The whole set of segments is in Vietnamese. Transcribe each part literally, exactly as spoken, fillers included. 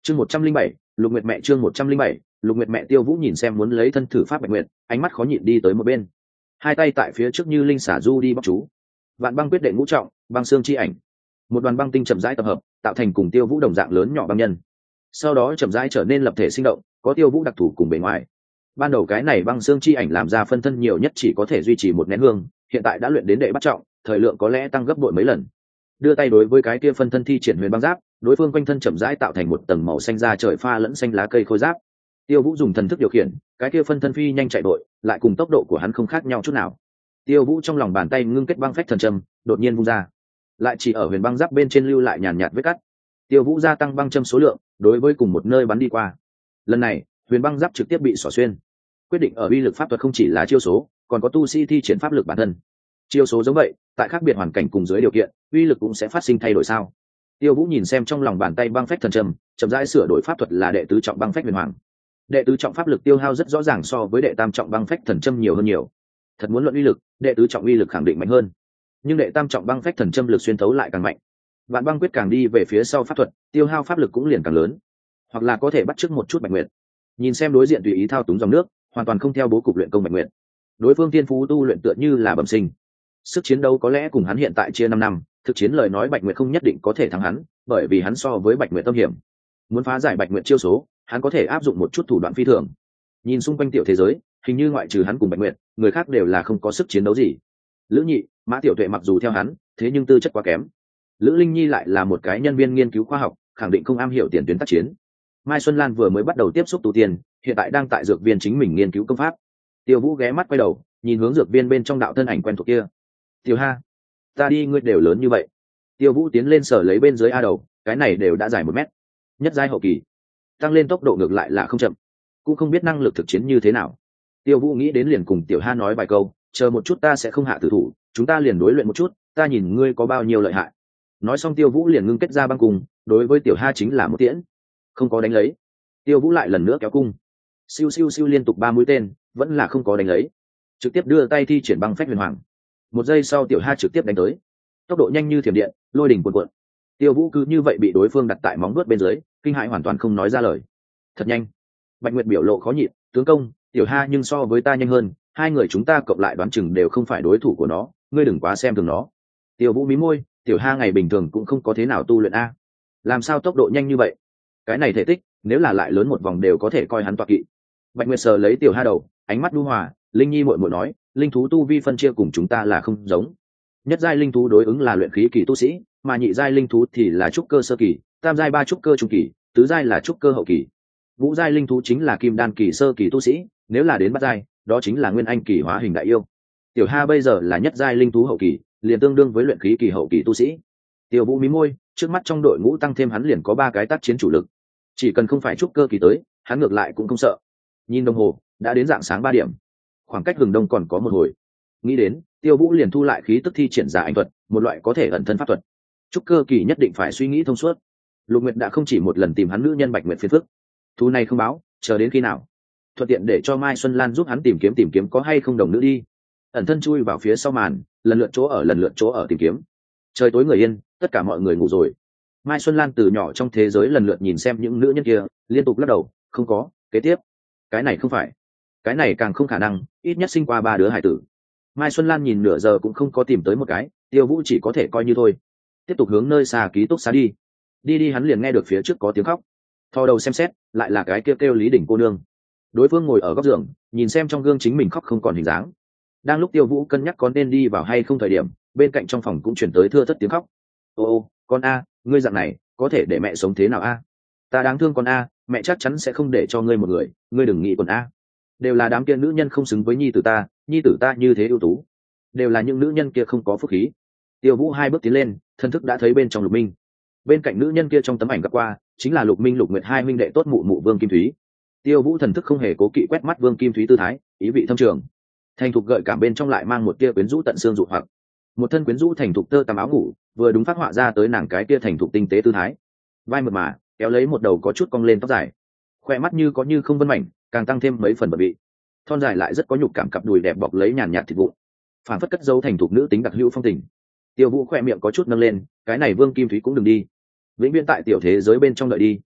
chương một trăm linh bảy lục nguyệt mẹ chương một trăm linh bảy lục nguyệt mẹ. Tiêu Vũ nhìn xem muốn lấy thân thử pháp bạch nguyệt, ánh mắt khó nhịn đi tới một bên, hai tay tại phía trước như linh xả du đi bóc chú. Vạn băng quyết đệ ngũ trọng, băng xương chi ảnh. Một đoàn băng tinh chậm rãi tập hợp, tạo thành cùng Tiêu Vũ đồng dạng lớn nhỏ băng nhân, sau đó chậm rãi trở nên lập thể sinh động, có Tiêu Vũ đặc thù cùng bề ngoài. Ban đầu cái này băng xương chi ảnh làm ra phân thân nhiều nhất chỉ có thể duy trì một nén hương, hiện tại đã luyện đến đệ bắt trọng, thời lượng có lẽ tăng gấp bội mấy lần. Đưa tay đối với cái kia phân thân thi triển huyền băng giáp, đối phương quanh thân chậm rãi tạo thành một tầng màu xanh da trời pha lẫn xanh lá cây khôi giáp. Tiêu Vũ dùng thần thức điều khiển, cái kia phân thân phi nhanh chạy đội, lại cùng tốc độ của hắn không khác nhau chút nào. Tiêu Vũ trong lòng bàn tay ngưng kết băng phách thần châm, đột nhiên vung ra, lại chỉ ở huyền băng giáp bên trên lưu lại nhàn nhạt vết cắt. Tiêu Vũ gia tăng băng châm số lượng, đối với cùng một nơi bắn đi qua. Lần này, huyền băng giáp trực tiếp bị xỏ xuyên. Quyết định ở uy lực pháp thuật không chỉ là chiêu số, còn có tu sĩ thi triển pháp lực bản thân. Chiêu số giống vậy, tại khác biệt hoàn cảnh cùng dưới điều kiện, uy lực cũng sẽ phát sinh thay đổi sao? Tiêu Vũ nhìn xem trong lòng bàn tay băng phách thần châm, chậm rãi sửa đổi pháp thuật là đệ tứ trọng băng phách huyền hoàng. Đệ tứ trọng pháp lực tiêu hao rất rõ ràng so với đệ tam trọng băng phách thần châm nhiều hơn nhiều. Thật muốn luận uy lực, đệ tứ trọng uy lực khẳng định mạnh hơn, nhưng đệ tam trọng băng phách thần châm lực xuyên thấu lại càng mạnh. Vạn băng quyết càng đi về phía sau pháp thuật, tiêu hao pháp lực cũng liền càng lớn. Hoặc là có thể bắt chước một chút bạch nguyệt, nhìn xem đối diện tùy ý thao túng dòng nước, hoàn toàn không theo bố cục luyện công bạch nguyệt. Đối phương tiên phú tu luyện tựa như là bẩm sinh, sức chiến đấu có lẽ cùng hắn hiện tại chia năm năm, thực chiến lời nói bạch nguyệt không nhất định có thể thắng hắn, bởi vì hắn so với bạch nguyệt tâm hiểm. Muốn phá giải bạch nguyệt chiêu số, hắn có thể áp dụng một chút thủ đoạn phi thường. Nhìn xung quanh tiểu thế giới, hình như ngoại trừ hắn cùng bạch nguyệt, người khác đều là không có sức chiến đấu gì. Lữ Nhị, Mã Tiểu Tuệ mặc dù theo hắn, thế nhưng tư chất quá kém. Lữ Linh Nhi lại là một cái nhân viên nghiên cứu khoa học, khẳng định không am hiểu tiền tuyến tác chiến. Mai Xuân Lan vừa mới bắt đầu tiếp xúc tu tiên, hiện tại đang tại dược viên chính mình nghiên cứu công pháp. Tiêu Vũ ghé mắt quay đầu, nhìn hướng dược viên bên trong đạo thân ảnh quen thuộc kia. Tiêu Ha, ta đi, ngươi đều lớn như vậy. Tiêu Vũ tiến lên sở lấy bên dưới a đầu, cái này đều đã dài một mét, nhất giai hậu kỳ, tăng lên tốc độ ngược lại là không chậm, cũng không biết năng lực thực chiến như thế nào. Tiêu Vũ nghĩ đến liền cùng Tiểu Ha nói vài câu, chờ một chút ta sẽ không hạ tử thủ, chúng ta liền đối luyện một chút, ta nhìn ngươi có bao nhiêu lợi hại. Nói xong Tiêu Vũ liền ngưng kết ra băng cung, đối với Tiểu Ha chính là một tiễn, không có đánh lấy. Tiêu Vũ lại lần nữa kéo cung, siêu siêu siêu liên tục ba mũi tên, vẫn là không có đánh lấy, trực tiếp đưa tay thi triển băng phách huyền hoàng. Một giây sau Tiểu Ha trực tiếp đánh tới, tốc độ nhanh như thiểm điện, lôi đỉnh cuồn cuộn. Tiêu Vũ cứ như vậy bị đối phương đặt tại móng vuốt bên dưới, kinh hãi hoàn toàn không nói ra lời. Thật nhanh. Bạch Nguyệt biểu lộ khó nhịn, tướng công, Tiểu Ha nhưng so với ta nhanh hơn, hai người chúng ta cộng lại đoán chừng đều không phải đối thủ của nó, ngươi đừng quá xem thường nó. Tiêu Vũ mí môi, Tiểu Ha ngày bình thường cũng không có thế nào tu luyện a, làm sao tốc độ nhanh như vậy? Cái này thể tích, nếu là lại lớn một vòng đều có thể coi hắn toạc kỵ. Bạch Nguyệt sờ lấy Tiểu Ha đầu, ánh mắt nhu hòa, Linh Nhi muội muội nói, linh thú tu vi phân chia cùng chúng ta là không giống. Nhất giai linh thú đối ứng là luyện khí kỳ tu sĩ, mà nhị giai linh thú thì là trúc cơ sơ kỳ, tam giai ba trúc cơ trung kỳ, tứ giai là trúc cơ hậu kỳ. Ngũ giai linh thú chính là kim đan kỳ sơ kỳ tu sĩ, nếu là đến bát giai, đó chính là nguyên anh kỳ hóa hình đại yêu. Tiểu Ha bây giờ là nhất giai linh thú hậu kỳ, liền tương đương với luyện khí kỳ hậu kỳ tu sĩ. Tiêu Vũ mí môi, trước mắt trong đội ngũ tăng thêm hắn liền có ba cái tác chiến chủ lực, chỉ cần không phải trúc cơ kỳ tới, hắn ngược lại cũng không sợ. Nhìn đồng hồ, đã đến dạng sáng ba điểm, khoảng cách hừng đông còn có một hồi. Nghĩ đến, Tiêu Vũ liền thu lại khí tức thi triển giả ảnh thuật, một loại có thể ẩn thân pháp thuật. Trúc cơ kỳ nhất định phải suy nghĩ thông suốt. Lục Nguyệt đã không chỉ một lần tìm hắn nữ nhân Bạch Nguyệt phiền phức, thu này không báo, chờ đến khi nào? Thuận tiện để cho Mai Xuân Lan giúp hắn tìm kiếm tìm kiếm có hay không đồng nữ đi. Ẩn thân chui vào phía sau màn, lần lượt chỗ ở lần lượt chỗ ở tìm kiếm. Trời tối người yên, tất cả mọi người ngủ rồi. Mai Xuân Lan từ nhỏ trong thế giới lần lượt nhìn xem những nữ nhân kia, liên tục lắc đầu, không có. Kế tiếp, cái này không phải, cái này càng không khả năng, ít nhất sinh qua ba đứa hải tử. Mai Xuân Lan nhìn nửa giờ cũng không có tìm tới một cái, Tiêu Vũ chỉ có thể coi như thôi, tiếp tục hướng nơi xa ký túc xá đi. Đi đi hắn liền nghe được phía trước có tiếng khóc, thò đầu xem xét, lại là cái kêu kêu Lý Đỉnh cô nương. Đối phương ngồi ở góc giường, nhìn xem trong gương chính mình khóc không còn hình dáng. Đang lúc Tiêu Vũ cân nhắc có nên đi vào hay không thời điểm, bên cạnh trong phòng cũng chuyển tới thưa thất tiếng khóc. Ô ô, con a, ngươi dạng này có thể để mẹ sống thế nào a? Ta đáng thương con a, mẹ chắc chắn sẽ không để cho ngươi một người, ngươi đừng nghĩ con a. Đều là đám kia nữ nhân không xứng với nhi tử ta, nhi tử ta như thế ưu tú, đều là những nữ nhân kia không có phúc khí. Tiêu Vũ hai bước tiến lên, thân thức đã thấy bên trong Lục Minh. Bên cạnh nữ nhân kia trong tấm ảnh gặp qua, chính là Lục Minh Lục Nguyệt hai huynh đệ tốt mụ mụ Vương Kim Thúy. Tiêu Vũ thần thức không hề cố kỵ quét mắt Vương Kim Thúy tư thái, ý vị thâm trường. Thành thục gợi cảm bên trong lại mang một tia quyến rũ tận xương dụ hoặc. Một thân quyến rũ thành thục tơ tằm áo ngủ, vừa đúng phát họa ra tới nàng cái tia thành thục tinh tế tư thái. Vai mượt mà, kéo lấy một đầu có chút cong lên tóc dài. Khoe mắt như có như không vân mảnh, càng tăng thêm mấy phần bẩn bị. Thon dài lại rất có nhục cảm, cặp đùi đẹp bọc lấy nhàn nhạt thịt vụn, phản phất cất dấu thành thục nữ tính đặc hữu phong tình. Tiêu Vũ khoe miệng có chút nâng lên, cái này Vương Kim Thúy cũng đừng đi, vĩnh viễn tại tiểu thế giới bên trong đợi đi.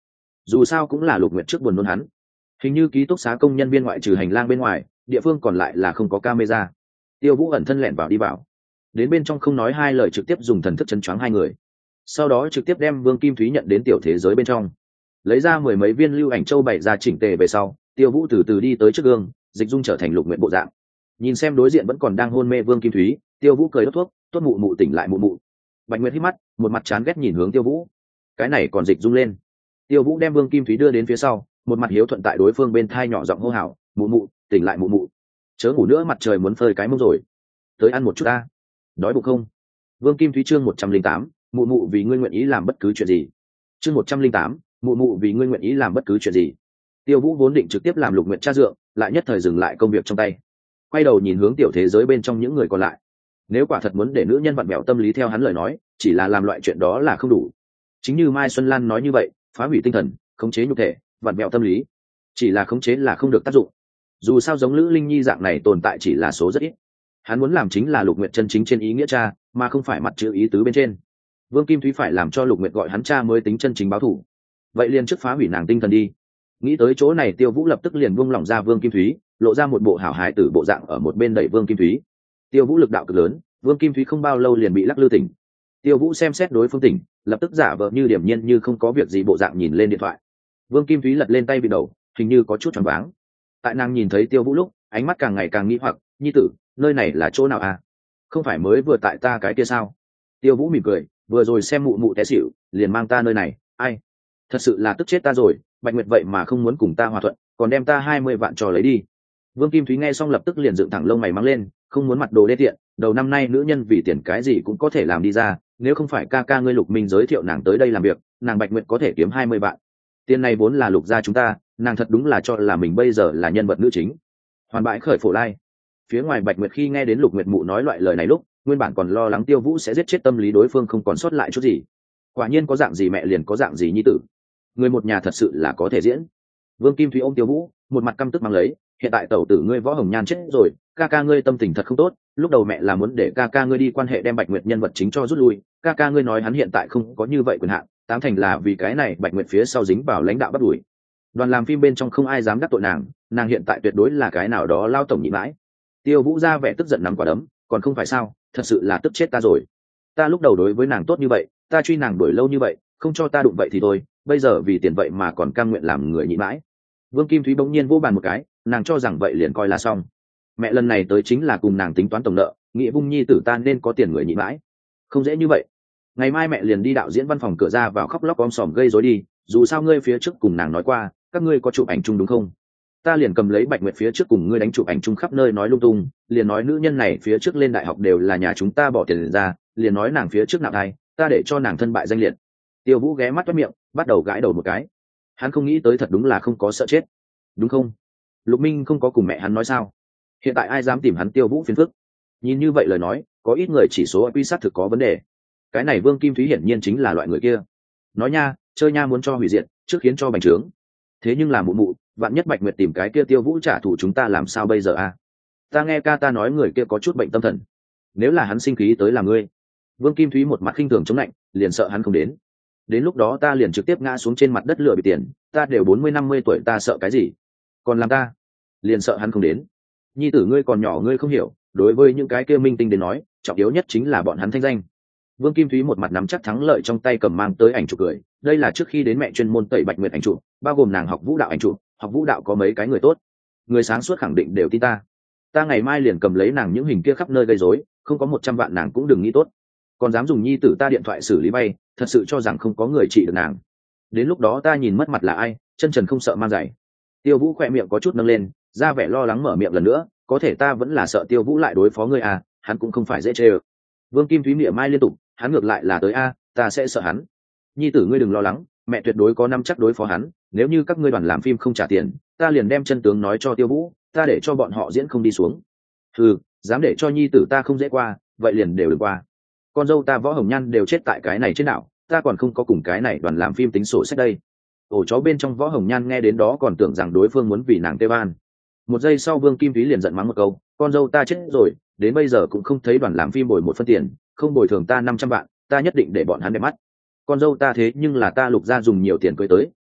dù sao cũng là Lục Nguyệt trước buồn nôn hắn. Hình như ký túc xá công nhân viên ngoại trừ hành lang bên ngoài, địa phương còn lại là không có camera. Tiêu Vũ ẩn thân lẻn vào đi vào, đến bên trong không nói hai lời trực tiếp dùng thần thức chấn choáng hai người, sau đó trực tiếp đem Vương Kim Thúy nhận đến tiểu thế giới bên trong, lấy ra mười mấy viên lưu ảnh châu bày ra chỉnh tề về sau, Tiêu Vũ từ từ đi tới trước gương, dịch dung trở thành Lục Nguyệt bộ dạng. Nhìn xem đối diện vẫn còn đang hôn mê Vương Kim Thúy, Tiêu Vũ cười đốt thuốc, tốt mụ mụ tỉnh lại mụ mụ. Bạch Nguyệt hít mắt, một mặt chán ghét nhìn hướng Tiêu Vũ. Cái này còn dịch dung lên. Tiêu Vũ đem Vương Kim Thúy đưa đến phía sau, một mặt hiếu thuận tại đối phương bên thai nhỏ giọng hô hào, mụ mụ tỉnh lại mụ mụ, chớ ngủ nữa mặt trời muốn phơi cái mông rồi, tới ăn một chút ta, đói bụng không? Vương Kim Thúy chương một trăm linh tám, mụ mụ vì ngươi nguyện ý làm bất cứ chuyện gì. Chương một trăm linh tám, mụ mụ vì ngươi nguyện ý làm bất cứ chuyện gì. Tiêu Vũ vốn định trực tiếp làm Lục Nguyệt cha dượng, lại nhất thời dừng lại công việc trong tay, quay đầu nhìn hướng tiểu thế giới bên trong những người còn lại. Nếu quả thật muốn để nữ nhân vặn vẹo tâm lý theo hắn lời nói, chỉ là làm loại chuyện đó là không đủ. Chính như Mai Xuân Lan nói như vậy, phá hủy tinh thần, khống chế nhục thể, vặn vẹo tâm lý, chỉ là khống chế là không được tác dụng. Dù sao giống Lữ Linh Nhi dạng này tồn tại chỉ là số rất ít. Hắn muốn làm chính là Lục Nguyệt chân chính trên ý nghĩa cha, mà không phải mặt chữ ý tứ bên trên. Vương Kim Thúy phải làm cho Lục Nguyệt gọi hắn cha mới tính chân chính báo thù. Vậy liền trước phá hủy nàng tinh thần đi. Nghĩ tới chỗ này, Tiêu Vũ lập tức liền buông lỏng ra Vương Kim Thúy, lộ ra một bộ hảo hài tử bộ dạng ở một bên đẩy Vương Kim Thúy. Tiêu Vũ lực đạo cực lớn, Vương Kim Thúy không bao lâu liền bị lắc lư tỉnh. Tiêu Vũ xem xét đối phương tỉnh, lập tức giả vờ như điềm nhiên như không có việc gì bộ dạng nhìn lên điện thoại. Vương Kim Thúy lật lên tay bị đầu, hình như có chút choáng váng. Tại nàng nhìn thấy Tiêu Vũ lúc, ánh mắt càng ngày càng nghi hoặc, nhi tử, nơi này là chỗ nào à? Không phải mới vừa tại ta cái kia sao? Tiêu Vũ mỉm cười, vừa rồi xem mụ mụ té xỉu, liền mang ta nơi này, ai? Thật sự là tức chết ta rồi, Bạch Nguyệt vậy mà không muốn cùng ta hòa thuận, còn đem ta hai mươi vạn trò lấy đi. Vương Kim Thúy nghe xong lập tức liền dựng thẳng lông mày mắng lên, không muốn mặt đồ đê tiện, đầu năm nay nữ nhân vì tiền cái gì cũng có thể làm đi ra, nếu không phải ca ca ngươi Lục Minh giới thiệu nàng tới đây làm việc, nàng Bạch Nguyệt có thể kiếm hai mươi vạn. Tiền này vốn là Lục gia chúng ta, nàng thật đúng là cho là mình bây giờ là nhân vật nữ chính. Hoàn bãi khởi phổ lai. Phía ngoài Bạch Nguyệt khi nghe đến Lục Nguyệt mụ nói loại lời này lúc, nguyên bản còn lo lắng Tiêu Vũ sẽ giết chết tâm lý đối phương không còn sót lại chút gì. Quả nhiên có dạng gì mẹ liền có dạng gì nhi tử. Người một nhà thật sự là có thể diễn. Vương Kim Thúy ôm Tiêu Vũ, một mặt căm tức mang lấy, hiện tại tẩu tử ngươi Võ Hồng Nhan chết rồi, ca ca ngươi tâm tình thật không tốt, lúc đầu mẹ là muốn để ca ca ngươi đi quan hệ đem Bạch Nguyệt nhân vật chính cho rút lui, ca ca ngươi nói hắn hiện tại không có như vậy quyền hạn, tám thành là vì cái này Bạch Nguyệt phía sau dính vào lãnh đạo bắt đuổi. Đoàn làm phim bên trong không ai dám đắc tội nàng, nàng hiện tại tuyệt đối là cái nào đó lao tổng nhị mãi. Tiêu Vũ ra vẻ tức giận nắm quả đấm, còn không phải sao, thật sự là tức chết ta rồi. Ta lúc đầu đối với nàng tốt như vậy, ta truy nàng đuổi lâu như vậy, không cho ta đụng vậy thì thôi, bây giờ vì tiền vậy mà còn cam nguyện làm người nhị mãi. Vương Kim Thúy bỗng nhiên vô bàn một cái, nàng cho rằng vậy liền coi là xong. Mẹ lần này tới chính là cùng nàng tính toán tổng nợ, nghĩa vung nhi tử ta nên có tiền người nhị mãi. Không dễ như vậy. Ngày mai mẹ liền đi đạo diễn văn phòng cửa ra vào khóc lóc om sòm gây rối đi, dù sao ngươi phía trước cùng nàng nói qua, các ngươi có chụp ảnh chung đúng không? Ta liền cầm lấy Bạch Nguyệt phía trước cùng ngươi đánh chụp ảnh chung khắp nơi nói lung tung, liền nói nữ nhân này phía trước lên đại học đều là nhà chúng ta bỏ tiền ra, liền nói nàng phía trước nạp thai, ta để cho nàng thân bại danh liệt. Tiêu Vũ ghé mắt toét miệng, bắt đầu gãi đầu một cái. Hắn không nghĩ tới thật đúng là không có sợ chết, đúng không? Lục Minh không có cùng mẹ hắn nói sao? Hiện tại ai dám tìm hắn Tiêu Vũ phiền phức? Nhìn như vậy lời nói, có ít người chỉ số quy sát thực có vấn đề. Cái này Vương Kim Thúy hiển nhiên chính là loại người kia. Nói nha, chơi nha muốn cho hủy diệt, trước khiến cho bành trướng. Thế nhưng là mụ mụ, vạn nhất Bạch Nguyệt tìm cái kia Tiêu Vũ trả thù chúng ta làm sao bây giờ a? Ta nghe ca ta nói người kia có chút bệnh tâm thần. Nếu là hắn sinh khí tới là ngươi. Vương Kim Thúy một mặt khinh thường chống lạnh, liền sợ hắn không đến. Đến lúc đó ta liền trực tiếp ngã xuống trên mặt đất lừa bị tiền, ta đều bốn mươi năm mươi tuổi ta sợ cái gì? Còn làm ta, liền sợ hắn không đến. Nhi tử ngươi còn nhỏ ngươi không hiểu, đối với những cái kia minh tinh đến nói, trọng yếu nhất chính là bọn hắn thanh danh. Vương Kim Thúy một mặt nắm chắc thắng lợi trong tay cầm mang tới ảnh chụp cười, đây là trước khi đến mẹ chuyên môn tẩy Bạch Nguyệt ảnh chụp, bao gồm nàng học vũ đạo ảnh chụp, học vũ đạo có mấy cái người tốt, người sáng suốt khẳng định đều tin ta. Ta ngày mai liền cầm lấy nàng những hình kia khắp nơi gây rối, không có một trăm vạn nàng cũng đừng nghĩ tốt. Còn dám dùng nhi tử ta điện thoại xử lý bay, thật sự cho rằng không có người trị được nàng. Đến lúc đó ta nhìn mất mặt là ai, chân trần không sợ mang giày. Tiêu Vũ khỏe miệng có chút nâng lên, ra vẻ lo lắng mở miệng lần nữa, có thể ta vẫn là sợ Tiêu Vũ lại đối phó ngươi à, hắn cũng không phải dễ chơi. Vương Kim Thúy miệng mai liên tục, hắn ngược lại là tới a, ta sẽ sợ hắn. Nhi tử ngươi đừng lo lắng, mẹ tuyệt đối có năm chắc đối phó hắn, nếu như các ngươi đoàn làm phim không trả tiền, ta liền đem chân tướng nói cho Tiêu Vũ, ta để cho bọn họ diễn không đi xuống. Ừ, dám để cho nhi tử ta không dễ qua, vậy liền đều đừng qua. Con dâu ta Võ Hồng Nhan đều chết tại cái này trên đảo, ta còn không có cùng cái này đoàn làm phim tính sổ sách đây. Ổ chó bên trong Võ Hồng Nhan nghe đến đó còn tưởng rằng đối phương muốn vì nàng tê van. Một giây sau Vương Kim Thúy liền giận mắng một câu, con dâu ta chết rồi, đến bây giờ cũng không thấy đoàn làm phim bồi một phân tiền, không bồi thường ta năm trăm vạn, ta nhất định để bọn hắn đẹp mắt. Con dâu ta thế nhưng là ta Lục gia dùng nhiều tiền cưới tới,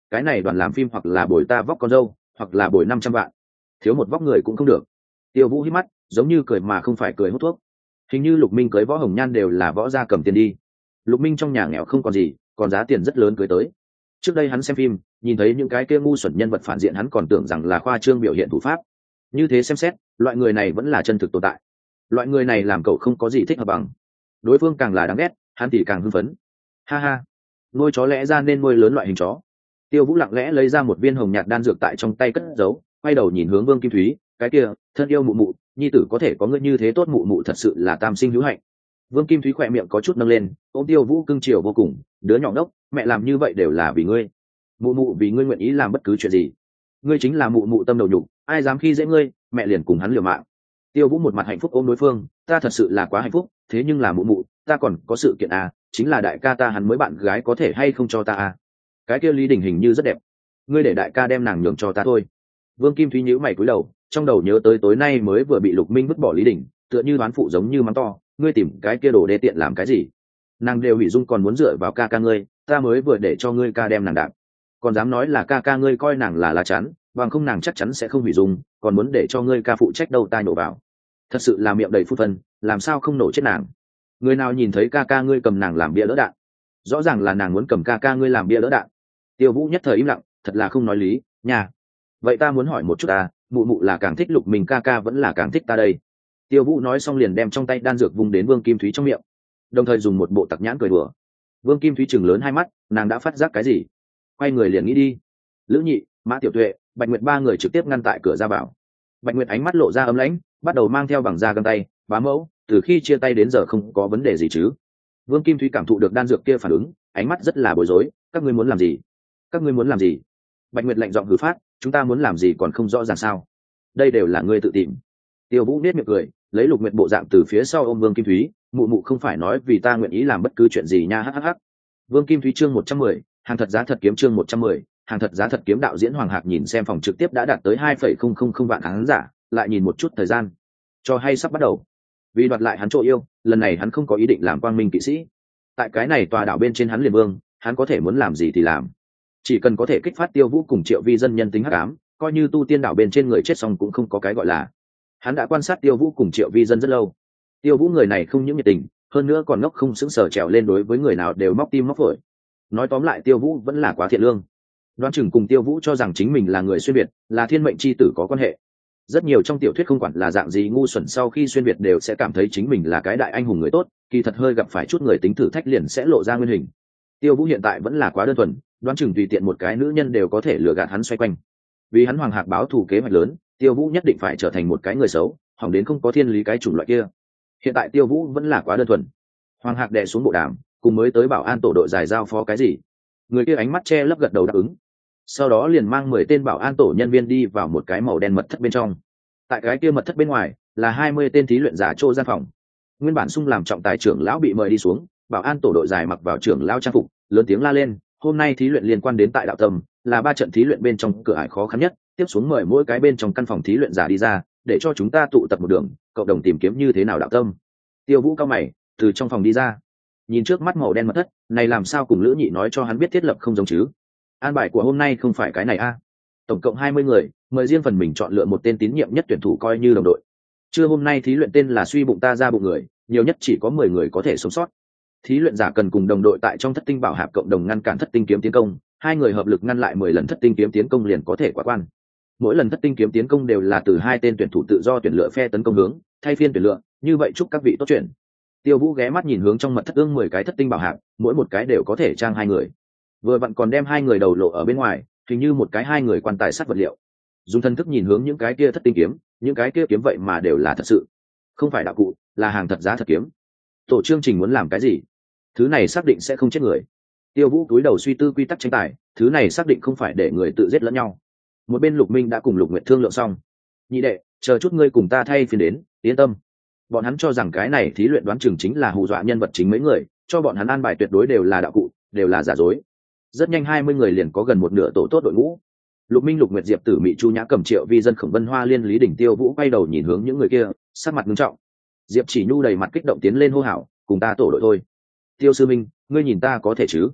cái này đoàn làm phim hoặc là bồi ta vóc con dâu hoặc là bồi năm trăm vạn, thiếu một vóc người cũng không được. Tiêu Vũ hít mắt giống như cười mà không phải cười, hút thuốc. Hình như Lục Minh cưới Võ Hồng Nhan đều là võ gia cầm tiền đi. Lục Minh trong nhà nghèo không còn gì, còn giá tiền rất lớn cưới tới. Trước đây hắn xem phim nhìn thấy những cái kia ngu xuẩn nhân vật phản diện, hắn còn tưởng rằng là khoa trương biểu hiện thủ pháp. Như thế xem xét, loại người này vẫn là chân thực tồn tại. Loại người này làm cậu không có gì thích hợp bằng. Đối phương càng là đáng ghét, hắn thì càng hưng phấn. Ha ha, nuôi chó lẽ ra nên nuôi lớn loại hình chó. Tiêu Vũ lặng lẽ lấy ra một viên hồng nhạt đan dược tại trong tay cất giấu, quay đầu nhìn hướng Vương Kim Thúy, cái kia, thân yêu mụ mụ, nhi tử có thể có ngươi như thế tốt, mụ mụ thật sự là tam sinh hữu hạnh. Vương Kim Thúy khỏe miệng có chút nâng lên, ôm Tiêu Vũ cưng chiều vô cùng, đứa nhỏ ngốc, mẹ làm như vậy đều là vì ngươi. Mụ mụ vì ngươi nguyện ý làm bất cứ chuyện gì. Ngươi chính là mụ mụ tâm đầu nhục, ai dám khi dễ ngươi, mẹ liền cùng hắn liều mạng. Tiêu Vũ một mặt hạnh phúc ôm đối phương, ta thật sự là quá hạnh phúc, thế nhưng là mụ mụ, ta còn có sự kiện à, chính là đại ca ta hắn mới bạn gái có thể hay không cho ta à. Cái kia Lý Đình hình như rất đẹp, ngươi để đại ca đem nàng nhường cho ta thôi. Vương Kim Thúy nhíu mày cúi đầu, trong đầu nhớ tới tối nay mới vừa bị Lục Minh vứt bỏ Lý Đình, tựa như đoán phụ giống như mắng to, ngươi tìm cái kia đồ đê tiện làm cái gì? Nàng đều hủy dung còn muốn dựa vào ca ca ngươi, ta mới vừa để cho ngươi ca đem nàng đạp, còn dám nói là ca ca ngươi coi nàng là lá chắn, bằng không nàng chắc chắn sẽ không hủy dung, còn muốn để cho ngươi ca phụ trách đâu ta nổ vào. Thật sự là miệng đầy phút phân, làm sao không nổ chết nàng? Người nào nhìn thấy ca ca ngươi cầm nàng làm bia đỡ đạn? Rõ ràng là nàng muốn cầm ca ca ngươi làm bia đỡ đạn. Tiêu Vũ nhất thời im lặng, thật là không nói lý, nhà. Vậy ta muốn hỏi một chút ta, mụ mụ là càng thích Lục Minh ca ca vẫn là càng thích ta đây? Tiêu Vũ nói xong liền đem trong tay đan dược vung đến Vương Kim Thúy trong miệng, đồng thời dùng một bộ tặc nhãn cười đùa. Vương Kim Thúy chừng lớn hai mắt, nàng đã phát giác cái gì? Quay người liền nghĩ đi. Lữ Nhị, Mã Tiểu Tuệ, Bạch Nguyệt ba người trực tiếp ngăn tại cửa ra vào. Bạch Nguyệt ánh mắt lộ ra ấm lãnh, bắt đầu mang theo bằng da găng tay, bá mẫu, từ khi chia tay đến giờ không có vấn đề gì chứ? Vương Kim Thúy cảm thụ được đan dược kia phản ứng, ánh mắt rất là bối rối, các ngươi muốn làm gì? Các ngươi muốn làm gì? Bạch Nguyệt lạnh giọng hừ phát, chúng ta muốn làm gì còn không rõ ràng sao? Đây đều là ngươi tự tìm. Tiêu Vũ nét miệng cười, lấy Lục Nguyệt bộ dạng từ phía sau ôm Vương Kim Thúy, mụ mụ không phải nói vì ta nguyện ý làm bất cứ chuyện gì nha, hắc hắc hắc. Vương Kim Thúy chương một trăm mười, hàng thật giá thật kiếm chương một trăm mười, hàng thật giá thật kiếm. Đạo diễn Hoàng Hạc nhìn xem phòng trực tiếp đã đạt tới hai phẩy không không không vạn khán giả, lại nhìn một chút thời gian, cho hay sắp bắt đầu. Vì đoạt lại hắn chỗ yêu, lần này hắn không có ý định làm quang minh kỵ sĩ. Tại cái này tòa đảo bên trên hắn liền vương, hắn có thể muốn làm gì thì làm. Chỉ cần có thể kích phát Tiêu Vũ cùng Triệu Vi dân nhân tính hắc ám, coi như tu tiên đảo bên trên người chết xong cũng không có cái gọi là. Hắn đã quan sát Tiêu Vũ cùng Triệu Vi dân rất lâu. Tiêu Vũ người này không những nhiệt tình, hơn nữa còn ngốc không sững sờ trèo lên đối với người nào đều móc tim móc phổi. Nói tóm lại Tiêu Vũ vẫn là quá thiện lương. Đoán chừng cùng Tiêu Vũ cho rằng chính mình là người xuyên việt, là thiên mệnh chi tử có quan hệ. Rất nhiều trong tiểu thuyết không quản là dạng gì ngu xuẩn sau khi xuyên việt đều sẽ cảm thấy chính mình là cái đại anh hùng người tốt, kỳ thật hơi gặp phải chút người tính thử thách liền sẽ lộ ra nguyên hình. Tiêu Vũ hiện tại vẫn là quá đơn thuần, đoán chừng tùy tiện một cái nữ nhân đều có thể lừa gạt hắn xoay quanh. Vì hắn Hoàng Hạc báo thù kế hoạch lớn, Tiêu Vũ nhất định phải trở thành một cái người xấu, hỏng đến không có thiên lý cái chủng loại kia. Hiện tại Tiêu Vũ vẫn là quá đơn thuần. Hoàng Hạc đè xuống bộ đàm, cùng mới tới bảo an tổ đội giải giao phó cái gì. Người kia ánh mắt che lấp gật đầu đáp ứng. Sau đó liền mang mười tên bảo an tổ nhân viên đi vào một cái màu đen mật thất bên trong. Tại cái kia mật thất bên ngoài là hai mươi tên thí luyện giả trô gian phòng. Nguyên bản sung làm trọng tài trưởng lão bị mời đi xuống, bảo an tổ đội dài mặc vào trưởng lão trang phục, lớn tiếng la lên, hôm nay thí luyện liên quan đến tại đạo tâm, là ba trận thí luyện bên trong cửa ải khó khăn nhất, tiếp xuống mời mỗi cái bên trong căn phòng thí luyện giả đi ra, để cho chúng ta tụ tập một đường, cộng đồng tìm kiếm như thế nào đạo tâm. Tiêu Vũ cao mày, từ trong phòng đi ra, nhìn trước mắt màu đen mật thất, này làm sao cùng Lữ Nhị nói cho hắn biết thiết lập không giống chứ? An bài của hôm nay không phải cái này a? À? Tổng cộng hai mươi người, mời riêng phần mình chọn lựa một tên tín nhiệm nhất tuyển thủ coi như đồng đội. Trưa hôm nay thí luyện tên là suy bụng ta ra bụng người, nhiều nhất chỉ có mười người có thể sống sót. Thí luyện giả cần cùng đồng đội tại trong thất tinh bảo hạp cộng đồng ngăn cản thất tinh kiếm tiến công, hai người hợp lực ngăn lại mười lần thất tinh kiếm tiến công liền có thể qua quan. Mỗi lần thất tinh kiếm tiến công đều là từ hai tên tuyển thủ tự do tuyển lựa phe tấn công hướng, thay phiên tuyển lựa, như vậy chúc các vị tốt chuyện. Tiêu Vũ ghé mắt nhìn hướng trong mật thất ương mười cái thất tinh bảo hạp, mỗi một cái đều có thể trang hai người. Vừa vặn còn đem hai người đầu lộ ở bên ngoài, hình như một cái hai người quan tài sắt vật liệu. Dùng thân thức nhìn hướng những cái kia thất tinh kiếm, những cái kia kiếm vậy mà đều là thật sự, không phải đạo cụ, là hàng thật giá thật kiếm. Tổ chương trình muốn làm cái gì? Thứ này xác định sẽ không chết người. Tiêu Vũ cúi đầu suy tư quy tắc tranh tài, thứ này xác định không phải để người tự giết lẫn nhau. Một bên Lục Minh đã cùng Lục Nguyệt thương lượng xong. Nhị đệ, chờ chút ngươi cùng ta thay phiên đến, yên tâm. Bọn hắn cho rằng cái này thí luyện đoán chừng chính là hù dọa nhân vật chính mấy người, cho bọn hắn an bài tuyệt đối đều là đạo cụ, đều là giả dối. Rất nhanh hai mươi người liền có gần một nửa tổ tốt đội ngũ. Lục Minh, Lục Nguyệt, Diệp Tử, Mị Chu Nhã, Cầm Triệu Vi dân, Khổng Vân Hoa, Liên Lý Đỉnh, Tiêu Vũ quay đầu nhìn hướng những người kia, sắc mặt nghiêm trọng. Diệp Chỉ Nhu đầy mặt kích động tiến lên hô hào, cùng ta tổ đội thôi. Tiêu sư minh, ngươi nhìn ta có thể chứ?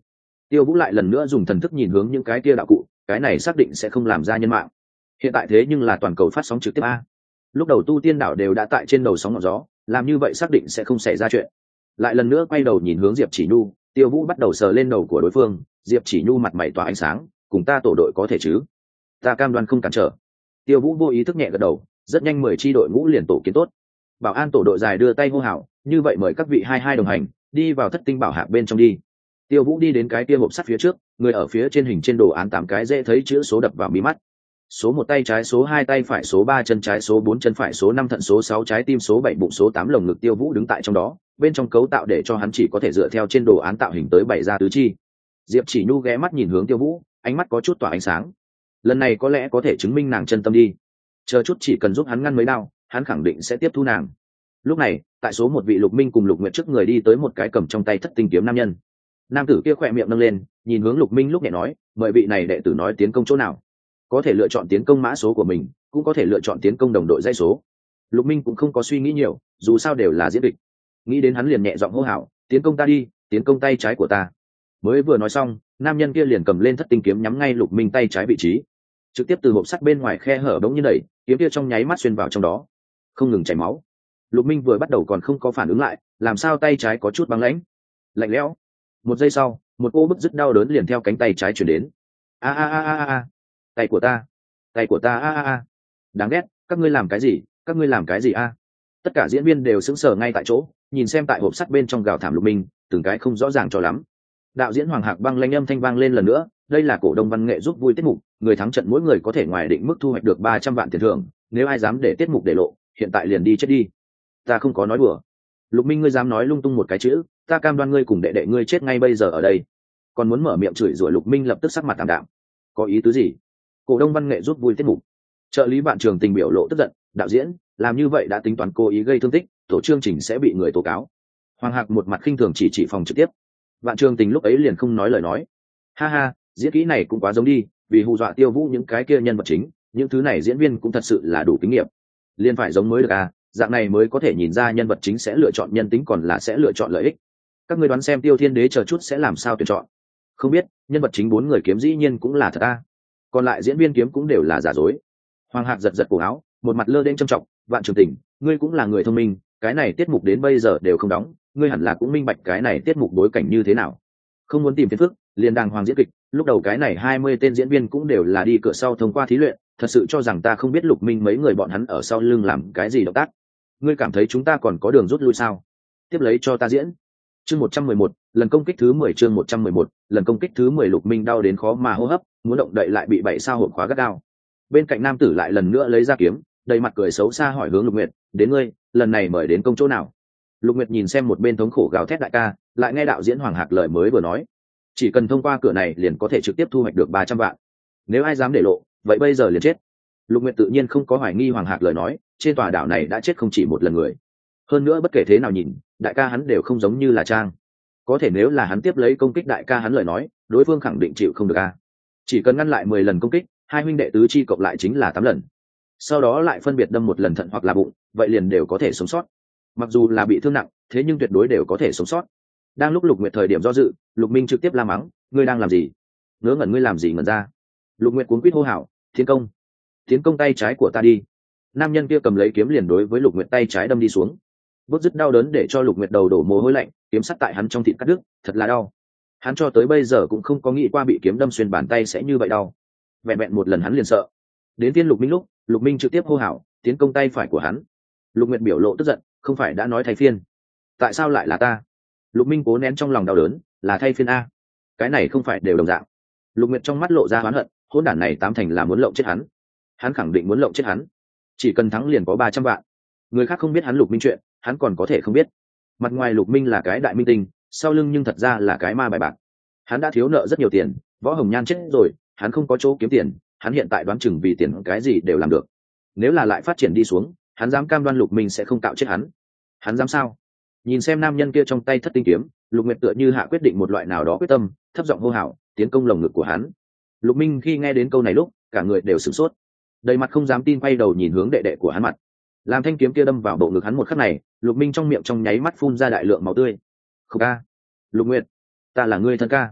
Tiêu Vũ lại lần nữa dùng thần thức nhìn hướng những cái kia đạo cụ, cái này xác định sẽ không làm ra nhân mạng. Hiện tại thế nhưng là toàn cầu phát sóng trực tiếp a. Lúc đầu tu tiên đảo đều đã tại trên đầu sóng ngọn gió, làm như vậy xác định sẽ không xảy ra chuyện. Lại lần nữa quay đầu nhìn hướng Diệp Chỉ Nhu, Tiêu Vũ bắt đầu sờ lên đầu của đối phương. Diệp Chỉ Nhu mặt mày tỏa ánh sáng, cùng ta tổ đội có thể chứ? Ta cam đoan không cản trở. Tiêu Vũ vô ý thức nhẹ gật đầu, rất nhanh mười chi đội ngũ liền tổ kiến tốt. Bảo an tổ đội dài đưa tay hô hào, như vậy mời các vị hai hai đồng hành, đi vào thất tinh bảo hạc bên trong đi. Tiêu Vũ đi đến cái kia hộp sắt phía trước, người ở phía trên hình trên đồ án tám cái dễ thấy chữ số đập vào mí mắt. Số một tay trái, số hai tay phải, số ba chân trái, số bốn chân phải, số năm thận, số sáu trái tim, số bảy bụng, số tám lồng ngực. Tiêu Vũ đứng tại trong đó, bên trong cấu tạo để cho hắn chỉ có thể dựa theo trên đồ án tạo hình tới bày ra tứ chi. Diệp Chỉ Nhu ghé mắt nhìn hướng Tiêu Vũ, ánh mắt có chút tỏa ánh sáng. Lần này có lẽ có thể chứng minh nàng chân tâm đi. Chờ chút chỉ cần giúp hắn ngăn mấy đao, hắn khẳng định sẽ tiếp thu nàng. Lúc này, tại số một vị Lục Minh cùng Lục Nguyệt trước người đi tới một cái cầm trong tay thất tinh kiếm nam nhân. Nam tử kia khỏe miệng nâng lên, nhìn hướng Lục Minh lúc nhẹ nói, mời vị này đệ tử nói tiến công chỗ nào. Có thể lựa chọn tiến công mã số của mình, cũng có thể lựa chọn tiến công đồng đội dãy số. Lục Minh cũng không có suy nghĩ nhiều, dù sao đều là diễn kịch. Nghĩ đến hắn liền nhẹ giọng hô hào, tiến công ta đi, tiến công tay trái của ta. Mới vừa nói xong, nam nhân kia liền cầm lên thất tinh kiếm nhắm ngay Lục Minh tay trái vị trí, trực tiếp từ hộp sắt bên ngoài khe hở bỗng nhiên đẩy, kiếm kia trong nháy mắt xuyên vào trong đó, không ngừng chảy máu. Lục Minh vừa bắt đầu còn không có phản ứng lại, làm sao tay trái có chút băng lãnh, lạnh lẽo. Một giây sau, một cô bức dứt đau đớn liền theo cánh tay trái chuyển đến. A a a a a, tay của ta, tay của ta, a a a, đáng ghét, các ngươi làm cái gì, các ngươi làm cái gì a? Tất cả diễn viên đều sững sờ ngay tại chỗ, nhìn xem tại hộp sắt bên trong gào thảm Lục Minh, từng cái không rõ ràng cho lắm. Đạo diễn Hoàng Hạc băng lanh âm thanh vang lên lần nữa, đây là cổ đông văn nghệ giúp vui tiết mục, người thắng trận mỗi người có thể ngoài định mức thu hoạch được ba trăm vạn tiền thưởng, nếu ai dám để tiết mục để lộ, hiện tại liền đi chết đi. Ta không có nói đùa. Lục Minh, ngươi dám nói lung tung một cái chữ, ta cam đoan ngươi cùng đệ đệ ngươi chết ngay bây giờ ở đây. Còn muốn mở miệng chửi rủa, Lục Minh lập tức sắc mặt tạm đạm. Có ý tứ gì? Cổ đông văn nghệ giúp vui tiết mục. Trợ lý Vạn Trường Tình biểu lộ tức giận, đạo diễn, làm như vậy đã tính toán cố ý gây thương tích, tổ chương trình sẽ bị người tố cáo. Hoàng Hạc một mặt khinh thường chỉ chỉ phòng trực tiếp. Vạn Trường Tình lúc ấy liền không nói lời nói. Ha ha, diễn kỹ này cũng quá giống đi, vì hù dọa Tiêu Vũ những cái kia nhân vật chính, những thứ này diễn viên cũng thật sự là đủ kinh nghiệm. Liên phải giống mới được à, dạng này mới có thể nhìn ra nhân vật chính sẽ lựa chọn nhân tính còn là sẽ lựa chọn lợi ích. Các ngươi đoán xem Tiêu Thiên Đế chờ chút sẽ làm sao tuyển chọn. Không biết, nhân vật chính bốn người kiếm dĩ nhiên cũng là thật à. Còn lại diễn viên kiếm cũng đều là giả dối. Hoàng Hạc giật giật cổ áo, một mặt lơ đễnh trầm trọng, Vạn Trường Tình, ngươi cũng là người thông minh, cái này tiết mục đến bây giờ đều không đóng, ngươi hẳn là cũng minh bạch cái này tiết mục bối cảnh như thế nào. Không muốn tìm phiền phức, liền đàng hoàng diễn kịch, lúc đầu cái này hai mươi tên diễn viên cũng đều là đi cửa sau thông qua thí luyện, thật sự cho rằng ta không biết Lục Minh mấy người bọn hắn ở sau lưng làm cái gì động tác. Ngươi cảm thấy chúng ta còn có đường rút lui sao? Tiếp lấy cho ta diễn. Chương một trăm mười một, lần công kích thứ mười. Chương một trăm mười một, lần công kích thứ mười. Lục Minh đau đến khó mà hô hấp, muốn động đậy lại bị bảy sao hộp khóa gắt gao. Bên cạnh nam tử lại lần nữa lấy ra kiếm, đầy mặt cười xấu xa hỏi hướng Lục Nguyệt, đến ngươi, lần này mời đến công chỗ nào? Lục Nguyệt nhìn xem một bên thống khổ gào thét đại ca, lại nghe đạo diễn Hoàng Hạc lời mới vừa nói, chỉ cần thông qua cửa này liền có thể trực tiếp thu hoạch được ba trăm vạn, nếu ai dám để lộ, vậy bây giờ liền chết. Lục Nguyệt tự nhiên không có hoài nghi Hoàng Hạc lời nói, trên tòa đảo này đã chết không chỉ một lần người, hơn nữa bất kể thế nào nhìn, đại ca hắn đều không giống như là trang. Có thể nếu là hắn tiếp lấy công kích đại ca hắn lời nói, đối phương khẳng định chịu không được a. Chỉ cần ngăn lại mười lần công kích, hai huynh đệ tứ chi cộng lại chính là tám lần, sau đó lại phân biệt đâm một lần thận hoặc là bụng, vậy liền đều có thể sống sót. Mặc dù là bị thương nặng, thế nhưng tuyệt đối đều có thể sống sót. Đang lúc Lục Nguyệt thời điểm do dự, Lục Minh trực tiếp la mắng, ngươi đang làm gì? Ngớ ngẩn ngươi làm gì ngẩn ra? Lục Nguyệt cuống quýt hô hào, tiến công, tiến công tay trái của ta đi. Nam nhân kia cầm lấy kiếm liền đối với Lục Nguyệt tay trái đâm đi xuống. Bước dứt đau đớn để cho Lục Nguyệt đầu đổ mồ hôi lạnh, kiếm sắt tại hắn trong thịt cắt đứt, thật là đau. Hắn cho tới bây giờ cũng không có nghĩ qua bị kiếm đâm xuyên bàn tay sẽ như vậy đau. Vẹn vẹn một lần hắn liền sợ. Đến tiên Lục Minh lúc, Lục Minh trực tiếp hô hào, tiến công tay phải của hắn. Lục Nguyệt biểu lộ tức giận, không phải đã nói thay phiên, tại sao lại là ta? Lục Minh cố nén trong lòng đau đớn, là thay phiên a, cái này không phải đều đồng dạng. Lục Nguyệt trong mắt lộ ra oán hận, hỗn đản này tám thành là muốn lộng chết hắn, hắn khẳng định muốn lộng chết hắn. Chỉ cần thắng liền có ba trăm vạn, người khác không biết hắn Lục Minh chuyện, hắn còn có thể không biết. Mặt ngoài Lục Minh là cái đại minh tinh, sau lưng nhưng thật ra là cái ma bài bạc. Hắn đã thiếu nợ rất nhiều tiền, Võ Hồng Nhan chết rồi, hắn không có chỗ kiếm tiền, hắn hiện tại đoán chừng vì tiền cái gì đều làm được. Nếu là lại phát triển đi xuống, hắn dám cam đoan Lục Minh sẽ không cạo chết hắn. Hắn dám sao? Nhìn xem nam nhân kia trong tay thất tinh kiếm, Lục Nguyệt tựa như hạ quyết định một loại nào đó quyết tâm, thấp giọng hô hào, tiến công lồng ngực của hắn. Lục Minh khi nghe đến câu này lúc, cả người đều sửng sốt, đầy mặt không dám tin quay đầu nhìn hướng đệ đệ của hắn mặt. Làm thanh kiếm kia đâm vào bộ ngực hắn một khắc này, Lục Minh trong miệng trong nháy mắt phun ra đại lượng máu tươi. Khục ca, Lục Nguyệt, ta là ngươi thân ca.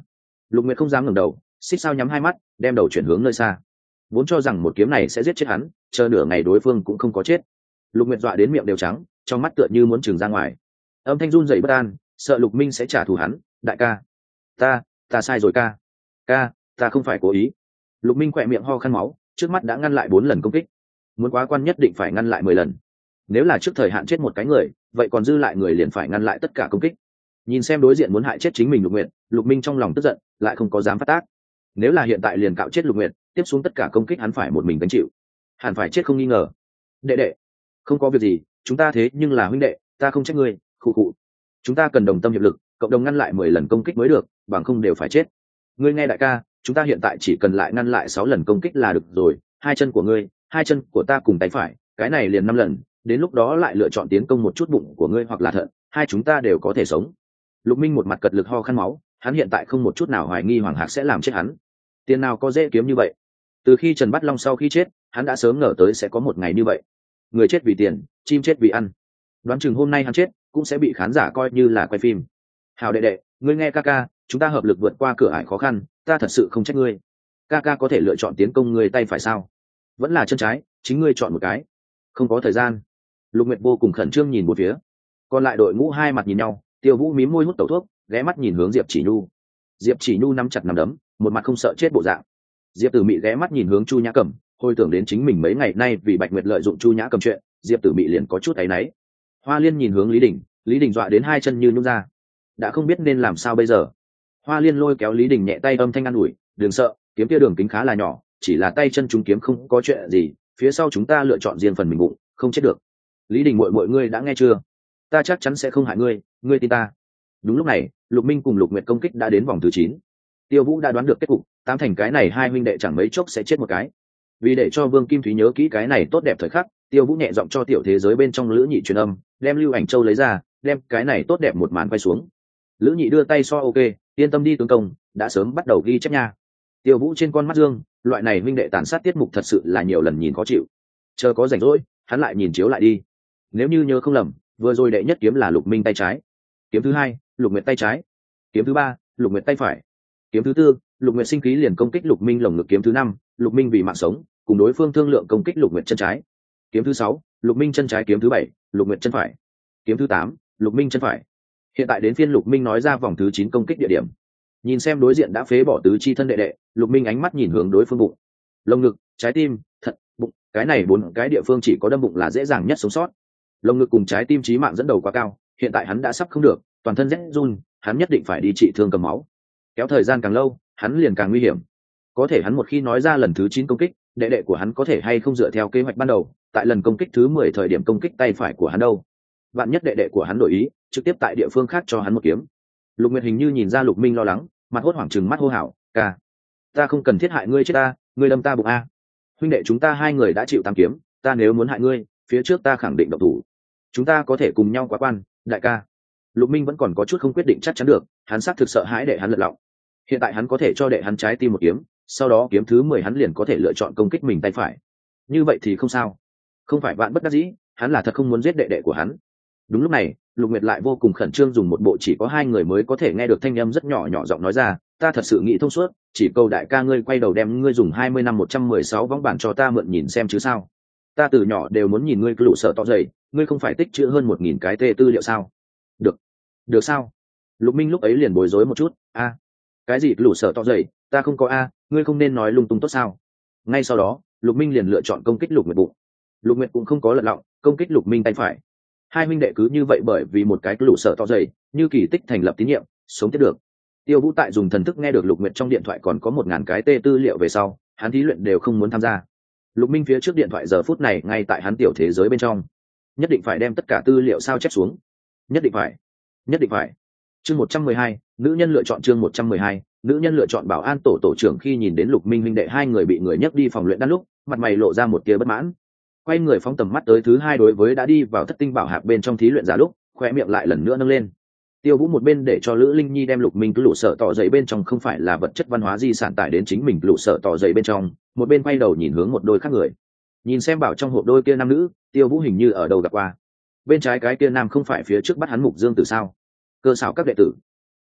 Lục Nguyệt không dám ngẩng đầu, xích sao nhắm hai mắt, đem đầu chuyển hướng nơi xa. Vốn cho rằng một kiếm này sẽ giết chết hắn, chờ nửa ngày đối phương cũng không có chết. Lục Nguyệt dọa đến miệng đều trắng, trong mắt tựa như muốn trừng ra ngoài. Âm thanh run rẩy bất an, sợ Lục Minh sẽ trả thù hắn. Đại ca, ta, ta sai rồi ca. Ca, ta không phải cố ý. Lục Minh khỏe miệng ho khăn máu, trước mắt đã ngăn lại bốn lần công kích. Muốn quá quan nhất định phải ngăn lại mười lần. Nếu là trước thời hạn chết một cái người, vậy còn dư lại người liền phải ngăn lại tất cả công kích. Nhìn xem đối diện muốn hại chết chính mình Lục Nguyệt, Lục Minh trong lòng tức giận, lại không có dám phát tác. Nếu là hiện tại liền cạo chết Lục Nguyệt, tiếp xuống tất cả công kích hắn phải một mình gánh chịu, hẳn phải chết không nghi ngờ. Đệ đệ, không có việc gì, chúng ta thế nhưng là huynh đệ, ta không trách ngươi. Khụ khụ, chúng ta cần đồng tâm hiệp lực, cộng đồng ngăn lại mười lần công kích mới được, bằng không đều phải chết. Ngươi nghe đại ca, chúng ta hiện tại chỉ cần lại ngăn lại sáu lần công kích là được rồi. Hai chân của ngươi, hai chân của ta cùng tay phải, cái này liền năm lần, đến lúc đó lại lựa chọn tiến công một chút bụng của ngươi hoặc là thận, hai chúng ta đều có thể sống. Lục Minh một mặt cật lực ho khăn máu, hắn hiện tại không một chút nào hoài nghi Hoàng Hạc sẽ làm chết hắn. Tiền nào có dễ kiếm như vậy. Từ khi Trần Bát Long sau khi chết, hắn đã sớm ngờ tới sẽ có một ngày như vậy. Người chết vì tiền, chim chết vì ăn. Đoán chừng hôm nay hắn chết, cũng sẽ bị khán giả coi như là quay phim. Hào đệ đệ, ngươi nghe ca ca, chúng ta hợp lực vượt qua cửa ải khó khăn, ta thật sự không trách ngươi. Ca ca có thể lựa chọn tiến công ngươi tay phải sao? Vẫn là chân trái, chính ngươi chọn một cái. Không có thời gian. Lục Nguyệt vô cùng khẩn trương nhìn một phía. Còn lại đội ngũ hai mặt nhìn nhau, Tiêu Vũ mím môi hút tẩu thuốc, ghé mắt nhìn hướng Diệp Chỉ Nhu. Diệp Chỉ Nhu nắm chặt nắm đấm, một mặt không sợ chết bộ dạng. Diệp Tử Mị ghé mắt nhìn hướng Chu Nhã Cầm, hồi tưởng đến chính mình mấy ngày nay vì Bạch Nguyệt lợi dụng Chu Nhã Cầm chuyện, Diệp Tử Mị liền có chút áy náy. Hoa Liên nhìn hướng Lý Đình, Lý Đình dọa đến hai chân như nhũn ra, đã không biết nên làm sao bây giờ. Hoa Liên lôi kéo Lý Đình nhẹ tay âm thanh an ủi, đừng sợ, kiếm kia đường kính khá là nhỏ, chỉ là tay chân chúng kiếm không có chuyện gì, phía sau chúng ta lựa chọn riêng phần mình bụng, không chết được. Lý Đình muội muội ngươi đã nghe chưa? Ta chắc chắn sẽ không hại ngươi, ngươi tin ta. Đúng lúc này, Lục Minh cùng Lục Nguyệt công kích đã đến vòng thứ chín. Tiêu Vũ đã đoán được kết cục, tám thành cái này hai huynh đệ chẳng mấy chốc sẽ chết một cái. Vì để cho Vương Kim Thúy nhớ kỹ cái này tốt đẹp thời khắc, Tiêu Vũ nhẹ giọng cho tiểu thế giới bên trong Lữ Nhị truyền âm, đem Lưu Ảnh Châu lấy ra, đem cái này tốt đẹp một màn quay xuống. Lữ Nhị đưa tay so ok, yên tâm đi tướng công, đã sớm bắt đầu ghi chép nha. Tiêu Vũ trên con mắt dương, loại này huynh đệ tàn sát tiết mục thật sự là nhiều lần nhìn khó chịu. Chờ có rảnh rỗi, hắn lại nhìn chiếu lại đi. Nếu như nhớ không lầm, vừa rồi đệ nhất kiếm là Lục Minh tay trái, kiếm thứ hai, Lục Nguyệt tay trái, kiếm thứ ba, Lục Nguyệt tay phải, kiếm thứ tư, Lục Nguyệt sinh khí liền công kích Lục Minh lồng ngực, kiếm thứ năm, Lục Minh vì mạng sống cùng đối phương thương lượng công kích Lục Nguyệt chân trái, kiếm thứ sáu, Lục Minh chân trái, kiếm thứ bảy, Lục Nguyệt chân phải, kiếm thứ tám, Lục Minh chân phải. Hiện tại đến phiên Lục Minh nói ra vòng thứ chín công kích địa điểm. Nhìn xem đối diện đã phế bỏ tứ chi thân đệ đệ, Lục Minh ánh mắt nhìn hướng đối phương bụng, lồng ngực, trái tim, thận, bụng, cái này bốn cái địa phương chỉ có đâm bụng là dễ dàng nhất sống sót. Lồng ngực cùng trái tim chí mạng dẫn đầu quá cao, hiện tại hắn đã sắp không được, toàn thân rét run, hắn nhất định phải đi trị thương cầm máu. Kéo thời gian càng lâu, hắn liền càng nguy hiểm. Có thể hắn một khi nói ra lần thứ chín công kích, đệ đệ của hắn có thể hay không dựa theo kế hoạch ban đầu, tại lần công kích thứ mười thời điểm công kích tay phải của hắn đâu? Vạn nhất đệ đệ của hắn đổi ý, trực tiếp tại địa phương khác cho hắn một kiếm. Lục Nguyệt hình như nhìn ra Lục Minh lo lắng, mặt hốt hoảng trừng mắt hô hào, "Ca, ta không cần thiết hại ngươi chết ta, ngươi đâm ta bụng a. Huynh đệ chúng ta hai người đã chịu tám kiếm, ta nếu muốn hại ngươi, phía trước ta khẳng định động thủ. Chúng ta có thể cùng nhau quá quan, đại ca." Lục Minh vẫn còn có chút không quyết định chắc chắn được, hắn xác thực sợ hãi đệ hắn lật lọng. Hiện tại hắn có thể cho đệ hắn trái tim một kiếm, sau đó kiếm thứ mười hắn liền có thể lựa chọn công kích mình tay phải. Như vậy thì không sao. Không phải vạn bất đắc dĩ, hắn là thật không muốn giết đệ đệ của hắn. Đúng lúc này, Lục Nguyệt lại vô cùng khẩn trương dùng một bộ chỉ có hai người mới có thể nghe được thanh âm rất nhỏ nhỏ giọng nói ra, "Ta thật sự nghĩ thông suốt, chỉ cầu đại ca ngươi quay đầu đem ngươi dùng hai mươi năm một trăm mười sáu võng bản cho ta mượn nhìn xem chứ sao? Ta từ nhỏ đều muốn nhìn ngươi cứ lũ sợ to dày, ngươi không phải tích trữ hơn một nghìn cái tê tư liệu sao?" Được, được sao? Lục Minh lúc ấy liền bối rối một chút, "A, cái gì lũ sợ to dày, ta không có a, ngươi không nên nói lung tung tốt sao?" Ngay sau đó, Lục Minh liền lựa chọn công kích Lục Nguyệt bụng. Lục Nguyệt cũng không có lật lọng, công kích Lục Minh tay phải. Hai huynh đệ cứ như vậy bởi vì một cái lũ sợ to dày, như kỳ tích thành lập tín nhiệm, sống tiếp được. Tiêu Vũ tại dùng thần thức nghe được Lục Nguyệt trong điện thoại còn có một ngàn cái tê tư liệu về sau, hắn thí luyện đều không muốn tham gia. Lục Minh phía trước điện thoại giờ phút này ngay tại hắn tiểu thế giới bên trong, nhất định phải đem tất cả tư liệu sao chép xuống, nhất định phải, nhất định phải. Chương một trăm mười hai, nữ nhân lựa chọn chương một trăm mười hai, nữ nhân lựa chọn bảo an tổ tổ trưởng khi nhìn đến Lục Minh huynh đệ hai người bị người nhấc đi phòng luyện đan lúc, mặt mày lộ ra một tia bất mãn. Quay người phóng tầm mắt tới thứ hai đối với đã đi vào thất tinh bảo hạp bên trong thí luyện giả lúc, khoe miệng lại lần nữa nâng lên. Tiêu Vũ một bên để cho Lữ Linh Nhi đem Lục Minh cứ lũ sợ tỏ dậy bên trong không phải là vật chất văn hóa di sản tải đến chính mình lũ sợ tỏ dậy bên trong, một bên quay đầu nhìn hướng một đôi khác người. Nhìn xem bảo trong hộp đôi kia nam nữ, Tiêu Vũ hình như ở đâu gặp qua. Bên trái cái kia nam không phải phía trước bắt hắn Mục Dương Tử sao? Cơ xảo các đệ tử.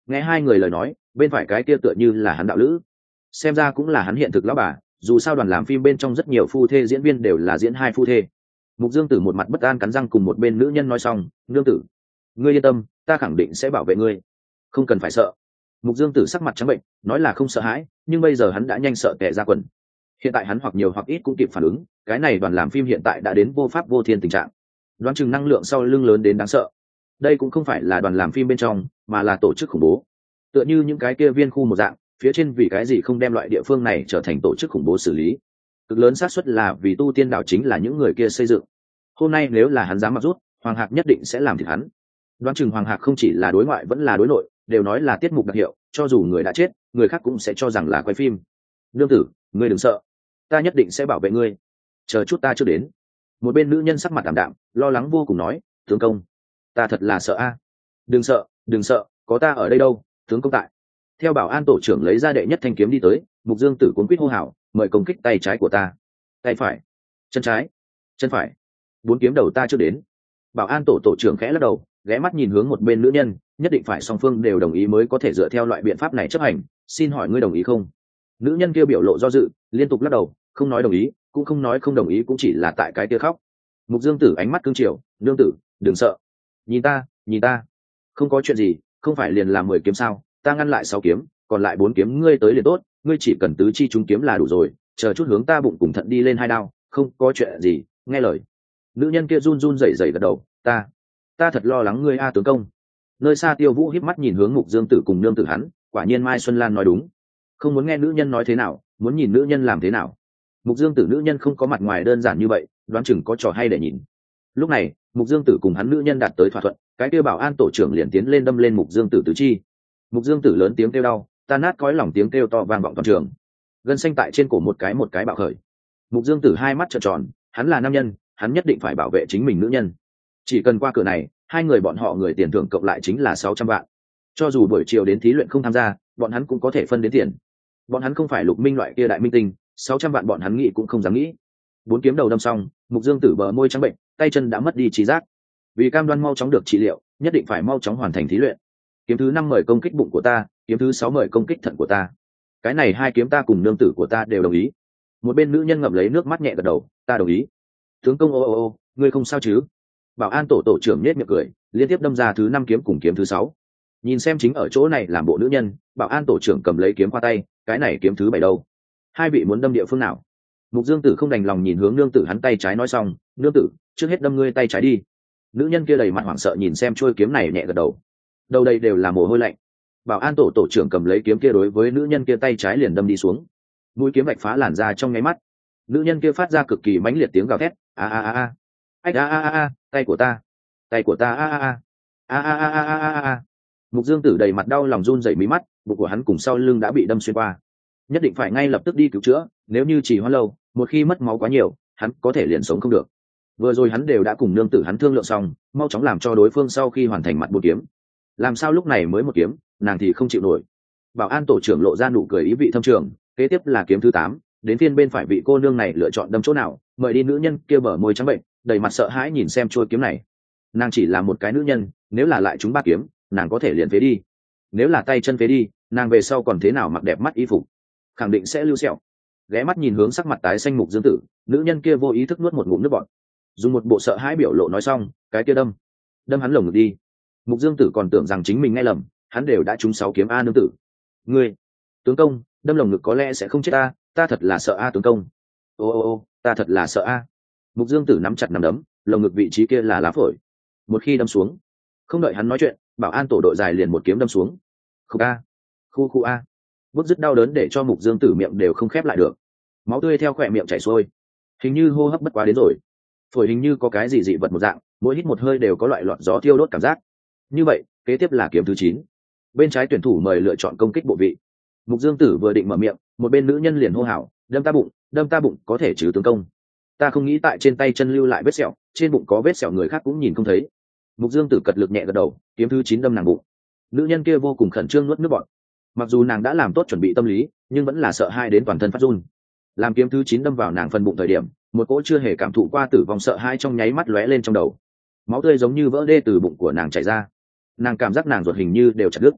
Nghe hai người lời nói, bên phải cái kia tựa như là hắn đạo lữ, xem ra cũng là hắn hiện thực lão bà. Dù sao đoàn làm phim bên trong rất nhiều phu thê diễn viên đều là diễn hai phu thê. Mục Dương Tử một mặt bất an cắn răng cùng một bên nữ nhân nói xong, nương tử, ngươi yên tâm, ta khẳng định sẽ bảo vệ ngươi, không cần phải sợ. Mục Dương Tử sắc mặt trắng bệnh, nói là không sợ hãi, nhưng bây giờ hắn đã nhanh sợ tè ra quần. Hiện tại hắn hoặc nhiều hoặc ít cũng kịp phản ứng, cái này đoàn làm phim hiện tại đã đến vô pháp vô thiên tình trạng, đoán chừng năng lượng sau lưng lớn đến đáng sợ. Đây cũng không phải là đoàn làm phim bên trong, mà là tổ chức khủng bố. Tựa như những cái kia viên khu một dạng, phía trên vì cái gì không đem loại địa phương này trở thành tổ chức khủng bố xử lý? Cực lớn xác suất là vì tu tiên đạo chính là những người kia xây dựng. Hôm nay nếu là hắn dám mặc rút, Hoàng Hạc nhất định sẽ làm thịt hắn. Đoán chừng Hoàng Hạc không chỉ là đối ngoại vẫn là đối nội, đều nói là tiết mục đặc hiệu, cho dù người đã chết, người khác cũng sẽ cho rằng là quay phim. Nương tử, ngươi đừng sợ, ta nhất định sẽ bảo vệ ngươi. Chờ chút ta chưa đến. Một bên nữ nhân sắc mặt đảm đạm, lo lắng vô cùng nói, tướng công, ta thật là sợ a. Đừng sợ, đừng sợ, có ta ở đây đâu, tướng công tại. Theo bảo an tổ trưởng lấy ra đệ nhất thanh kiếm đi tới, Mục Dương Tử cuốn quýt hô hào, mời công kích tay trái của ta, tay phải, chân trái, chân phải, bốn kiếm đầu ta chưa đến. Bảo an tổ tổ trưởng khẽ lắc đầu, ghé mắt nhìn hướng một bên nữ nhân, nhất định phải song phương đều đồng ý mới có thể dựa theo loại biện pháp này chấp hành, xin hỏi ngươi đồng ý không? Nữ nhân kia biểu lộ do dự, liên tục lắc đầu, không nói đồng ý, cũng không nói không đồng ý, cũng chỉ là tại cái kia khóc. Mục Dương Tử ánh mắt cương triều, nương tử, đừng sợ, nhìn ta, nhìn ta, không có chuyện gì, không phải liền làm mười kiếm sao, ta ngăn lại sáu kiếm, còn lại bốn kiếm ngươi tới liền tốt, ngươi chỉ cần tứ chi trúng kiếm là đủ rồi, chờ chút hướng ta bụng cùng thận đi lên hai đao, không có chuyện gì, nghe lời. Nữ nhân kia run run rẩy rẩy gật đầu, ta ta thật lo lắng ngươi a tướng công. Nơi xa Tiêu Vũ híp mắt nhìn hướng Mục Dương Tử cùng nương tử hắn, quả nhiên Mai Xuân Lan nói đúng, không muốn nghe nữ nhân nói thế nào, muốn nhìn nữ nhân làm thế nào. Mục Dương Tử nữ nhân không có mặt ngoài đơn giản như vậy, đoán chừng có trò hay để nhìn. Lúc này Mục Dương Tử cùng hắn nữ nhân đạt tới thỏa thuận, cái kia bảo an tổ trưởng liền tiến lên đâm lên Mục Dương Tử tứ chi. Mục Dương Tử lớn tiếng kêu đau, tan nát cõi lòng tiếng kêu to vang vọng toàn trường, gân xanh tại trên cổ một cái một cái bạo khởi. Mục Dương Tử hai mắt trợn tròn, hắn là nam nhân, hắn nhất định phải bảo vệ chính mình nữ nhân. Chỉ cần qua cửa này, hai người bọn họ người tiền thưởng cộng lại chính là sáu trăm vạn. Cho dù buổi chiều đến thí luyện không tham gia, bọn hắn cũng có thể phân đến tiền. Bọn hắn không phải Lục Minh loại kia đại minh tinh, sáu trăm vạn bọn hắn nghĩ cũng không dám nghĩ. Bốn kiếm đầu đâm xong, Mục Dương Tử bờ môi trắng bệnh, tay chân đã mất đi trí giác. Vì cam đoan mau chóng được trị liệu, nhất định phải mau chóng hoàn thành thí luyện. Kiếm thứ năm mời công kích bụng của ta, kiếm thứ sáu mời công kích thận của ta. Cái này hai kiếm ta cùng nương tử của ta đều đồng ý. Một bên nữ nhân ngậm lấy nước mắt nhẹ gật đầu, ta đồng ý. Tướng công ô ô ô, ngươi không sao chứ? Bảo an tổ tổ trưởng nhếch miệng cười, liên tiếp đâm ra thứ năm kiếm cùng kiếm thứ sáu. Nhìn xem chính ở chỗ này làm bộ nữ nhân, bảo an tổ trưởng cầm lấy kiếm qua tay, cái này kiếm thứ bảy đâu? Hai vị muốn đâm địa phương nào? Mục Dương Tử không đành lòng nhìn hướng nương tử hắn tay trái nói xong, nương tử, trước hết đâm ngươi tay trái đi. Nữ nhân kia đầy mặt hoảng sợ nhìn xem trôi kiếm này nhẹ gật đầu. Đầu đây đều là mồ hôi lạnh. Bảo an tổ tổ trưởng cầm lấy kiếm kia đối với nữ nhân kia tay trái liền đâm đi xuống. Mũi kiếm vạch phá làn da trong nháy mắt. Nữ nhân kia phát ra cực kỳ mãnh liệt tiếng gào thét, a a a a, ách a a a a, tay của ta, tay của ta a a a, a a a a a a a. Mục Dương Tử đầy mặt đau lòng run rẩy mí mắt, bụng của hắn cùng sau lưng đã bị đâm xuyên qua, nhất định phải ngay lập tức đi cứu chữa, nếu như trì hoãn lâu, một khi mất máu quá nhiều, hắn có thể liền sống không được. Vừa rồi hắn đều đã cùng nương tử hắn thương lượng xong, mau chóng làm cho đối phương sau khi hoàn thành mặt bốn kiếm. Làm sao lúc này mới một kiếm, nàng thì không chịu nổi. Bảo an tổ trưởng lộ ra nụ cười ý vị thâm trường, kế tiếp là kiếm thứ tám, đến phiên bên phải vị cô nương này lựa chọn đâm chỗ nào, mời đi. Nữ nhân kia bờ môi trắng bệnh, đầy mặt sợ hãi nhìn xem trôi kiếm này. Nàng chỉ là một cái nữ nhân, nếu là lại chúng ba kiếm, nàng có thể liền phế đi. Nếu là tay chân phế đi, nàng về sau còn thế nào mặc đẹp mắt y phục, khẳng định sẽ lưu sẹo. Ghé mắt nhìn hướng sắc mặt tái xanh Mục Dương Tử, nữ nhân kia vô ý thức nuốt một ngụm nước bọt, dùng một bộ sợ hãi biểu lộ nói xong, cái kia đâm đâm hắn lồng ngực đi. Mục Dương Tử còn tưởng rằng chính mình nghe lầm, hắn đều đã trúng sáu kiếm a. Nương tử, ngươi, tướng công, đâm lồng ngực có lẽ sẽ không chết ta, ta thật là sợ a tướng công. Ô ô ô, ta thật là sợ a. Mục Dương Tử nắm chặt nắm đấm, lồng ngực vị trí kia là lá phổi. Một khi đâm xuống, không đợi hắn nói chuyện, bảo an tổ đội dài liền một kiếm đâm xuống. Khúc a, khu khu a. Bút dứt đau đớn để cho Mục Dương Tử miệng đều không khép lại được, máu tươi theo khỏe miệng chảy xuôi, hình như hô hấp bất quá đến rồi, phổi hình như có cái gì dị vật một dạng, mỗi hít một hơi đều có loại lọt gió thiêu đốt cảm giác. Như vậy kế tiếp là kiếm thứ chín, bên trái tuyển thủ mời lựa chọn công kích bộ vị. Mục Dương Tử vừa định mở miệng, một bên nữ nhân liền hô hào, đâm ta bụng, đâm ta bụng có thể chứ tướng công, ta không nghĩ tại trên tay chân lưu lại vết sẹo, trên bụng có vết sẹo người khác cũng nhìn không thấy. Mục Dương Tử cật lực nhẹ gật đầu, kiếm thứ chín đâm nàng bụng. Nữ nhân kia vô cùng khẩn trương nuốt nước bọt, mặc dù nàng đã làm tốt chuẩn bị tâm lý, nhưng vẫn là sợ hai đến toàn thân phát run. Làm kiếm thứ chín đâm vào nàng phần bụng thời điểm, một cỗ chưa hề cảm thụ qua tử vong sợ hai trong nháy mắt lóe lên trong đầu, máu tươi giống như vỡ đê từ bụng của nàng chảy ra, nàng cảm giác nàng ruột hình như đều chặt đứt.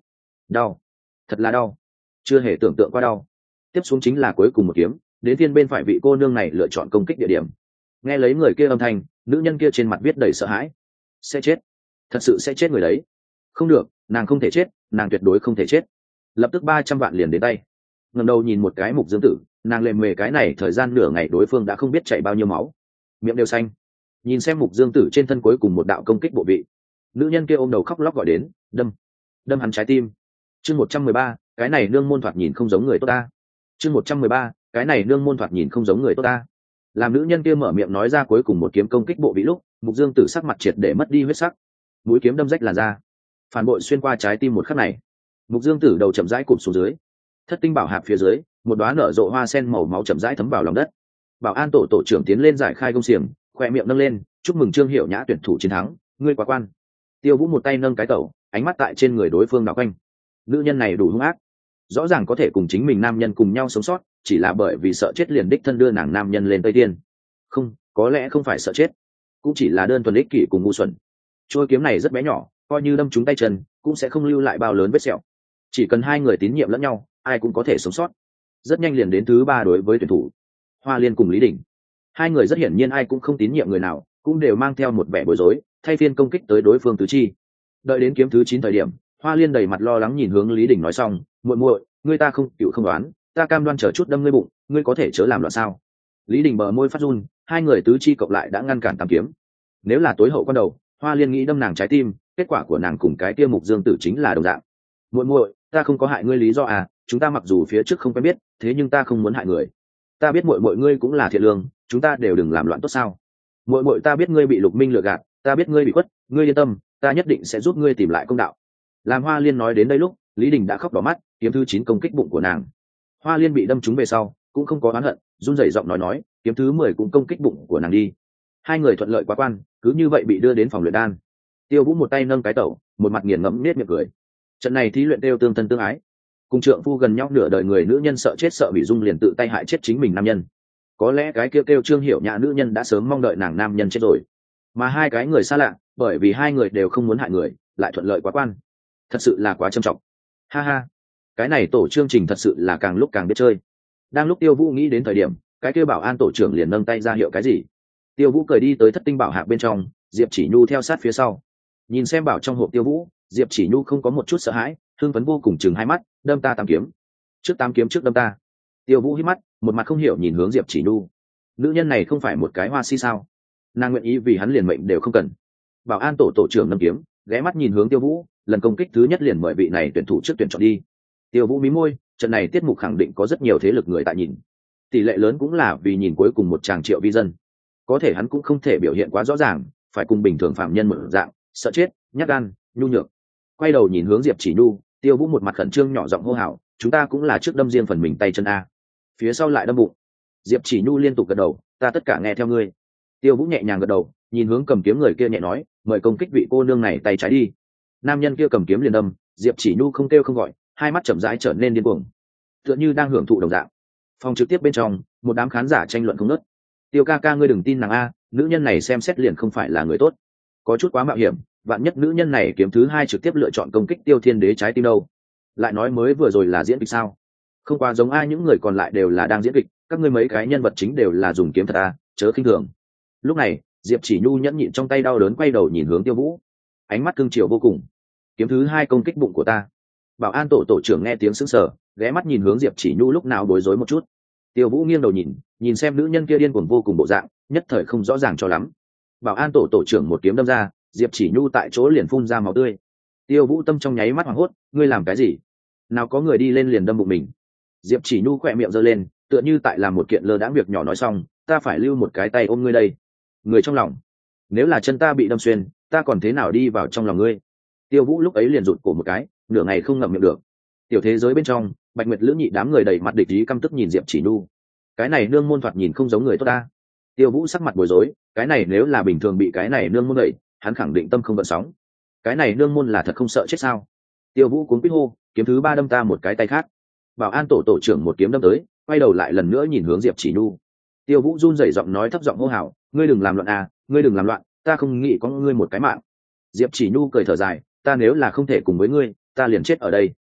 Đau, thật là đau, chưa hề tưởng tượng qua đau. Tiếp xuống chính là cuối cùng một kiếm, đến thiên bên phải vị cô nương này lựa chọn công kích địa điểm. Nghe lấy người kia âm thanh, nữ nhân kia trên mặt viết đầy sợ hãi. Sẽ chết, thật sự sẽ chết người đấy. Không được, nàng không thể chết, nàng tuyệt đối không thể chết. Lập tức ba trăm vạn liền đến tay. Ngẩng đầu nhìn một cái Mục Dương Tử, nàng lề mề cái này thời gian nửa ngày đối phương đã không biết chảy bao nhiêu máu, miệng đều xanh. Nhìn xem Mục Dương Tử trên thân cuối cùng một đạo công kích bộ vị, nữ nhân kia ôm đầu khóc lóc gọi đến, đâm, đâm hắn trái tim. Chương một trăm mười ba, cái này nương môn thoạt nhìn không giống người tốt ta. Chương một trăm mười ba, cái này nương môn thoạt nhìn không giống người tốt ta. Làm nữ nhân kia mở miệng nói ra cuối cùng một kiếm công kích bộ vị lúc, Mục Dương Tử sắc mặt triệt để mất đi huyết sắc, mũi kiếm đâm rách làn da, phản bội xuyên qua trái tim một khắc này. Mục Dương Tử đầu chậm rãi cụp xuống dưới, thất tinh bảo hạp phía dưới, một đóa nở rộ hoa sen màu máu chậm rãi thấm vào lòng đất. Bảo an tổ tổ trưởng tiến lên giải khai công xiềng, khoe miệng nâng lên, chúc mừng Trương Hiểu Nhã tuyển thủ chiến thắng, ngươi quá quan. Tiêu Vũ một tay nâng cái tẩu, ánh mắt tại trên người đối phương đảo quanh. Nữ nhân này đủ hung ác, rõ ràng có thể cùng chính mình nam nhân cùng nhau sống sót, chỉ là bởi vì sợ chết liền đích thân đưa nàng nam nhân lên Tây Tiên. Không, có lẽ không phải sợ chết, cũng chỉ là đơn thuần ích kỷ cùng ngu xuẩn. Trôi kiếm này rất bé nhỏ, coi như đâm trúng tay chân, cũng sẽ không lưu lại bao lớn vết sẹo. Chỉ cần hai người tín nhiệm lẫn nhau, ai cũng có thể sống sót. Rất nhanh liền đến thứ ba đối với tuyển thủ Hoa Liên cùng Lý Đình. Hai người rất hiển nhiên ai cũng không tín nhiệm người nào, cũng đều mang theo một vẻ bối rối, thay phiên công kích tới đối phương tứ chi. Đợi đến kiếm thứ chín thời điểm, Hoa Liên đầy mặt lo lắng nhìn hướng Lý Đình nói xong, muội muội, ngươi ta không chịu không đoán, ta cam đoan chờ chút đâm ngươi bụng, ngươi có thể chớ làm loạn sao? Lý Đình bờ môi phát run, hai người tứ chi cộng lại đã ngăn cản tám kiếm. Nếu là tối hậu quan đầu, Hoa Liên nghĩ đâm nàng trái tim, kết quả của nàng cùng cái kia Mục Dương Tử chính là đồng dạng. Muội muội, ta không có hại ngươi lý do à? Chúng ta mặc dù phía trước không quen biết, thế nhưng ta không muốn hại người. Ta biết muội muội ngươi cũng là thiện lương, chúng ta đều đừng làm loạn tốt sao? Muội muội, ta biết ngươi bị Lục Minh lừa gạt, ta biết ngươi bị quất, ngươi yên tâm, ta nhất định sẽ giúp ngươi tìm lại công đạo. Làm Hoa Liên nói đến đây lúc, Lý Đình đã khóc đỏ mắt, kiếm thứ chín công kích bụng của nàng. Hoa Liên bị đâm trúng về sau, cũng không có oán hận, run rẩy giọng nói nói, kiếm thứ mười cũng công kích bụng của nàng đi. Hai người thuận lợi quá quan, cứ như vậy bị đưa đến phòng luyện đan. Tiêu Vũ một tay nâng cái tẩu, một mặt nghiền ngẫm nết miệng cười. Trận này thí luyện đều tương thân tương ái, cùng trượng phu gần nhau nửa đời người nữ nhân sợ chết sợ bị dung liền tự tay hại chết chính mình nam nhân. Có lẽ cái kêu kêu Trương Hiểu Nhã nữ nhân đã sớm mong đợi nàng nam nhân chết rồi, mà hai cái người xa lạ, bởi vì hai người đều không muốn hại người, lại thuận lợi quá quan, thật sự là quá trầm trọng. Ha ha, cái này tổ chương trình thật sự là càng lúc càng biết chơi. Đang lúc Tiêu Vũ nghĩ đến thời điểm, cái kêu bảo an tổ trưởng liền nâng tay ra hiệu cái gì. Tiêu Vũ cười đi tới thất tinh bảo hạc bên trong, Diệp Chỉ Nhu theo sát phía sau. Nhìn xem bảo trong hộp Tiêu Vũ, Diệp Chỉ Nhu không có một chút sợ hãi, hưng phấn vô cùng chừng hai mắt, đâm ta tám kiếm, trước tám kiếm trước đâm ta. Tiêu Vũ hít mắt, một mặt không hiểu nhìn hướng Diệp Chỉ Nhu. Nữ nhân này không phải một cái hoa si sao? Nàng nguyện ý vì hắn liền mệnh đều không cần. Bảo an tổ tổ trưởng nâng kiếm, ghé mắt nhìn hướng Tiêu Vũ, lần công kích thứ nhất liền mời vị này tuyển thủ trước tuyển chọn đi. Tiêu Vũ mí môi, trận này tiết mục khẳng định có rất nhiều thế lực người tại nhìn, tỷ lệ lớn cũng là vì nhìn cuối cùng một tràng triệu vi dân. Có thể hắn cũng không thể biểu hiện quá rõ ràng, phải cùng bình thường phạm nhân một dạng, sợ chết, nhát gan, nhu nhược. Quay đầu nhìn hướng Diệp Chỉ Nhu, Tiêu Vũ một mặt khẩn trương nhỏ giọng hô hào, chúng ta cũng là trước đâm riêng phần mình tay chân a, phía sau lại đâm bụng. Diệp Chỉ Nhu liên tục gật đầu, ta tất cả nghe theo ngươi. Tiêu Vũ nhẹ nhàng gật đầu, nhìn hướng cầm kiếm người kia nhẹ nói, mời công kích vị cô nương này tay trái đi. Nam nhân kia cầm kiếm liền đâm, Diệp Chỉ Nhu không kêu không gọi, hai mắt chậm rãi trở nên điên cuồng, tựa như đang hưởng thụ đồng dạng. Phòng trực tiếp bên trong, một đám khán giả tranh luận không ngớt. Tiêu ca ca, ngươi đừng tin nàng a, nữ nhân này xem xét liền không phải là người tốt, có chút quá mạo hiểm, vạn nhất nữ nhân này kiếm thứ hai trực tiếp lựa chọn công kích Tiêu Thiên Đế trái tim đâu. Lại nói mới vừa rồi là diễn kịch sao? Không quá giống ai, những người còn lại đều là đang diễn kịch, các ngươi mấy cái nhân vật chính đều là dùng kiếm thật à, chớ khinh thường. Lúc này, Diệp Chỉ Nhu nhẫn nhịn trong tay đau đớn, quay đầu nhìn hướng Tiêu Vũ, ánh mắt cương triều vô cùng. Kiếm thứ hai công kích bụng của ta. Bảo an tổ tổ trưởng nghe tiếng sững sờ, ghé mắt nhìn hướng Diệp Chỉ Nhu, lúc nào bối rối một chút. Tiêu Vũ nghiêng đầu nhìn, nhìn xem nữ nhân kia điên cuồng vô cùng bộ dạng, nhất thời không rõ ràng cho lắm. Bảo an tổ tổ trưởng một kiếm đâm ra, Diệp Chỉ Nhu tại chỗ liền phun ra máu tươi. Tiêu Vũ tâm trong nháy mắt hoảng hốt, ngươi làm cái gì? Nào có người đi lên liền đâm bụng mình. Diệp Chỉ Nhu khỏe miệng giơ lên, tựa như tại làm một kiện lơ đãng việc nhỏ nói xong, ta phải lưu một cái tay ôm ngươi đây. Người trong lòng, nếu là chân ta bị đâm xuyên, ta còn thế nào đi vào trong lòng ngươi? Tiêu Vũ lúc ấy liền rụt cổ một cái, nửa ngày không ngậm miệng được. Tiểu thế giới bên trong, Bạch Nguyệt Lữ Nhị đám người đầy mặt địch ý căm tức nhìn Diệp Chỉ Nhu. Cái này nương môn thoạt nhìn không giống người tốt ta. Tiêu Vũ sắc mặt bối rối, cái này nếu là bình thường bị cái này nương môn đẩy, hắn khẳng định tâm không gợn sóng. Cái này nương môn là thật không sợ chết sao? Tiêu Vũ cuống quýt hô, kiếm thứ ba đâm ta một cái tay khác. Bảo an tổ tổ trưởng một kiếm đâm tới, quay đầu lại lần nữa nhìn hướng Diệp Chỉ Nhu. Tiêu Vũ run rẩy giọng nói thấp giọng hô hào, ngươi đừng làm loạn à, ngươi đừng làm loạn, ta không nghĩ có ngươi một cái mạng. Diệp Chỉ Nhu cười thở dài, ta nếu là không thể cùng với ngươi, ta liền chết ở đây.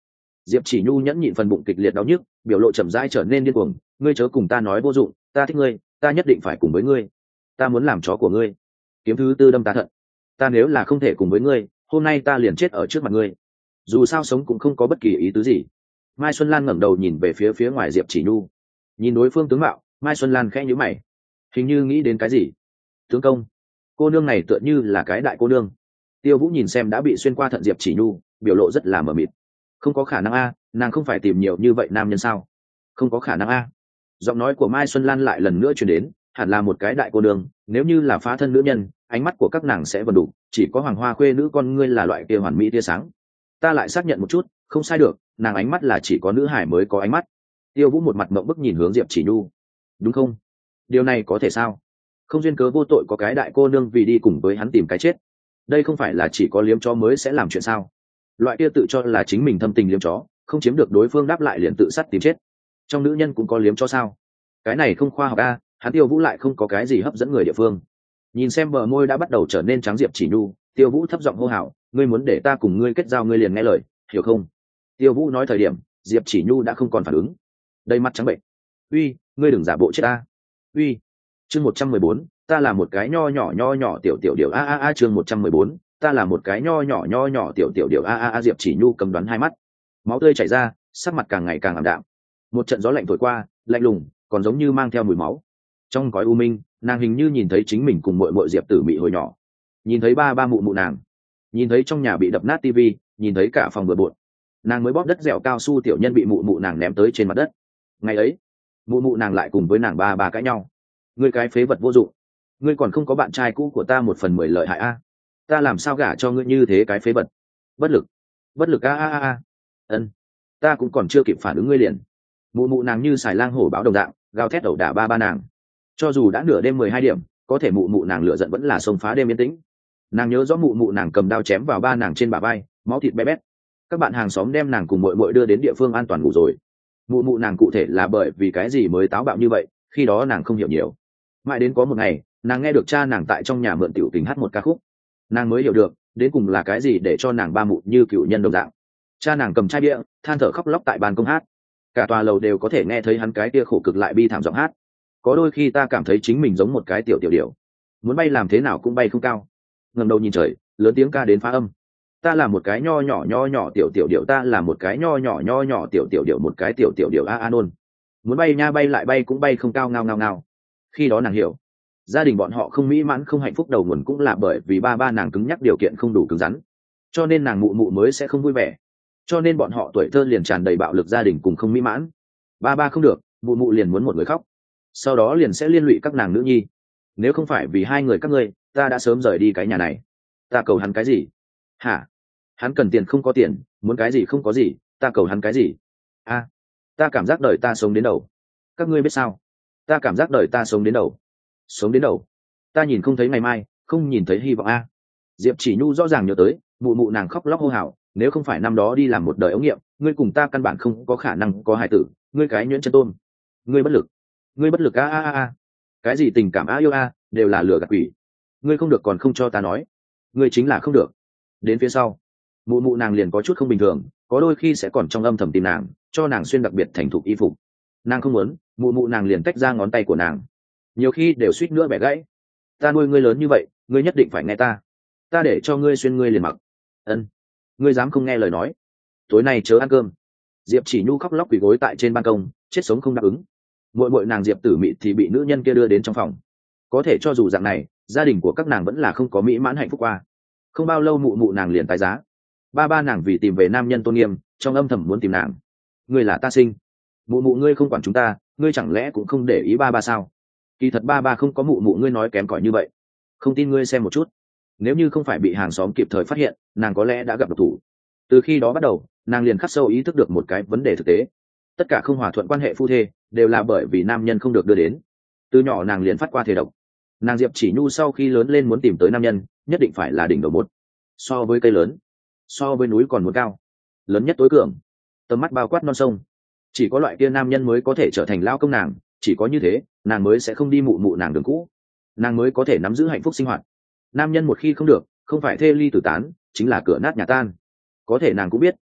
Diệp Chỉ Nhu nhẫn nhịn phần bụng kịch liệt đau nhức, biểu lộ chậm rãi trở nên điên cuồng. Ngươi chớ cùng ta nói vô dụng, ta thích ngươi, ta nhất định phải cùng với ngươi, ta muốn làm chó của ngươi. Kiếm thứ tư đâm ta thận. Ta nếu là không thể cùng với ngươi, hôm nay ta liền chết ở trước mặt ngươi. Dù sao sống cũng không có bất kỳ ý tứ gì. Mai Xuân Lan ngẩng đầu nhìn về phía phía ngoài Diệp Chỉ Nhu, nhìn đối phương tướng mạo, Mai Xuân Lan khẽ nhíu mày, hình như nghĩ đến cái gì. Tướng công, cô nương này tựa như là cái đại cô nương. Tiêu Vũ nhìn xem đã bị xuyên qua thận Diệp Chỉ Nhu, biểu lộ rất là mờ mịt. Không có khả năng a, nàng không phải tìm nhiều như vậy nam nhân sao? Không có khả năng a. Giọng nói của Mai Xuân Lan lại lần nữa truyền đến, hẳn là một cái đại cô nương, nếu như là phá thân nữ nhân, ánh mắt của các nàng sẽ vần đủ, chỉ có hoàng hoa khuê nữ con ngươi là loại kia hoàn mỹ tia sáng. Ta lại xác nhận một chút, không sai được, nàng ánh mắt là chỉ có nữ hải mới có ánh mắt. Tiêu Vũ một mặt mộng bức nhìn hướng Diệp Chỉ Nhu. Đúng không? Điều này có thể sao? Không duyên cớ vô tội có cái đại cô nương vì đi cùng với hắn tìm cái chết. Đây không phải là chỉ có liếm chó mới sẽ làm chuyện sao? Loại kia tự cho là chính mình thâm tình liếm chó, không chiếm được đối phương đáp lại liền tự sát tìm chết. Trong nữ nhân cũng có liếm chó sao? Cái này không khoa học a, hắn Tiêu Vũ lại không có cái gì hấp dẫn người địa phương. Nhìn xem bờ môi đã bắt đầu trở nên trắng Diệp Chỉ Nhu, Tiêu Vũ thấp giọng hô hào, ngươi muốn để ta cùng ngươi kết giao ngươi liền nghe lời, hiểu không? Tiêu Vũ nói thời điểm, Diệp Chỉ Nhu đã không còn phản ứng, đầy mắt trắng bệnh. Uy, ngươi đừng giả bộ chết ta. Uy. Chương một trăm mười bốn, ta là một cái nho nhỏ nho nhỏ tiểu tiểu điều a a a chương một trăm mười bốn, ta là một cái nho nhỏ nho nhỏ tiểu tiểu điều a a a Diệp Chỉ Nhu cầm đoán hai mắt, máu tươi chảy ra, sắc mặt càng ngày càng ảm đạm. Một trận gió lạnh thổi qua, lạnh lùng, còn giống như mang theo mùi máu. Trong cõi u minh, nàng hình như nhìn thấy chính mình cùng muội muội Diệp Tử Mị hồi nhỏ, nhìn thấy ba ba mụ mụ nàng, nhìn thấy trong nhà bị đập nát tivi, nhìn thấy cả phòng bừa bộn. Nàng mới bóp đất dẻo cao su tiểu nhân bị mụ mụ nàng ném tới trên mặt đất. Ngày ấy, mụ mụ nàng lại cùng với nàng ba ba cãi nhau. Ngươi cái phế vật vô dụng, ngươi còn không có bạn trai cũ của ta một phần mười lợi hại a, ta làm sao gả cho ngươi như thế cái phế vật. Bất lực, bất lực a a a a. Ân, ta cũng còn chưa kịp phản ứng ngươi liền. Mụ mụ nàng như xài lang hổ báo đồng dạng, gào thét ẩu đả ba ba nàng. Cho dù đã nửa đêm mười hai điểm, có thể mụ mụ nàng lửa giận vẫn là xông phá đêm yên tĩnh. Nàng nhớ rõ mụ mụ nàng cầm đao chém vào ba nàng trên bả vai, máu thịt bé bét. Các bạn hàng xóm đem nàng cùng muội muội đưa đến địa phương an toàn ngủ rồi. Mụ mụ nàng cụ thể là bởi vì cái gì mới táo bạo như vậy, khi đó nàng không hiểu nhiều. Mãi đến có một ngày, nàng nghe được cha nàng tại trong nhà mượn tiểu tình hát một ca khúc, nàng mới hiểu được đến cùng là cái gì để cho nàng ba mụ như cựu nhân đồng dạng. Cha nàng cầm chai bia, than thở khóc lóc tại ban công hát, cả tòa lầu đều có thể nghe thấy hắn cái kia khổ cực lại bi thảm giọng hát. Có đôi khi ta cảm thấy chính mình giống một cái tiểu tiểu điểu, muốn bay làm thế nào cũng bay không cao. Ngẩng đầu nhìn trời, lớn tiếng ca đến phá âm. Ta là một cái nho nhỏ nho nhỏ tiểu tiểu điểu, ta là một cái nho nhỏ nho nhỏ tiểu tiểu điểu, một cái tiểu tiểu điểu a a nôn. Muốn bay nha bay lại bay cũng bay không cao, ngao ngao ngao. Khi đó nàng hiểu, gia đình bọn họ không mỹ mãn không hạnh phúc đầu nguồn cũng là bởi vì ba ba nàng cứng nhắc điều kiện không đủ cứng rắn, cho nên nàng mụ mụ mới sẽ không vui vẻ, cho nên bọn họ tuổi thơ liền tràn đầy bạo lực gia đình cùng không mỹ mãn. Ba ba không được, mụ mụ liền muốn một người khóc, sau đó liền sẽ liên lụy các nàng nữ nhi. Nếu không phải vì hai người các ngươi, ta đã sớm rời đi cái nhà này. Ta cầu hắn cái gì? Hả? Hắn cần tiền không có tiền, muốn cái gì không có gì, ta cầu hắn cái gì? A, ta cảm giác đời ta sống đến đầu. Các ngươi biết sao? Ta cảm giác đời ta sống đến đầu. Sống đến đầu. Ta nhìn không thấy ngày mai, không nhìn thấy hy vọng a. Diệp Chỉ Nhu rõ ràng nhớ tới, mụ mụ nàng khóc lóc hô hào, nếu không phải năm đó đi làm một đời ống nghiệm, ngươi cùng ta căn bản không có khả năng có hài tử, ngươi cái nhuyễn chân tôm. Ngươi bất lực. Ngươi bất lực a a a. Cái gì tình cảm a yêu a, đều là lừa gạt quỷ. Ngươi không được còn không cho ta nói. Ngươi chính là không được. Đến phía sau, mụ mụ nàng liền có chút không bình thường, có đôi khi sẽ còn trong âm thầm tìm nàng, cho nàng xuyên đặc biệt thành thục y phục. Nàng không muốn, mụ mụ nàng liền tách ra ngón tay của nàng, nhiều khi đều suýt nữa bẻ gãy. Ta nuôi ngươi lớn như vậy, ngươi nhất định phải nghe ta. Ta để cho ngươi xuyên ngươi liền mặc. Ân, ngươi dám không nghe lời nói, tối nay chớ ăn cơm. Diệp Chỉ Nhu khóc lóc quỳ gối tại trên ban công, chết sống không đáp ứng. Muội muội nàng Diệp Tử Mị thì bị nữ nhân kia đưa đến trong phòng. Có thể cho dù dạng này, gia đình của các nàng vẫn là không có mỹ mãn hạnh phúc qua. Không bao lâu mụ mụ nàng liền tái giá. Ba ba nàng vì tìm về nam nhân tôn nghiêm, trong âm thầm muốn tìm nàng. Ngươi là ta sinh, mụ mụ ngươi không quản chúng ta, ngươi chẳng lẽ cũng không để ý ba ba sao? Kỳ thật ba ba không có mụ mụ ngươi nói kém cỏi như vậy. Không tin ngươi xem một chút, nếu như không phải bị hàng xóm kịp thời phát hiện, nàng có lẽ đã gặp độc thủ. Từ khi đó bắt đầu, nàng liền khắc sâu ý thức được một cái vấn đề thực tế: tất cả không hòa thuận quan hệ phu thê đều là bởi vì nam nhân không được đưa đến. Từ nhỏ nàng liền phát qua thể độc. Nàng Diệp Chỉ Nhu sau khi lớn lên muốn tìm tới nam nhân, nhất định phải là đỉnh đầu một, so với cây lớn, so với núi còn muốn cao, lớn nhất tối cường, tầm mắt bao quát non sông. Chỉ có loại kia nam nhân mới có thể trở thành lao công nàng, chỉ có như thế nàng mới sẽ không đi mụ mụ nàng đường cũ, nàng mới có thể nắm giữ hạnh phúc sinh hoạt. Nam nhân một khi không được, không phải thê ly tử tán, chính là cửa nát nhà tan. Có thể nàng cũng biết,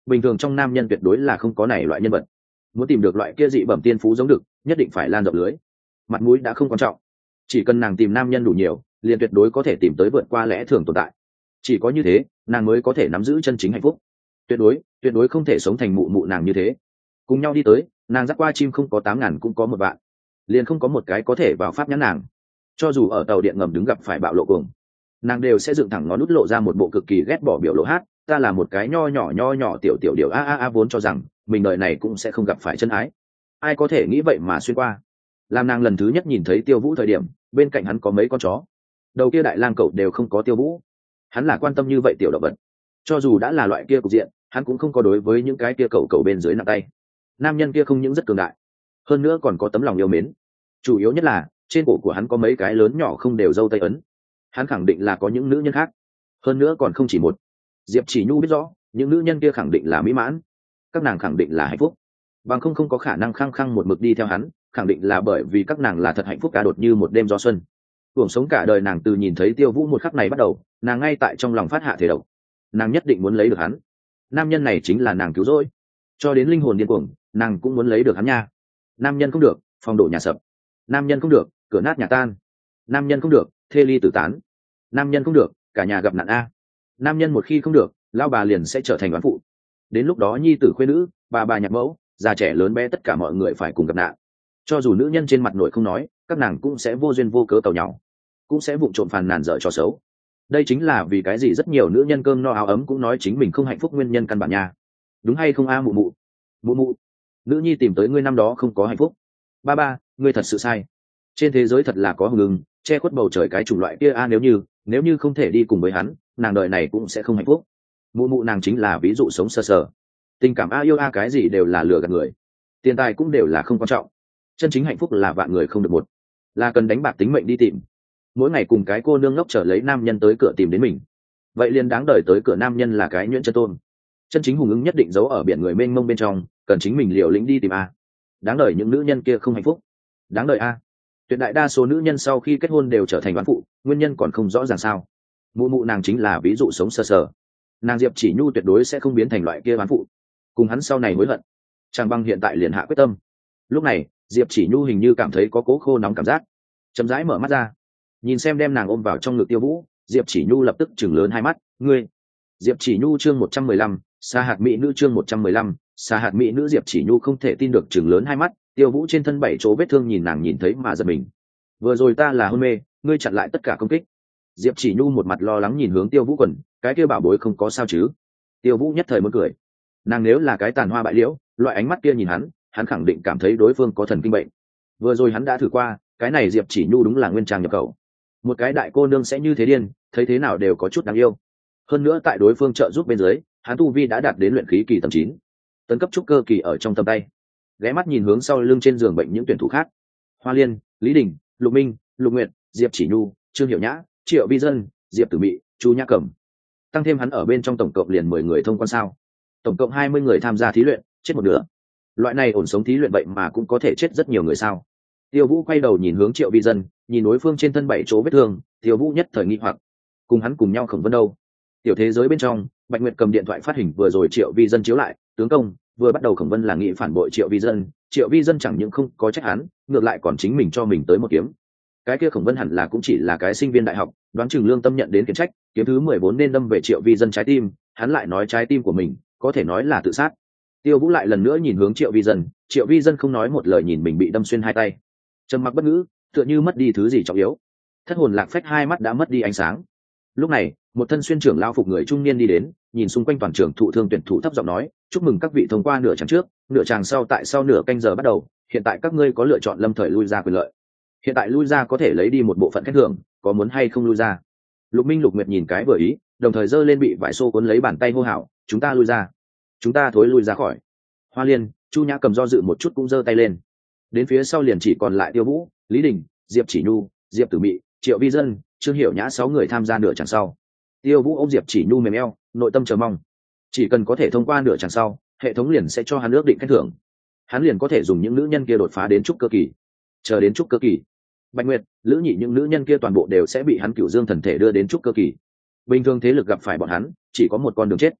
bình thường trong nam nhân tuyệt đối là không có này loại nhân vật. Muốn tìm được loại kia dị bẩm tiên phú giống được, nhất định phải lan rộng lưới. Mặt mũi đã không quan trọng, chỉ cần nàng tìm nam nhân đủ nhiều, liền tuyệt đối có thể tìm tới vượt qua lẽ thường tồn tại. Chỉ có như thế, nàng mới có thể nắm giữ chân chính hạnh phúc. Tuyệt đối, tuyệt đối không thể sống thành mụ mụ nàng như thế. Cùng nhau đi tới, nàng dắt qua chim không có tám ngàn cũng có một vạn, liền không có một cái có thể vào pháp nhãn nàng. Cho dù ở tàu điện ngầm đứng gặp phải bạo lộ cuồng, nàng đều sẽ dựng thẳng ngón nút lộ ra một bộ cực kỳ ghét bỏ biểu lộ hát, ta là một cái nho nhỏ nho nhỏ tiểu tiểu điều a a a vốn cho rằng mình đời này cũng sẽ không gặp phải chân ái. Ai có thể nghĩ vậy mà xuyên qua. Làm nàng lần thứ nhất nhìn thấy Tiêu Vũ thời điểm, bên cạnh hắn có mấy con chó, đầu kia đại lang cẩu đều không có Tiêu Vũ. Hắn là quan tâm như vậy tiểu động vật, cho dù đã là loại kia cục diện, hắn cũng không có đối với những cái kia cẩu cẩu bên dưới nặng tay. Nam nhân kia không những rất cường đại, hơn nữa còn có tấm lòng yêu mến. Chủ yếu nhất là trên cổ của hắn có mấy cái lớn nhỏ không đều dâu tây ấn, hắn khẳng định là có những nữ nhân khác, hơn nữa còn không chỉ một. Diệp Chỉ Nhu biết rõ những nữ nhân kia khẳng định là mỹ mãn, các nàng khẳng định là hạnh phúc, bằng không không có khả năng khăng khăng một mực đi theo hắn, khẳng định là bởi vì các nàng là thật hạnh phúc cả đột như một đêm gió xuân. Cuộc sống cả đời nàng từ nhìn thấy Tiêu Vũ một khắc này bắt đầu, nàng ngay tại trong lòng phát hạ thể độc, nàng nhất định muốn lấy được hắn. Nam nhân này chính là nàng cứu rỗi, cho đến linh hồn điên cuồng, nàng cũng muốn lấy được hắn nha. Nam nhân không được, phòng đổ nhà sập. Nam nhân không được, cửa nát nhà tan. Nam nhân không được, thê ly tử tán. Nam nhân không được, cả nhà gặp nạn a. Nam nhân một khi không được, lao bà liền sẽ trở thành oán phụ. Đến lúc đó nhi tử khuê nữ, bà bà nhạc mẫu, già trẻ lớn bé tất cả mọi người phải cùng gặp nạn. Cho dù nữ nhân trên mặt nội không nói, các nàng cũng sẽ vô duyên vô cớ tàu nhau, cũng sẽ vụng trộm phàn nàn dở trò xấu. Đây chính là vì cái gì rất nhiều nữ nhân cơm no áo ấm cũng nói chính mình không hạnh phúc nguyên nhân căn bản nha. Đúng hay không a mụ mụ? Mụ mụ, nữ nhi tìm tới ngươi năm đó không có hạnh phúc. Ba ba, ngươi thật sự sai. Trên thế giới thật là có hùng ưng che khuất bầu trời cái chủng loại kia a, nếu như nếu như không thể đi cùng với hắn, nàng đời này cũng sẽ không hạnh phúc. Mụ mụ nàng chính là ví dụ sống sờ sờ. Tình cảm a yêu a cái gì đều là lừa gạt người, tiền tài cũng đều là không quan trọng. Chân chính hạnh phúc là vạn người không được một, là cần đánh bạc tính mệnh đi tìm. Mỗi ngày cùng cái cô nương ngốc trở lấy nam nhân tới cửa tìm đến mình, vậy liền đáng đời tới cửa nam nhân là cái nhuyễn chân tôn. Chân chính hùng ứng nhất định giấu ở biển người mênh mông bên trong, cần chính mình liều lĩnh đi tìm a. Đáng đời những nữ nhân kia không hạnh phúc, đáng đời a. Tuyệt đại đa số nữ nhân sau khi kết hôn đều trở thành oán phụ, nguyên nhân còn không rõ ràng sao. Mụ mụ nàng chính là ví dụ sống sờ sờ. Nàng Diệp Chỉ Nhu tuyệt đối sẽ không biến thành loại kia oán phụ, cùng hắn sau này hối hận. Trang Băng hiện tại liền hạ quyết tâm. Lúc này Diệp Chỉ Nhu hình như cảm thấy có cố khô nóng cảm giác, chậm rãi mở mắt ra, nhìn xem đem nàng ôm vào trong ngực Tiêu Vũ. Diệp Chỉ Nhu lập tức chừng lớn hai mắt. Ngươi. Diệp Chỉ Nhu chương một trăm mười lăm, Sa hạt mỹ nữ chương một trăm mười lăm, Sa hạt mỹ nữ. Diệp Chỉ Nhu không thể tin được chừng lớn hai mắt. Tiêu Vũ trên thân bảy chỗ vết thương nhìn nàng nhìn thấy mà giật mình. Vừa rồi ta là hôn mê, ngươi chặn lại tất cả công kích. Diệp Chỉ Nhu một mặt lo lắng nhìn hướng Tiêu Vũ quần, cái kia bảo bối không có sao chứ? Tiêu Vũ nhất thời muốn cười. Nàng nếu là cái tàn hoa bại liễu, loại ánh mắt kia nhìn hắn, hắn khẳng định cảm thấy đối phương có thần kinh bệnh. Vừa rồi hắn đã thử qua, cái này Diệp Chỉ Nhu đúng là nguyên trang nhập khẩu. Một cái đại cô nương sẽ như thế điên, thấy thế nào đều có chút đáng yêu. Hơn nữa tại đối phương trợ giúp bên dưới, hắn tu vi đã đạt đến luyện khí kỳ tầng chín, tấn cấp trúc cơ kỳ ở trong tầm tay. Ghé mắt nhìn hướng sau lưng trên giường bệnh những tuyển thủ khác: Hoa Liên, Lý Đình, Lục Minh, Lục Nguyệt, Diệp Chỉ Nhu, Trương Hiểu Nhã, Triệu Vi Dân, Diệp Tử Mị, Chu Nhã Cẩm. Tăng thêm hắn ở bên trong tổng cộng liền mười người thông quan sao. Tổng cộng hai mươi người tham gia thí luyện, chết một nửa. Loại này ổn sống thí luyện vậy mà cũng có thể chết rất nhiều người sao? Tiêu Vũ quay đầu nhìn hướng Triệu Vi Dân, nhìn đối phương trên thân bảy chỗ vết thương, Tiêu Vũ nhất thời nghi hoặc, cùng hắn cùng nhau Khổng Vân đâu? Tiểu thế giới bên trong, Bạch Nguyệt cầm điện thoại phát hình vừa rồi Triệu Vi Dân chiếu lại, tướng công, vừa bắt đầu Khổng Vân là nghĩ phản bội Triệu Vi Dân, Triệu Vi Dân chẳng những không có trách hắn, ngược lại còn chính mình cho mình tới một kiếm. Cái kia Khổng Vân hẳn là cũng chỉ là cái sinh viên đại học, đoán chừng lương tâm nhận đến khiển trách, kiếm thứ mười bốn nên đâm về Triệu Vi Dân trái tim, hắn lại nói trái tim của mình, có thể nói là tự sát. Tiêu Vũ lại lần nữa nhìn hướng Triệu Vi Dân, Triệu Vi Dân không nói một lời nhìn mình bị đâm xuyên hai tay, trầm mặc bất ngữ, tựa như mất đi thứ gì trọng yếu. Thất hồn lạc phách hai mắt đã mất đi ánh sáng. Lúc này, một thân xuyên trưởng lao phục người trung niên đi đến, nhìn xung quanh toàn trường thụ thương tuyển thủ thấp giọng nói: chúc mừng các vị thông qua nửa chặng trước, nửa chặng sau tại sau nửa canh giờ bắt đầu, hiện tại các ngươi có lựa chọn lâm thời lui ra quyền lợi. Hiện tại lui ra có thể lấy đi một bộ phận khen thưởng, có muốn hay không lui ra? Lục Minh Lục Nguyệt nhìn cái vừa ý, đồng thời giơ lên bị vải xô cuốn lấy bàn tay hô hào: chúng ta lui ra, chúng ta thối lui ra khỏi. Hoa Liên, Chu Nhã cầm do dự một chút cũng giơ tay lên. Đến phía sau liền chỉ còn lại Tiêu Vũ, Lý Đình, Diệp Chỉ Nhu, Diệp Tử Mị, Triệu Vi Dân, Trương Hiểu Nhã sáu người tham gia nửa chặng sau. Tiêu Vũ ôm Diệp Chỉ Nhu mềm eo, nội tâm chờ mong, chỉ cần có thể thông qua nửa chặng sau, hệ thống liền sẽ cho hắn ước định khen thưởng, hắn liền có thể dùng những nữ nhân kia đột phá đến trúc cơ kỳ. Chờ đến trúc cơ kỳ, Bạch Nguyệt, Lữ Nhị những nữ nhân kia toàn bộ đều sẽ bị hắn Cửu Dương thần thể đưa đến trúc cơ kỳ. Bình thường thế lực gặp phải bọn hắn, chỉ có một con đường chết.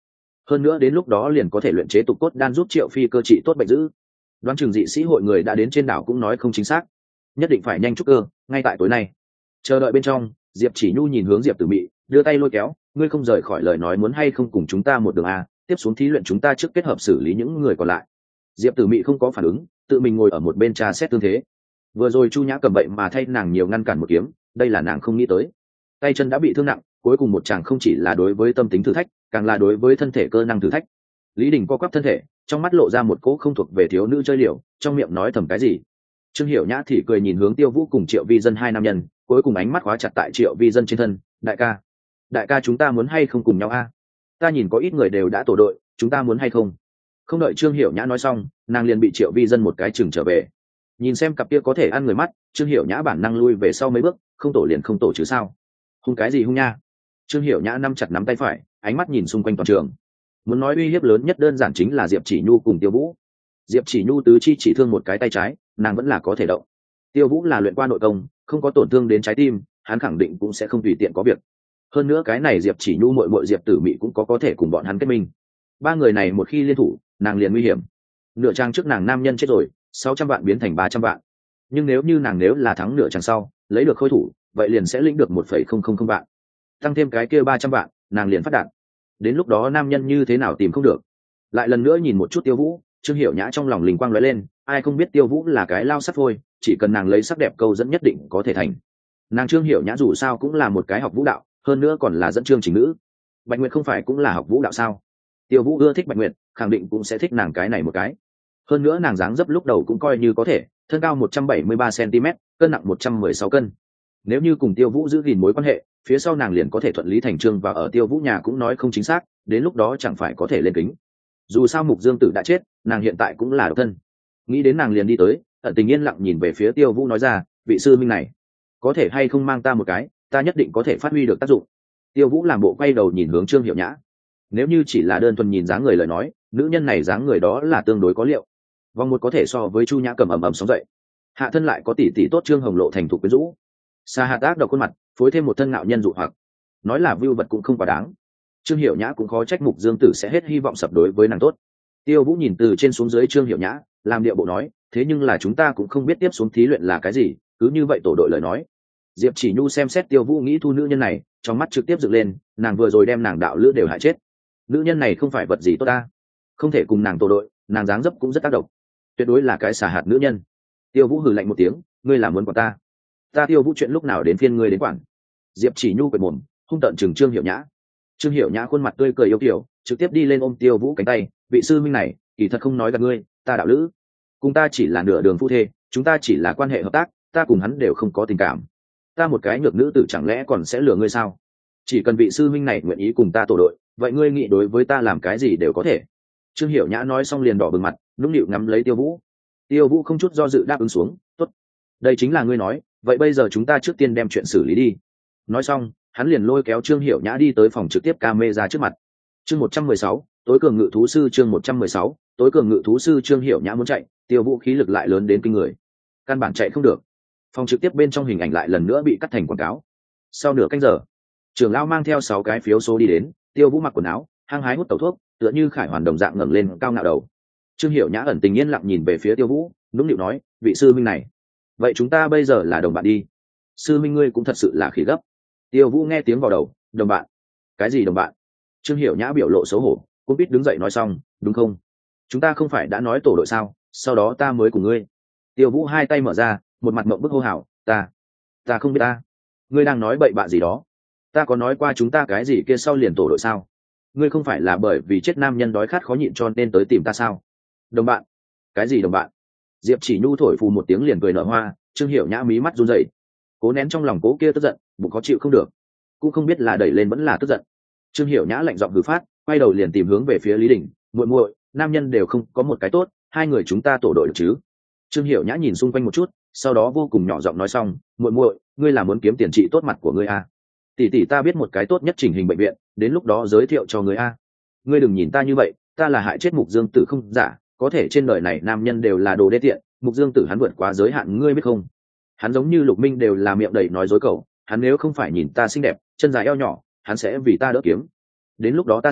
hơn nữa đến lúc đó liền có thể luyện chế tục cốt đan giúp Triệu Phi cơ trị tốt bệnh dữ. Đoán chừng dị sĩ hội người đã đến trên đảo cũng nói không chính xác, nhất định phải nhanh trúc cơ ngay tại tối nay. Chờ đợi bên trong, Diệp Chỉ Nhu nhìn hướng Diệp Tử Mị, đưa tay lôi kéo, ngươi không rời khỏi lời nói muốn hay không cùng chúng ta một đường à, tiếp xuống thí luyện chúng ta trước kết hợp xử lý những người còn lại. Diệp Tử Mị không có phản ứng, tự mình ngồi ở một bên trà xét tương thế. Vừa rồi Chu Nhã cầm vậy mà thay nàng nhiều ngăn cản một kiếm, đây là nàng không nghĩ tới. Tay chân đã bị thương nặng, cuối cùng một chàng không chỉ là đối với tâm tính thử thách, càng là đối với thân thể cơ năng thử thách. Lý Đình co quắp thân thể, trong mắt lộ ra một cỗ không thuộc về thiếu nữ chơi liều, trong miệng nói thầm cái gì. Trương Hiểu Nhã thì cười nhìn hướng Tiêu Vũ cùng Triệu Vi Dân hai nam nhân, cuối cùng ánh mắt khóa chặt tại Triệu Vi Dân trên thân. Đại ca, đại ca chúng ta muốn hay không cùng nhau a? Ta nhìn có ít người đều đã tổ đội, chúng ta muốn hay không? Không đợi Trương Hiểu Nhã nói xong, nàng liền bị Triệu Vi Dân một cái chừng trở về. Nhìn xem cặp kia có thể ăn người mắt, Trương Hiểu Nhã bản năng lui về sau mấy bước, không tổ liền không tổ chứ sao? Hung cái gì hung nha? Trương Hiểu Nhã nắm chặt nắm tay phải, ánh mắt nhìn xung quanh toàn trường. Muốn nói uy hiếp lớn nhất đơn giản chính là Diệp Chỉ Nhu cùng Tiêu Vũ. Diệp Chỉ Nhu tứ chi chỉ thương một cái tay trái, nàng vẫn là có thể động. Tiêu Vũ là luyện qua nội công, không có tổn thương đến trái tim, hắn khẳng định cũng sẽ không tùy tiện có việc. Hơn nữa cái này Diệp Chỉ Nhu muội muội Diệp Tử Mị cũng có có thể cùng bọn hắn kết minh. Ba người này một khi liên thủ, nàng liền nguy hiểm. Nửa trang trước nàng nam nhân chết rồi, sáu trăm vạn biến thành ba trăm vạn. Nhưng nếu như nàng nếu là thắng nửa trang sau, lấy được khôi thủ, vậy liền sẽ lĩnh được một phẩy không không không vạn. Tăng thêm cái kia ba trăm vạn, nàng liền phát đạt. Đến lúc đó nam nhân như thế nào tìm không được. Lại lần nữa nhìn một chút Tiêu Vũ, Trương Hiểu Nhã trong lòng linh quang lóe lên, ai không biết Tiêu Vũ là cái lao sắt phôi, chỉ cần nàng lấy sắc đẹp câu dẫn nhất định có thể thành. Nàng Trương Hiểu Nhã dù sao cũng là một cái học vũ đạo, hơn nữa còn là dẫn chương trình nữ. Bạch Nguyệt không phải cũng là học vũ đạo sao? Tiêu Vũ ưa thích Bạch Nguyệt, khẳng định cũng sẽ thích nàng cái này một cái. Hơn nữa nàng dáng dấp lúc đầu cũng coi như có thể, thân cao một trăm bảy mươi ba xăng-ti-mét, cân nặng một trăm mười sáu cân. Nếu như cùng Tiêu Vũ giữ gìn mối quan hệ, phía sau nàng liền có thể thuận lý thành chương và ở Tiêu Vũ nhà cũng nói không chính xác, đến lúc đó chẳng phải có thể lên kính. Dù sao Mục Dương Tử đã chết, nàng hiện tại cũng là độc thân. Nghĩ đến nàng liền đi tới, ẩn tình yên lặng nhìn về phía Tiêu Vũ nói ra, vị sư minh này, có thể hay không mang ta một cái, ta nhất định có thể phát huy được tác dụng. Tiêu Vũ làm bộ quay đầu nhìn hướng Trương Hiểu Nhã. Nếu như chỉ là đơn thuần nhìn dáng người lời nói, nữ nhân này dáng người đó là tương đối có liệu. Vòng một có thể so với Chu Nhã cầm ầm ầm sóng dậy. Hạ thân lại có tỷ tỷ tốt Trương Hồng Lộ thành thục quyến rũ. Sa hạt ác độc khuôn mặt, phối thêm một thân ngạo nhân dụ hoặc. Nói là view vật cũng không quá đáng. Trương Hiểu Nhã cũng khó trách Mục Dương Tử sẽ hết hy vọng sập đối với nàng tốt. Tiêu Vũ nhìn từ trên xuống dưới Trương Hiểu Nhã, làm điệu bộ nói, thế nhưng là chúng ta cũng không biết tiếp xuống thí luyện là cái gì, cứ như vậy tổ đội lời nói. Diệp Chỉ Nhu xem xét Tiêu Vũ nghĩ thu nữ nhân này, trong mắt trực tiếp dựng lên, nàng vừa rồi đem nàng đạo lữ đều hại chết. Nữ nhân này không phải vật gì tốt ta, không thể cùng nàng tổ đội, nàng dáng dấp cũng rất tác động, tuyệt đối là cái xà hạt nữ nhân. Tiêu Vũ hừ lạnh một tiếng, ngươi làm muốn quản ta? Ta Tiêu Vũ chuyện lúc nào đến phiên ngươi đến quản? Diệp Chỉ Nhu quệt mồm, hung tợn chừng Trương Hiểu Nhã. Trương Hiểu Nhã khuôn mặt tươi cười yêu kiều, trực tiếp đi lên ôm Tiêu Vũ cánh tay, vị sư minh này, kỳ thật không nói gặp ngươi, ta đạo lữ, cùng ta chỉ là nửa đường phu thê, chúng ta chỉ là quan hệ hợp tác, ta cùng hắn đều không có tình cảm. Ta một cái nhược nữ tử chẳng lẽ còn sẽ lừa ngươi sao? Chỉ cần vị sư minh này nguyện ý cùng ta tổ đội, vậy ngươi nghĩ đối với ta làm cái gì đều có thể. Trương Hiểu Nhã nói xong liền đỏ bừng mặt, nũng nịu ngắm lấy Tiêu Vũ. Tiêu Vũ không chút do dự đáp ứng xuống, tốt, đây chính là ngươi nói, vậy bây giờ chúng ta trước tiên đem chuyện xử lý đi. Nói xong, hắn liền lôi kéo Trương Hiểu Nhã đi tới phòng trực tiếp camera trước mặt. Chương một trăm mười sáu, tối cường ngự thú sư chương một trăm mười sáu, tối cường ngự thú sư. Trương Hiểu Nhã muốn chạy, Tiêu Vũ khí lực lại lớn đến kinh người, căn bản chạy không được. Phòng trực tiếp bên trong hình ảnh lại lần nữa bị cắt thành quảng cáo. Sau nửa canh giờ, trưởng lão mang theo sáu cái phiếu số đi đến, Tiêu Vũ mặc quần áo, hăng hái hút tẩu thuốc, tựa như khải hoàn đồng dạng ngẩng lên cao ngạo đầu. Trương Hiểu Nhã ẩn tình yên lặng nhìn về phía Tiêu Vũ, nũng nịu nói, vị sư minh này, vậy chúng ta bây giờ là đồng bạn đi. Sư minh ngươi cũng thật sự là khỉ gấp. Tiêu Vũ nghe tiếng vào đầu, đồng bạn? Cái gì đồng bạn? Trương Hiểu Nhã biểu lộ xấu hổ, cũng biết đứng dậy nói xong, đúng không? Chúng ta không phải đã nói tổ đội sao, sau đó ta mới cùng ngươi. Tiêu Vũ hai tay mở ra, một mặt mộng bức hô hào, ta, ta không biết ta. Ngươi đang nói bậy bạ gì đó? Ta có nói qua chúng ta cái gì kia sau liền tổ đội sao? Ngươi không phải là bởi vì chết nam nhân đói khát khó nhịn cho nên tới tìm ta sao? Đồng bạn? Cái gì đồng bạn? Diệp Chỉ Nhu thổi phù một tiếng liền cười nở hoa, Trương Hiểu Nhã mí mắt run rẩy, cố nén trong lòng cố kia tức giận, bụng khó chịu không được, cũng không biết là đẩy lên vẫn là tức giận. Trương Hiểu Nhã lạnh giọng hừ phát, quay đầu liền tìm hướng về phía Lý Đình, muội muội, nam nhân đều không có một cái tốt, hai người chúng ta tổ đội được chứ? Trương Hiểu Nhã nhìn xung quanh một chút, sau đó vô cùng nhỏ giọng nói xong, muội muội, ngươi là muốn kiếm tiền trị tốt mặt của ngươi à? Tỷ tỷ ta biết một cái tốt nhất chỉnh hình bệnh viện, đến lúc đó giới thiệu cho ngươi a. Ngươi đừng nhìn ta như vậy, ta là hại chết Mục Dương Tử không giả, có thể trên đời này nam nhân đều là đồ đê tiện, Mục Dương Tử hắn vượt quá giới hạn ngươi biết không? Hắn giống như Lục Minh đều là miệng đầy nói dối cậu, hắn nếu không phải nhìn ta xinh đẹp, chân dài eo nhỏ, hắn sẽ vì ta đỡ kiếm. Đến lúc đó ta xấu,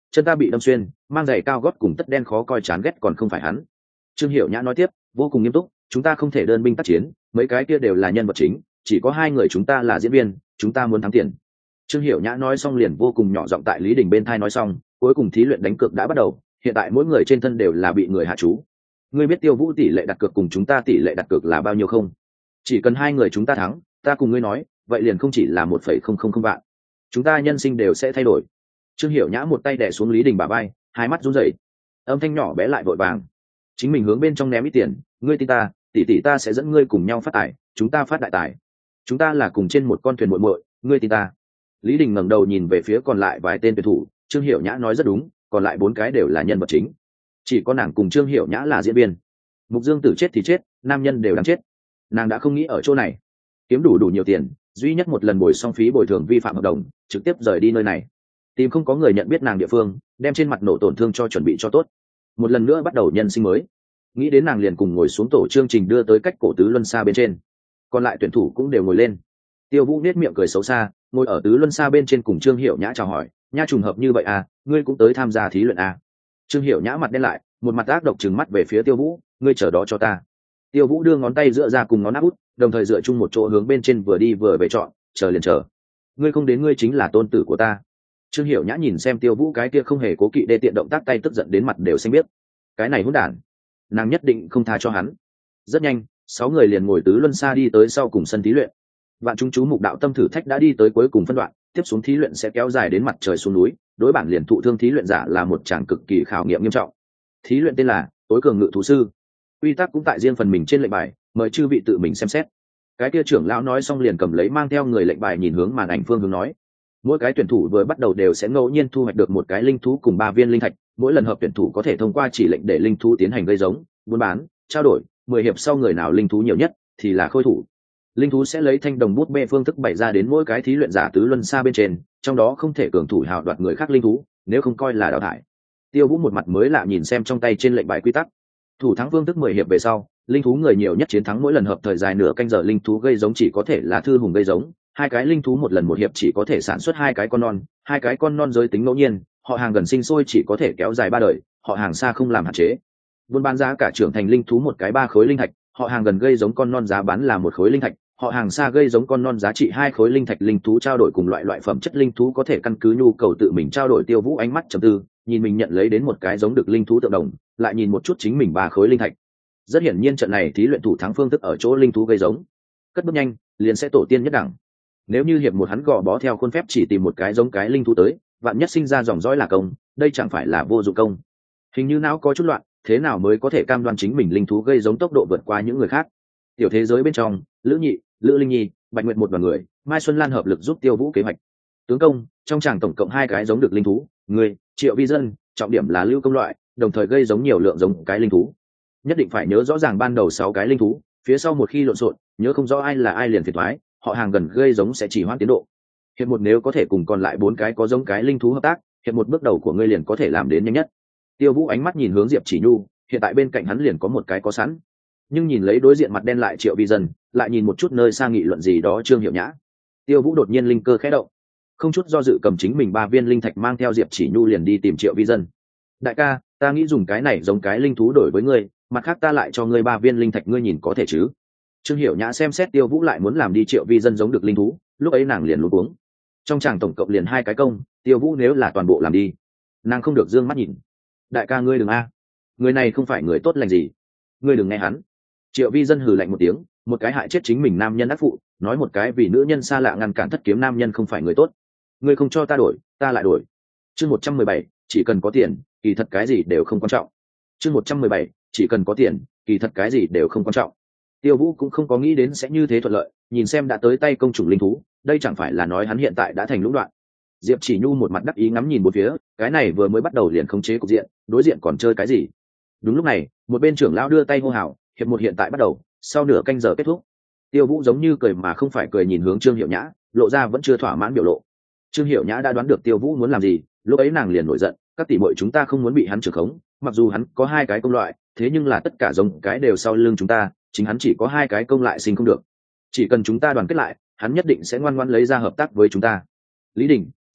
chân ta bị đâm xuyên, mang giày cao gót cùng tất đen khó coi chán ghét còn không phải hắn. Trương Hiểu Nhã nói tiếp, vô cùng nghiêm túc, chúng ta không thể đơn binh tác chiến, mấy cái kia đều là nhân vật chính, chỉ có hai người chúng ta là diễn viên, chúng ta muốn thắng tiền. Trương Hiểu Nhã nói xong liền vô cùng nhỏ giọng tại Lý Đình bên thai nói xong, cuối cùng thí luyện đánh cược đã bắt đầu, hiện tại mỗi người trên thân đều là bị người hạ chú. Ngươi biết Tiêu Vũ tỷ lệ đặt cược cùng chúng ta tỷ lệ đặt cược là bao nhiêu không? Chỉ cần hai người chúng ta thắng, ta cùng ngươi nói, vậy liền không chỉ là một phẩy không không không vạn. Chúng ta nhân sinh đều sẽ thay đổi. Trương Hiểu Nhã một tay đè xuống Lý Đình bả vai, hai mắt run rẩy, âm thanh nhỏ bé lại vội vàng. Chính mình hướng bên trong ném ít tiền, ngươi tin ta, tỷ tỷ ta sẽ dẫn ngươi cùng nhau phát tài, chúng ta phát đại tài. Chúng ta là cùng trên một con thuyền muội muội, ngươi tin ta. Lý Đình ngẩng đầu nhìn về phía còn lại vài tên tuyển thủ, Trương Hiểu Nhã nói rất đúng, còn lại bốn cái đều là nhân vật chính, chỉ có nàng cùng Trương Hiểu Nhã là diễn viên. Mục Dương Tử chết thì chết, nam nhân đều đáng chết. Nàng đã không nghĩ ở chỗ này kiếm đủ đủ nhiều tiền, duy nhất một lần bồi xong phí bồi thường vi phạm hợp đồng, trực tiếp rời đi nơi này, tìm không có người nhận biết nàng địa phương, đem trên mặt nổ tổn thương cho chuẩn bị cho tốt, một lần nữa bắt đầu nhân sinh mới. Nghĩ đến nàng liền cùng ngồi xuống tổ chương trình đưa tới cách cổ tứ luân xa bên trên, còn lại tuyển thủ cũng đều ngồi lên. Tiêu Vũ nét miệng cười xấu xa, ngồi ở tứ luân xa bên trên cùng Trương Hiểu Nhã chào hỏi, nha trùng hợp như vậy à, ngươi cũng tới tham gia thí luyện à? Trương Hiểu Nhã mặt đen lại, một mặt ác độc trừng mắt về phía Tiêu Vũ, ngươi chờ đó cho ta. Tiêu Vũ đưa ngón tay dựa ra cùng ngón áp út, đồng thời dựa chung một chỗ hướng bên trên vừa đi vừa về chọn, chờ liền chờ. Ngươi không đến ngươi chính là tôn tử của ta. Trương Hiểu Nhã nhìn xem Tiêu Vũ cái kia không hề cố kỵ đê tiện động tác tay, tức giận đến mặt đều xanh biết. Cái này hỗn đản, nàng nhất định không tha cho hắn. Rất nhanh, sáu người liền ngồi tứ luân xa đi tới sau cùng sân thí luyện. Vạn chúng chú mục đạo tâm thử thách đã đi tới cuối cùng phân đoạn, tiếp xuống thí luyện sẽ kéo dài đến mặt trời xuống núi, đối bản liền thụ thương thí luyện giả là một tràng cực kỳ khảo nghiệm nghiêm trọng. Thí luyện tên là tối cường ngự thú sư, quy tắc cũng tại riêng phần mình trên lệnh bài, mời chư vị tự mình xem xét. Cái kia trưởng lão nói xong liền cầm lấy mang theo người lệnh bài nhìn hướng màn ảnh phương hướng nói, mỗi cái tuyển thủ vừa bắt đầu đều sẽ ngẫu nhiên thu hoạch được một cái linh thú cùng ba viên linh thạch, mỗi lần hợp tuyển thủ có thể thông qua chỉ lệnh để linh thú tiến hành gây giống, buôn bán, trao đổi, mười hiệp sau người nào linh thú nhiều nhất thì là khôi thủ. Linh thú sẽ lấy thanh đồng bút bê phương thức bày ra đến mỗi cái thí luyện giả tứ luân xa bên trên, trong đó không thể cường thủ hào đoạt người khác linh thú, nếu không coi là đào thải. Tiêu Vũ một mặt mới lạ nhìn xem trong tay trên lệnh bài quy tắc. Thủ thắng phương thức mười hiệp về sau, linh thú người nhiều nhất chiến thắng, mỗi lần hợp thời dài nửa canh giờ linh thú gây giống chỉ có thể là thư hùng gây giống, hai cái linh thú một lần một hiệp chỉ có thể sản xuất hai cái con non, hai cái con non giới tính ngẫu nhiên, họ hàng gần sinh sôi chỉ có thể kéo dài ba đời, họ hàng xa không làm hạn chế. Buôn bán giá cả trưởng thành linh thú một cái ba khối linh thạch, họ hàng gần gây giống con non giá bán là một khối linh thạch, họ hàng xa gây giống con non giá trị hai khối linh thạch. Linh thú trao đổi cùng loại loại phẩm chất linh thú có thể căn cứ nhu cầu tự mình trao đổi. Tiêu Vũ ánh mắt trầm tư, nhìn mình nhận lấy đến một cái giống được linh thú tượng đồng, lại nhìn một chút chính mình ba khối linh thạch. Rất hiển nhiên trận này thí luyện thủ thắng phương thức ở chỗ linh thú gây giống, cất bước nhanh liền sẽ tổ tiên nhất đẳng. Nếu như hiệp một hắn gò bó theo khuôn phép chỉ tìm một cái giống cái linh thú tới, vạn nhất sinh ra dòng dõi là công, đây chẳng phải là vô dụng công. Hình như não có chút loạn, thế nào mới có thể cam đoan chính mình linh thú gây giống tốc độ vượt qua những người khác? Tiểu thế giới bên trong, Lữ Nhị, Lữ Linh Nhi, Bạch Nguyệt một đoàn người, Mai Xuân Lan hợp lực giúp Tiêu Vũ kế hoạch. Tướng công, trong tràng tổng cộng hai cái giống được linh thú, người, Triệu Vi Dân, trọng điểm là lưu công loại, đồng thời gây giống nhiều lượng giống cái linh thú. Nhất định phải nhớ rõ ràng ban đầu sáu cái linh thú, phía sau một khi lộn xộn, nhớ không rõ ai là ai liền phiền toái, họ hàng gần gây giống sẽ chỉ hoãn tiến độ. Hiệp một nếu có thể cùng còn lại bốn cái có giống cái linh thú hợp tác, hiệp một bước đầu của ngươi liền có thể làm đến nhanh nhất. Tiêu Vũ ánh mắt nhìn hướng Diệp Chỉ Nhu, hiện tại bên cạnh hắn liền có một cái có sẵn, nhưng nhìn lấy đối diện mặt đen lại Triệu Vi Dân, lại nhìn một chút nơi xa nghị luận gì đó Trương Hiểu Nhã, Tiêu Vũ đột nhiên linh cơ khẽ động, không chút do dự cầm chính mình ba viên linh thạch mang theo Diệp Chỉ Nhu liền đi tìm Triệu Vi Dân. Đại ca, ta nghĩ dùng cái này giống cái linh thú đổi với ngươi, mặt khác ta lại cho ngươi ba viên linh thạch, ngươi nhìn có thể chứ? Trương Hiểu Nhã xem xét Tiêu Vũ lại muốn làm đi Triệu Vi Dân giống được linh thú, lúc ấy nàng liền luống cuống. Trong chàng tổng cộng liền hai cái công, Tiêu Vũ nếu là toàn bộ làm đi, nàng không được dương mắt nhìn. Đại ca ngươi đừng a, người này không phải người tốt lành gì, ngươi đừng nghe hắn. Triệu Vi Dân hừ lạnh một tiếng, một cái hại chết chính mình nam nhân ác phụ, nói một cái vì nữ nhân xa lạ ngăn cản thất kiếm nam nhân không phải người tốt. Ngươi không cho ta đổi, ta lại đổi. Chương một trăm mười bảy, chỉ cần có tiền, kỳ thật cái gì đều không quan trọng. Chương một trăm mười bảy, chỉ cần có tiền, kỳ thật cái gì đều không quan trọng. Tiêu Vũ cũng không có nghĩ đến sẽ như thế thuận lợi, nhìn xem đã tới tay công chủng linh thú, đây chẳng phải là nói hắn hiện tại đã thành lũng đoạn. Diệp Chỉ Nhu một mặt đắc ý ngắm nhìn bốn phía, cái này vừa mới bắt đầu liền khống chế cục diện, đối diện còn chơi cái gì? Đúng lúc này, một bên trưởng lão đưa tay hô hào, hiệp một hiện tại bắt đầu, sau nửa canh giờ kết thúc. Tiêu Vũ giống như cười mà không phải cười nhìn hướng Trương Hiểu Nhã, lộ ra vẫn chưa thỏa mãn biểu lộ. Trương Hiểu Nhã đã đoán được Tiêu Vũ muốn làm gì, lúc ấy nàng liền nổi giận, các tỷ muội chúng ta không muốn bị hắn trưởng khống, mặc dù hắn có hai cái công loại, thế nhưng là tất cả giống cái đều sau lưng chúng ta, chính hắn chỉ có hai cái công lại sinh không được. Chỉ cần chúng ta đoàn kết lại, hắn nhất định sẽ ngoan ngoãn lấy ra hợp tác với chúng ta. Lý Đình,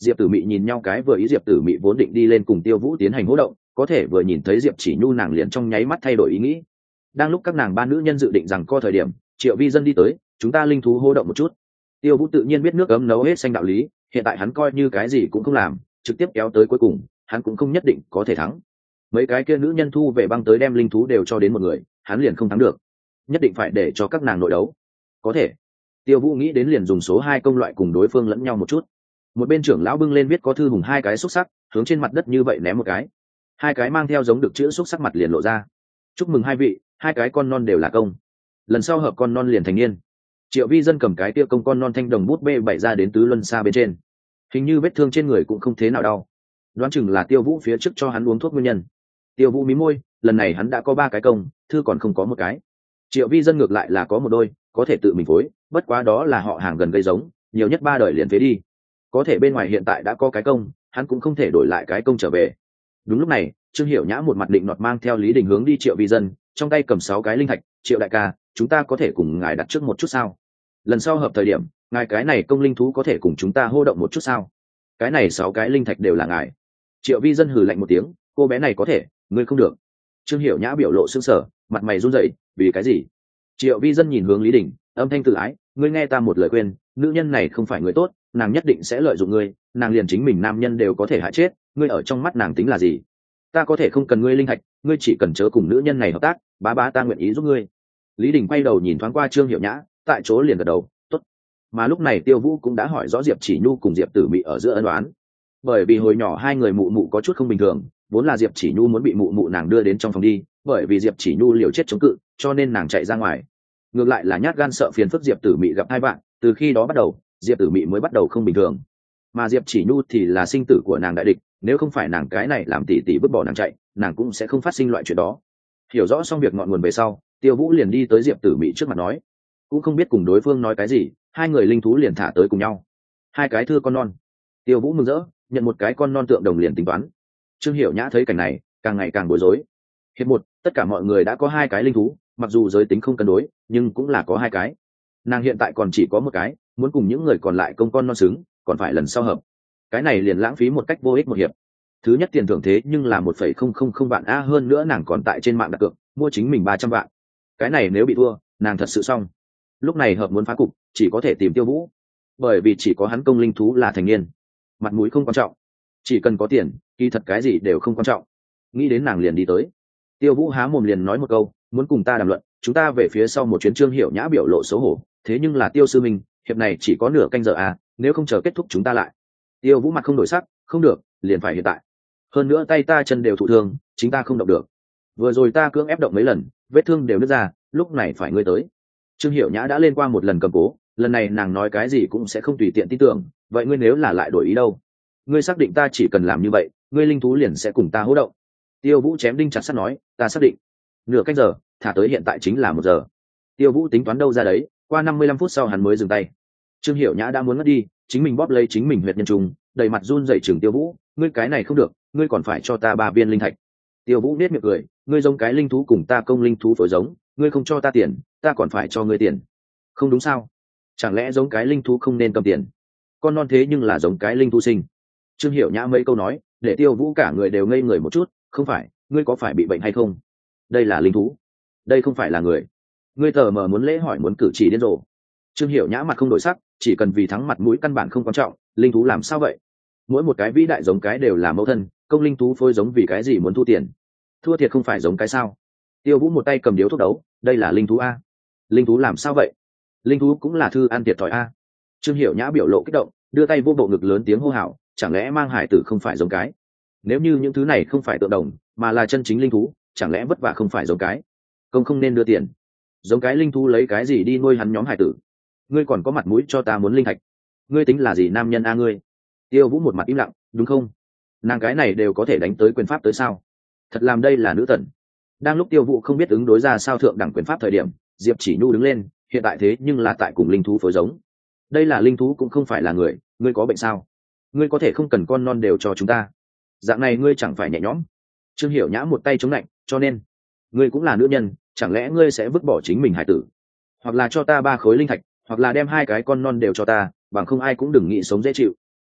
Diệp Tử Mị nhìn nhau cái vừa ý. Diệp Tử Mị vốn định đi lên cùng Tiêu Vũ tiến hành hỗ động, có thể vừa nhìn thấy Diệp Chỉ Nhu nàng liền trong nháy mắt thay đổi ý nghĩ. Đang lúc các nàng ba nữ nhân dự định rằng co thời điểm, Triệu Vi Dân đi tới, chúng ta linh thú hô động một chút. Tiêu Vũ tự nhiên biết nước ấm nấu hết xanh đạo lý, hiện tại hắn coi như cái gì cũng không làm, trực tiếp kéo tới cuối cùng, hắn cũng không nhất định có thể thắng. Mấy cái kia nữ nhân thu về băng tới đem linh thú đều cho đến một người, hắn liền không thắng được, nhất định phải để cho các nàng nội đấu. Có thể. Tiêu Vũ nghĩ đến liền dùng số hai công loại cùng đối phương lẫn nhau một chút. Một bên trưởng lão bưng lên viết có thư hùng hai cái xúc sắc, hướng trên mặt đất như vậy ném một cái. Hai cái mang theo giống được chữ xúc sắc mặt liền lộ ra. Chúc mừng hai vị, hai cái con non đều là công. Lần sau hợp con non liền thành niên. Triệu Vi Dân cầm cái kia công con non thanh đồng bút bê bày ra đến tứ luân xa bên trên. Hình như vết thương trên người cũng không thế nào đau. Đoán chừng là Tiêu Vũ phía trước cho hắn uống thuốc nguyên nhân. Tiêu Vũ mí môi, lần này hắn đã có ba cái công, thư còn không có một cái. Triệu Vi Dân ngược lại là có một đôi, có thể tự mình phối, bất quá đó là họ hàng gần gây giống, nhiều nhất ba đời liền phế đi. Có thể bên ngoài hiện tại đã có cái công, hắn cũng không thể đổi lại cái công trở về. Đúng lúc này, Trương Hiểu Nhã một mặt định nọt mang theo Lý Đình hướng đi Triệu Vi Dân, trong tay cầm sáu cái linh thạch. Triệu đại ca, chúng ta có thể cùng ngài đặt trước một chút sao? Lần sau hợp thời điểm, ngài cái này công linh thú có thể cùng chúng ta hô động một chút sao? Cái này sáu cái linh thạch đều là ngài. Triệu Vi Dân hừ lạnh một tiếng, cô bé này có thể, ngươi không được. Trương Hiểu Nhã biểu lộ sững sờ, mặt mày run rẩy, vì cái gì? Triệu Vi Dân nhìn hướng Lý Đình, âm thanh tự ái, ngươi nghe ta một lời khuyên, nữ nhân này không phải người tốt, nàng nhất định sẽ lợi dụng ngươi, nàng liền chính mình nam nhân đều có thể hại chết, ngươi ở trong mắt nàng tính là gì? Ta có thể không cần ngươi linh thạch, ngươi chỉ cần chớ cùng nữ nhân này hợp tác, bá bá ta nguyện ý giúp ngươi. Lý Đình quay đầu nhìn thoáng qua Trương Hiểu Nhã, tại chỗ liền gật đầu, tốt. Mà lúc này Tiêu Vũ cũng đã hỏi rõ Diệp Chỉ Nhu cùng Diệp Tử Mị ở giữa ân oán. Bởi vì hồi nhỏ hai người mụ mụ có chút không bình thường, vốn là Diệp Chỉ Nhu muốn bị mụ mụ nàng đưa đến trong phòng đi, bởi vì Diệp Chỉ Nhu liều chết chống cự, cho nên nàng chạy ra ngoài. Ngược lại là nhát gan sợ phiền phức Diệp Tử Mị gặp hai bạn, từ khi đó bắt đầu, Diệp Tử Mị mới bắt đầu không bình thường. Mà Diệp Chỉ Nhu thì là sinh tử của nàng đại địch, nếu không phải nàng cái này làm tỷ tỷ vứt bỏ nàng chạy, nàng cũng sẽ không phát sinh loại chuyện đó. Hiểu rõ xong việc ngọn nguồn về sau, Tiêu Vũ liền đi tới Diệp Tử Mị trước mặt nói, cũng không biết cùng đối phương nói cái gì, hai người linh thú liền thả tới cùng nhau. Hai cái thưa con non. Tiêu Vũ mừng rỡ, nhận một cái con non tượng đồng liền tính toán. Trương Hiểu Nhã thấy cảnh này, càng ngày càng bối rối. Hiệp một, tất cả mọi người đã có hai cái linh thú, mặc dù giới tính không cân đối, nhưng cũng là có hai cái. Nàng hiện tại còn chỉ có một cái, muốn cùng những người còn lại công con non xứng, còn phải lần sau hợp. Cái này liền lãng phí một cách vô ích một hiệp. Thứ nhất tiền thưởng thế nhưng là một phẩy không không không vạn a, hơn nữa nàng còn tại trên mạng đặt cược, mua chính mình ba trăm vạn. Cái này nếu bị thua, nàng thật sự xong. Lúc này hợp muốn phá cục, chỉ có thể tìm Tiêu Vũ, bởi vì chỉ có hắn công linh thú là thành niên, mặt mũi không quan trọng, chỉ cần có tiền, kỳ thật cái gì đều không quan trọng. Nghĩ đến nàng liền đi tới. Tiêu Vũ há mồm liền nói một câu, muốn cùng ta đàm luận, chúng ta về phía sau một chuyến. Trương Hiểu Nhã biểu lộ xấu hổ, thế nhưng là Tiêu sư minh, hiệp này chỉ có nửa canh giờ à, nếu không chờ kết thúc chúng ta lại. Tiêu Vũ mặt không đổi sắc, không được, liền phải hiện tại. Hơn nữa tay ta chân đều thụ thương, chính ta không động được. Vừa rồi ta cưỡng ép động mấy lần, vết thương đều nứt ra, lúc này phải ngươi tới. Trương Hiểu Nhã đã lên qua một lần cầm cố, lần này nàng nói cái gì cũng sẽ không tùy tiện tin tưởng. Vậy ngươi nếu là lại đổi ý đâu? Ngươi xác định ta chỉ cần làm như vậy, ngươi linh thú liền sẽ cùng ta hỗ động? Tiêu Vũ chém đinh chặt sắt nói, ta xác định. Nửa cách giờ, thả tới hiện tại chính là một giờ. Tiêu Vũ tính toán đâu ra đấy, qua năm mươi lăm phút sau hắn mới dừng tay. Trương Hiểu Nhã đã muốn ngất đi, chính mình bóp lấy chính mình huyệt nhân trùng, đầy mặt run rẩy chừng Tiêu Vũ, ngươi cái này không được, ngươi còn phải cho ta ba viên linh thạch. Tiêu Vũ nét miệng cười, ngươi giống cái linh thú cùng ta công linh thú phối giống, ngươi không cho ta tiền, ta còn phải cho ngươi tiền. Không đúng sao? Chẳng lẽ giống cái linh thú không nên cầm tiền? Con non thế nhưng là giống cái linh thú sinh. Trương Hiểu Nhã mấy câu nói, để Tiêu Vũ cả người đều ngây người một chút, không phải, ngươi có phải bị bệnh hay không? Đây là linh thú, đây không phải là người. Ngươi tờ mờ muốn lễ hỏi muốn cử chỉ điên rồ. Trương Hiểu Nhã mặt không đổi sắc, chỉ cần vì thắng mặt mũi căn bản không quan trọng, linh thú làm sao vậy? Mỗi một cái vĩ đại giống cái đều là mẫu thân, công linh thú phôi giống vì cái gì muốn thu tiền? Thua thiệt không phải giống cái sao? Tiêu Vũ một tay cầm điếu thuốc đấu, đây là linh thú a. Linh thú làm sao vậy? Linh thú cũng là thư ăn thiệt thòi a. Trương Hiểu Nhã biểu lộ kích động, đưa tay vô bộ ngực lớn tiếng hô hào, chẳng lẽ mang hải tử không phải giống cái? Nếu như những thứ này không phải tượng đồng, mà là chân chính linh thú, chẳng lẽ vất vả không phải giống cái? Công không nên đưa tiền. Giống cái linh thú lấy cái gì đi nuôi hắn nhóm hải tử? Ngươi còn có mặt mũi cho ta muốn linh thạch? Ngươi tính là gì nam nhân a ngươi? Tiêu Vũ một mặt im lặng, đúng không? Nàng cái này đều có thể đánh tới quyền pháp tới sao? Thật làm đây là nữ tần. Đang lúc Tiêu Vũ không biết ứng đối ra sao thượng đẳng quyền pháp thời điểm, Diệp Chỉ Nhu đứng lên, hiện tại thế nhưng là tại cùng linh thú phối giống. Đây là linh thú cũng không phải là người, ngươi có bệnh sao? Ngươi có thể không cần con non đều cho chúng ta. Dạng này ngươi chẳng phải nhẹ nhõm. Trương Hiểu Nhã một tay chống lạnh, cho nên ngươi cũng là nữ nhân, chẳng lẽ ngươi sẽ vứt bỏ chính mình hải tử? Hoặc là cho ta ba khối linh thạch, hoặc là đem hai cái con non đều cho ta, bằng không ai cũng đừng nghĩ sống dễ chịu.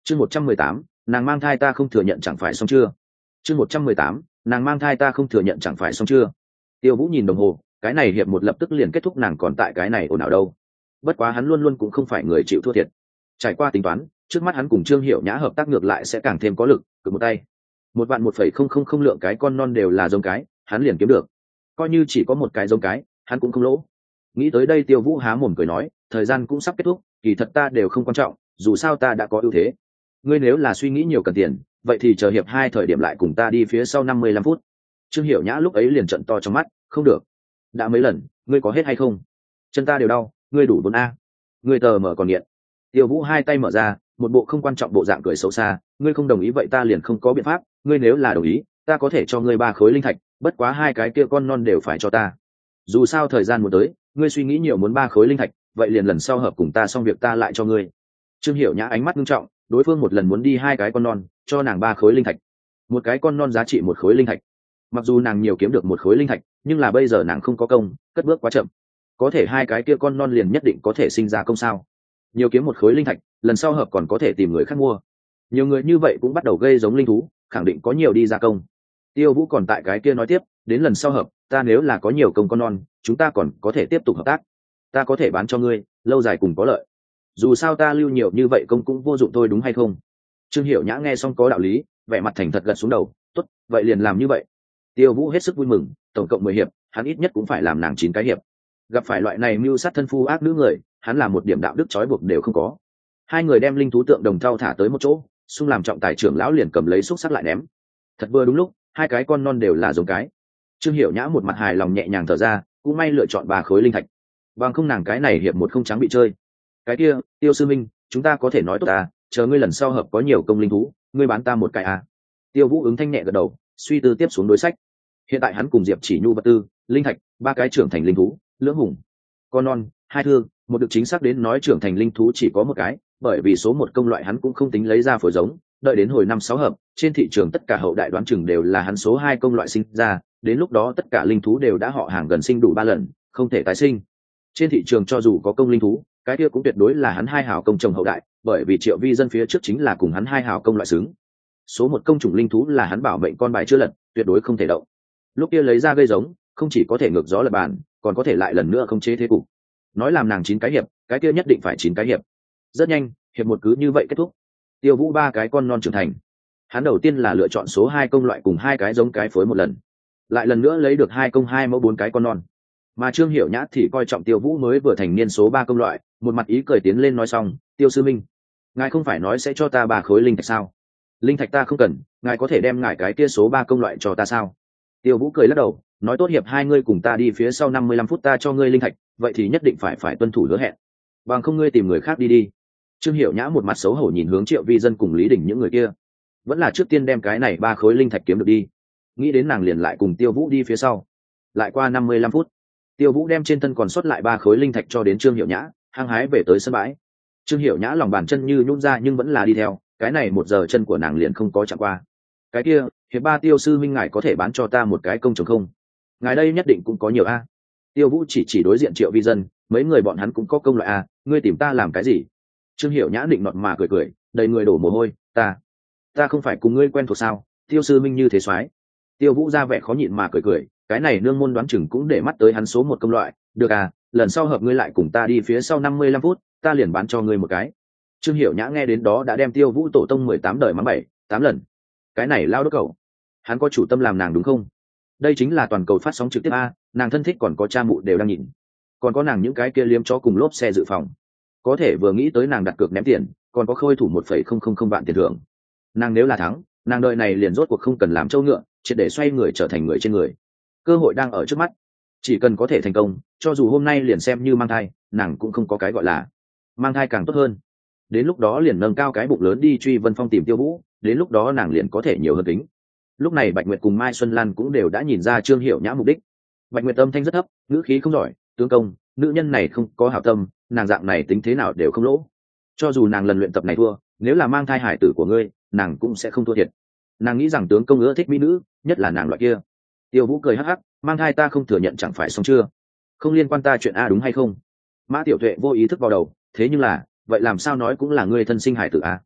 chương một trăm mười tám nàng mang thai ta không thừa nhận chẳng phải xong chưa chương một trăm mười tám nàng mang thai ta không thừa nhận chẳng phải xong chưa Tiêu Vũ nhìn đồng hồ, cái này hiệp một lập tức liền kết thúc, nàng còn tại cái này ồn ào đâu. Bất quá hắn luôn luôn cũng không phải người chịu thua thiệt. Trải qua tính toán, trước mắt hắn cùng Trương Hiểu Nhã hợp tác ngược lại sẽ càng thêm có lực, cực một tay. Một vạn một phẩy không không không lượng cái con non đều là giống cái, hắn liền kiếm được. Coi như chỉ có một cái giống cái, hắn cũng không lỗ. Nghĩ tới đây Tiêu Vũ há mồm cười nói, thời gian cũng sắp kết thúc, kỳ thật ta đều không quan trọng, dù sao ta đã có ưu thế. Ngươi nếu là suy nghĩ nhiều cần tiền, vậy thì chờ hiệp hai thời điểm lại cùng ta đi phía sau năm mươi lăm phút. Trương Hiểu Nhã lúc ấy liền trợn to trong mắt, không được, đã mấy lần, ngươi có hết hay không? Chân ta đều đau, ngươi đủ bốn a. Ngươi tờ mở còn nghiện. Tiêu Vũ hai tay mở ra, một bộ không quan trọng bộ dạng cười xấu xa, ngươi không đồng ý vậy ta liền không có biện pháp, ngươi nếu là đồng ý, ta có thể cho ngươi ba khối linh thạch, bất quá hai cái kia con non đều phải cho ta. Dù sao thời gian muốn tới, ngươi suy nghĩ nhiều muốn ba khối linh thạch, vậy liền lần sau hợp cùng ta xong việc ta lại cho ngươi. Trương Hiểu Nhã ánh mắt nghiêm trọng, đối phương một lần muốn đi hai cái con non, cho nàng ba khối linh thạch. Một cái con non giá trị một khối linh thạch. Mặc dù nàng nhiều kiếm được một khối linh thạch, nhưng là bây giờ nàng không có công, cất bước quá chậm. Có thể hai cái kia con non liền nhất định có thể sinh ra công sao? Nhiều kiếm một khối linh thạch, lần sau hợp còn có thể tìm người khác mua. Nhiều người như vậy cũng bắt đầu gây giống linh thú, khẳng định có nhiều đi ra công. Tiêu Vũ còn tại cái kia nói tiếp, đến lần sau hợp, ta nếu là có nhiều công con non, chúng ta còn có thể tiếp tục hợp tác. Ta có thể bán cho ngươi, lâu dài cùng có lợi. Dù sao ta lưu nhiều như vậy công cũng vô dụng thôi, đúng hay không? Trương Hiểu Nhã nghe xong có đạo lý, vẻ mặt thành thật gật xuống đầu, tốt, vậy liền làm như vậy. Tiêu Vũ hết sức vui mừng, tổng cộng mười hiệp, hắn ít nhất cũng phải làm nàng chín cái hiệp. Gặp phải loại này mưu sát thân phu ác nữ người, hắn làm một điểm đạo đức trói buộc đều không có. Hai người đem linh thú tượng đồng thau thả tới một chỗ, xung làm trọng tài trưởng lão liền cầm lấy xúc sắc lại ném. Thật vừa đúng lúc, hai cái con non đều là giống cái. Trương Hiểu Nhã một mặt hài lòng nhẹ nhàng thở ra, cũng may lựa chọn ba khối linh thạch. Bằng không nàng cái này hiệp một không trắng bị chơi. Cái kia, Tiêu sư minh, chúng ta có thể nói tốt à, chờ ngươi lần sau hợp có nhiều công linh thú, ngươi bán ta một cái à. Tiêu Vũ ứng thanh nhẹ gật đầu, suy tư tiếp xuống đối sách. Hiện tại hắn cùng Diệp Chỉ Nhu vật tư, linh thạch, ba cái trưởng thành linh thú, lưỡng hùng, con non, hai thương, một được chính xác đến nói trưởng thành linh thú chỉ có một cái, bởi vì số một công loại hắn cũng không tính lấy ra phối giống, đợi đến hồi năm sáu hợp, trên thị trường tất cả hậu đại đoán chừng đều là hắn số hai công loại sinh ra, đến lúc đó tất cả linh thú đều đã họ hàng gần sinh đủ ba lần, không thể tái sinh. Trên thị trường cho dù có công linh thú, cái kia cũng tuyệt đối là hắn hai hào công trồng hậu đại, bởi vì Triệu Vi dân phía trước chính là cùng hắn hai hào công loại xứng. Số một công chủng linh thú là hắn bảo mệnh con bài chưa lật, tuyệt đối không thể động. Lúc kia lấy ra gây giống, không chỉ có thể ngược gió lập bàn, còn có thể lại lần nữa không chế thế cục. Nói làm nàng chín cái hiệp, cái kia nhất định phải chín cái hiệp. Rất nhanh, hiệp một cứ như vậy kết thúc. Tiêu Vũ ba cái con non trưởng thành. Hắn đầu tiên là lựa chọn số hai công loại cùng hai cái giống cái phối một lần, lại lần nữa lấy được hai công hai mẫu bốn cái con non. Mà Trương Hiểu Nhã thì coi trọng Tiêu Vũ mới vừa thành niên số ba công loại, một mặt ý cười tiến lên nói xong, Tiêu sư minh, ngài không phải nói sẽ cho ta ba khối linh thạch sao? Linh thạch ta không cần, ngài có thể đem ngài cái kia số ba công loại cho ta sao? Tiêu Vũ cười lắc đầu, nói tốt hiệp hai ngươi cùng ta đi phía sau năm mươi lăm phút ta cho ngươi linh thạch, vậy thì nhất định phải phải tuân thủ hứa hẹn. Bằng không ngươi tìm người khác đi đi. Trương Hiểu Nhã một mặt xấu hổ nhìn hướng Triệu Vi dân cùng Lý Đình những người kia, vẫn là trước tiên đem cái này ba khối linh thạch kiếm được đi. Nghĩ đến nàng liền lại cùng Tiêu Vũ đi phía sau. Lại qua năm mươi lăm phút, Tiêu Vũ đem trên thân còn sót lại ba khối linh thạch cho đến Trương Hiểu Nhã, hăng hái về tới sân bãi. Trương Hiểu Nhã lòng bàn chân như nhũn ra nhưng vẫn là đi theo, cái này một giờ chân của nàng liền không có chạm qua. Cái kia, hiệp ba Tiêu sư minh ngài có thể bán cho ta một cái công trồng không? Ngài đây nhất định cũng có nhiều a. Tiêu Vũ chỉ chỉ đối diện Triệu Vi dân, mấy người bọn hắn cũng có công loại a, ngươi tìm ta làm cái gì? Trương Hiểu Nhã định nọt mà cười cười, đầy người đổ mồ hôi, ta, ta không phải cùng ngươi quen thuộc sao? Tiêu sư minh như thế soái. Tiêu Vũ ra vẻ khó nhịn mà cười cười, cái này nương môn đoán chừng cũng để mắt tới hắn số một công loại, được à, lần sau hợp ngươi lại cùng ta đi phía sau năm mươi lăm phút, ta liền bán cho ngươi một cái. Trương Hiểu Nhã nghe đến đó đã đem Tiêu Vũ tổ tông mười tám đời mắng bảy, tám lần. Cái này lao đốc cậu, hắn có chủ tâm làm nàng đúng không? Đây chính là toàn cầu phát sóng trực tiếp a, nàng thân thích còn có cha mụ đều đang nhìn, còn có nàng những cái kia liếm chó cùng lốp xe dự phòng, có thể vừa nghĩ tới nàng đặt cược ném tiền, còn có khôi thủ một phẩy không không không vạn tiền thưởng. Nàng nếu là thắng, nàng đợi này liền rốt cuộc không cần làm trâu ngựa, triệt để xoay người trở thành người trên người. Cơ hội đang ở trước mắt, chỉ cần có thể thành công, cho dù hôm nay liền xem như mang thai, nàng cũng không có cái gọi là mang thai càng tốt hơn. Đến lúc đó liền nâng cao cái bụng lớn đi truy Vân Phong tìm Tiêu Vũ, đến lúc đó nàng liền có thể nhiều hơn tính. Lúc này Bạch Nguyệt cùng Mai Xuân Lan cũng đều đã nhìn ra Trương Hiểu Nhã mục đích. Bạch Nguyệt âm thanh rất thấp, ngữ khí không giỏi, tướng công, nữ nhân này không có hảo tâm, nàng dạng này tính thế nào đều không lỗ. Cho dù nàng lần luyện tập này thua, nếu là mang thai hải tử của ngươi, nàng cũng sẽ không thua thiệt. Nàng nghĩ rằng tướng công ưa thích mỹ nữ, nhất là nàng loại kia. Tiêu Vũ cười hắc hắc, mang thai ta không thừa nhận chẳng phải xong chưa? Không liên quan ta chuyện a đúng hay không? Mã Tiểu Tuệ vô ý thức vào đầu, thế nhưng là, vậy làm sao nói cũng là ngươi thân sinh hải tử a.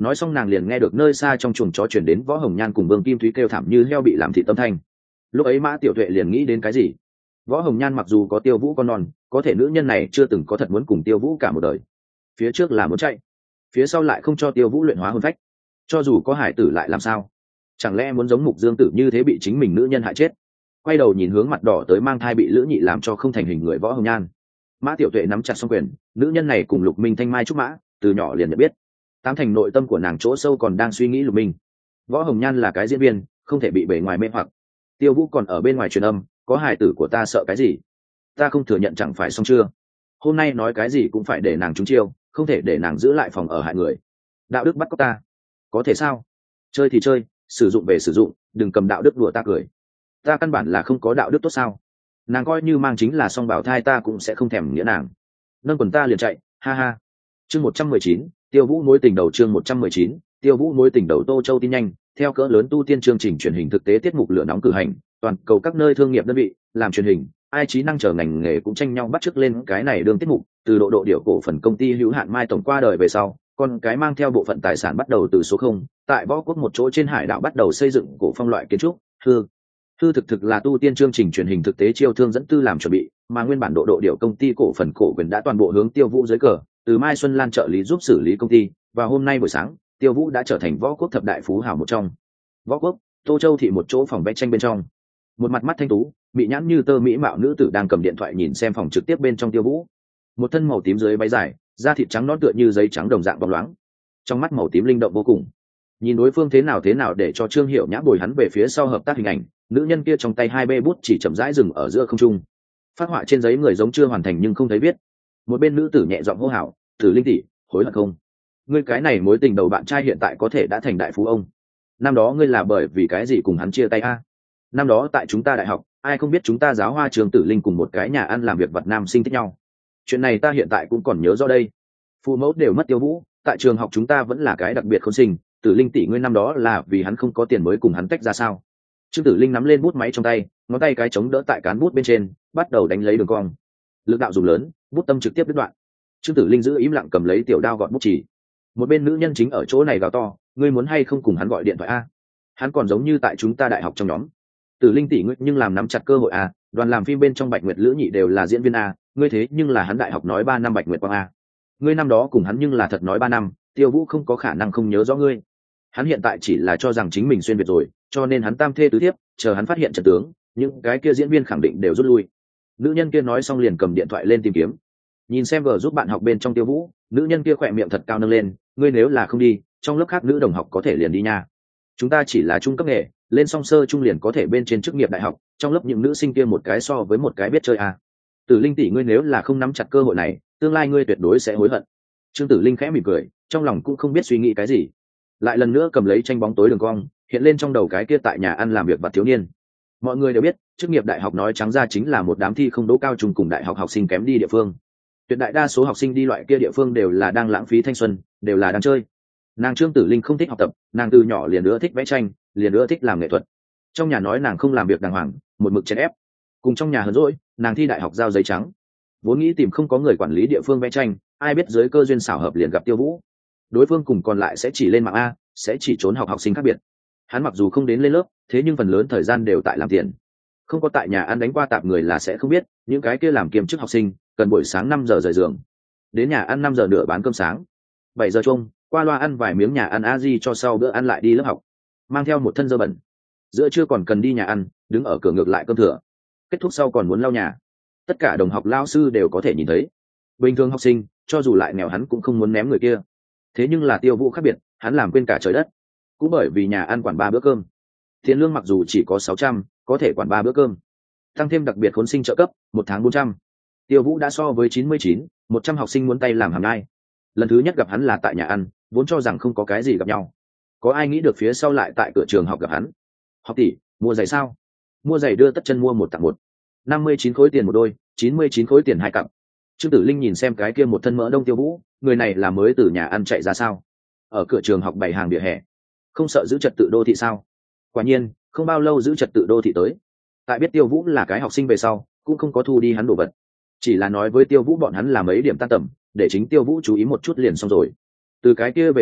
Nói xong nàng liền nghe được nơi xa trong chuồng chó chuyển đến Võ Hồng Nhan cùng Vương Kim Thúy kêu thảm như heo bị làm thịt tâm thanh. Lúc ấy Mã Tiểu Tuệ liền nghĩ đến cái gì? Võ Hồng Nhan mặc dù có Tiêu Vũ con non, có thể nữ nhân này chưa từng có thật muốn cùng Tiêu Vũ cả một đời. Phía trước là muốn chạy, phía sau lại không cho Tiêu Vũ luyện hóa hồn phách. Cho dù có hải tử lại làm sao? Chẳng lẽ muốn giống Mục Dương Tử như thế bị chính mình nữ nhân hại chết? Quay đầu nhìn hướng mặt đỏ tới mang thai bị Lữ Nhị làm cho không thành hình người Võ Hồng Nhan. Mã Tiểu Tuệ nắm chặt song quyền, nữ nhân này cùng Lục Minh thanh mai trúc mã, từ nhỏ liền nhận biết. Tám thành nội tâm của nàng chỗ sâu còn đang suy nghĩ Lục Minh. Võ Hồng Nhan là cái diễn viên, không thể bị bề ngoài mê hoặc. Tiêu Vũ còn ở bên ngoài truyền âm, có hài tử của ta sợ cái gì? Ta không thừa nhận chẳng phải xong chưa? Hôm nay nói cái gì cũng phải để nàng trúng chiêu, không thể để nàng giữ lại phòng ở hại người. Đạo đức bắt cóc ta, có thể sao? Chơi thì chơi, sử dụng về sử dụng, đừng cầm đạo đức đùa ta cười. Ta căn bản là không có đạo đức tốt sao? Nàng coi như mang chính là song bảo thai ta cũng sẽ không thèm nghĩa nàng. Nâng quần ta liền chạy, ha ha. Chương một trăm mười chín, Tiêu Vũ mối tình đầu. Chương một trăm mười chín, Tiêu Vũ mối tình đầu. Tô Châu tin nhanh, theo cỡ lớn tu tiên chương trình truyền hình thực tế tiết mục lửa nóng cử hành, toàn cầu các nơi thương nghiệp đơn vị làm truyền hình, ai trí năng chờ ngành nghề cũng tranh nhau bắt chước lên cái này đường tiết mục. Từ độ độ điệu cổ phần công ty hữu hạn Mai tổng qua đời về sau, con cái mang theo bộ phận tài sản bắt đầu từ số không, tại Võ Quốc một chỗ trên hải đảo bắt đầu xây dựng cổ phong loại kiến trúc. Hư Hư thực thực là tu tiên chương trình truyền hình thực tế chiêu thương dẫn tư làm chuẩn bị, mà nguyên bản độ độ điệu công ty cổ phần cổ quyền đã toàn bộ hướng Tiêu Vũ dưới cờ, từ Mai Xuân Lan trợ lý giúp xử lý công ty, và hôm nay buổi sáng, Tiêu Vũ đã trở thành Võ Quốc thập đại phú hào một trong. Võ Quốc, Tô Châu thị một chỗ phòng vẽ tranh bên trong, một mặt mắt thanh tú, mỹ nhãn như tơ mỹ mạo nữ tử đang cầm điện thoại nhìn xem phòng trực tiếp bên trong Tiêu Vũ. Một thân màu tím dưới váy dài, da thịt trắng nõn tựa như giấy trắng đồng dạng bóng loáng, trong mắt màu tím linh động vô cùng. Nhìn đối phương thế nào thế nào để cho Trương Hiểu Nhã bồi hắn về phía sau hợp tác hình ảnh, nữ nhân kia trong tay hai bê bút chỉ chậm rãi dừng ở giữa không trung. Phát họa trên giấy người giống chưa hoàn thành nhưng không thấy viết. Một bên nữ tử nhẹ giọng hô hào, "Tử Linh tỷ, hối hận không? Ngươi cái này mối tình đầu bạn trai hiện tại có thể đã thành đại phú ông. Năm đó ngươi là bởi vì cái gì cùng hắn chia tay a? Năm đó tại chúng ta đại học, ai không biết chúng ta giáo hoa trường Tử Linh cùng một cái nhà ăn làm việc vật nam sinh thích nhau. Chuyện này ta hiện tại cũng còn nhớ rõ đây. Phụ mẫu đều mất Tiêu Vũ, tại trường học chúng ta vẫn là cái đặc biệt khôn sinh, Tử Linh tỷ ngươi năm đó là vì hắn không có tiền mới cùng hắn tách ra sao?" Trương Tử Linh nắm lên bút máy trong tay, ngón tay cái chống đỡ tại cán bút bên trên, bắt đầu đánh lấy đường cong. Lực đạo dùng lớn, bút tâm trực tiếp đứt đoạn. Trương Tử Linh giữ im lặng cầm lấy tiểu đao gọt bút chỉ. Một bên nữ nhân chính ở chỗ này gào to, "Ngươi muốn hay không cùng hắn gọi điện thoại a? Hắn còn giống như tại chúng ta đại học trong nhóm." Tử Linh tỷ ngươi nhưng làm nắm chặt cơ hội a, đoàn làm phim bên trong Bạch Nguyệt Lữ Nhị đều là diễn viên a, ngươi thế nhưng là hắn đại học nói ba năm Bạch Nguyệt Quang a. Ngươi năm đó cùng hắn nhưng là thật nói ba năm, Tiêu Vũ không có khả năng không nhớ rõ ngươi. Hắn hiện tại chỉ là cho rằng chính mình xuyên việt rồi, cho nên hắn tam thê tứ thiếp, chờ hắn phát hiện trận tướng, những cái kia diễn viên khẳng định đều rút lui. Nữ nhân kia nói xong liền cầm điện thoại lên tìm kiếm. Nhìn xem vợ giúp bạn học bên trong Tiêu Vũ, nữ nhân kia khỏe miệng thật cao nâng lên, "Ngươi nếu là không đi, trong lớp khác nữ đồng học có thể liền đi nha. Chúng ta chỉ là trung cấp nghề, lên song sơ trung liền có thể bên trên chức nghiệp đại học, trong lớp những nữ sinh kia một cái so với một cái biết chơi à. Tử Linh tỷ ngươi nếu là không nắm chặt cơ hội này, tương lai ngươi tuyệt đối sẽ hối hận." Trương Tử Linh khẽ mỉm cười, trong lòng cũng không biết suy nghĩ cái gì. Lại lần nữa cầm lấy tranh bóng tối đường cong, hiện lên trong đầu cái kia tại nhà ăn làm việc vặt thiếu niên. Mọi người đều biết, chức nghiệp đại học nói trắng ra chính là một đám thi không đỗ cao trung cùng đại học học sinh kém đi địa phương. Tuyệt đại đa số học sinh đi loại kia địa phương đều là đang lãng phí thanh xuân, đều là đang chơi. Nàng Trương Tử Linh không thích học tập, nàng từ nhỏ liền ưa thích vẽ tranh, liền ưa thích làm nghệ thuật. Trong nhà nói nàng không làm việc đàng hoàng, một mực chèn ép. Cùng trong nhà hờn dỗi, nàng thi đại học giao giấy trắng. Vốn nghĩ tìm không có người quản lý địa phương vẽ tranh, ai biết dưới cơ duyên xảo hợp liền gặp Tiêu Vũ. Đối phương cùng còn lại sẽ chỉ lên mạng a, sẽ chỉ trốn học học sinh khác biệt. Hắn mặc dù không đến lên lớp, thế nhưng phần lớn thời gian đều tại làm tiền. Không có tại nhà ăn đánh qua tạp người là sẽ không biết, những cái kia làm kiêm chức học sinh, cần buổi sáng năm giờ rời giường, đến nhà ăn năm giờ nửa bán cơm sáng, bảy giờ chung, qua loa ăn vài miếng nhà ăn a di cho sau bữa ăn lại đi lớp học, mang theo một thân dơ bẩn. Giữa trưa còn cần đi nhà ăn, đứng ở cửa ngược lại cơm thừa. Kết thúc sau còn muốn lau nhà. Tất cả đồng học lao sư đều có thể nhìn thấy. Bình thường học sinh, cho dù lại nghèo hắn cũng không muốn ném người kia. Thế nhưng là Tiêu Vũ khác biệt, hắn làm quên cả trời đất. Cũng bởi vì nhà ăn quản ba bữa cơm, tiền lương mặc dù chỉ có sáu trăm, có thể quản ba bữa cơm. Tăng thêm đặc biệt khốn sinh trợ cấp, một tháng bốn trăm. Tiêu Vũ đã so với chín mươi chín, một trăm học sinh muốn tay làm hàm nhai. Lần thứ nhất gặp hắn là tại nhà ăn, vốn cho rằng không có cái gì gặp nhau. Có ai nghĩ được phía sau lại tại cửa trường học gặp hắn. "Học tỷ, mua giày sao?" "Mua giày đưa tất chân mua một tặng một." năm mươi chín khối tiền một đôi, chín mươi chín khối tiền hai cặp. Trương Tử Linh nhìn xem cái kia một thân mỡ đông Tiêu Vũ, người này là mới từ nhà ăn chạy ra sao? Ở cửa trường học bày hàng vỉa hè, không sợ giữ trật tự đô thị sao? Quả nhiên, không bao lâu giữ trật tự đô thị tới. Tại biết Tiêu Vũ là cái học sinh về sau, cũng không có thu đi hắn đồ vật, chỉ là nói với Tiêu Vũ bọn hắn là mấy điểm tan tầm, để chính Tiêu Vũ chú ý một chút liền xong rồi. Từ cái kia về sau,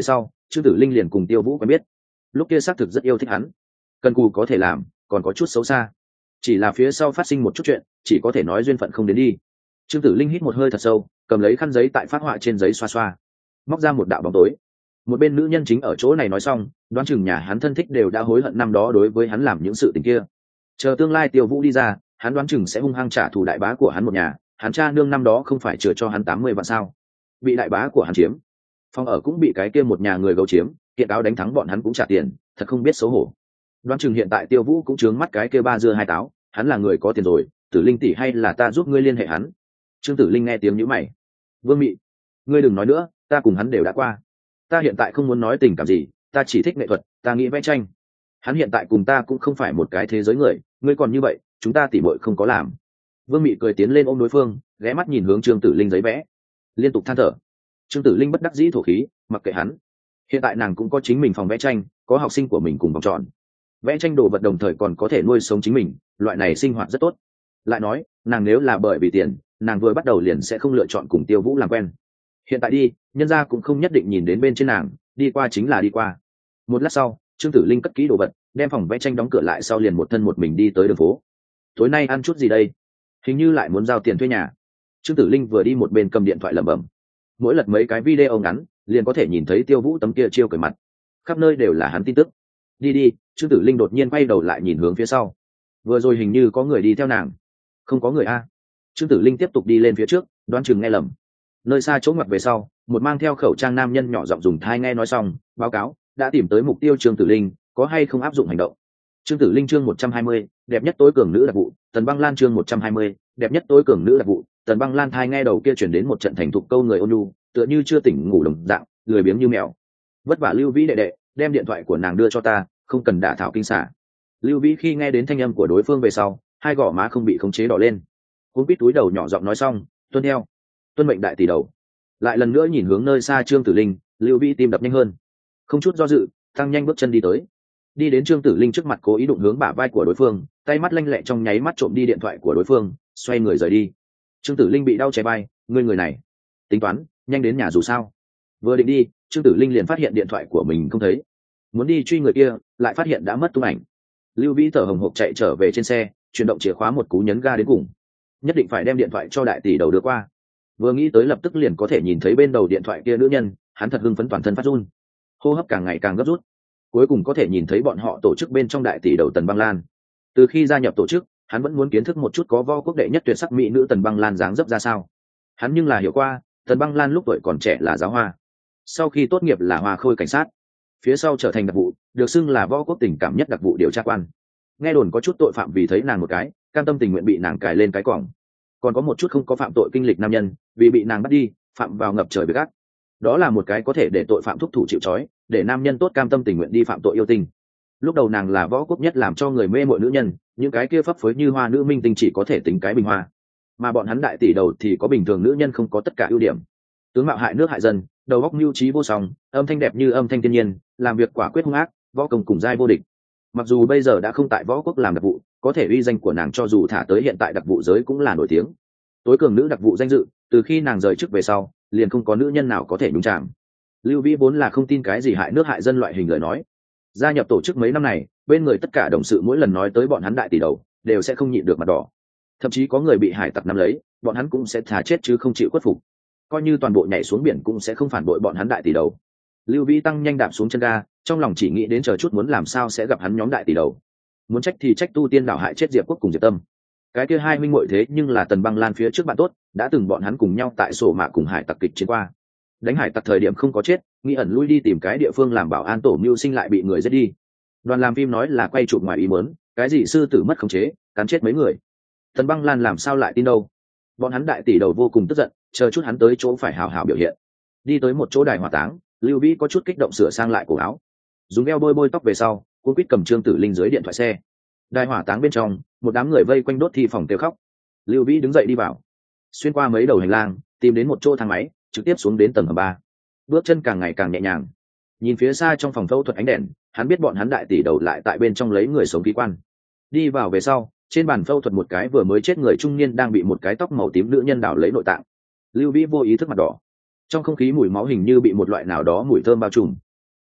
Trương Tử Linh liền cùng Tiêu Vũ quen biết, lúc kia xác thực rất yêu thích hắn, cần cù có thể làm, còn có chút xấu xa, chỉ là phía sau phát sinh một chút chuyện, chỉ có thể nói duyên phận không đến đi. Trương Tử Linh hít một hơi thật sâu, cầm lấy khăn giấy tại phát họa trên giấy xoa xoa, móc ra một đạo bóng tối. Một bên nữ nhân chính ở chỗ này nói xong, đoán chừng nhà hắn thân thích đều đã hối hận năm đó đối với hắn làm những sự tình kia. Chờ tương lai Tiêu Vũ đi ra, hắn đoán chừng sẽ hung hăng trả thù đại bá của hắn một nhà. Hắn cha nương năm đó không phải chừa cho hắn tám mươi vạn sao? Bị đại bá của hắn chiếm, phòng ở cũng bị cái kia một nhà người gấu chiếm, kiện áo đánh thắng bọn hắn cũng trả tiền, thật không biết xấu hổ. Đoán chừng hiện tại Tiêu Vũ cũng trướng mắt cái kia ba dưa hai táo, hắn là người có tiền rồi. Tử Linh tỷ hay là ta giúp ngươi liên hệ hắn? Trương Tử Linh nghe tiếng nhíu mày. Vương Mị, ngươi đừng nói nữa, ta cùng hắn đều đã qua. Ta hiện tại không muốn nói tình cảm gì, ta chỉ thích nghệ thuật, ta nghĩ vẽ tranh. Hắn hiện tại cùng ta cũng không phải một cái thế giới người, ngươi còn như vậy, chúng ta tỉ muội không có làm. Vương Mị cười tiến lên ôm đối phương, ghé mắt nhìn hướng Trương Tử Linh giấy vẽ, liên tục than thở. Trương Tử Linh bất đắc dĩ thổ khí, mặc kệ hắn. Hiện tại nàng cũng có chính mình phòng vẽ tranh, có học sinh của mình cùng vòng tròn, vẽ tranh đồ vật đồng thời còn có thể nuôi sống chính mình, loại này sinh hoạt rất tốt. Lại nói, nàng nếu là bởi vì tiền, nàng vừa bắt đầu liền sẽ không lựa chọn cùng Tiêu Vũ làm quen. Hiện tại đi, nhân gia cũng không nhất định nhìn đến bên trên nàng, đi qua chính là đi qua. Một lát sau, Trương Tử Linh cất kỹ đồ vật, đem phòng vẽ tranh đóng cửa lại sau liền một thân một mình đi tới đường phố. Tối nay ăn chút gì đây? Hình như lại muốn giao tiền thuê nhà. Trương Tử Linh vừa đi một bên cầm điện thoại lẩm bẩm. Mỗi lần mấy cái video ngắn, liền có thể nhìn thấy Tiêu Vũ tấm kia chiêu cười mặt. Khắp nơi đều là hắn tin tức. Đi đi, Trương Tử Linh đột nhiên quay đầu lại nhìn hướng phía sau. Vừa rồi hình như có người đi theo nàng. Không có người a. Trương Tử Linh tiếp tục đi lên phía trước, đoán chừng nghe lầm. Nơi xa chỗ ngoặt về sau, một mang theo khẩu trang nam nhân nhỏ giọng dùng thai nghe nói xong, báo cáo, đã tìm tới mục tiêu Trương Tử Linh, có hay không áp dụng hành động. Trương Tử Linh chương một trăm hai mươi, đẹp nhất tối cường nữ đặc vụ, Tần Băng Lan chương một trăm hai mươi, đẹp nhất tối cường nữ đặc vụ, Tần Băng Lan thai nghe đầu kia chuyển đến một trận thành thục câu người ôn nhu, tựa như chưa tỉnh ngủ đồng dạng, lười biếng như mèo. Vất vả Lưu Vĩ đệ đệ, đem điện thoại của nàng đưa cho ta, không cần đả thảo kinh xả. Lưu Vĩ khi nghe đến thanh âm của đối phương về sau, hai gò má không bị khống chế đỏ lên. Cuốn quýt túi đầu nhỏ giọng nói xong, tuân theo, tuân mệnh đại tỷ đầu. Lại lần nữa nhìn hướng nơi xa Trương Tử Linh, Lưu Vĩ tim đập nhanh hơn, không chút do dự, tăng nhanh bước chân đi tới. Đi đến Trương Tử Linh trước mặt cố ý đụng hướng bả vai của đối phương, tay mắt lanh lẹ trong nháy mắt trộm đi điện thoại của đối phương, xoay người rời đi. Trương Tử Linh bị đau chảy vai, ngươi người này, tính toán, nhanh đến nhà dù sao. Vừa định đi, Trương Tử Linh liền phát hiện điện thoại của mình không thấy, muốn đi truy người kia, lại phát hiện đã mất tung ảnh. Lưu Vĩ thở hồng hộc chạy trở về trên xe, chuyển động chìa khóa một cú nhấn ga đến cùng, nhất định phải đem điện thoại cho đại tỷ đầu đưa qua. Vừa nghĩ tới lập tức liền có thể nhìn thấy bên đầu điện thoại kia nữ nhân, hắn thật hưng phấn toàn thân phát run, hô hấp càng ngày càng gấp rút. Cuối cùng có thể nhìn thấy bọn họ tổ chức bên trong đại tỷ đầu Tần Băng Lan. Từ khi gia nhập tổ chức, hắn vẫn muốn kiến thức một chút có vo quốc đệ nhất tuyệt sắc mỹ nữ Tần Băng Lan dáng dấp ra sao. Hắn nhưng là hiểu qua, Tần Băng Lan lúc tuổi còn trẻ là giáo hoa, sau khi tốt nghiệp là hoa khôi cảnh sát, phía sau trở thành đặc vụ, được xưng là võ quốc tình cảm nhất đặc vụ điều tra quan. Nghe đồn có chút tội phạm vì thấy nàng một cái, cam tâm tình nguyện bị nàng cài lên cái còng. Còn có một chút không có phạm tội kinh lịch nam nhân, vì bị nàng bắt đi, phạm vào ngập trời với gác. Đó là một cái có thể để tội phạm thúc thủ chịu trói, để nam nhân tốt cam tâm tình nguyện đi phạm tội yêu tình. Lúc đầu nàng là võ quốc nhất làm cho người mê mội nữ nhân, những cái kia phấp phới như hoa nữ minh tinh chỉ có thể tính cái bình hoa, mà bọn hắn đại tỷ đầu thì có bình thường nữ nhân không có tất cả ưu điểm. Tướng mạo hại nước hại dân, đầu óc mưu trí vô song, âm thanh đẹp như âm thanh thiên nhiên, làm việc quả quyết hung ác, võ công cùng giai vô địch. Mặc dù bây giờ đã không tại võ quốc làm đặc vụ, có thể uy danh của nàng cho dù thả tới hiện tại đặc vụ giới cũng là nổi tiếng. Tối cường nữ đặc vụ danh dự, từ khi nàng rời chức về sau, liền không có nữ nhân nào có thể nhúng chạm. Lưu Vĩ vốn là không tin cái gì hại nước hại dân loại hình lời nói. Gia nhập tổ chức mấy năm này, bên người tất cả đồng sự mỗi lần nói tới bọn hắn đại tỷ đầu, đều sẽ không nhịn được mặt đỏ. Thậm chí có người bị hải tặc nắm lấy, bọn hắn cũng sẽ thà chết chứ không chịu khuất phục. Coi như toàn bộ nhảy xuống biển cũng sẽ không phản bội bọn hắn đại tỷ đầu. Lưu Vĩ tăng nhanh đạp xuống chân ga, trong lòng chỉ nghĩ đến chờ chút muốn làm sao sẽ gặp hắn nhóm đại tỷ đầu. Muốn trách thì trách tu tiên đảo hại chết Diệp Quốc cùng Diệp Tâm. Cái kia hai minh muội thế nhưng là Tần Băng Lan phía trước bạn tốt, đã từng bọn hắn cùng nhau tại sổ mạ cùng hải tặc kịch chiến qua. Đánh hải tặc thời điểm không có chết, nghĩ ẩn lui đi tìm cái địa phương làm bảo an tổ mưu sinh lại bị người giết đi. Đoàn làm phim nói là quay chụp ngoài ý muốn, cái gì sư tử mất khống chế, cắn chết mấy người. Tần Băng Lan làm sao lại tin đâu? Bọn hắn đại tỷ đầu vô cùng tức giận, chờ chút hắn tới chỗ phải hào hào biểu hiện. Đi tới một chỗ đài hỏa táng, Lưu Vĩ có chút kích động sửa sang lại cổ áo, dùng eo bôi bôi tóc về sau, cuốn quýt cầm Trương Tử Linh dưới điện thoại xe. Đài hỏa táng bên trong, một đám người vây quanh đốt thi phòng kêu khóc. Lưu Vĩ đứng dậy đi vào, xuyên qua mấy đầu hành lang, tìm đến một chỗ thang máy, trực tiếp xuống đến tầng hầm ba. Bước chân càng ngày càng nhẹ nhàng. Nhìn phía xa trong phòng phẫu thuật ánh đèn, hắn biết bọn hắn đại tỷ đầu lại tại bên trong lấy người sống khí quan. Đi vào về sau, trên bàn phẫu thuật một cái vừa mới chết người trung niên đang bị một cái tóc màu tím nữ nhân đảo lấy nội tạng. Lưu Vĩ vô ý thức mặt đỏ. Trong không khí mùi máu hình như bị một loại nào đó mùi thơm bao trùm.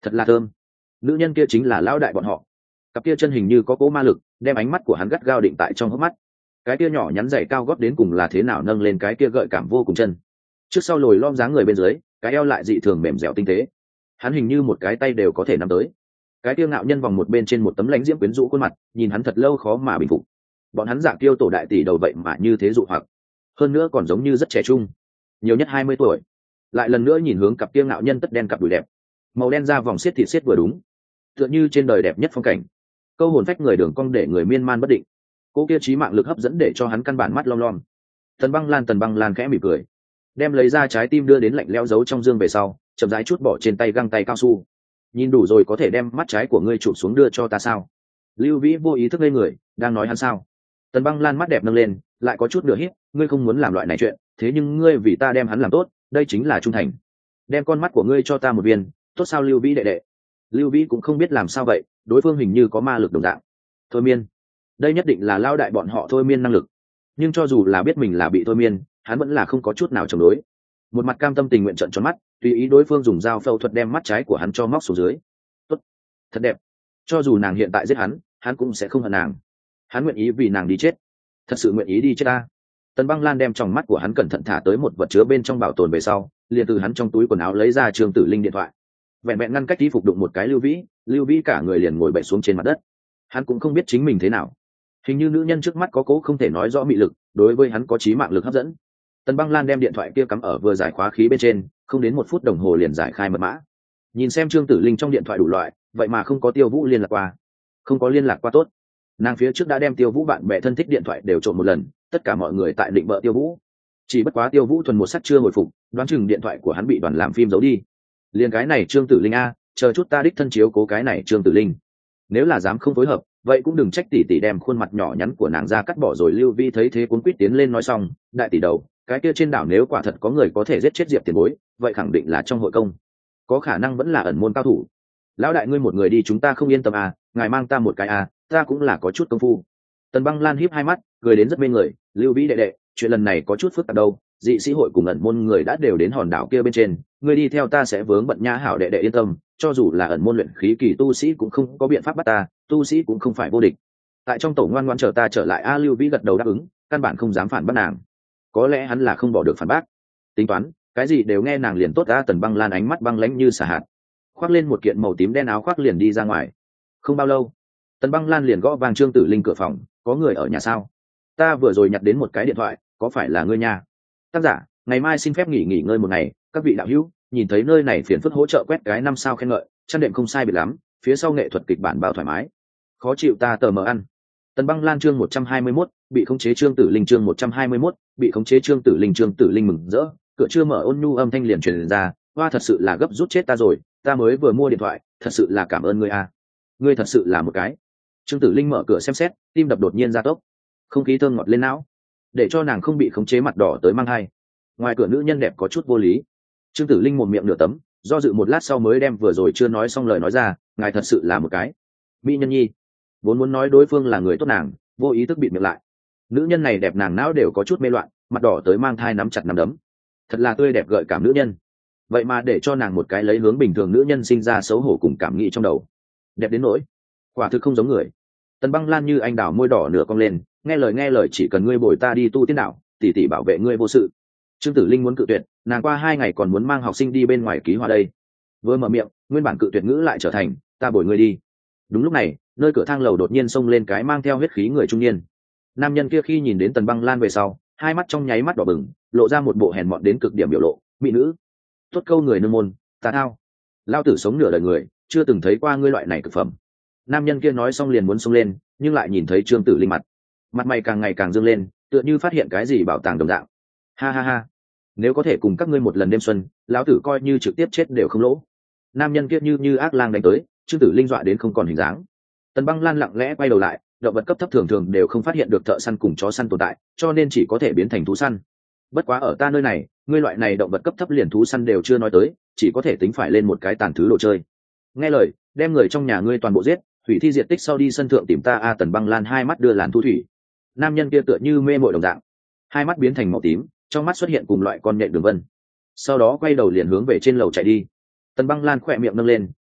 thật là thơm. Nữ nhân kia chính là lão đại bọn họ. Cặp kia chân hình như có cỗ ma lực, đem ánh mắt của hắn gắt gao định tại trong hốc mắt. Cái kia nhỏ nhắn dày cao gót đến cùng là thế nào nâng lên cái kia gợi cảm vô cùng chân. Trước sau lồi lom dáng người bên dưới, cái eo lại dị thường mềm dẻo tinh tế. Hắn hình như một cái tay đều có thể nắm tới. Cái kia ngạo nhân vòng một bên trên một tấm lãnh diễm quyến rũ khuôn mặt, nhìn hắn thật lâu khó mà bình phục. Bọn hắn dạng tiêu tổ đại tỷ đầu vậy mà như thế dụ hoặc, hơn nữa còn giống như rất trẻ trung, nhiều nhất hai mươi tuổi. Lại lần nữa nhìn hướng cặp kia ngạo nhân tất đen cặp đùi đẹp, màu đen da vòng xiết thịt xiết vừa đúng, tựa như trên đời đẹp nhất phong cảnh. Câu hồn phách người đường cong để người miên man bất định. Cô kia trí mạng lực hấp dẫn để cho hắn căn bản mắt lom lom. Tần Băng Lan tần Băng Lan khẽ mỉm cười, đem lấy ra trái tim đưa đến lạnh lẽo giấu trong dương về sau, chậm rãi chút bỏ trên tay găng tay cao su. Nhìn đủ rồi, có thể đem mắt trái của ngươi chụp xuống đưa cho ta sao? Lưu Vĩ vô ý thức lên người, đang nói hắn sao? Tần Băng Lan mắt đẹp nâng lên, lại có chút nửa hít, ngươi không muốn làm loại này chuyện, thế nhưng ngươi vì ta đem hắn làm tốt, đây chính là trung thành. Đem con mắt của ngươi cho ta một viên, tốt sao Lưu Vĩ đệ đệ? Lưu Vĩ cũng không biết làm sao vậy, đối phương hình như có ma lực đồng dạng. Thôi miên, đây nhất định là lao đại bọn họ thôi miên năng lực. Nhưng cho dù là biết mình là bị thôi miên, hắn vẫn là không có chút nào chống đối. Một mặt cam tâm tình nguyện trợn tròn mắt, tùy ý đối phương dùng dao phẫu thuật đem mắt trái của hắn cho móc xuống dưới. Tốt, thật đẹp. Cho dù nàng hiện tại giết hắn, hắn cũng sẽ không hận nàng. Hắn nguyện ý vì nàng đi chết, thật sự nguyện ý đi chết ta. Tần Băng Lan đem tròng mắt của hắn cẩn thận thả tới một vật chứa bên trong bảo tồn về sau, liền từ hắn trong túi quần áo lấy ra Trương Tử Linh điện thoại. Vẹn vẹn ngăn cách đi phục đụng một cái Lưu Vĩ, Lưu Vĩ cả người liền ngồi bệt xuống trên mặt đất. Hắn cũng không biết chính mình thế nào, hình như nữ nhân trước mắt có cố không thể nói rõ mị lực, đối với hắn có chí mạng lực hấp dẫn. Tần Băng Lan đem điện thoại kia cắm ở vừa giải khóa khí bên trên, không đến một phút đồng hồ liền giải khai mật mã. Nhìn xem Trương Tử Linh trong điện thoại đủ loại, vậy mà không có Tiêu Vũ liên lạc qua, không có liên lạc qua tốt. Nàng phía trước đã đem Tiêu Vũ bạn bè thân thích điện thoại đều trộm một lần, tất cả mọi người tại định bợ Tiêu Vũ. Chỉ bất quá Tiêu Vũ thuần một sắc chưa hồi phục, đoán chừng điện thoại của hắn bị đoàn làm phim giấu đi. Liên cái này Trương Tử Linh a, chờ chút ta đích thân chiếu cố cái này Trương Tử Linh. Nếu là dám không phối hợp, vậy cũng đừng trách tỷ tỷ đem khuôn mặt nhỏ nhắn của nàng ra cắt bỏ rồi. Lưu Vi thấy thế cuốn quýt tiến lên nói xong, đại tỷ đầu, cái kia trên đảo nếu quả thật có người có thể giết chết Diệp Tiền Bối, vậy khẳng định là trong hội công, có khả năng vẫn là ẩn môn cao thủ. Lão đại ngươi một người đi chúng ta không yên tâm à, ngài mang ta một cái à, ta cũng là có chút công phu. Tần Băng Lan híp hai mắt, cười đến rất mê người. Lưu Vĩ đệ đệ, chuyện lần này có chút phức tạp đâu, dị sĩ hội cùng ẩn môn người đã đều đến hòn đảo kia bên trên, ngươi đi theo ta sẽ vướng bận nha. Hảo đệ đệ yên tâm, cho dù là ẩn môn luyện khí kỳ tu sĩ cũng không có biện pháp bắt ta, tu sĩ cũng không phải vô địch. Tại trong tổ ngoan ngoãn chờ ta trở lại a. Lưu Vĩ gật đầu đáp ứng, căn bản không dám phản bác nàng. Có lẽ hắn là không bỏ được phản bác, tính toán cái gì đều nghe nàng liền tốt ra. Tần Băng Lan ánh mắt băng lãnh như xả hạt, khoác lên một kiện màu tím đen áo khoác liền đi ra ngoài. Không bao lâu, Tần Băng Lan liền gõ vang Trương Tử Linh cửa phòng, có người ở nhà sao? Ta vừa rồi nhặt đến một cái điện thoại, có phải là ngươi nhà? Tác giả, ngày mai xin phép nghỉ nghỉ ngơi một ngày. Các vị đạo hữu, nhìn thấy nơi này phiền phức hỗ trợ quét cái năm sao khen ngợi, chăn đệm không sai biệt lắm, phía sau nghệ thuật kịch bản bao thoải mái. Khó chịu ta tờ mờ ăn. Tần Băng Lan chương một trăm hai mươi mốt, bị khống chế. Trương Tử Linh chương một trăm hai mươi mốt, bị khống chế. Trương Tử Linh Trương Tử Linh mừng rỡ, cửa chưa mở ôn nhu âm thanh liền truyền ra, hoa thật sự là gấp rút chết ta rồi, ta mới vừa mua điện thoại, thật sự là cảm ơn ngươi a. Ngươi thật sự là một cái. Trương Tử Linh mở cửa xem xét, tim đập đột nhiên gia tốc, không khí thơm ngọt lên não, để cho nàng không bị khống chế mặt đỏ tới mang hai. Ngoài cửa nữ nhân đẹp có chút vô lý. Trương Tử Linh một miệng nửa tấm, do dự một lát sau mới đem vừa rồi chưa nói xong lời nói ra, ngài thật sự là một cái mỹ nhân nhi. Vốn muốn nói đối phương là người tốt, nàng vô ý thức bịt miệng lại. Nữ nhân này đẹp, nàng não đều có chút mê loạn, mặt đỏ tới mang thai nắm chặt nắm đấm. Thật là tươi đẹp gợi cảm nữ nhân, vậy mà để cho nàng một cái lấy hướng bình thường nữ nhân sinh ra xấu hổ cùng cảm nghĩ trong đầu. Đẹp đến nỗi quả thực không giống người. Tần Băng Lan như anh đào môi đỏ nửa cong lên, nghe lời nghe lời, chỉ cần ngươi bồi ta đi tu tiên đảo, tỷ tỷ bảo vệ ngươi vô sự. Trương Tử Linh muốn cự tuyệt, nàng qua hai ngày còn muốn mang học sinh đi bên ngoài ký hòa đây. Vừa mở miệng, nguyên bản cự tuyệt ngữ lại trở thành ta bồi ngươi đi. Đúng lúc này, nơi cửa thang lầu đột nhiên xông lên cái mang theo huyết khí người trung niên. Nam nhân kia khi nhìn đến Tần Băng Lan về sau, hai mắt trong nháy mắt đỏ bừng, lộ ra một bộ hèn mọn đến cực điểm biểu lộ. Mỹ nữ, tốt câu người nương môn, ta thao, lao tử sống nửa đời người, chưa từng thấy qua ngươi loại này cực phẩm. Nam nhân kia nói xong liền muốn xông lên, nhưng lại nhìn thấy Trương Tử Linh mặt mặt mày càng ngày càng dương lên, tựa như phát hiện cái gì bảo tàng đồng dạng. Ha ha ha, nếu có thể cùng các ngươi một lần đêm xuân, lão tử coi như trực tiếp chết đều không lỗ. Nam nhân kia như như ác lang đánh tới, Trương Tử Linh dọa đến không còn hình dáng. Tần Băng Lan lặng lẽ quay đầu lại, động vật cấp thấp thường thường đều không phát hiện được thợ săn cùng chó săn tồn tại, cho nên chỉ có thể biến thành thú săn. Bất quá ở ta nơi này, ngươi loại này động vật cấp thấp liền thú săn đều chưa nói tới, chỉ có thể tính phải lên một cái tàn thứ đồ chơi. Nghe lời, đem người trong nhà ngươi toàn bộ giết, hủy thi diệt tích sau đi sân thượng tìm ta a. Tần Băng Lan hai mắt đưa làn thu thủy. Nam nhân kia tựa như mê mội đồng dạng, hai mắt biến thành màu tím, trong mắt xuất hiện cùng loại con nhện đường vân, sau đó quay đầu liền hướng về trên lầu chạy đi. Tần Băng Lan khỏe miệng nâng lên,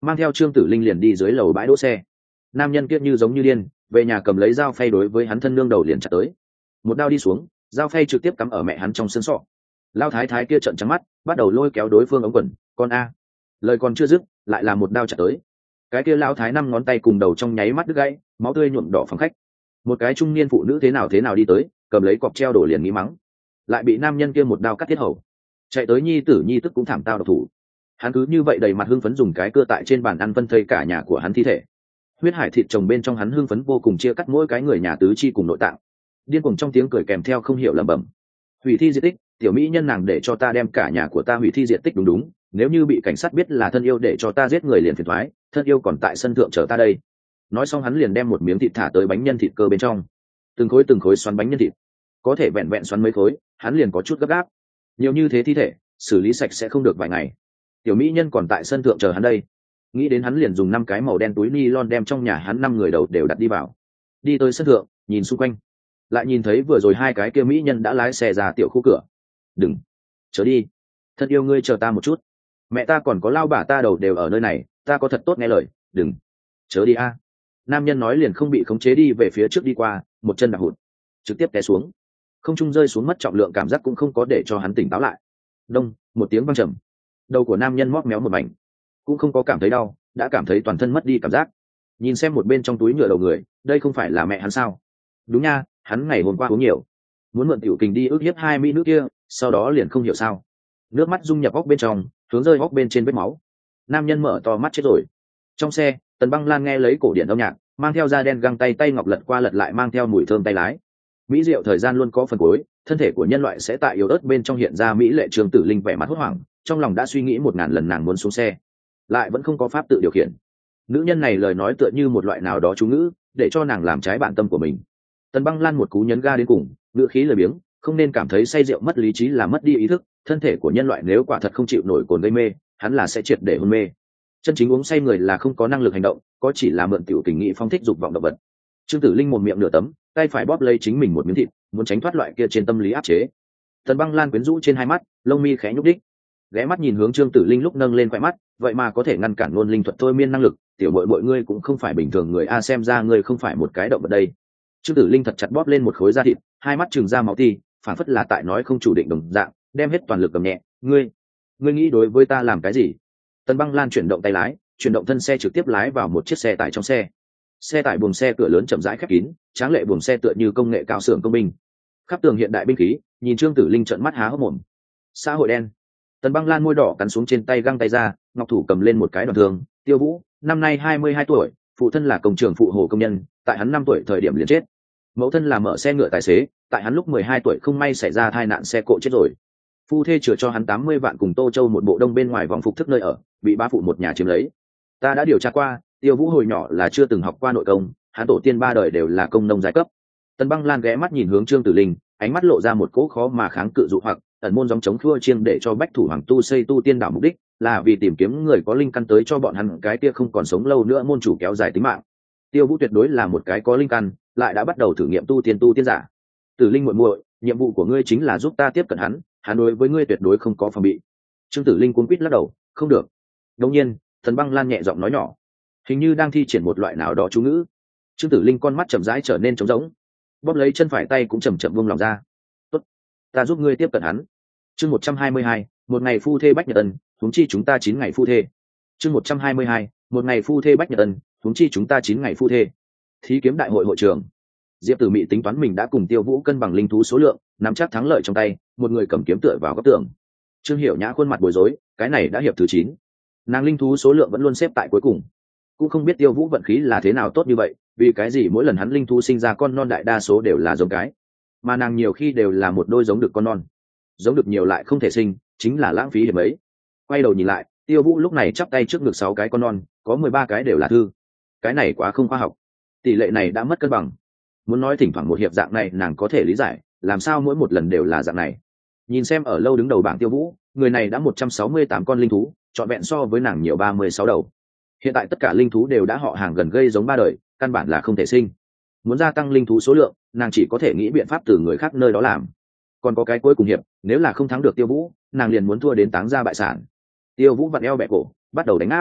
mang theo Trương Tử Linh liền đi dưới lầu bãi đỗ xe. Nam nhân kia như giống như điên về nhà cầm lấy dao phay đối với hắn thân nương đầu liền chặt tới. Một đao đi xuống, dao phay trực tiếp cắm ở mẹ hắn trong xương sọ. Lao thái thái kia trợn trắng mắt, bắt đầu lôi kéo đối phương ống quần, con a. Lời còn chưa dứt, lại là một đao chặt tới. Cái kia lão thái năm ngón tay cùng đầu trong nháy mắt đứt gãy, máu tươi nhuộm đỏ phòng khách. Một cái trung niên phụ nữ thế nào thế nào đi tới, cầm lấy cọc treo đổ liền nghĩ mắng, lại bị nam nhân kia một đao cắt tiết hầu. Chạy tới nhi tử nhi tức cũng thảm tao độc thủ. Hắn cứ như vậy đầy mặt hưng phấn dùng cái cưa tại trên bàn ăn phân thây cả nhà của hắn thi thể. Huyết hải thịt chồng bên trong hắn hưng phấn vô cùng chia cắt mỗi cái người nhà tứ chi cùng nội tạng. Điên cuồng trong tiếng cười kèm theo không hiểu lẩm bẩm. Hủy thi diệt tích, tiểu mỹ nhân nàng để cho ta đem cả nhà của ta hủy thi diệt tích đúng đúng, nếu như bị cảnh sát biết là thân yêu để cho ta giết người liền phiền thoái, thân yêu còn tại sân thượng chờ ta đây. Nói xong hắn liền đem một miếng thịt thả tới bánh nhân thịt cơ bên trong. Từng khối từng khối xoắn bánh nhân thịt. Có thể vẹn vẹn xoắn mấy khối, hắn liền có chút gấp gáp. Nhiều như thế thi thể, xử lý sạch sẽ không được vài ngày. Tiểu mỹ nhân còn tại sân thượng chờ hắn đây. Nghĩ đến hắn liền dùng năm cái màu đen túi ni lon đem trong nhà hắn năm người đầu đều đặt đi vào. Đi tới sân thượng, nhìn xung quanh, lại nhìn thấy vừa rồi hai cái kia mỹ nhân đã lái xe ra tiểu khu cửa. Đừng, chớ đi, thân yêu ngươi chờ ta một chút, mẹ ta còn có lao bà ta đầu đều ở nơi này, ta có thật tốt nghe lời, đừng, chớ đi a. Nam nhân nói liền không bị khống chế đi về phía trước đi qua, một chân đạp hụt, trực tiếp té xuống, không trung rơi xuống mất trọng lượng cảm giác cũng không có để cho hắn tỉnh táo lại. Đông, một tiếng vang trầm, đầu của nam nhân móc méo một mảnh, cũng không có cảm thấy đau, đã cảm thấy toàn thân mất đi cảm giác. Nhìn xem một bên trong túi nhựa đầu người, đây không phải là mẹ hắn sao? Đúng nha, hắn ngày hôm qua uống nhiều, muốn mượn tiểu kình đi ức hiếp hai mỹ nữ kia, sau đó liền không hiểu sao, nước mắt dung nhập óc bên trong, hướng rơi óc bên trên vết máu. Nam nhân mở to mắt chết rồi. Trong xe, Tần Băng Lan nghe lấy cổ điển âm nhạc, mang theo da đen găng tay tay ngọc lật qua lật lại mang theo mùi thơm tay lái. Mỹ diệu thời gian luôn có phần cuối, thân thể của nhân loại sẽ tại yếu ớt bên trong hiện ra mỹ lệ Trương Tử Linh vẻ mặt hốt hoảng, trong lòng đã suy nghĩ một ngàn lần nàng muốn xuống xe, lại vẫn không có pháp tự điều khiển. Nữ nhân này lời nói tựa như một loại nào đó chú ngữ, để cho nàng làm trái bản tâm của mình. Tần Băng Lan một cú nhấn ga đến cùng, ngựa khí lười biếng, không nên cảm thấy say rượu mất lý trí là mất đi ý thức, thân thể của nhân loại nếu quả thật không chịu nổi cồn gây mê, hắn là sẽ triệt để hôn mê. Chân chính uống say người là không có năng lực hành động, có chỉ là mượn tiểu tình nghị phong thích dục vọng động vật. Trương Tử Linh một miệng nửa tấm, tay phải bóp lấy chính mình một miếng thịt, muốn tránh thoát loại kia trên tâm lý áp chế. Tần Băng Lan quyến rũ trên hai mắt, lông mi khẽ nhúc đích, ghé mắt nhìn hướng Trương Tử Linh lúc nâng lên khóe mắt, vậy mà có thể ngăn cản ngôn linh thuật thôi miên năng lực, tiểu muội muội ngươi cũng không phải bình thường người a, xem ra ngươi không phải một cái động vật đây. Trương Tử Linh thật chặt bóp lên một khối da thịt, hai mắt trừng ra máu ti, phản phất là tại nói không chủ định đồng dạng, đem hết toàn lực cầm nhẹ. Ngươi, ngươi nghĩ đối với ta làm cái gì? Tần Băng Lan chuyển động tay lái, chuyển động thân xe trực tiếp lái vào một chiếc xe tải trong xe. Xe tải buồng xe cửa lớn chậm rãi khép kín, tráng lệ buồng xe tựa như công nghệ cao xưởng công binh. Khắp tường hiện đại binh khí, nhìn Trương Tử Linh trợn mắt há hốc mồm. Xã hội đen. Tần Băng Lan môi đỏ cắn xuống trên tay găng tay ra, ngọc thủ cầm lên một cái đòn thương. Tiêu Vũ, năm nay hai mươi hai tuổi, phụ thân là công trường phụ hồ công nhân, tại hắn năm tuổi thời điểm liền chết. Mẫu thân là mở xe ngựa tài xế, tại hắn lúc mười hai tuổi không may xảy ra tai nạn xe cộ chết rồi. Phu thê chừa cho hắn tám mươi vạn cùng Tô Châu một bộ đông bên ngoài vòng phục thức nơi ở, bị ba phụ một nhà chiếm lấy. Ta đã điều tra qua, Tiêu Vũ hồi nhỏ là chưa từng học qua nội công, hắn tổ tiên ba đời đều là công nông giai cấp. Tần Băng Lan ghé mắt nhìn hướng Trương Tử Linh, ánh mắt lộ ra một cỗ khó mà kháng cự dụ hoặc, ẩn môn giống chống khua chiêng để cho bách thủ hoàng tu xây tu tiên đạo mục đích là vì tìm kiếm người có linh căn tới cho bọn hắn cái kia không còn sống lâu nữa môn chủ kéo dài tính mạng. Tiêu Vũ tuyệt đối là một cái có linh căn, lại đã bắt đầu thử nghiệm tu tiên tu tiên giả. Tử Linh muội muội, nhiệm vụ của ngươi chính là giúp ta tiếp cận hắn, hắn đối với ngươi tuyệt đối không có phòng bị. Trương Tử Linh cuống quýt lắc đầu, không được. Đương nhiên, Tần Băng Lan nhẹ giọng nói nhỏ, hình như đang thi triển một loại nào đó chú ngữ. Trương Tử Linh con mắt chậm rãi trở nên trống rỗng, bóp lấy chân phải tay cũng chậm chậm buông lòng ra. Tốt, ta giúp ngươi tiếp cận hắn. Chương một trăm hai mươi hai, một ngày phu thê bách nhật ân, huống chi chúng ta chín ngày phu thê. Chương một trăm hai mươi hai, một ngày phu thê bách nhật ân, huống chi chúng ta chín ngày phu thê. Thí kiếm đại hội hội trường, Diệp Tử Mị tính toán mình đã cùng Tiêu Vũ cân bằng linh thú số lượng, nắm chắc thắng lợi trong tay, một người cầm kiếm tựa vào góc tường. Trương Hiểu Nhã khuôn mặt bối rối, cái này đã hiệp thứ chín, nàng linh thú số lượng vẫn luôn xếp tại cuối cùng. Cũng không biết Tiêu Vũ vận khí là thế nào tốt như vậy, vì cái gì mỗi lần hắn linh thú sinh ra con non đại đa số đều là giống cái, mà nàng nhiều khi đều là một đôi giống được con non. Giống được nhiều lại không thể sinh, chính là lãng phí hiểm ấy. Quay đầu nhìn lại, Tiêu Vũ lúc này chắp tay trước ngực sáu cái con non, có mười ba cái đều là thư. Cái này quá không khoa học, tỷ lệ này đã mất cân bằng. Muốn nói thỉnh thoảng một hiệp dạng này nàng có thể lý giải, làm sao mỗi một lần đều là dạng này. Nhìn xem ở lâu đứng đầu bảng Tiêu Vũ, người này đã một trăm sáu mươi tám con linh thú, trọn vẹn so với nàng nhiều ba mươi sáu đầu. Hiện tại tất cả linh thú đều đã họ hàng gần gây giống ba đời, căn bản là không thể sinh. Muốn gia tăng linh thú số lượng, nàng chỉ có thể nghĩ biện pháp từ người khác nơi đó làm. Còn có cái cuối cùng hiệp, nếu là không thắng được Tiêu Vũ, nàng liền muốn thua đến táng ra bại sản. Tiêu Vũ vặn eo bẹ cổ, bắt đầu đánh áp.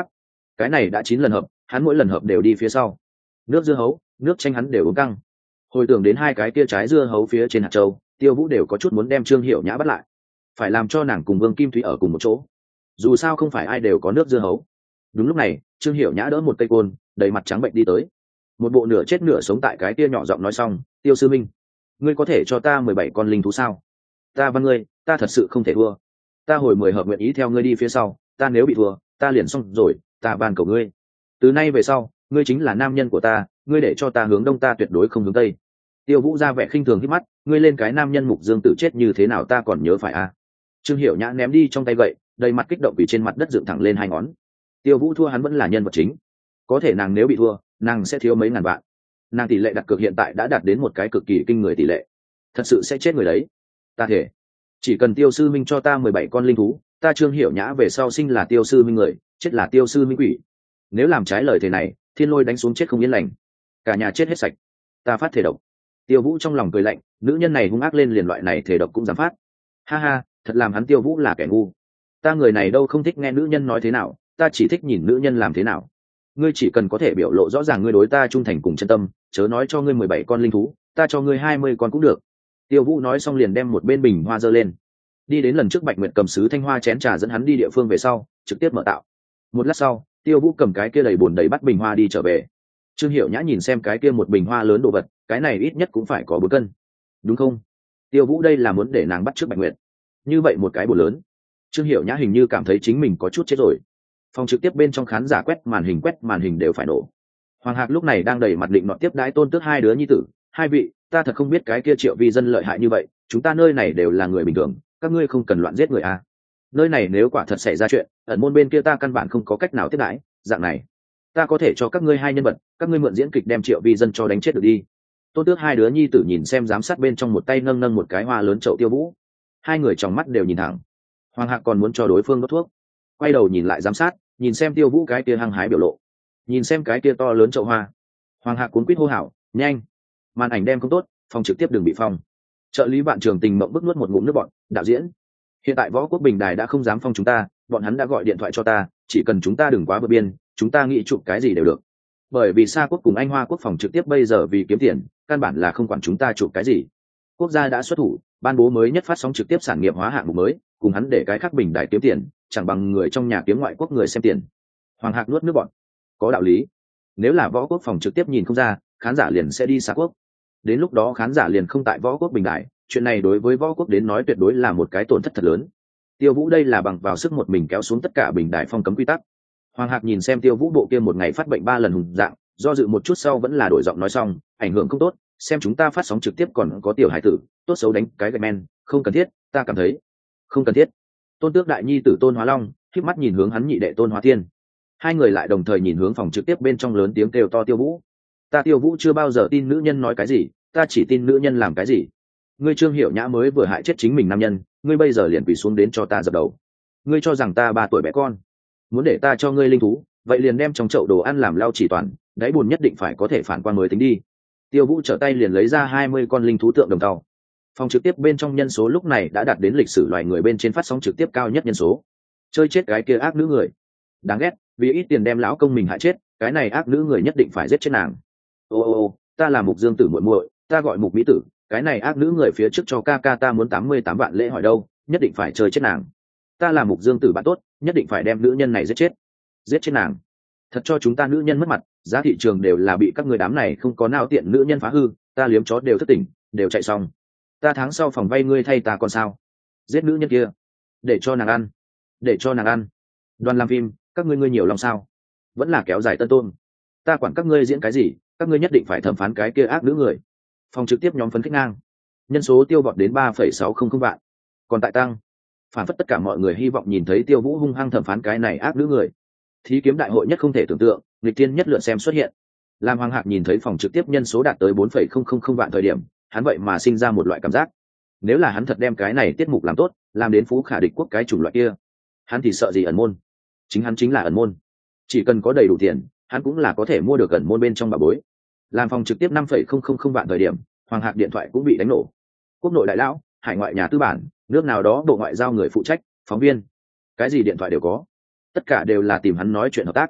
cái này đã chín lần hợp, hắn mỗi lần hợp đều đi phía sau. Nước dưa hấu, nước chanh hắn đều uống căng. Hồi tưởng đến hai cái kia trái dưa hấu phía trên hạt châu, Tiêu Vũ đều có chút muốn đem Trương Hiểu Nhã bắt lại, phải làm cho nàng cùng Vương Kim Thúy ở cùng một chỗ. Dù sao không phải ai đều có nước dưa hấu. Đúng lúc này, Trương Hiểu Nhã đỡ một cây côn, đầy mặt trắng bệnh đi tới, một bộ nửa chết nửa sống tại cái kia nhỏ giọng nói xong, Tiêu sư minh, ngươi có thể cho ta mười bảy con linh thú sao? Ta văn ngươi, ta thật sự không thể thua. Ta hồi mười hợp nguyện ý theo ngươi đi phía sau, ta nếu bị thua, ta liền xong rồi, ta van cầu ngươi. Từ nay về sau, ngươi chính là nam nhân của ta, ngươi để cho ta hướng đông ta tuyệt đối không hướng tây. Tiêu Vũ ra vẻ khinh thường hít mắt, ngươi lên cái nam nhân mục dương tự chết như thế nào ta còn nhớ phải à? Trương Hiểu Nhã ném đi trong tay gậy, đầy mặt kích động vì trên mặt đất dựng thẳng lên hai ngón. Tiêu Vũ thua hắn vẫn là nhân vật chính, có thể nàng nếu bị thua, nàng sẽ thiếu mấy ngàn vạn. Nàng tỷ lệ đặt cược hiện tại đã đạt đến một cái cực kỳ kinh người tỷ lệ, thật sự sẽ chết người đấy. Ta thể, chỉ cần Tiêu sư minh cho ta mười bảy con linh thú, ta Trương Hiểu Nhã về sau sinh là Tiêu sư minh người, chết là Tiêu sư minh quỷ. Nếu làm trái lời thế này, thiên lôi đánh xuống chết không yên lành, cả nhà chết hết sạch. Ta phát thể độc. Tiêu Vũ trong lòng cười lạnh, nữ nhân này hung ác lên liền loại này thể độc cũng dám phát. Ha ha, thật làm hắn Tiêu Vũ là kẻ ngu. Ta người này đâu không thích nghe nữ nhân nói thế nào, ta chỉ thích nhìn nữ nhân làm thế nào. Ngươi chỉ cần có thể biểu lộ rõ ràng ngươi đối ta trung thành cùng chân tâm, chớ nói cho ngươi mười bảy con linh thú, ta cho ngươi hai mươi con cũng được. Tiêu Vũ nói xong liền đem một bên bình hoa giơ lên, đi đến lần trước Bạch Nguyệt cầm sứ thanh hoa chén trà dẫn hắn đi địa phương về sau, trực tiếp mở tạo. Một lát sau, Tiêu Vũ cầm cái kia đầy bồn đầy bắt bình hoa đi trở về. Trương Hiểu Nhã nhìn xem cái kia một bình hoa lớn đồ vật, cái này ít nhất cũng phải có bốn cân, đúng không? Tiêu Vũ đây là muốn để nàng bắt trước Bạch Nguyệt. Như vậy một cái bồn lớn, Trương Hiểu Nhã hình như cảm thấy chính mình có chút chết rồi. Phòng trực tiếp bên trong khán giả quét màn hình quét màn hình đều phải nổ. Hoàng Hạc lúc này đang đầy mặt định nọ tiếp đái Tôn Tước hai đứa nhi tử, hai vị, ta thật không biết cái kia Triệu Vi dân lợi hại như vậy, chúng ta nơi này đều là người bình thường, các ngươi không cần loạn giết người à? Nơi này nếu quả thật xảy ra chuyện, ẩn môn bên kia ta căn bản không có cách nào tiếp đái, dạng này, ta có thể cho các ngươi hai nhân vật, các ngươi mượn diễn kịch đem Triệu Vi dân cho đánh chết được đi. Tôn Tước hai đứa nhi tử nhìn xem giám sát bên trong một tay nâng nâng một cái hoa lớn chậu Tiêu Vũ, hai người trong mắt đều nhìn thẳng. Hoàng Hạc còn muốn cho đối phương đốt thuốc, quay đầu nhìn lại giám sát, nhìn xem Tiêu Vũ cái kia hăng hái biểu lộ, nhìn xem cái kia to lớn chậu hoa. Hoàng Hạc cuốn quýt hô hào, nhanh, màn ảnh đem không tốt, phòng trực tiếp đừng bị phong. Trợ lý Vạn Trường Tình mộng bức nuốt một ngụm nước bọn, đạo diễn, hiện tại Võ Quốc Bình Đài đã không dám phong chúng ta, bọn hắn đã gọi điện thoại cho ta, chỉ cần chúng ta đừng quá bờ biên, chúng ta nghĩ chụp cái gì đều được. Bởi vì Sa Quốc cùng Anh Hoa Quốc phòng trực tiếp bây giờ vì kiếm tiền, căn bản là không quản chúng ta chụp cái gì. Quốc gia đã xuất thủ, ban bố mới nhất phát sóng trực tiếp sản nghiệp hóa hạng mục mới, cùng hắn để cái khác Bình Đài kiếm tiền, chẳng bằng người trong nhà kiếm ngoại quốc người xem tiền. Hoàng Hạc nuốt nước bọn, có đạo lý. Nếu là Võ Quốc phòng trực tiếp nhìn không ra, khán giả liền sẽ đi Sa Quốc. Đến lúc đó khán giả liền không tại Võ Quốc Bình Đài, chuyện này đối với Võ Quốc đến nói tuyệt đối là một cái tổn thất thật lớn. Tiêu Vũ đây là bằng vào sức một mình kéo xuống tất cả Bình Đài phong cấm quy tắc. Hoàng Hạc nhìn xem Tiêu Vũ bộ kia một ngày phát bệnh ba lần hùng dạng, do dự một chút sau vẫn là đổi giọng nói xong, ảnh hưởng không tốt, xem chúng ta phát sóng trực tiếp còn có tiểu hải tử, tốt xấu đánh cái gạch men, không cần thiết, ta cảm thấy không cần thiết. Tôn Tước đại nhi tử Tôn Hóa Long khép mắt nhìn hướng hắn nhị đệ Tôn Hóa Thiên, hai người lại đồng thời nhìn hướng phòng trực tiếp bên trong lớn tiếng kêu to Tiêu Vũ. Ta Tiêu Vũ chưa bao giờ tin nữ nhân nói cái gì, ta chỉ tin nữ nhân làm cái gì. Ngươi Trương Hiểu Nhã mới vừa hại chết chính mình nam nhân, ngươi bây giờ liền quỳ xuống đến cho ta dập đầu. Ngươi cho rằng ta ba tuổi bé con, muốn để ta cho ngươi linh thú, vậy liền đem trong chậu đồ ăn làm lau chỉ toàn, đáy bùn nhất định phải có thể phản quan mới tính đi. Tiêu Vũ trở tay liền lấy ra hai mươi con linh thú tượng đồng tàu. Phòng trực tiếp bên trong nhân số lúc này đã đạt đến lịch sử loài người bên trên phát sóng trực tiếp cao nhất nhân số. Chơi chết cái kia ác nữ người, đáng ghét, vì ít tiền đem lão công mình hại chết, cái này ác nữ người nhất định phải giết chết nàng. Ô ô ô, ta là Mục Dương Tử muội muội, ta gọi Mục Mỹ Tử, cái này ác nữ người phía trước cho ca ca ta muốn tám mươi tám vạn lễ hỏi đâu, nhất định phải chơi chết nàng. Ta là Mục Dương Tử bạn tốt, nhất định phải đem nữ nhân này giết chết, giết chết nàng. Thật cho chúng ta nữ nhân mất mặt, giá thị trường đều là bị các người đám này không có nào tiện nữ nhân phá hư, ta liếm chó đều thất tỉnh, đều chạy xong. Ta tháng sau phòng vay ngươi thay ta còn sao? Giết nữ nhân kia, để cho nàng ăn, để cho nàng ăn. Đoàn làm phim, các ngươi ngươi nhiều lòng sao? Vẫn là kéo dài tân tôn. Ta quản các ngươi diễn cái gì, các ngươi nhất định phải thẩm phán cái kia ác nữ người. Phòng trực tiếp nhóm phấn khích ngang, nhân số tiêu vọt đến ba phẩy sáu không không vạn, còn tại tăng. Phản phất tất cả mọi người hy vọng nhìn thấy Tiêu Vũ hung hăng thẩm phán cái này ác nữ người. Thí kiếm đại hội nhất không thể tưởng tượng, nghịch tiên nhất lượt xem xuất hiện. Làm Hoàng Hạc nhìn thấy phòng trực tiếp nhân số đạt tới bốn phẩy không không không vạn thời điểm, hắn vậy mà sinh ra một loại cảm giác. Nếu là hắn thật đem cái này tiết mục làm tốt, làm đến phú khả địch quốc cái chủng loại kia, hắn thì sợ gì ẩn môn? Chính hắn chính là ẩn môn. Chỉ cần có đầy đủ tiền, hắn cũng là có thể mua được ẩn môn bên trong bà bối. Làm phòng trực tiếp năm phẩy không không không vạn thời điểm, Hoàng Hạc điện thoại cũng bị đánh nổ. Quốc nội đại lão, hải ngoại nhà tư bản, nước nào đó bộ ngoại giao người phụ trách, phóng viên, cái gì điện thoại đều có, tất cả đều là tìm hắn nói chuyện hợp tác.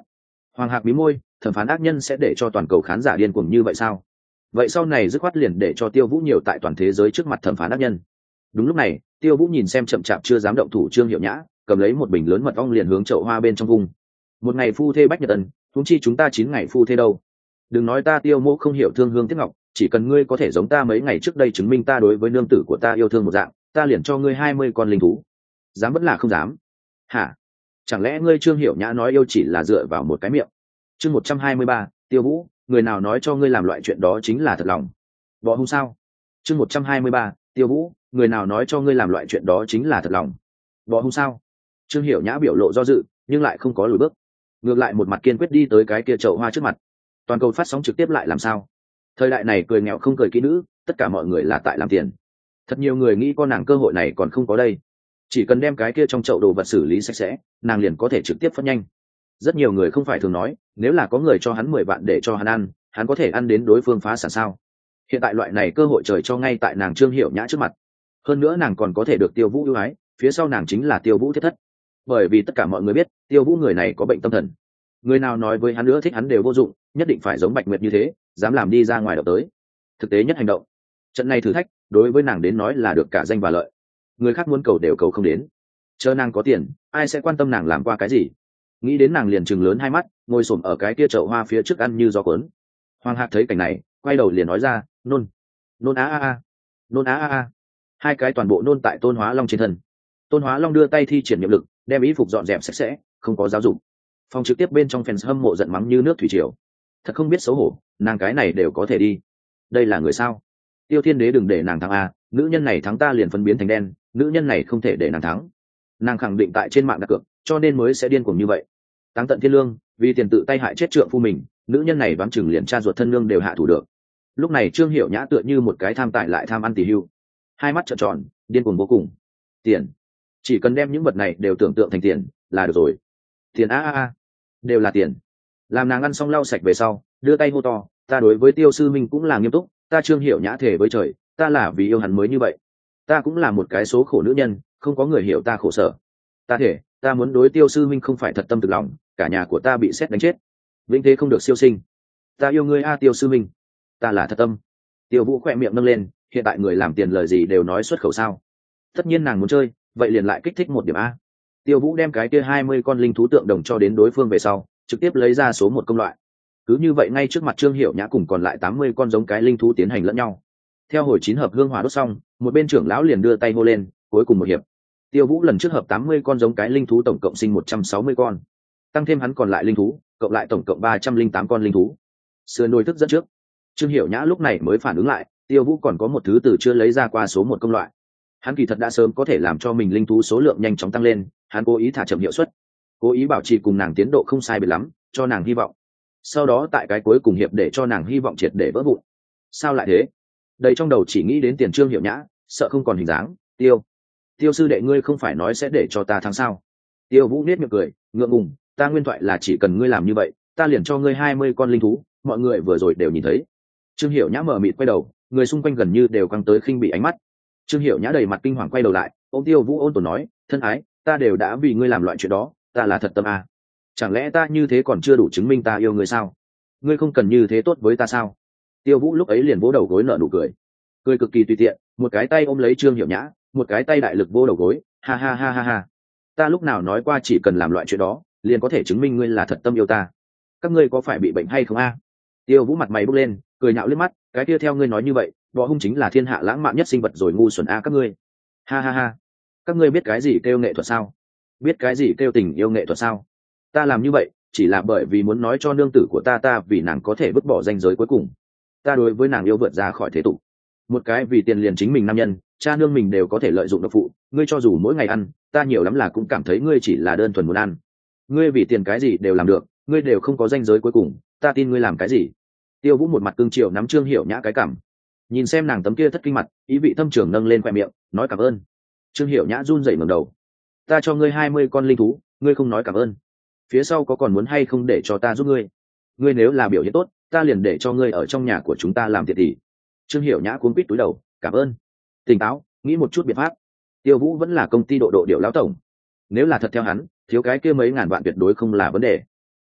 Hoàng Hạc mí môi, thẩm phán ác nhân sẽ để cho toàn cầu khán giả điên cuồng như vậy sao? Vậy sau này dứt khoát liền để cho Tiêu Vũ nhiều tại toàn thế giới trước mặt thẩm phán ác nhân. Đúng lúc này, Tiêu Vũ nhìn xem chậm chạp chưa dám động thủ Trương Hiểu Nhã, cầm lấy một bình lớn mật ong liền hướng chậu hoa bên trong vùng. Một ngày phu thê bách nhật ân, huống chi chúng ta chín ngày phu thê đâu. Đừng nói ta Tiêu Mỗ không hiểu thương hương tiếc ngọc, chỉ cần ngươi có thể giống ta mấy ngày trước đây chứng minh ta đối với nương tử của ta yêu thương một dạng, ta liền cho ngươi hai mươi con linh thú. Dám vẫn là không dám? Hả? Chẳng lẽ ngươi Trương Hiểu Nhã nói yêu chỉ là dựa vào một cái miệng? Chương một trăm hai mươi ba, Tiêu Vũ, người nào nói cho ngươi làm loại chuyện đó chính là thật lòng? Bỏ hung sao? Chương một trăm hai mươi ba, Tiêu Vũ, người nào nói cho ngươi làm loại chuyện đó chính là thật lòng? Bỏ hung sao? Trương Hiểu Nhã biểu lộ do dự, nhưng lại không có lùi bước, ngược lại một mặt kiên quyết đi tới cái kia chậu hoa trước mặt. Toàn cầu phát sóng trực tiếp lại làm sao? Thời đại này cười nghèo không cười kỹ nữ, tất cả mọi người là tại làm tiền. Thật nhiều người nghĩ con nàng cơ hội này còn không có đây, chỉ cần đem cái kia trong chậu đồ vật xử lý sạch sẽ, nàng liền có thể trực tiếp phất nhanh. Rất nhiều người không phải thường nói, nếu là có người cho hắn mười vạn để cho hắn ăn, hắn có thể ăn đến đối phương phá sản sao? Hiện tại loại này cơ hội trời cho ngay tại nàng Trương Hiểu Nhã trước mặt. Hơn nữa nàng còn có thể được Tiêu Vũ ưu ái, phía sau nàng chính là Tiêu Vũ thiết thất. Bởi vì tất cả mọi người biết, Tiêu Vũ người này có bệnh tâm thần. Người nào nói với hắn nữa thích hắn đều vô dụng, nhất định phải giống Bạch Nguyệt như thế, dám làm đi ra ngoài độc tới. Thực tế nhất hành động. Trận này thử thách, đối với nàng đến nói là được cả danh và lợi. Người khác muốn cầu đều cầu không đến. Chờ nàng có tiền, ai sẽ quan tâm nàng làm qua cái gì? Nghĩ đến nàng liền trừng lớn hai mắt, ngồi xổm ở cái kia chậu hoa phía trước ăn như gió cuốn. Hoàng Hạc thấy cảnh này, quay đầu liền nói ra, nôn, nôn á a a, nôn á a a. Hai cái toàn bộ nôn tại Tôn Hóa Long trên thân. Tôn Hóa Long đưa tay thi triển nhiệm lực, đem ý phục dọn dẹp sạch sẽ, không có giáo dục. Phòng trực tiếp bên trong fans hâm mộ giận mắng như nước thủy triều. Thật không biết xấu hổ, nàng cái này đều có thể đi. Đây là người sao? Tiêu Thiên Đế đừng để nàng thắng a, nữ nhân này thắng ta liền phân biến thành đen, nữ nhân này không thể để nàng thắng. Nàng khẳng định tại trên mạng đặt cược, cho nên mới sẽ điên cuồng như vậy. Táng tận thiên lương, vì tiền tự tay hại chết trượng phu mình, nữ nhân này đoán chừng liền cha ruột thân lương đều hạ thủ được. Lúc này Trương Hiểu Nhã tựa như một cái tham tài lại tham ăn tỉ hưu, hai mắt trợn tròn, điên cuồng vô cùng. Tiền, chỉ cần đem những vật này đều tưởng tượng thành tiền là được rồi. Tiền a a a, đều là tiền. Làm nàng ăn xong lau sạch về sau, đưa tay hô to, ta đối với Tiêu sư minh cũng là nghiêm túc, ta Trương Hiểu Nhã thề với trời, ta là vì yêu hắn mới như vậy. Ta cũng là một cái số khổ nữ nhân, không có người hiểu ta khổ sở. Ta thể, ta muốn đối Tiêu sư minh không phải thật tâm thực lòng, cả nhà của ta bị sét đánh chết, vĩnh thế không được siêu sinh. Ta yêu ngươi a Tiêu sư minh, ta là thật tâm. Tiêu Vũ khỏe miệng nâng lên, hiện tại người làm tiền lời gì đều nói xuất khẩu sao? Tất nhiên nàng muốn chơi, vậy liền lại kích thích một điểm a. Tiêu Vũ đem cái kia hai mươi con linh thú tượng đồng cho đến đối phương về sau, trực tiếp lấy ra số một công loại. Cứ như vậy ngay trước mặt Trương Hiểu Nhã cùng còn lại tám mươi con giống cái linh thú tiến hành lẫn nhau. Theo hồi chín hợp hương hỏa đốt xong, một bên trưởng lão liền đưa tay hô lên, cuối cùng một hiệp. Tiêu Vũ lần trước hợp tám mươi con giống cái linh thú tổng cộng sinh một trăm sáu mươi con. Tăng thêm hắn còn lại linh thú, cộng lại tổng cộng ba trăm linh tám con linh thú. Sườn đôi thức dẫn trước. Trương Hiểu Nhã lúc này mới phản ứng lại, Tiêu Vũ còn có một thứ từ chưa lấy ra qua số một công loại. Hắn kỳ thật đã sớm có thể làm cho mình linh thú số lượng nhanh chóng tăng lên, hắn cố ý thả chậm hiệu suất, cố ý bảo trì cùng nàng tiến độ không sai biệt lắm, cho nàng hy vọng. Sau đó tại cái cuối cùng hiệp để cho nàng hy vọng triệt để vỡ vụn. Sao lại thế? Đây trong đầu chỉ nghĩ đến tiền Trương Hiểu Nhã, sợ không còn hình dáng. Tiêu, Tiêu sư đệ ngươi không phải nói sẽ để cho ta thắng sao? Tiêu Vũ nét miệng cười, ngượng ngùng, ta nguyên thoại là chỉ cần ngươi làm như vậy, ta liền cho ngươi hai mươi con linh thú, mọi người vừa rồi đều nhìn thấy. Trương Hiểu Nhã mở mịt quay đầu, người xung quanh gần như đều căng tới khinh bị ánh mắt. Trương Hiểu Nhã đầy mặt kinh hoàng quay đầu lại, ôm Tiêu Vũ ôn tồn nói, thân ái, ta đều đã vì ngươi làm loại chuyện đó, ta là thật tâm à. Chẳng lẽ ta như thế còn chưa đủ chứng minh ta yêu ngươi sao? Ngươi không cần như thế tốt với ta sao? Tiêu Vũ lúc ấy liền vỗ đầu gối nở nụ cười, cười cực kỳ tùy tiện, một cái tay ôm lấy Trương Hiểu Nhã, một cái tay đại lực vỗ đầu gối, ha ha ha ha ha. Ta lúc nào nói qua chỉ cần làm loại chuyện đó, liền có thể chứng minh ngươi là thật tâm yêu ta? Các ngươi có phải bị bệnh hay không a? À? Tiêu Vũ mặt mày bốc lên, cười nhạo liếc mắt, cái kia theo ngươi nói như vậy, Võ Hung chính là thiên hạ lãng mạn nhất sinh vật rồi ngu xuẩn a à các ngươi. Ha ha ha. Các ngươi biết cái gì kêu nghệ thuật sao? Biết cái gì kêu tình yêu nghệ thuật sao? Ta làm như vậy chỉ là bởi vì muốn nói cho nương tử của ta ta vì nàng có thể vứt bỏ ranh giới cuối cùng. Ta đối với nàng yêu vượt ra khỏi thế tục. Một cái vì tiền liền chính mình nam nhân, cha nương mình đều có thể lợi dụng độc phụ, ngươi cho dù mỗi ngày ăn, ta nhiều lắm là cũng cảm thấy ngươi chỉ là đơn thuần muốn ăn. Ngươi vì tiền cái gì đều làm được, ngươi đều không có ranh giới cuối cùng, ta tin ngươi làm cái gì? Tiêu Vũ một mặt cương triều nắm Trương Hiểu Nhã cái cằm, nhìn xem nàng tấm kia thất kinh mặt, ý vị thâm trường nâng lên khoe miệng, nói cảm ơn. Trương Hiểu Nhã run rẩy ngẩng đầu, ta cho ngươi hai mươi con linh thú, ngươi không nói cảm ơn, phía sau có còn muốn hay không để cho ta giúp ngươi? Ngươi nếu là biểu hiện tốt, ta liền để cho ngươi ở trong nhà của chúng ta làm tiện tỷ. Trương Hiểu Nhã cuống quýt túi đầu, cảm ơn. Tỉnh táo, nghĩ một chút biện pháp. Tiêu Vũ vẫn là công ty độ độ điệu lão tổng, nếu là thật theo hắn, thiếu cái kia mấy ngàn vạn tuyệt đối không là vấn đề.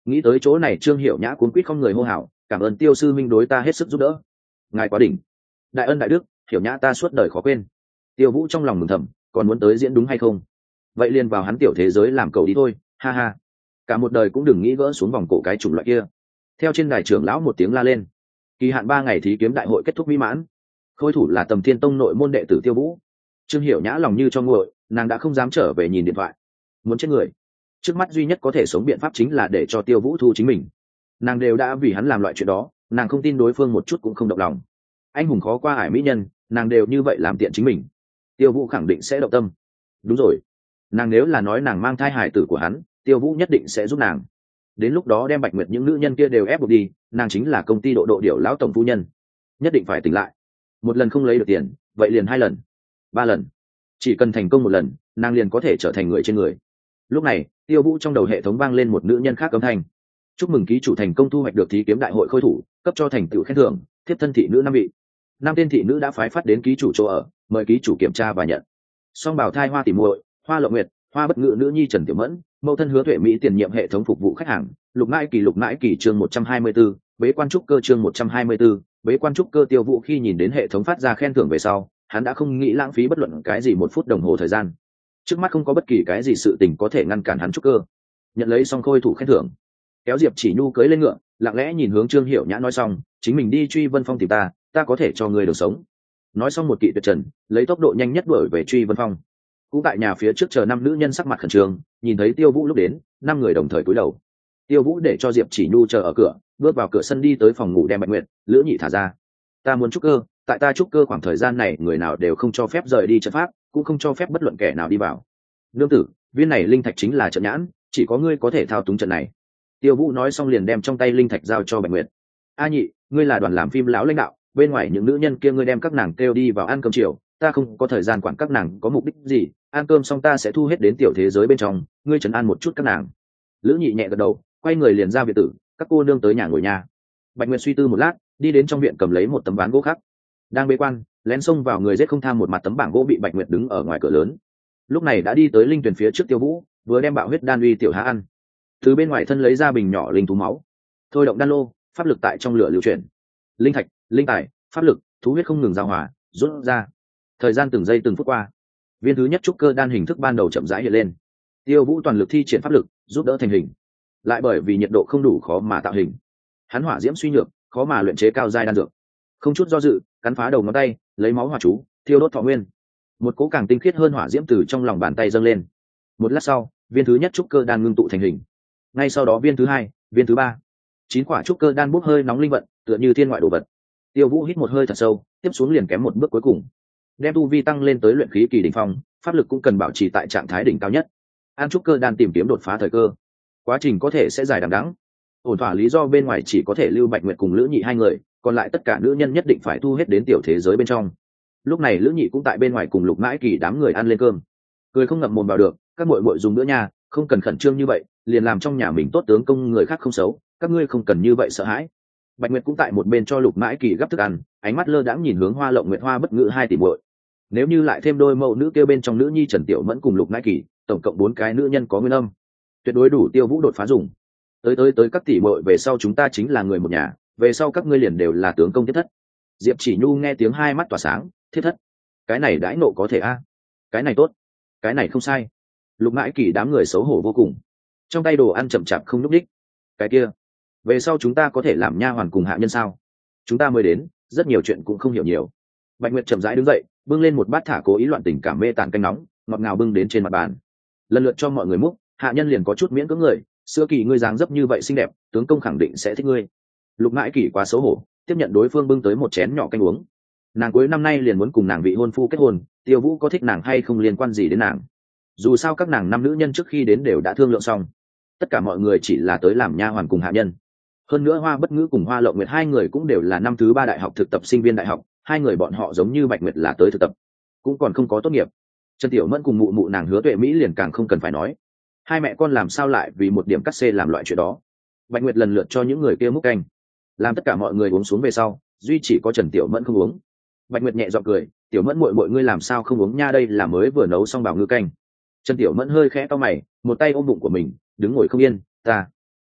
Nghĩ tới chỗ này, Trương Hiểu Nhã cuốn quýt không người hô hào, cảm ơn Tiêu sư minh đối ta hết sức giúp đỡ, ngài quá đỉnh, đại ân đại đức, Hiểu Nhã ta suốt đời khó quên. Tiêu Vũ trong lòng mừng thầm, còn muốn tới diễn đúng hay không, vậy liền vào hắn tiểu thế giới làm cầu đi thôi, ha ha, cả một đời cũng đừng nghĩ gỡ xuống vòng cổ cái chủng loại kia. Theo trên đài trưởng lão một tiếng la lên, kỳ hạn ba ngày thí kiếm đại hội kết thúc mỹ mãn. Khôi thủ là Tầm Thiên Tông nội môn đệ tử Tiêu Vũ. Trương Hiểu Nhã lòng như cho nguội, nàng đã không dám trở về nhìn điện thoại, muốn chết người. Trước mắt duy nhất có thể sống biện pháp chính là để cho Tiêu Vũ thu chính mình. Nàng đều đã vì hắn làm loại chuyện đó, nàng không tin đối phương một chút cũng không động lòng. Anh hùng khó qua ải mỹ nhân, nàng đều như vậy làm tiện chính mình, Tiêu Vũ khẳng định sẽ động tâm. Đúng rồi, nàng nếu là nói nàng mang thai hài tử của hắn, Tiêu Vũ nhất định sẽ giúp nàng. Đến lúc đó đem Bạch Nguyệt những nữ nhân kia đều ép buộc đi, nàng chính là công ty độ độ điểu lão tổng phu nhân, nhất định phải tỉnh lại. Một lần không lấy được tiền, vậy liền hai lần, ba lần, chỉ cần thành công một lần, nàng liền có thể trở thành người trên người. Lúc này, Tiêu Vũ trong đầu hệ thống vang lên một nữ nhân khác âm thanh: chúc mừng ký chủ thành công thu hoạch được thí kiếm đại hội khôi thủ, cấp cho thành tựu khen thưởng, thiếp thân thị nữ năm vị. Năm tên thị nữ đã phái phát đến ký chủ chỗ ở, mời ký chủ kiểm tra và nhận. Song bảo thai Hoa Tỷ Muội, Hoa Lộng Nguyệt, Hoa Bất Ngữ nữ nhi Trần Tiểu Mẫn, mẫu thân Hứa Tuệ Mỹ tiền nhiệm hệ thống phục vụ khách hàng, Lục Ngãi Kỳ Lục Ngãi Kỳ chương một trăm hai mươi 124, bế quan trúc cơ chương một trăm hai mươi 124, bế quan trúc cơ. Tiêu Vũ khi nhìn đến hệ thống phát ra khen thưởng về sau, hắn đã không nghĩ lãng phí bất luận cái gì một phút đồng hồ thời gian. Trước mắt không có bất kỳ cái gì sự tình có thể ngăn cản hắn trúc cơ. Nhận lấy xong khôi thủ khen thưởng, kéo Diệp Chỉ Nhu cưỡi lên ngựa, lặng lẽ nhìn hướng Trương Hiểu Nhã nói xong, chính mình đi Truy Vân Phong tìm ta, ta có thể cho người được sống. Nói xong một kỵ tuyệt trần, lấy tốc độ nhanh nhất đuổi về Truy Vân Phong. Cũng tại nhà phía trước chờ năm nữ nhân sắc mặt khẩn trương, nhìn thấy Tiêu Vũ lúc đến, năm người đồng thời cúi đầu. Tiêu Vũ để cho Diệp Chỉ Nhu chờ ở cửa, bước vào cửa sân đi tới phòng ngủ đem Bạch Nguyệt, Lữ Nhị thả ra. Ta muốn trúc cơ, tại ta trúc cơ khoảng thời gian này người nào đều không cho phép rời đi trận pháp, cũng không cho phép bất luận kẻ nào đi vào. Nương tử, viên này linh thạch chính là trận nhãn, chỉ có ngươi có thể thao túng trận này. Tiêu Vũ nói xong liền đem trong tay linh thạch giao cho Bạch Nguyệt. A Nhị, ngươi là đoàn làm phim lão lãnh đạo, bên ngoài những nữ nhân kia ngươi đem các nàng kêu đi vào ăn cơm chiều, ta không có thời gian quản các nàng có mục đích gì, ăn cơm xong ta sẽ thu hết đến tiểu thế giới bên trong, ngươi trấn an một chút các nàng. Lữ Nhị nhẹ gật đầu, quay người liền ra viện tử, các cô nương tới nhà ngồi nhà. Bạch Nguyệt suy tư một lát, đi đến trong viện cầm lấy một tấm ván gỗ khác, đang bế quan, lén xông vào người giết không tham một mặt tấm bảng gỗ bị Bạch Nguyệt đứng ở ngoài cửa lớn. Lúc này đã đi tới linh tuyển phía trước Tiêu Vũ, vừa đem bạo huyết đan uy tiểu há ăn. Từ bên ngoài thân lấy ra bình nhỏ linh thú máu, thôi động đan lô, pháp lực tại trong lửa lưu chuyển, linh thạch, linh tài, pháp lực, thú huyết không ngừng giao hòa, rút ra. Thời gian từng giây từng phút qua, viên thứ nhất trúc cơ đan hình thức ban đầu chậm rãi hiện lên. Tiêu Vũ toàn lực thi triển pháp lực, giúp đỡ thành hình, lại bởi vì nhiệt độ không đủ khó mà tạo hình. Hắn hỏa diễm suy nhược, khó mà luyện chế cao giai đan dược. Không chút do dự, cắn phá đầu ngón tay, lấy máu hỏa chú, thiêu đốt thọ nguyên. Một cỗ càng tinh khiết hơn hỏa diễm từ trong lòng bàn tay dâng lên. Một lát sau, viên thứ nhất trúc cơ đan ngưng tụ thành hình. Ngay sau đó viên thứ hai, viên thứ ba, chín quả trúc cơ đan bốc hơi nóng linh vận, tựa như thiên ngoại đồ vật. Tiêu Vũ hít một hơi thật sâu, tiếp xuống liền kém một bước cuối cùng, đem tu vi tăng lên tới luyện khí kỳ đỉnh phong, pháp lực cũng cần bảo trì tại trạng thái đỉnh cao nhất. An trúc cơ đan tìm kiếm đột phá thời cơ, quá trình có thể sẽ dài đằng đẵng. Ổn thỏa lý do bên ngoài chỉ có thể lưu Bạch Nguyệt cùng Lữ Nhị hai người, còn lại tất cả nữ nhân nhất định phải thu hết đến tiểu thế giới bên trong. Lúc này Lữ Nhị cũng tại bên ngoài cùng Lục Mãi Kỳ đám người ăn lên cơm, cười không ngậm mồm vào được, các muội muội dùng bữa nha, không cần khẩn trương như vậy, liền làm trong nhà mình tốt tướng công người khác không xấu, các ngươi không cần như vậy sợ hãi. Bạch Nguyệt cũng tại một bên cho Lục Mãi Kỳ gấp thức ăn, ánh mắt lơ đãng nhìn hướng Hoa Lộng Nguyệt Hoa Bất Ngữ hai tỷ muội. Nếu như lại thêm đôi mẫu nữ kêu bên trong nữ nhi Trần Tiểu Mẫn cùng Lục Mãi Kỳ, tổng cộng bốn cái nữ nhân có nguyên âm, tuyệt đối đủ Tiêu Vũ đột phá dùng. Tới tới tới các tỷ muội, về sau chúng ta chính là người một nhà, về sau các ngươi liền đều là tướng công thiết thất. Diệp Chỉ Nhu nghe tiếng hai mắt tỏa sáng, thiết thất, cái này đãi nộ có thể a, cái này tốt, cái này không sai. Lục Mãi Kỳ đám người xấu hổ vô cùng, trong tay đồ ăn chậm chạp không nhúc đích. Cái kia, về sau chúng ta có thể làm nha hoàn cùng hạ nhân sao? Chúng ta mới đến, rất nhiều chuyện cũng không hiểu nhiều. Bạch Nguyệt chậm rãi đứng dậy, bưng lên một bát thả cố ý loạn tình cảm mê tàn canh nóng, ngọt ngào bưng đến trên mặt bàn, lần lượt cho mọi người múc. Hạ nhân liền có chút miễn cưỡng người, Sữa Kỳ ngươi dáng dấp như vậy xinh đẹp, tướng công khẳng định sẽ thích ngươi. Lục Mãi Kỳ quá xấu hổ, tiếp nhận đối phương bưng tới một chén nhỏ canh uống. Nàng cuối năm nay liền muốn cùng nàng vị hôn phu kết hôn, Tiêu Vũ có thích nàng hay không liên quan gì đến nàng. Dù sao các nàng năm nữ nhân trước khi đến đều đã thương lượng xong, tất cả mọi người chỉ là tới làm nha hoàn cùng hạ nhân. Hơn nữa Hoa Bất Ngữ cùng Hoa Lộng Nguyệt hai người cũng đều là năm thứ ba đại học thực tập sinh viên đại học, hai người bọn họ giống như Bạch Nguyệt là tới thực tập, cũng còn không có tốt nghiệp. Trần Tiểu Mẫn cùng mụ mụ nàng Hứa Tuệ Mỹ liền càng không cần phải nói, hai mẹ con làm sao lại vì một điểm cắt xê làm loại chuyện đó. Bạch Nguyệt lần lượt cho những người kia múc canh, làm tất cả mọi người uống xuống về sau, duy chỉ có Trần Tiểu Mẫn không uống. Bạch Nguyệt nhẹ giọng cười, Tiểu Mẫn muội muội ngươi làm sao không uống nha, đây là mới vừa nấu xong bào ngư canh. Trần Tiểu Mẫn hơi khẽ cau mày, một tay ôm bụng của mình, đứng ngồi không yên, ta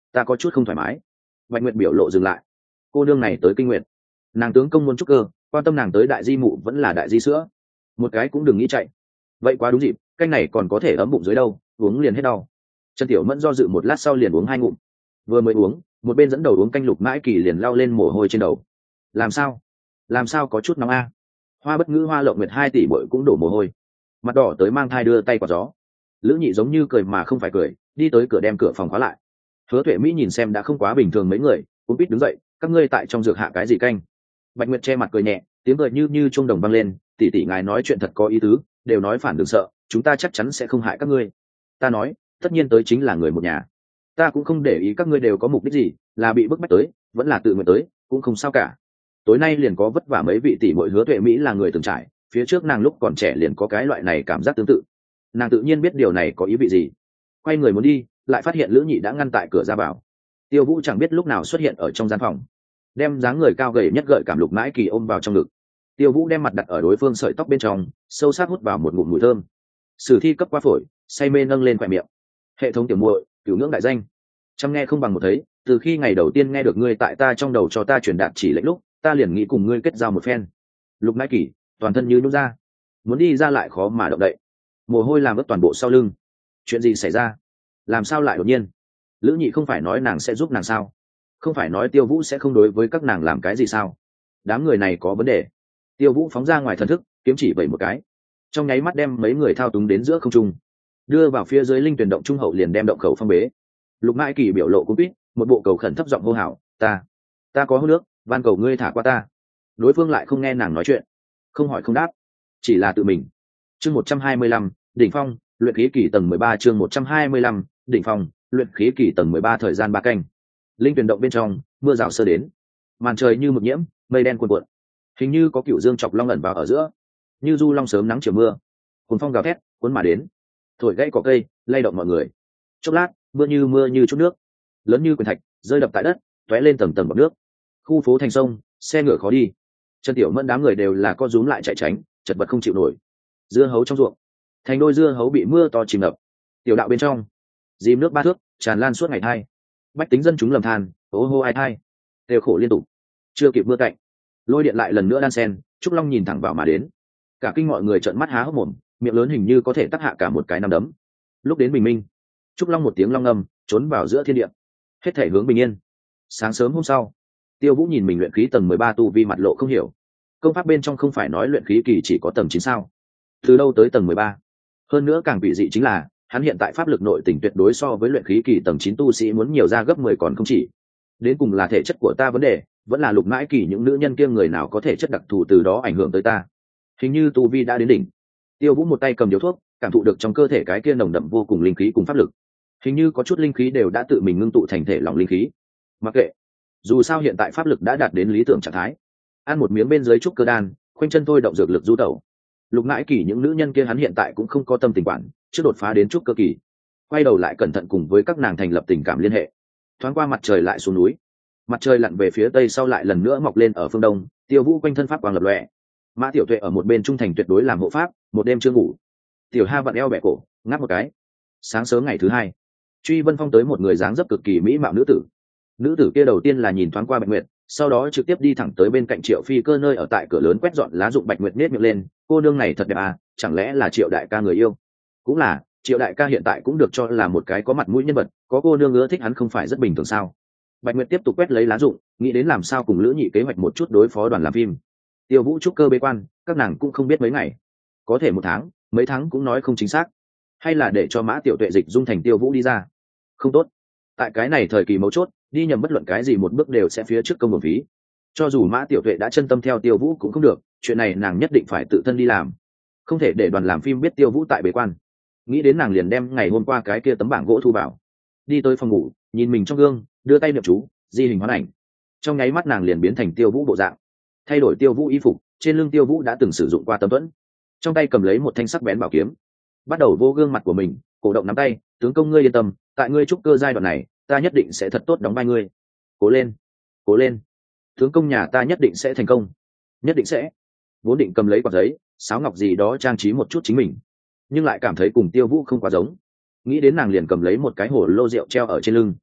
ta có chút không thoải mái. Bạch Nguyệt biểu lộ dừng lại. Cô nương này tới kinh nguyệt, nàng tướng công muốn trúc cơ, quan tâm nàng tới đại di mụ vẫn là đại di sữa, một cái cũng đừng nghĩ chạy. Vậy quá đúng dịp, canh này còn có thể ấm bụng dưới đâu, uống liền hết đau. Trần Tiểu Mẫn do dự một lát sau liền uống hai ngụm. Vừa mới uống, một bên dẫn đầu uống canh Lục Mãi Kỳ liền lao lên mồ hôi trên đầu. Làm sao? Làm sao có chút nóng a? Hoa Bất Ngữ, Hoa Lộng Nguyệt hai tỷ muội cũng đổ mồ hôi, mặt đỏ tới mang thai đưa tay quạt gió. Lữ Nhị giống như cười mà không phải cười, đi tới cửa đem cửa phòng khóa lại. Hứa Tuệ Mỹ nhìn xem đã không quá bình thường mấy người, cũng biết đứng dậy, các ngươi tại trong dược hạ cái gì canh? Bạch Nguyệt che mặt cười nhẹ, tiếng cười như như chuông đồng vang lên, tỷ tỷ ngài nói chuyện thật có ý tứ, đều nói phản đừng sợ, chúng ta chắc chắn sẽ không hại các ngươi. Ta nói, tất nhiên tới chính là người một nhà, ta cũng không để ý các ngươi đều có mục đích gì, là bị bức bách tới, vẫn là tự nguyện tới, cũng không sao cả. Tối nay liền có vất vả mấy vị tỷ muội. Hứa Tuệ Mỹ là người từng trải, phía trước nàng lúc còn trẻ liền có cái loại này cảm giác tương tự, nàng tự nhiên biết điều này có ý vị gì. Quay người muốn đi, lại phát hiện Lữ Nhị đã ngăn tại cửa ra vào. Tiêu Vũ chẳng biết lúc nào xuất hiện ở trong gian phòng, đem dáng người cao gầy nhất gợi cảm Lục Mãi Kỳ ôm vào trong ngực. Tiêu Vũ đem mặt đặt ở đối phương sợi tóc bên trong, sâu sắc hút vào một ngụm mùi thơm. Sử thi cấp qua phổi, say mê nâng lên khỏe miệng. Hệ thống tiểu muội, cửu ngưỡng đại danh, chăm nghe không bằng một thấy. Từ khi ngày đầu tiên nghe được ngươi tại ta trong đầu cho ta truyền đạt chỉ lệnh lúc, ta liền nghĩ cùng ngươi kết giao một phen. Lục Mãi Kỳ toàn thân như nhũn ra, muốn đi ra lại khó mà động đậy, mồ hôi làm ướt toàn bộ sau lưng. Chuyện gì xảy ra? Làm sao lại đột nhiên? Lữ Nhị không phải nói nàng sẽ giúp nàng sao? Không phải nói Tiêu Vũ sẽ không đối với các nàng làm cái gì sao? Đám người này có vấn đề. Tiêu Vũ phóng ra ngoài thần thức, kiếm chỉ vẩy một cái, trong nháy mắt đem mấy người thao túng đến giữa không trung, đưa vào phía dưới linh tuyển động trung hậu, liền đem động khẩu phong bế. Lục Mãi Kỳ biểu lộ cũng biết, một bộ cầu khẩn thấp giọng hô hào, ta ta có hô nước, van cầu ngươi thả qua ta. Đối phương lại không nghe nàng nói chuyện, không hỏi không đáp, chỉ là tự mình. Chương một trăm hai mươi lăm, đỉnh phong, luyện khí kỳ tầng mười ba. Chương một trăm hai mươi lăm, đỉnh phong, luyện khí kỳ tầng mười ba. Thời gian ba canh, linh tuyển động bên trong, mưa rào sơ đến, màn trời như mực nhiễm, mây đen cuồn cuộn, hình như có cựu dương chọc long ẩn vào ở giữa, như du long sớm nắng chiều mưa, cuốn phong gào thét cuốn mà đến, thổi gãy cỏ cây, lay động mọi người. Chốc lát, mưa như mưa như chút nước, lớn như quyền thạch, rơi đập tại đất, tóe lên tầng tầng bọt nước. Khu phố thành sông, xe ngựa khó đi. Trần Tiểu Mẫn đám người đều là co rúm lại chạy tránh, chật vật không chịu nổi. Dưa hấu trong ruộng, thành đôi dưa hấu bị mưa to chìm ngập. Tiểu đạo bên trong, dìm nước ba thước, tràn lan suốt ngày thai. Bách tính dân chúng lầm than, ố hô ai thai, đều khổ liên tục. Chưa kịp mưa cạnh, lôi điện lại lần nữa đan sen, Trúc Long nhìn thẳng vào mà đến. Cả kinh mọi người trợn mắt há hốc mồm, miệng lớn hình như có thể tắc hạ cả một cái nắm đấm. Lúc đến bình minh, Trúc Long một tiếng long ngâm, trốn vào giữa thiên địa, hết thể hướng bình yên. Sáng sớm hôm sau, Tiêu Vũ nhìn mình luyện khí tầng mười ba tu vi, mặt lộ không hiểu. Công pháp bên trong không phải nói luyện khí kỳ chỉ có tầng chín sao? Từ đâu tới tầng mười ba? Hơn nữa càng bị dị chính là, hắn hiện tại pháp lực nội tình tuyệt đối so với luyện khí kỳ tầng chín tu sĩ muốn nhiều ra gấp mười còn không chỉ. Đến cùng là thể chất của ta vấn đề, vẫn là Lục Mãi Kỳ những nữ nhân kia người nào có thể chất đặc thù từ đó ảnh hưởng tới ta. Hình như tu vi đã đến đỉnh. Tiêu Vũ một tay cầm điếu thuốc, cảm thụ được trong cơ thể cái kia nồng đậm vô cùng linh khí cùng pháp lực. Hình như có chút linh khí đều đã tự mình ngưng tụ thành thể lỏng linh khí. Mặc kệ, dù sao hiện tại pháp lực đã đạt đến lý tưởng trạng thái. Ăn một miếng bên dưới trúc cơ đan, khoanh chân thôi động dược lực du tẩu. Lục Mãi Kỳ những nữ nhân kia hắn hiện tại cũng không có tâm tình quản, chưa đột phá đến trúc cơ kỳ. Quay đầu lại cẩn thận cùng với các nàng thành lập tình cảm liên hệ. Thoáng qua mặt trời lại xuống núi, mặt trời lặn về phía tây sau lại lần nữa mọc lên ở phương đông. Tiêu Vũ quanh thân pháp quang lập lòe. Mã Tiểu Tuệ ở một bên trung thành tuyệt đối làm hộ pháp, một đêm chưa ngủ. Tiểu Ha vặn eo bẻ cổ, ngáp một cái. Sáng sớm ngày thứ hai, Truy Vân Phong tới một người dáng dấp cực kỳ mỹ mạo nữ tử. Nữ tử kia đầu tiên là nhìn thoáng qua Bạch Nguyệt, sau đó trực tiếp đi thẳng tới bên cạnh Triệu Phi Cơ nơi ở tại cửa lớn quét dọn lá dụng. Bạch Nguyệt nhếch miệng lên, cô nương này thật đẹp à, chẳng lẽ là Triệu đại ca người yêu? Cũng là, Triệu đại ca hiện tại cũng được cho là một cái có mặt mũi nhân vật, có cô nương ưa thích hắn không phải rất bình thường sao? Bạch Nguyệt tiếp tục quét lấy lá dụng, nghĩ đến làm sao cùng Lữ Nhị kế hoạch một chút đối phó đoàn làm phim. Tiêu Vũ trúc cơ bế quan, các nàng cũng không biết mấy ngày, có thể một tháng, mấy tháng cũng nói không chính xác. Hay là để cho Mã Tiểu Tuệ dịch dung thành Tiêu Vũ đi ra? Không tốt, tại cái này thời kỳ mấu chốt, đi nhầm bất luận cái gì một bước đều sẽ phía trước công bổng phí. Cho dù Mã Tiểu Tuệ đã chân tâm theo Tiêu Vũ cũng không được, chuyện này nàng nhất định phải tự thân đi làm, không thể để đoàn làm phim biết Tiêu Vũ tại bế quan. Nghĩ đến nàng liền đem ngày hôm qua cái kia tấm bảng gỗ thu vào, đi tới phòng ngủ, nhìn mình trong gương, đưa tay niệm chú, di hình hoán ảnh. Trong nháy mắt nàng liền biến thành Tiêu Vũ bộ dạng, thay đổi Tiêu Vũ y phục, trên lưng Tiêu Vũ đã từng sử dụng qua tấm thuẫn, trong tay cầm lấy một thanh sắc bén bảo kiếm, bắt đầu vô gương mặt của mình, cổ động nắm tay, tướng công ngươi yên tâm, tại ngươi trúc cơ giai đoạn này, ta nhất định sẽ thật tốt đóng vai ngươi. Cố lên, cố lên, tướng công nhà ta nhất định sẽ thành công, nhất định sẽ. Vốn định cầm lấy quả giấy, sáo ngọc gì đó trang trí một chút chính mình, nhưng lại cảm thấy cùng Tiêu Vũ không quá giống. Nghĩ đến nàng liền cầm lấy một cái hồ lô rượu treo ở trên lưng,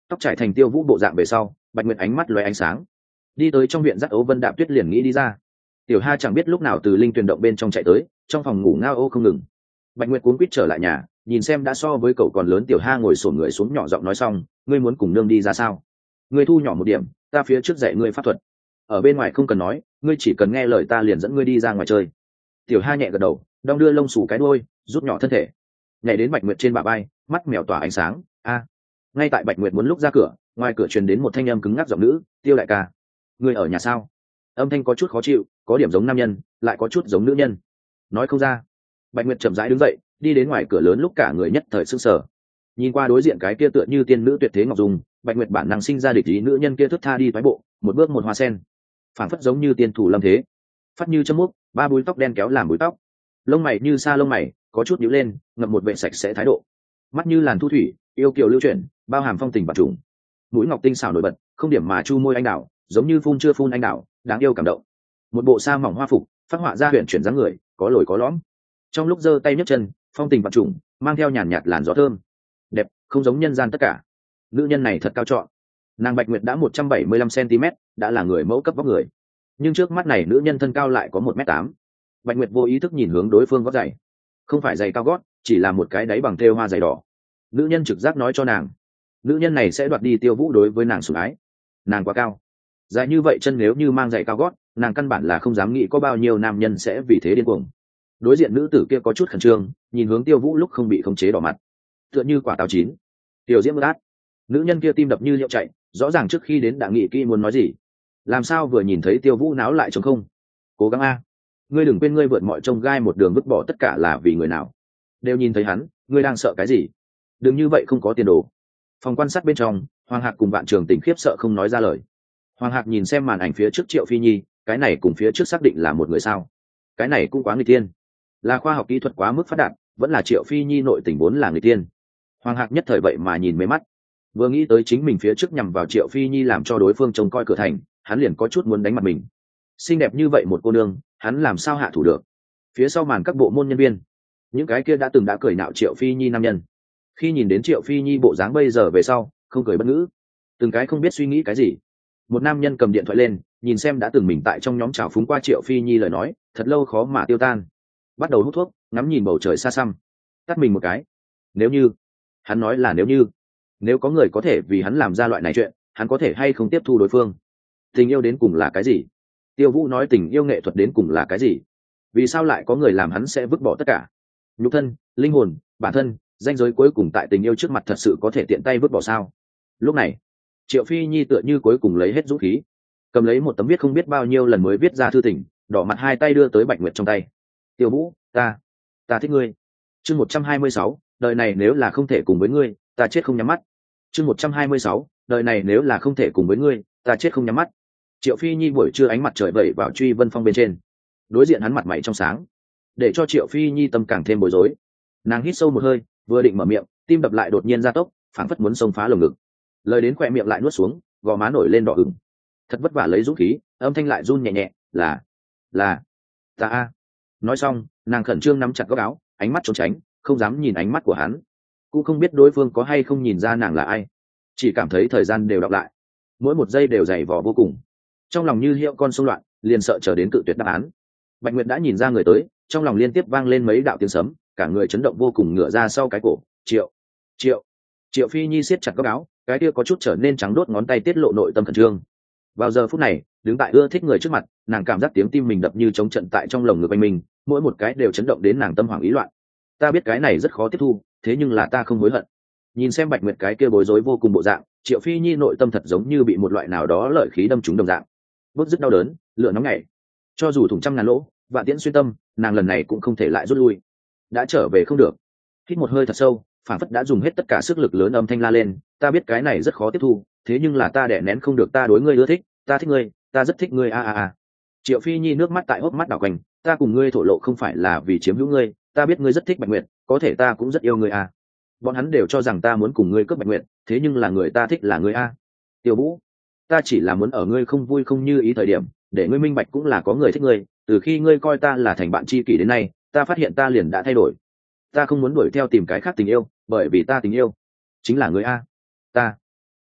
tóc trải thành tiêu vũ bộ dạng về sau, Bạch Nguyệt ánh mắt lóe ánh sáng, đi tới trong viện dắt ấu Vân Đạm Tuyết liền nghĩ đi ra. Tiểu Ha chẳng biết lúc nào từ linh tuyền động bên trong chạy tới, trong phòng ngủ ngao ô không ngừng. Bạch Nguyệt cuống quýt trở lại nhà, nhìn xem đã so với cậu còn lớn Tiểu Ha ngồi xổm người xuống nhỏ giọng nói xong, ngươi muốn cùng nương đi ra sao? Ngươi thu nhỏ một điểm, ta phía trước dạy ngươi pháp thuật. Ở bên ngoài không cần nói, ngươi chỉ cần nghe lời ta liền dẫn ngươi đi ra ngoài chơi. Tiểu Ha nhẹ gật đầu, đong đưa lông xù cái đuôi, rút nhỏ thân thể, nhảy đến Bạch Nguyệt trên bả vai, mắt mèo tỏa ánh sáng. A! Ngay tại Bạch Nguyệt muốn lúc ra cửa, ngoài cửa truyền đến một thanh âm cứng ngắc giọng nữ, Tiêu đại ca, ngươi ở nhà sao? Âm thanh có chút khó chịu, có điểm giống nam nhân, lại có chút giống nữ nhân, nói không ra. Bạch Nguyệt chậm rãi đứng dậy, đi đến ngoài cửa lớn, lúc cả người nhất thời sững sờ. Nhìn qua đối diện cái kia tựa như tiên nữ tuyệt thế ngọc dung, Bạch Nguyệt bản năng sinh ra địch ý, nữ nhân kia thướt tha đi thoái bộ, một bước một hoa sen, phảng phất giống như tiên thủ lâm thế, phát như châm múc, ba búi tóc đen kéo làm búi tóc, lông mày như sa lông mày, có chút nhíu lên, ngậm một vẻ sạch sẽ thái độ, mắt như làn thu thủy, yêu kiều lưu chuyển, bao hàm phong tình bạc trùng, mũi ngọc tinh xảo nổi bật, không điểm mà chu môi anh đào, giống như phun chưa phun anh đào, đáng yêu cảm động. Một bộ sa mỏng hoa phục, phát họa ra huyền chuyển dáng người, có lồi có lõm, trong lúc giơ tay nhấc chân, phong tình bạc trùng, mang theo nhàn nhạt làn gió thơm, đẹp không giống nhân gian tất cả. Nữ nhân này thật cao trọn. Nàng Bạch Nguyệt đã một trăm bảy mươi lăm xăng-ti-mét, đã là người mẫu cấp vóc người, nhưng trước mắt này nữ nhân thân cao lại có một mét tám. Bạch Nguyệt vô ý thức nhìn hướng đối phương gót giày, không phải giày cao gót, chỉ là một cái đáy bằng thêu hoa giày đỏ. Nữ nhân trực giác nói cho nàng, nữ nhân này sẽ đoạt đi Tiêu Vũ đối với nàng sủng ái. Nàng quá cao, dài như vậy chân nếu như mang giày cao gót, nàng căn bản là không dám nghĩ có bao nhiêu nam nhân sẽ vì thế điên cuồng. Đối diện nữ tử kia có chút khẩn trương, nhìn hướng Tiêu Vũ lúc không bị khống chế đỏ mặt, tựa như quả táo chín. Tiểu Diễm át, nữ nhân kia tim đập như liệu chạy, rõ ràng trước khi đến đã nghĩ kỹ muốn nói gì, làm sao vừa nhìn thấy Tiêu Vũ náo lại trống không. Cố gắng a, ngươi đừng quên ngươi vượt mọi trông gai một đường vứt bỏ tất cả là vì người nào. Đều nhìn thấy hắn, ngươi đang sợ cái gì? Đừng như vậy, không có tiền đồ. Phòng quan sát bên trong, Hoàng Hạc cùng Vạn Trường Tỉnh khiếp sợ không nói ra lời. Hoàng Hạc nhìn xem màn ảnh phía trước Triệu Phi Nhi, cái này cùng phía trước xác định là một người sao? Cái này cũng quá người tiên, là khoa học kỹ thuật quá mức phát đạt, vẫn là Triệu Phi Nhi nội tình vốn là người tiên. Hoàng Hạc nhất thời vậy mà nhìn mê mắt, vừa nghĩ tới chính mình phía trước nhằm vào Triệu Phi Nhi làm cho đối phương trông coi cửa thành, hắn liền có chút muốn đánh mặt mình. Xinh đẹp như vậy một cô nương, hắn làm sao hạ thủ được? Phía sau màn các bộ môn nhân viên, những cái kia đã từng đã cười nạo Triệu Phi Nhi nam nhân, khi nhìn đến Triệu Phi Nhi bộ dáng bây giờ về sau, không cười bất ngữ, từng cái không biết suy nghĩ cái gì. Một nam nhân cầm điện thoại lên, nhìn xem đã từng mình tại trong nhóm trào phúng qua Triệu Phi Nhi lời nói, thật lâu khó mà tiêu tan, bắt đầu hút thuốc, ngắm nhìn bầu trời xa xăm, tắt mình một cái. Nếu như, hắn nói là nếu như, nếu có người có thể vì hắn làm ra loại này chuyện, hắn có thể hay không tiếp thu đối phương? Tình yêu đến cùng là cái gì? Tiêu Vũ nói tình yêu nghệ thuật đến cùng là cái gì? Vì sao lại có người làm hắn sẽ vứt bỏ tất cả? Nhục thân, linh hồn, bản thân, danh giới cuối cùng tại tình yêu trước mặt thật sự có thể tiện tay vứt bỏ sao? Lúc này, Triệu Phi Nhi tựa như cuối cùng lấy hết dũng khí, cầm lấy một tấm viết không biết bao nhiêu lần mới viết ra thư tình, đỏ mặt hai tay đưa tới Bạch Nguyệt trong tay. Tiêu Vũ, ta, ta thích ngươi. Chương một trăm hai mươi sáu, đời này nếu là không thể cùng với ngươi, ta chết không nhắm mắt. Chương một trăm hai mươi sáu, đời này nếu là không thể cùng với ngươi, ta chết không nhắm mắt. Triệu Phi Nhi buổi trưa ánh mặt trời vẩy vào Truy Vân Phong bên trên, đối diện hắn mặt mày trong sáng, để cho Triệu Phi Nhi tâm càng thêm bối rối. Nàng hít sâu một hơi, vừa định mở miệng, tim đập lại đột nhiên gia tốc, phảng phất muốn xông phá lồng ngực. Lời đến khỏe miệng lại nuốt xuống, gò má nổi lên đỏ ửng. Thật vất vả lấy dũng khí, âm thanh lại run nhẹ nhẹ, là, là, ta a. Nói xong, nàng khẩn trương nắm chặt góc áo, ánh mắt trốn tránh, không dám nhìn ánh mắt của hắn, cũng không biết đối phương có hay không nhìn ra nàng là ai, chỉ cảm thấy thời gian đều đọc lại, mỗi một giây đều dày vò vô cùng, trong lòng như hiệu con sông loạn, liền sợ chờ đến cự tuyệt đáp án. Bạch Nguyệt đã nhìn ra người tới, trong lòng liên tiếp vang lên mấy đạo tiếng sấm, cả người chấn động vô cùng, ngửa ra sau cái cổ. Triệu, Triệu, Triệu Phi Nhi siết chặt góc áo, cái kia có chút trở nên trắng đốt ngón tay tiết lộ nội tâm khẩn trương. Vào giờ phút này, đứng tại ưa thích người trước mặt, nàng cảm giác tiếng tim mình đập như chống trận tại trong lồng ngực anh mình, mỗi một cái đều chấn động đến nàng tâm hoảng ý loạn. Ta biết cái này rất khó tiếp thu, thế nhưng là ta không hối hận. Nhìn xem Bạch Nguyệt cái kia bối rối vô cùng bộ dạng, Triệu Phi Nhi nội tâm thật giống như bị một loại nào đó lợi khí đâm trúng đồng dạng, bứt rứt đau đớn, lửa nóng nhảy. Cho dù thủng trăm ngàn lỗ, vạn tiễn xuyên tâm, nàng lần này cũng không thể lại rút lui. Đã trở về không được. Hít một hơi thật sâu, phản phất đã dùng hết tất cả sức lực lớn, âm thanh la lên, ta biết cái này rất khó tiếp thu, thế nhưng là ta đè nén không được, ta đối ngươi ưa thích, ta thích ngươi, ta rất thích ngươi a a a. Triệu Phi Nhi nước mắt tại hốc mắt đảo quanh, ta cùng ngươi thổ lộ không phải là vì chiếm hữu ngươi, ta biết ngươi rất thích Bạch Nguyệt, có thể ta cũng rất yêu ngươi a. Bọn hắn đều cho rằng ta muốn cùng ngươi cướp Bạch Nguyệt, thế nhưng là người ta thích là ngươi a. Tiêu Vũ, ta chỉ là muốn ở ngươi không vui không như ý thời điểm, để ngươi minh bạch cũng là có người thích ngươi, từ khi ngươi coi ta là thành bạn tri kỷ đến nay, ta phát hiện ta liền đã thay đổi. Ta không muốn đuổi theo tìm cái khác tình yêu, bởi vì ta tình yêu chính là ngươi a. Ta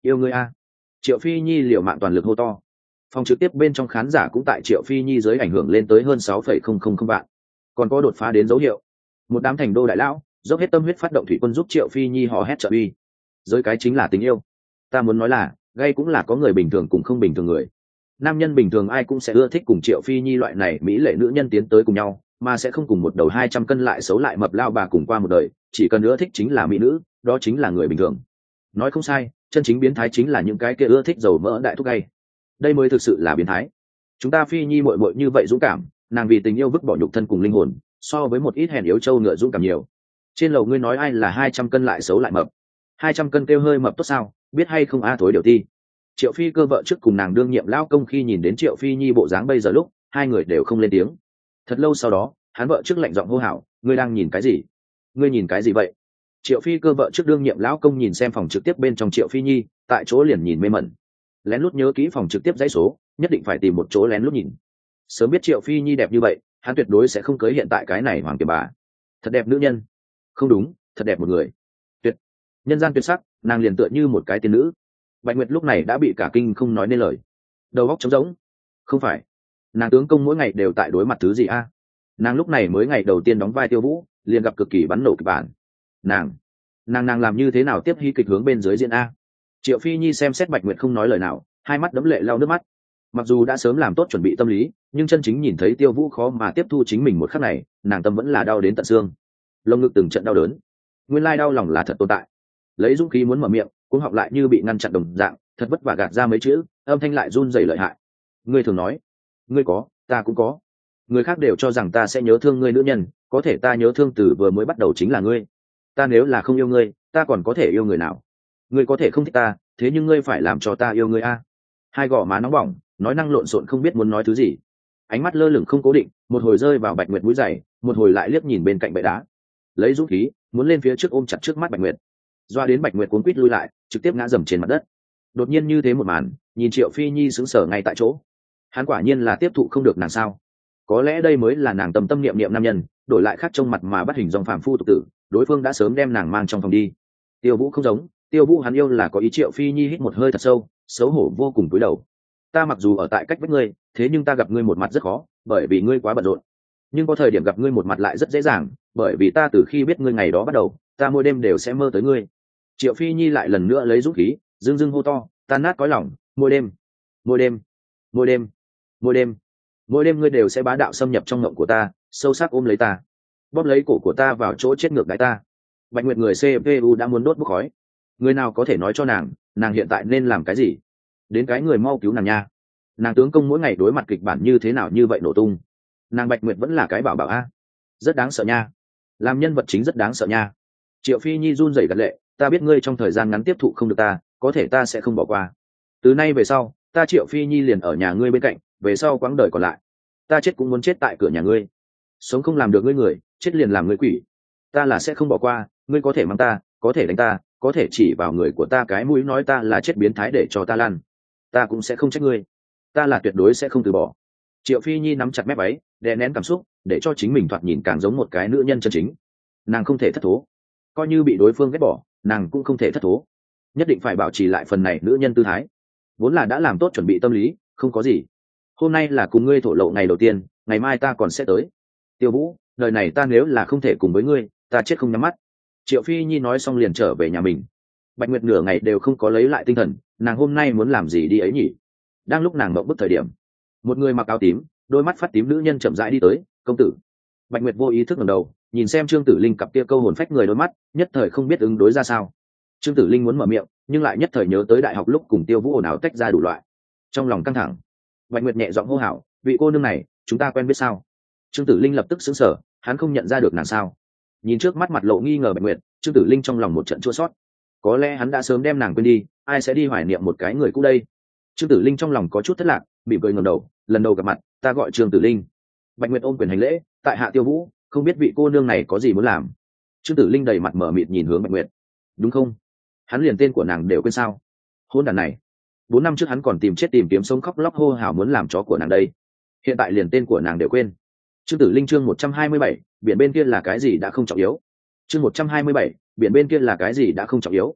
Yêu ngươi a. Triệu Phi Nhi liều mạng toàn lực hô to. Phòng trực tiếp bên trong khán giả cũng tại Triệu Phi Nhi dưới ảnh hưởng lên tới hơn sáu phẩy không không không vạn, còn có đột phá đến dấu hiệu. Một đám thành đô đại lão dốc hết tâm huyết phát động thủy quân giúp Triệu Phi Nhi hò hét trợ uy. Giới cái chính là tình yêu. Ta muốn nói là gay cũng là có người bình thường cùng không bình thường người. Nam nhân bình thường ai cũng sẽ ưa thích cùng Triệu Phi Nhi loại này mỹ lệ nữ nhân tiến tới cùng nhau, mà sẽ không cùng một đầu hai trăm cân lại xấu lại mập lao bà cùng qua một đời. Chỉ cần ưa thích chính là mỹ nữ, đó chính là người bình thường. Nói không sai, chân chính biến thái chính là những cái kia ưa thích dầu mỡ đại thúc gay. Đây mới thực sự là biến thái. Chúng ta Phi Nhi muội muội như vậy dũng cảm, nàng vì tình yêu vứt bỏ nhục thân cùng linh hồn, so với một ít hèn yếu trâu ngựa dũng cảm nhiều. Trên lầu ngươi nói ai là hai trăm cân lại xấu lại mập? Hai trăm cân kêu hơi mập tốt sao? Biết hay không a thối điều ti. Triệu Phi Cơ vợ trước cùng nàng đương nhiệm lão công khi nhìn đến Triệu Phi Nhi bộ dáng bây giờ lúc, hai người đều không lên tiếng. Thật lâu sau đó, hắn vợ trước lạnh giọng hô hào, ngươi đang nhìn cái gì? Ngươi nhìn cái gì vậy? Triệu Phi Cơ vợ trước đương nhiệm lão công nhìn xem phòng trực tiếp bên trong Triệu Phi Nhi, tại chỗ liền nhìn mê mẩn. Lén lút nhớ kỹ phòng trực tiếp dãy số, nhất định phải tìm một chỗ lén lút nhìn. Sớm biết Triệu Phi Nhi đẹp như vậy, hắn tuyệt đối sẽ không cưới hiện tại cái này hoàng kiều bà. Thật đẹp nữ nhân. Không đúng, thật đẹp một người. Tuyệt. Nhân gian tuyệt sắc, nàng liền tựa như một cái tiên nữ. Bạch Nguyệt lúc này đã bị cả kinh không nói nên lời. Đầu óc trống rỗng. Không phải, nàng tướng công mỗi ngày đều tại đối mặt thứ gì a? Nàng lúc này mới ngày đầu tiên đóng vai Tiêu Vũ, liền gặp cực kỳ bắn nổ kịch bản. Nàng, nàng nàng làm như thế nào tiếp hy kịch hướng bên dưới diễn a? Triệu Phi Nhi xem xét Bạch Nguyệt không nói lời nào, hai mắt đẫm lệ lau nước mắt. Mặc dù đã sớm làm tốt chuẩn bị tâm lý, nhưng chân chính nhìn thấy Tiêu Vũ khó mà tiếp thu chính mình một khắc này, nàng tâm vẫn là đau đến tận xương. Lồng ngực từng trận đau đớn. Nguyên lai đau lòng là thật tồn tại. Lấy dũng khí muốn mở miệng, cũng học lại như bị ngăn chặn đồng dạng, thật vất vả gạt ra mấy chữ, âm thanh lại run rẩy lợi hại. Ngươi thường nói, ngươi có, ta cũng có. Người khác đều cho rằng ta sẽ nhớ thương ngươi nữ nhân, có thể ta nhớ thương từ vừa mới bắt đầu chính là ngươi. Ta nếu là không yêu ngươi, ta còn có thể yêu người nào? Ngươi có thể không thích ta, thế nhưng ngươi phải làm cho ta yêu ngươi a. Hai gò má nóng bỏng, nói năng lộn xộn không biết muốn nói thứ gì. Ánh mắt lơ lửng không cố định, một hồi rơi vào Bạch Nguyệt mũi giày, một hồi lại liếc nhìn bên cạnh bệ đá. Lấy dũng khí, muốn lên phía trước ôm chặt trước mắt Bạch Nguyệt. Doa đến Bạch Nguyệt cuốn quýt lui lại, trực tiếp ngã dầm trên mặt đất. Đột nhiên như thế một màn, nhìn Triệu Phi Nhi sững sờ ngay tại chỗ. Hắn quả nhiên là tiếp thụ không được nàng sao? Có lẽ đây mới là nàng tâm tâm niệm niệm nam nhân, đổi lại khác trong mặt mà bắt hình dòng phàm phu tục tử, đối phương đã sớm đem nàng mang trong phòng đi. Tiêu Vũ không giống, Tiêu Vũ hắn yêu là có ý. Triệu Phi Nhi hít một hơi thật sâu, xấu hổ vô cùng cúi đầu. Ta mặc dù ở tại cách với ngươi, thế nhưng ta gặp ngươi một mặt rất khó, bởi vì ngươi quá bận rộn. Nhưng có thời điểm gặp ngươi một mặt lại rất dễ dàng, bởi vì ta từ khi biết ngươi ngày đó bắt đầu, ta mỗi đêm đều sẽ mơ tới ngươi. Triệu Phi Nhi lại lần nữa lấy dũng khí, dưng dưng hô to, tan nát cõi lòng, mỗi đêm, mỗi đêm, mỗi đêm, mỗi đêm, mỗi đêm ngươi đều sẽ bá đạo xâm nhập trong ngộng của ta, sâu sắc ôm lấy ta, bóp lấy cổ của ta vào chỗ chết ngược đáy ta. Bạch Nguyệt người xê pê u đã muốn đốt bốc khói. Người nào có thể nói cho nàng, nàng hiện tại nên làm cái gì? Đến cái người mau cứu nàng nha. Nàng tướng công mỗi ngày đối mặt kịch bản như thế nào như vậy nổ tung. Nàng Bạch Nguyệt vẫn là cái bảo bảo a, rất đáng sợ nha. Làm nhân vật chính rất đáng sợ nha. Triệu Phi Nhi run rẩy gật lệ, ta biết ngươi trong thời gian ngắn tiếp thụ không được ta, có thể ta sẽ không bỏ qua. Từ nay về sau, ta Triệu Phi Nhi liền ở nhà ngươi bên cạnh, về sau quãng đời còn lại, ta chết cũng muốn chết tại cửa nhà ngươi. Sống không làm được ngươi người, chết liền làm ngươi quỷ. Ta là sẽ không bỏ qua, ngươi có thể mắng ta, có thể đánh ta, có thể chỉ vào người của ta cái mũi nói ta là chết biến thái để cho ta lăn, ta cũng sẽ không trách ngươi. Ta là tuyệt đối sẽ không từ bỏ. Triệu Phi Nhi nắm chặt mép váy, đè nén cảm xúc, để cho chính mình thoạt nhìn càng giống một cái nữ nhân chân chính. Nàng không thể thất thố, coi như bị đối phương ghét bỏ, nàng cũng không thể thất thố, nhất định phải bảo trì lại phần này nữ nhân tư thái. Vốn là đã làm tốt chuẩn bị tâm lý, không có gì. Hôm nay là cùng ngươi thổ lộ ngày đầu tiên, ngày mai ta còn sẽ tới. Tiêu Vũ, đời này ta nếu là không thể cùng với ngươi, ta chết không nhắm mắt. Triệu Phi Nhi nói xong liền trở về nhà mình. Bạch Nguyệt nửa ngày đều không có lấy lại tinh thần, nàng hôm nay muốn làm gì đi ấy nhỉ? Đang lúc nàng mộng bức thời điểm, một người mặc áo tím, đôi mắt phát tím nữ nhân chậm rãi đi tới. Công tử. Bạch Nguyệt vô ý thức ngẩng đầu, nhìn xem Trương Tử Linh cặp kia câu hồn phách người đôi mắt, nhất thời không biết ứng đối ra sao. Trương Tử Linh muốn mở miệng, nhưng lại nhất thời nhớ tới đại học lúc cùng Tiêu Vũ ồn ào tách ra đủ loại, trong lòng căng thẳng. Bạch Nguyệt nhẹ giọng hô hào, vị cô nương này, chúng ta quen biết sao? Trương Tử Linh lập tức sững sờ, hắn không nhận ra được nàng sao? Nhìn trước mắt mặt lộ nghi ngờ Bạch Nguyệt, Trương Tử Linh trong lòng một trận chua xót. Có lẽ hắn đã sớm đem nàng quên đi, ai sẽ đi hoài niệm một cái người cũ đây? Trương Tử Linh trong lòng có chút thất lạc, mỉm cười ngẩng đầu, lần đầu gặp mặt, ta gọi Trương Tử Linh. Bạch Nguyệt ôm quyền hành lễ, tại hạ Tiêu Vũ, không biết vị cô nương này có gì muốn làm. Trương Tử Linh đầy mặt mở mịt nhìn hướng Bạch Nguyệt. Đúng không? Hắn liền tên của nàng đều quên sao? Hôn đàn này, bốn năm trước hắn còn tìm chết tìm kiếm sống khóc lóc hô hào muốn làm chó của nàng đây, hiện tại liền tên của nàng đều quên. Trương Tử Linh chương một trăm hai mươi bảy, biển bên kia là cái gì đã không trọng yếu. Chương một trăm hai mươi bảy, biển bên kia là cái gì đã không trọng yếu.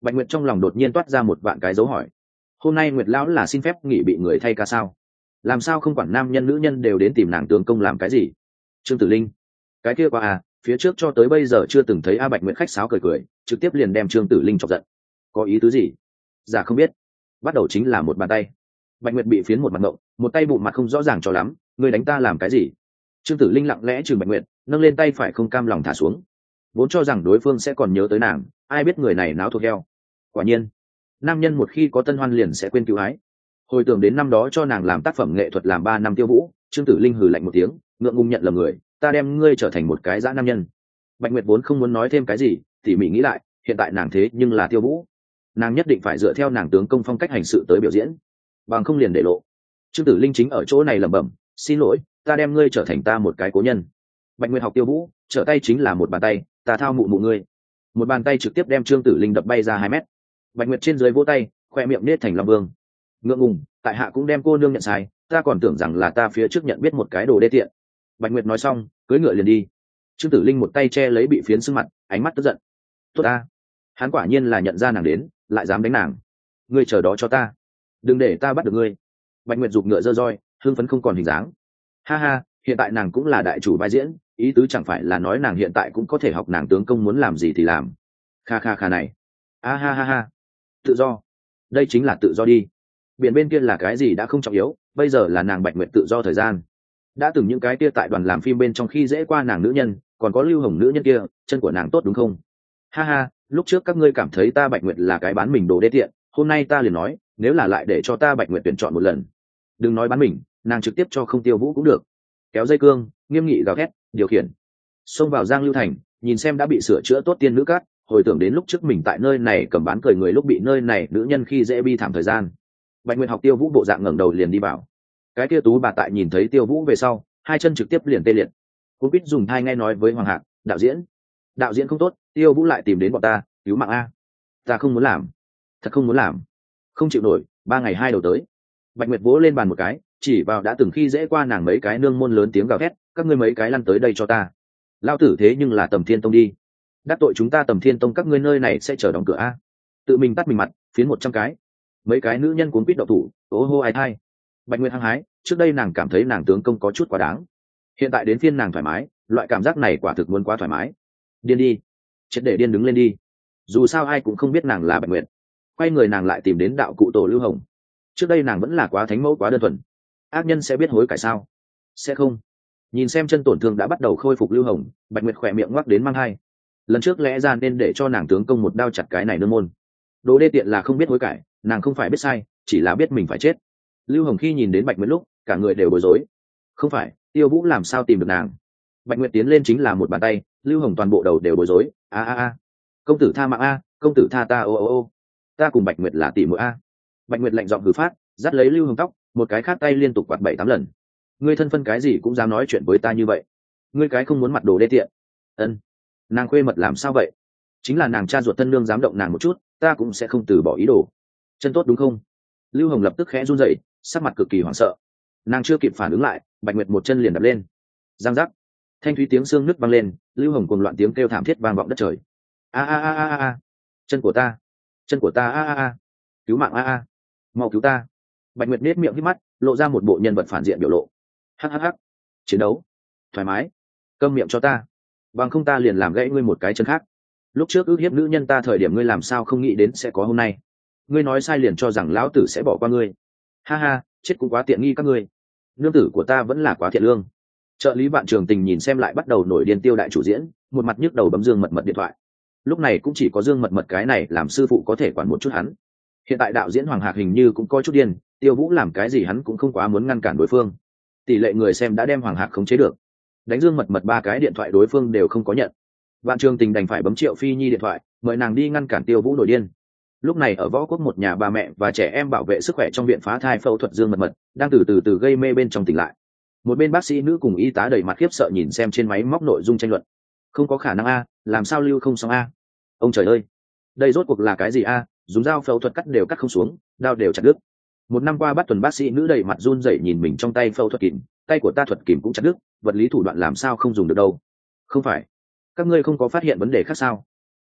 Bạch Nguyệt trong lòng đột nhiên toát ra một vạn cái dấu hỏi. Hôm nay Nguyệt lão là xin phép nghỉ bị người thay ca sao? Làm sao không quản nam nhân nữ nhân đều đến tìm nàng tướng công làm cái gì? Trương Tử Linh, cái kia qua à, phía trước cho tới bây giờ chưa từng thấy A Bạch Nguyệt khách sáo cười cười, trực tiếp liền đem Trương Tử Linh chọc giận. Có ý tứ gì? Dạ không biết. Bắt đầu chính là một bàn tay. Bạch Nguyệt bị phiến một mặt ngộng, một tay bụng mặt không rõ ràng cho lắm, ngươi đánh ta làm cái gì? Trương Tử Linh lặng lẽ trừng Bạch Nguyệt, nâng lên tay phải không cam lòng thả xuống. Vốn cho rằng đối phương sẽ còn nhớ tới nàng, ai biết người này náo thuộc heo. Quả nhiên, nam nhân một khi có tân hoan liền sẽ quên cứu ái. Hồi tưởng đến năm đó cho nàng làm tác phẩm nghệ thuật làm ba năm Tiêu Vũ, Trương Tử Linh hừ lạnh một tiếng, ngượng ngùng nhận lầm người, ta đem ngươi trở thành một cái dã nam nhân. Bạch Nguyệt vốn không muốn nói thêm cái gì, tỉ mỉ nghĩ lại, hiện tại nàng thế nhưng là Tiêu Vũ, nàng nhất định phải dựa theo nàng tướng công phong cách hành sự tới biểu diễn, bằng không liền để lộ. Trương Tử Linh chính ở chỗ này lẩm bẩm, xin lỗi, ta đem ngươi trở thành ta một cái cố nhân. Bạch Nguyệt học Tiêu Vũ, trở tay chính là một bàn tay, ta thao mụ mụ ngươi. Một bàn tay trực tiếp đem Trương Tử Linh đập bay ra hai mét. Bạch Nguyệt trên dưới vỗ tay, khoe miệng nết thành long vương. Ngượng ngùng, tại hạ cũng đem cô nương nhận sai, ta còn tưởng rằng là ta phía trước nhận biết một cái đồ đê tiện. Bạch Nguyệt nói xong, cưỡi ngựa liền đi. Trương Tử Linh một tay che lấy bị phiến sưng mặt, ánh mắt tức giận. Tốt ta, hắn quả nhiên là nhận ra nàng đến, lại dám đánh nàng. Ngươi chờ đó cho ta, đừng để ta bắt được ngươi. Bạch Nguyệt giục ngựa dơ roi, hưng phấn không còn hình dáng. Ha ha, hiện tại nàng cũng là đại chủ vai diễn, ý tứ chẳng phải là nói nàng hiện tại cũng có thể học nàng tướng công muốn làm gì thì làm. Kha kha kha này, a ha ha ha, tự do, đây chính là tự do đi. Biển bên kia là cái gì đã không trọng yếu, bây giờ là nàng Bạch Nguyệt tự do thời gian. Đã từng những cái kia tại đoàn làm phim bên trong khi dễ qua nàng nữ nhân, còn có Lưu Hồng nữ nhân kia, chân của nàng tốt đúng không? Ha ha, lúc trước các ngươi cảm thấy ta Bạch Nguyệt là cái bán mình đồ đê tiện, hôm nay ta liền nói, nếu là lại để cho ta Bạch Nguyệt tuyển chọn một lần, đừng nói bán mình, nàng trực tiếp cho không Tiêu Vũ cũng được. Kéo dây cương, nghiêm nghị gào thét, điều khiển, xông vào Giang Lưu Thành, nhìn xem đã bị sửa chữa tốt tiên nữ cát, hồi tưởng đến lúc trước mình tại nơi này cầm bán cười người lúc bị nơi này nữ nhân khi dễ bi thảm thời gian. Bạch Nguyệt học Tiêu Vũ bộ dạng ngẩng đầu liền đi vào. Cái kia tú bà tại nhìn thấy Tiêu Vũ về sau, hai chân trực tiếp liền tê liệt. Cũng biết dùng thai nghe nói với Hoàng Hạc, đạo diễn, đạo diễn không tốt, Tiêu Vũ lại tìm đến bọn ta, cứu mạng a. Ta không muốn làm, thật không muốn làm, không chịu nổi, ba ngày hai đầu tới. Bạch Nguyệt vỗ lên bàn một cái, chỉ vào đã từng khi dễ qua nàng mấy cái nương môn lớn tiếng gào thét, các ngươi mấy cái lăn tới đây cho ta. Lao tử thế nhưng là Tầm Thiên Tông đi, đắc tội chúng ta Tầm Thiên Tông các ngươi nơi này sẽ chờ đóng cửa a. Tự mình tắt mình mặt, phiến một trăm cái. Mấy cái nữ nhân cuốn quýt đậu thủ, ố hô ai thai. Bạch Nguyệt hăng hái, trước đây nàng cảm thấy nàng tướng công có chút quá đáng, hiện tại đến phiên nàng thoải mái, loại cảm giác này quả thực muốn quá thoải mái. Điên đi, chết để điên đứng lên đi, dù sao ai cũng không biết nàng là Bạch Nguyệt. Quay người nàng lại tìm đến đạo cụ tổ Lưu Hồng. Trước đây nàng vẫn là quá thánh mẫu quá đơn thuần, ác nhân sẽ biết hối cải sao? Sẽ không. Nhìn xem chân tổn thương đã bắt đầu khôi phục Lưu Hồng, Bạch Nguyệt khỏe miệng ngoắc đến mang hai. Lần trước lẽ ra nên để cho nàng tướng công một đao chặt cái này nương môn. Đồ đê tiện là không biết hối cải, nàng không phải biết sai, chỉ là biết mình phải chết. Lưu Hồng khi nhìn đến Bạch Nguyệt lúc, cả người đều bối rối. Không phải, Tiêu Vũ làm sao tìm được nàng? Bạch Nguyệt tiến lên chính là một bàn tay, Lưu Hồng toàn bộ đầu đều bối rối. A a a, công tử tha mạng a, công tử tha ta ô ô ô, ta cùng Bạch Nguyệt là tỷ muội a. Bạch Nguyệt lạnh giọng hừ phát, dắt lấy Lưu Hồng tóc, một cái khác tay liên tục quạt bảy tám lần. Ngươi thân phân cái gì cũng dám nói chuyện với ta như vậy? Ngươi cái không muốn mặt đồ đê tiện. Ân, nàng khuê mật làm sao vậy? Chính là nàng cha ruột thân nương dám động nàng một chút, ta cũng sẽ không từ bỏ ý đồ. Chân tốt đúng không? Lưu Hồng lập tức khẽ run rẩy, sắc mặt cực kỳ hoảng sợ. Nàng chưa kịp phản ứng lại, Bạch Nguyệt một chân liền đập lên. Giang giác, thanh thúy tiếng xương nứt vang lên, Lưu Hồng cuồng loạn tiếng kêu thảm thiết vang vọng đất trời. A a a a a, chân của ta, chân của ta, a a a, cứu mạng a a, mau cứu ta. Bạch Nguyệt nết miệng hít mắt, lộ ra một bộ nhân vật phản diện biểu lộ. Hắc hắc hắc, chiến đấu, thoải mái, câm miệng cho ta, bằng không ta liền làm gãy ngươi một cái chân khác. Lúc trước ước hiếp nữ nhân ta thời điểm ngươi làm sao không nghĩ đến sẽ có hôm nay? Ngươi nói sai liền cho rằng lão tử sẽ bỏ qua ngươi. Ha ha, chết cũng quá tiện nghi các ngươi. Nương tử của ta vẫn là quá thiện lương. Trợ lý Vạn Trường Tình nhìn xem lại bắt đầu nổi điên Tiêu đại chủ diễn, một mặt nhức đầu bấm Dương Mật Mật điện thoại. Lúc này cũng chỉ có Dương Mật Mật cái này làm sư phụ có thể quản một chút hắn. Hiện tại đạo diễn Hoàng Hạc hình như cũng có chút điên, Tiêu Vũ làm cái gì hắn cũng không quá muốn ngăn cản đối phương. Tỷ lệ người xem đã đem Hoàng Hạc khống chế được. Đánh Dương Mật Mật ba cái điện thoại đối phương đều không có nhận. Vạn Trường Tình đành phải bấm Triệu Phi Nhi điện thoại, mời nàng đi ngăn cản Tiêu Vũ nổi điên. Lúc này ở Võ Quốc một nhà bà mẹ và trẻ em bảo vệ sức khỏe trong viện phá thai phẫu thuật Dương Mật Mật đang từ từ từ gây mê bên trong tỉnh lại. Một bên bác sĩ nữ cùng y tá đầy mặt khiếp sợ nhìn xem trên máy móc nội dung tranh luận. Không có khả năng a, làm sao lưu không xong a? Ông trời ơi, đây rốt cuộc là cái gì a? Dùng dao phẫu thuật cắt đều cắt không xuống, đao đều chặt đứt. Một năm qua bắt tuần bác sĩ nữ đầy mặt run rẩy nhìn mình trong tay phẫu thuật kìm, tay của ta thuật kìm cũng chặt đứt, vật lý thủ đoạn làm sao không dùng được đâu? Không phải, các ngươi không có phát hiện vấn đề khác sao?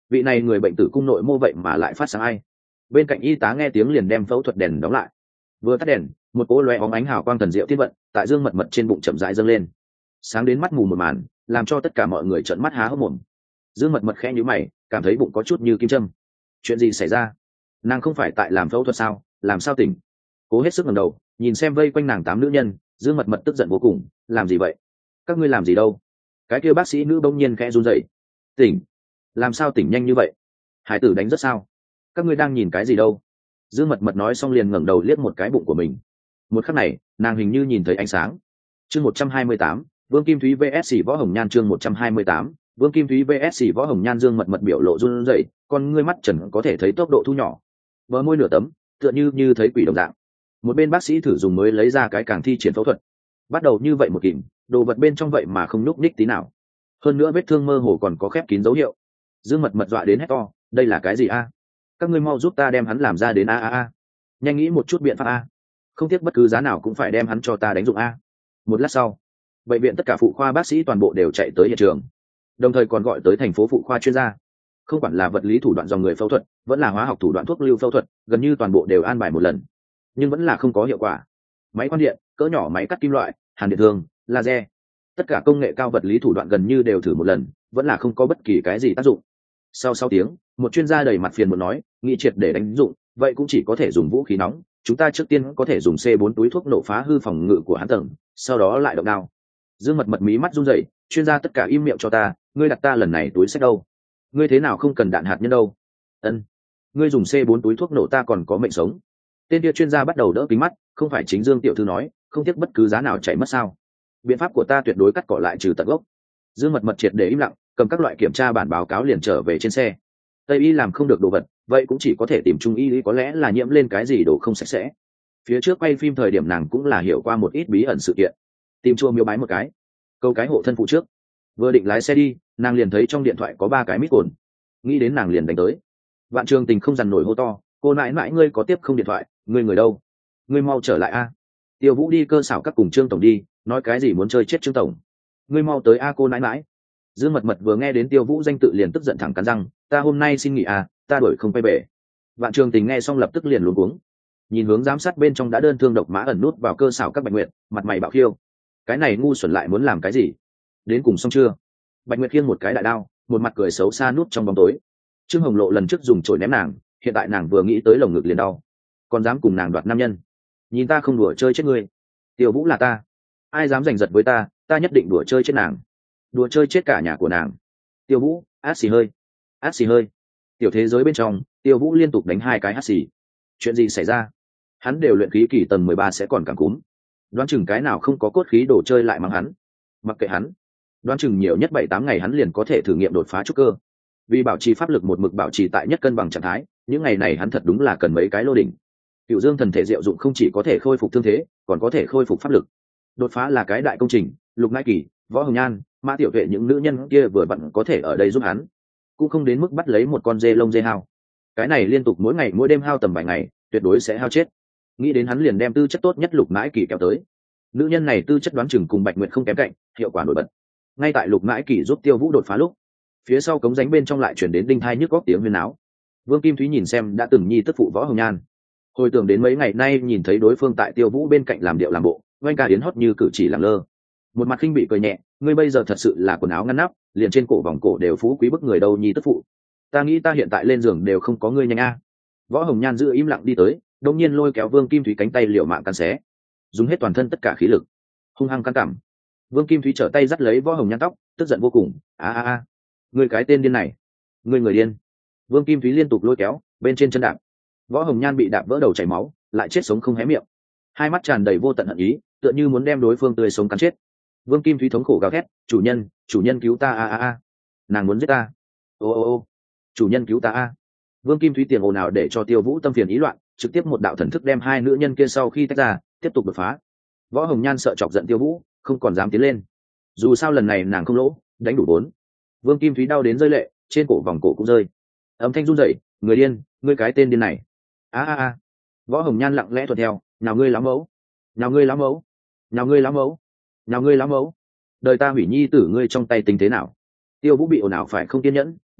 vị này người bệnh tử cung nội mô vậy mà lại phát sáng ai. Bên cạnh y tá nghe tiếng liền đem phẫu thuật đèn đóng lại, vừa tắt đèn, một cỗ loe bóng ánh hào quang thần diệu thiên vận tại dương mật mật trên bụng chậm rãi dâng lên, sáng đến mắt mù một màn, làm cho tất cả mọi người trợn mắt há hốc mồm. Dương mật mật khẽ nhíu mày, cảm thấy bụng có chút như kim châm. Chuyện gì xảy ra? Nàng không phải tại làm phẫu thuật sao, làm sao tỉnh? Cố hết sức ngẩng đầu nhìn xem vây quanh nàng tám nữ nhân, dương mật mật tức giận vô cùng. Làm gì vậy? Các ngươi làm gì đâu? Cái kia bác sĩ nữ bỗng nhiên khẽ run rẩy. Tỉnh? Làm sao tỉnh nhanh như vậy? Hải tử đánh rất sao? Các ngươi đang nhìn cái gì đâu? Dương mật mật nói xong liền ngẩng đầu liếc một cái bụng của mình. Một khắc này nàng hình như nhìn thấy ánh sáng. Chương một trăm hai mươi tám, Vương Kim Thúy vs Võ Hồng Nhan. Chương một trăm hai mươi tám, Vương Kim Thúy vs Võ Hồng Nhan. Dương mật mật biểu lộ run rẩy, con ngươi mắt trần có thể thấy tốc độ thu nhỏ, bờ môi nửa tấm, tựa như như thấy quỷ đồng dạng. Một bên bác sĩ thử dùng mới lấy ra cái càng thi triển phẫu thuật, bắt đầu như vậy một kìm, đồ vật bên trong vậy mà không nhúc nhích tí nào, hơn nữa vết thương mơ hồ còn có khép kín dấu hiệu. Dương mật mật dọa đến hét to, đây là cái gì a? Các ngươi mau giúp ta đem hắn làm ra đến a a a, nhanh nghĩ một chút biện pháp a, không tiếc bất cứ giá nào cũng phải đem hắn cho ta đánh dụng a. Một lát sau, bệnh viện tất cả phụ khoa bác sĩ toàn bộ đều chạy tới hiện trường, đồng thời còn gọi tới thành phố phụ khoa chuyên gia. Không quản là vật lý thủ đoạn dòng người phẫu thuật, vẫn là hóa học thủ đoạn thuốc lưu phẫu thuật, gần như toàn bộ đều an bài một lần, nhưng vẫn là không có hiệu quả. Máy quan điện, cỡ nhỏ máy cắt kim loại, hàn điện thương, laser, tất cả công nghệ cao vật lý thủ đoạn gần như đều thử một lần, vẫn là không có bất kỳ cái gì tác dụng. Sau sáu tiếng, một chuyên gia đầy mặt phiền muốn nói, nghĩ triệt để đánh dụng, vậy cũng chỉ có thể dùng vũ khí nóng. Chúng ta trước tiên có thể dùng C bốn túi thuốc nổ phá hư phòng ngự của hắn tầng, sau đó lại động đao. Dương mật mật mí mắt run rẩy, chuyên gia tất cả im miệng cho ta, ngươi đặt ta lần này túi sách đâu? Ngươi thế nào không cần đạn hạt nhân đâu? Ân, ngươi dùng C bốn túi thuốc nổ ta còn có mệnh sống. Tên kia chuyên gia bắt đầu đỡ kính mắt, không phải chính Dương tiểu thư nói, không tiếc bất cứ giá nào chạy mất sao? Biện pháp của ta tuyệt đối cắt cỏ lại trừ tận gốc. Dương mật mật triệt để im lặng, cầm các loại kiểm tra bản báo cáo liền trở về trên xe. Tây y làm không được đồ vật, vậy cũng chỉ có thể tìm trung y, có lẽ là nhiễm lên cái gì đồ không sạch sẽ. Phía trước quay phim thời điểm nàng cũng là hiểu qua một ít bí ẩn sự kiện, tìm chua miêu bái một cái, câu cái hộ thân phụ trước. Vừa định lái xe đi, nàng liền thấy trong điện thoại có ba cái mít cồn, nghĩ đến nàng liền đánh tới. Vạn Trường Tình không dằn nổi hô to, cô nãi nãi ngươi có tiếp không điện thoại, ngươi người đâu? Ngươi mau trở lại a. Tiêu Vũ đi cơ xảo các cùng Trương tổng đi, nói cái gì muốn chơi chết Trương tổng. Ngươi mau tới a cô nãi nãi. Dương mật mật vừa nghe đến Tiêu Vũ danh tự liền tức giận thẳng cắn răng, ta hôm nay xin nghỉ à, ta đuổi không quay về. Vạn Trường Tình nghe xong lập tức liền luống cuống, nhìn hướng giám sát bên trong đã đơn thương độc mã ẩn nút vào cơ xảo các Bạch Nguyệt, mặt mày bạo khiêu, cái này ngu xuẩn lại muốn làm cái gì? Đến cùng xong chưa? Bạch Nguyệt khiêng một cái đại đao, một mặt cười xấu xa nút trong bóng tối. Trương Hồng Lộ lần trước dùng chổi ném nàng, hiện tại nàng vừa nghĩ tới lồng ngực liền đau, còn dám cùng nàng đoạt nam nhân, nhìn ta không đùa chơi chết ngươi. Tiêu Vũ là ta, ai dám giành giật với ta, ta nhất định đùa chơi chết nàng, đùa chơi chết cả nhà của nàng. Tiêu Vũ, át xì hơi, át xì hơi. Tiểu thế giới bên trong, Tiêu Vũ liên tục đánh hai cái át xì. Chuyện gì xảy ra? Hắn đều luyện khí kỳ tầng mười ba sẽ còn cảm cúm, đoán chừng cái nào không có cốt khí đồ chơi lại mắng hắn. Mặc kệ hắn, đoán chừng nhiều nhất bảy tám ngày hắn liền có thể thử nghiệm đột phá trúc cơ. Vì bảo trì pháp lực một mực bảo trì tại nhất cân bằng trạng thái, những ngày này hắn thật đúng là cần mấy cái lô đỉnh. Cửu Dương thần thể diệu dụng không chỉ có thể khôi phục thương thế, còn có thể khôi phục pháp lực. Đột phá là cái đại công trình, Lục Ngai Kỳ, Võ Hồng Nhan, Mã Tiểu Tuệ những nữ nhân kia vừa vặn có thể ở đây giúp hắn, cũng không đến mức bắt lấy một con dê lông dê hao. Cái này liên tục mỗi ngày mỗi đêm hao tầm vài ngày, tuyệt đối sẽ hao chết. Nghĩ đến hắn liền đem tư chất tốt nhất Lục Ngai Kỳ kéo tới. Nữ nhân này tư chất đoán chừng cùng Bạch Nguyệt không kém cạnh, hiệu quả nổi bật. Ngay tại Lục Ngai Kỳ giúp Tiêu Vũ đột phá lúc, phía sau cống rãnh bên trong lại chuyển đến đinh thai nhức góc tiếng huyên náo. Vương Kim Thúy nhìn xem đã từng nhi tức phụ Võ Hồng Nhan, hồi tưởng đến mấy ngày nay nhìn thấy đối phương tại Tiêu Vũ bên cạnh làm điệu làm bộ, oanh ca yến hót như cử chỉ lẳng lơ, một mặt khinh bị cười nhẹ, ngươi bây giờ thật sự là quần áo ngăn nắp, liền trên cổ vòng cổ đều phú quý bức người đâu nhi tức phụ. Ta nghĩ ta hiện tại lên giường đều không có ngươi nhanh a. Võ Hồng Nhan giữ im lặng đi tới, đột nhiên lôi kéo Vương Kim Thúy cánh tay liều mạng cắn xé, dùng hết toàn thân tất cả khí lực, hung hăng cắn cằm. Vương Kim Thúy trở tay dắt lấy Võ Hồng Nhan tóc, tức giận vô cùng, a a a, ngươi cái tên điên này, ngươi người điên. Vương Kim Thúy liên tục lôi kéo, bên trên chân đạp. Võ Hồng Nhan bị đạp vỡ đầu chảy máu, lại chết sống không hé miệng, hai mắt tràn đầy vô tận hận ý, tựa như muốn đem đối phương tươi sống cắn chết. Vương Kim Thúy thống khổ gào thét, chủ nhân, chủ nhân cứu ta a a a, nàng muốn giết ta, ô ô ô, chủ nhân cứu ta a. Vương Kim Thúy tiền ồn ào để cho Tiêu Vũ tâm phiền ý loạn, trực tiếp một đạo thần thức đem hai nữ nhân kia sau khi tách ra, tiếp tục đột phá. Võ Hồng Nhan sợ chọc giận Tiêu Vũ, không còn dám tiến lên, dù sao lần này nàng không lỗ, đánh đủ vốn. Vương Kim Thúy đau đến rơi lệ, trên cổ vòng cổ cũng rơi, âm thanh run rẩy, người điên, ngươi cái tên điên này, a a a. Võ Hồng Nhan lặng lẽ thuận theo, nào ngươi lắm mẫu, nào ngươi lắm mẫu, nào ngươi lắm mẫu, nào ngươi lắm mẫu, đời ta hủy nhi tử ngươi trong tay tính thế nào. Tiêu Vũ bị ồn ào phải không kiên nhẫn,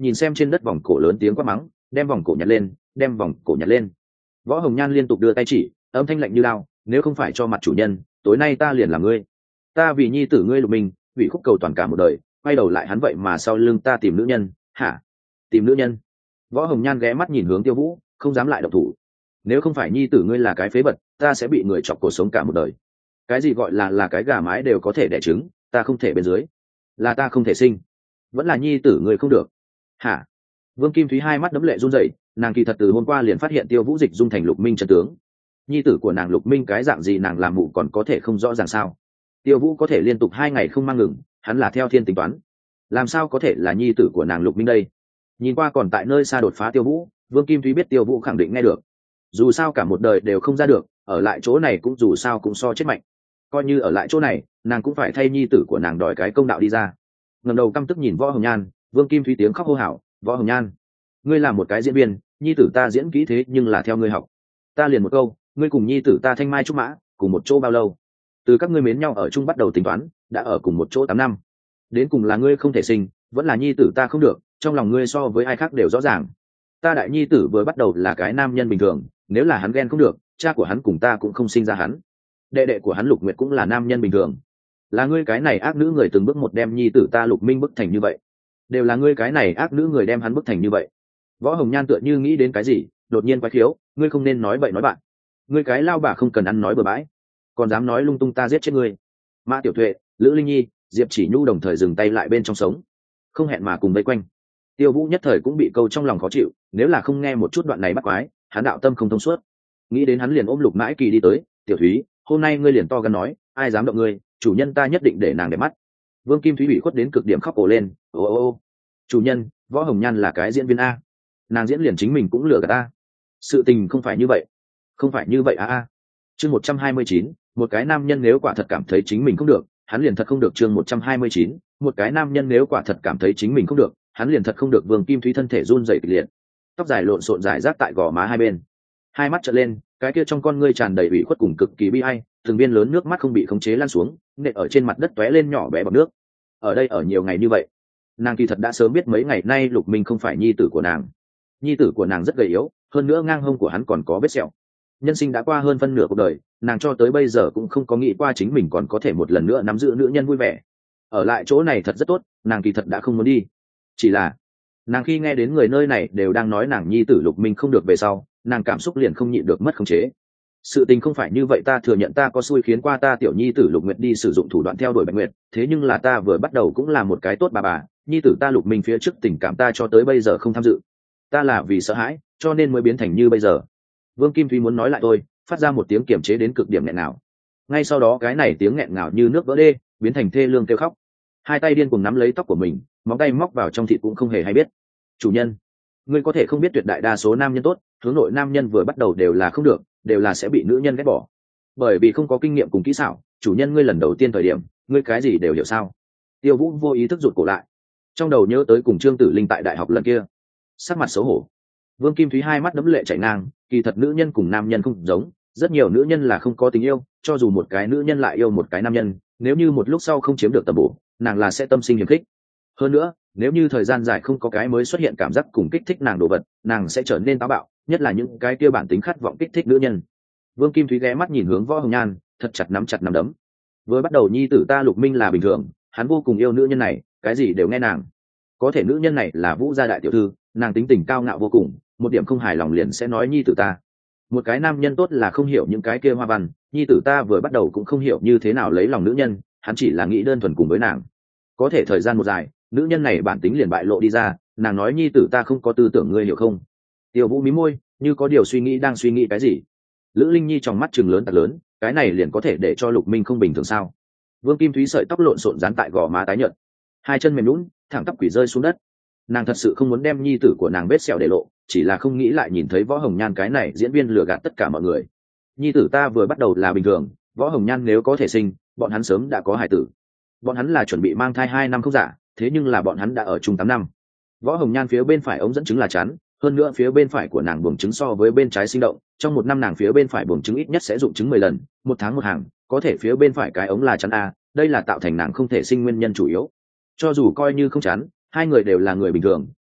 nhìn xem trên đất vòng cổ lớn tiếng quát mắng, đem vòng cổ nhặt lên, đem vòng cổ nhặt lên. Võ Hồng Nhan liên tục đưa tay chỉ, âm thanh lạnh như lao, nếu không phải cho mặt chủ nhân, tối nay ta liền làm ngươi. Ta vì nhi tử ngươi Lục Minh, ủy khúc cầu toàn cả một đời, quay đầu lại hắn vậy mà sau lưng ta tìm nữ nhân, hả? Tìm nữ nhân? Võ Hồng Nhan ghé mắt nhìn hướng Tiêu Vũ, không dám lại động thủ. Nếu không phải nhi tử ngươi là cái phế vật, ta sẽ bị người chọc cuộc sống cả một đời. Cái gì gọi là là cái gà mái đều có thể đẻ trứng, ta không thể bên dưới. Là ta không thể sinh, vẫn là nhi tử ngươi không được. Hả? Vương Kim Thúy hai mắt đẫm lệ run rẩy, nàng kỳ thật từ hôm qua liền phát hiện Tiêu Vũ dịch dung thành Lục Minh chân tướng. Nhi tử của nàng Lục Minh cái dạng gì nàng làm mụ còn có thể không rõ ràng sao? Tiêu Vũ có thể liên tục hai ngày không mang ngừng, hắn là theo thiên tính toán. Làm sao có thể là nhi tử của nàng Lục Minh đây? Nhìn qua còn tại nơi xa đột phá Tiêu Vũ, Vương Kim Thúy biết Tiêu Vũ khẳng định nghe được. Dù sao cả một đời đều không ra được, ở lại chỗ này cũng dù sao cũng so chết mạnh. Coi như ở lại chỗ này, nàng cũng phải thay nhi tử của nàng đòi cái công đạo đi ra. Ngẩng đầu căm tức nhìn Võ Hồng Nhan, Vương Kim Thúy tiếng khóc hô hào, "Võ Hồng Nhan, ngươi là một cái diễn viên, nhi tử ta diễn kỹ thế nhưng là theo ngươi học. Ta liền một câu, ngươi cùng nhi tử ta thanh mai trúc mã, cùng một chỗ bao lâu? Từ các ngươi mến nhau ở chung bắt đầu tính toán, đã ở cùng một chỗ tám năm. Đến cùng là ngươi không thể sinh, vẫn là nhi tử ta không được, trong lòng ngươi so với ai khác đều rõ ràng. Ta đại nhi tử vừa bắt đầu là cái nam nhân bình thường, nếu là hắn ghen không được, cha của hắn cùng ta cũng không sinh ra hắn. Đệ đệ của hắn Lục Nguyệt cũng là nam nhân bình thường. Là ngươi cái này ác nữ người từng bước một đem nhi tử ta Lục Minh bức thành như vậy. Đều là ngươi cái này ác nữ người đem hắn bức thành như vậy." Võ Hồng Nhan tựa như nghĩ đến cái gì, đột nhiên quái khiếu, "Ngươi không nên nói bậy nói bạn. Ngươi cái lao bà không cần ăn nói bừa bãi, còn dám nói lung tung ta giết chết ngươi." Mã Tiểu Tuệ, Lữ Linh Nhi, Diệp Chỉ Nhu đồng thời dừng tay lại bên trong sống, không hẹn mà cùng vây quanh. Tiêu Vũ nhất thời cũng bị câu trong lòng khó chịu, nếu là không nghe một chút đoạn này bắt quái, hắn đạo tâm không thông suốt. Nghĩ đến hắn liền ôm Lục Mãi Kỳ đi tới, "Tiểu Thúy, hôm nay ngươi liền to gan nói, ai dám động ngươi, chủ nhân ta nhất định để nàng để mắt." Vương Kim Thúy bị khuất đến cực điểm khóc ồ lên, "Ô ô ô, chủ nhân, Võ Hồng Nhan là cái diễn viên a, nàng diễn liền chính mình cũng lừa gạt ta. Sự tình không phải như vậy, không phải như vậy a a." Chương một trăm hai mươi chín, một cái nam nhân nếu quả thật cảm thấy chính mình không được, hắn liền thật không được. Chương một trăm hai mươi chín, một cái nam nhân nếu quả thật cảm thấy chính mình không được, hắn liền thật không được. Vương Kim Thúy thân thể run rẩy kịch liệt, tóc dài lộn xộn rải rác tại gò má hai bên, hai mắt trợn lên, cái kia trong con ngươi tràn đầy ủy khuất cùng cực kỳ bi ai, từng viên lớn nước mắt không bị khống chế lan xuống, nện ở trên mặt đất tóe lên nhỏ bé bọt nước. Ở đây ở nhiều ngày như vậy, nàng kỳ thật đã sớm biết mấy ngày nay Lục Minh không phải nhi tử của nàng. Nhi tử của nàng rất gầy yếu, hơn nữa ngang hông của hắn còn có vết sẹo. Nhân sinh đã qua hơn phân nửa cuộc đời, nàng cho tới bây giờ cũng không có nghĩ qua chính mình còn có thể một lần nữa nắm giữ nữ nhân vui vẻ. Ở lại chỗ này thật rất tốt, nàng kỳ thật đã không muốn đi. Chỉ là nàng khi nghe đến người nơi này đều đang nói nàng nhi tử Lục Minh không được về sau, nàng cảm xúc liền không nhịn được mất khống chế. Sự tình không phải như vậy, ta thừa nhận ta có xui khiến qua ta tiểu nhi tử Lục Nguyệt đi sử dụng thủ đoạn theo đuổi Bạch Nguyệt, thế nhưng là ta vừa bắt đầu cũng là một cái tốt bà bà, nhi tử ta Lục Minh phía trước tình cảm ta cho tới bây giờ không tham dự. Ta là vì sợ hãi, cho nên mới biến thành như bây giờ. Vương Kim Thúy muốn nói lại tôi, phát ra một tiếng kiềm chế đến cực điểm nghẹn ngào. Ngay sau đó cái này tiếng nghẹn ngào như nước vỡ đê, biến thành thê lương kêu khóc. Hai tay điên cuồng nắm lấy tóc của mình, móng tay móc vào trong thịt cũng không hề hay biết. "Chủ nhân, ngươi có thể không biết tuyệt đại đa số nam nhân tốt, hướng nội nam nhân vừa bắt đầu đều là không được, đều là sẽ bị nữ nhân ghét bỏ. Bởi vì không có kinh nghiệm cùng kỹ xảo, chủ nhân ngươi lần đầu tiên thời điểm, ngươi cái gì đều hiểu sao?" Tiêu Vũ vô ý thức rụt cổ lại, trong đầu nhớ tới cùng Trương Tử Linh tại đại học lần kia, sắc mặt xấu hổ. Vương Kim Thúy hai mắt đẫm lệ chảy ngang, kỳ thật nữ nhân cùng nam nhân không giống, rất nhiều nữ nhân là không có tình yêu, cho dù một cái nữ nhân lại yêu một cái nam nhân, nếu như một lúc sau không chiếm được tầm bổ, nàng là sẽ tâm sinh hiềm khích. Hơn nữa, nếu như thời gian dài không có cái mới xuất hiện cảm giác cùng kích thích nàng đồ vật, nàng sẽ trở nên táo bạo, nhất là những cái kia bản tính khát vọng kích thích nữ nhân. Vương Kim Thúy ghé mắt nhìn hướng Võ Hồng Nhan, thật chặt nắm chặt nắm đấm. Vừa bắt đầu nhi tử ta Lục Minh là bình thường, hắn vô cùng yêu nữ nhân này, cái gì đều nghe nàng. Có thể nữ nhân này là Vũ gia đại tiểu thư, nàng tính tình cao ngạo vô cùng, một điểm không hài lòng liền sẽ nói nhi tử ta. Một cái nam nhân tốt là không hiểu những cái kia hoa văn, nhi tử ta vừa bắt đầu cũng không hiểu như thế nào lấy lòng nữ nhân, hắn chỉ là nghĩ đơn thuần cùng với nàng. Có thể thời gian một dài, nữ nhân này bản tính liền bại lộ đi ra, nàng nói nhi tử ta không có tư tưởng, ngươi hiểu không? Tiêu Vũ mí môi, như có điều suy nghĩ đang suy nghĩ cái gì. Lữ Linh Nhi trong mắt trừng lớn thật lớn, cái này liền có thể để cho Lục Minh không bình thường sao? Vương Kim Thúy sợi tóc lộn xộn dán tại gò má tái nhợt, hai chân mềm nhũn, thẳng tắp quỷ rơi xuống đất. Nàng thật sự không muốn đem nhi tử của nàng vết sẹo để lộ, chỉ là không nghĩ lại nhìn thấy Võ Hồng Nhan cái này diễn viên lừa gạt tất cả mọi người. Nhi tử ta vừa bắt đầu là bình thường, Võ Hồng Nhan nếu có thể sinh, bọn hắn sớm đã có hài tử. Bọn hắn là chuẩn bị mang thai hai năm không giả, thế nhưng là bọn hắn đã ở chung tám năm. Võ Hồng Nhan phía bên phải ống dẫn chứng là chắn, hơn nữa phía bên phải của nàng buồng trứng so với bên trái sinh động, trong một năm nàng phía bên phải buồng trứng ít nhất sẽ dụng trứng mười lần, một tháng một hàng, có thể phía bên phải cái ống là chắn a, đây là tạo thành nàng không thể sinh nguyên nhân chủ yếu. Cho dù coi như không chắn, hai người đều là người bình thường,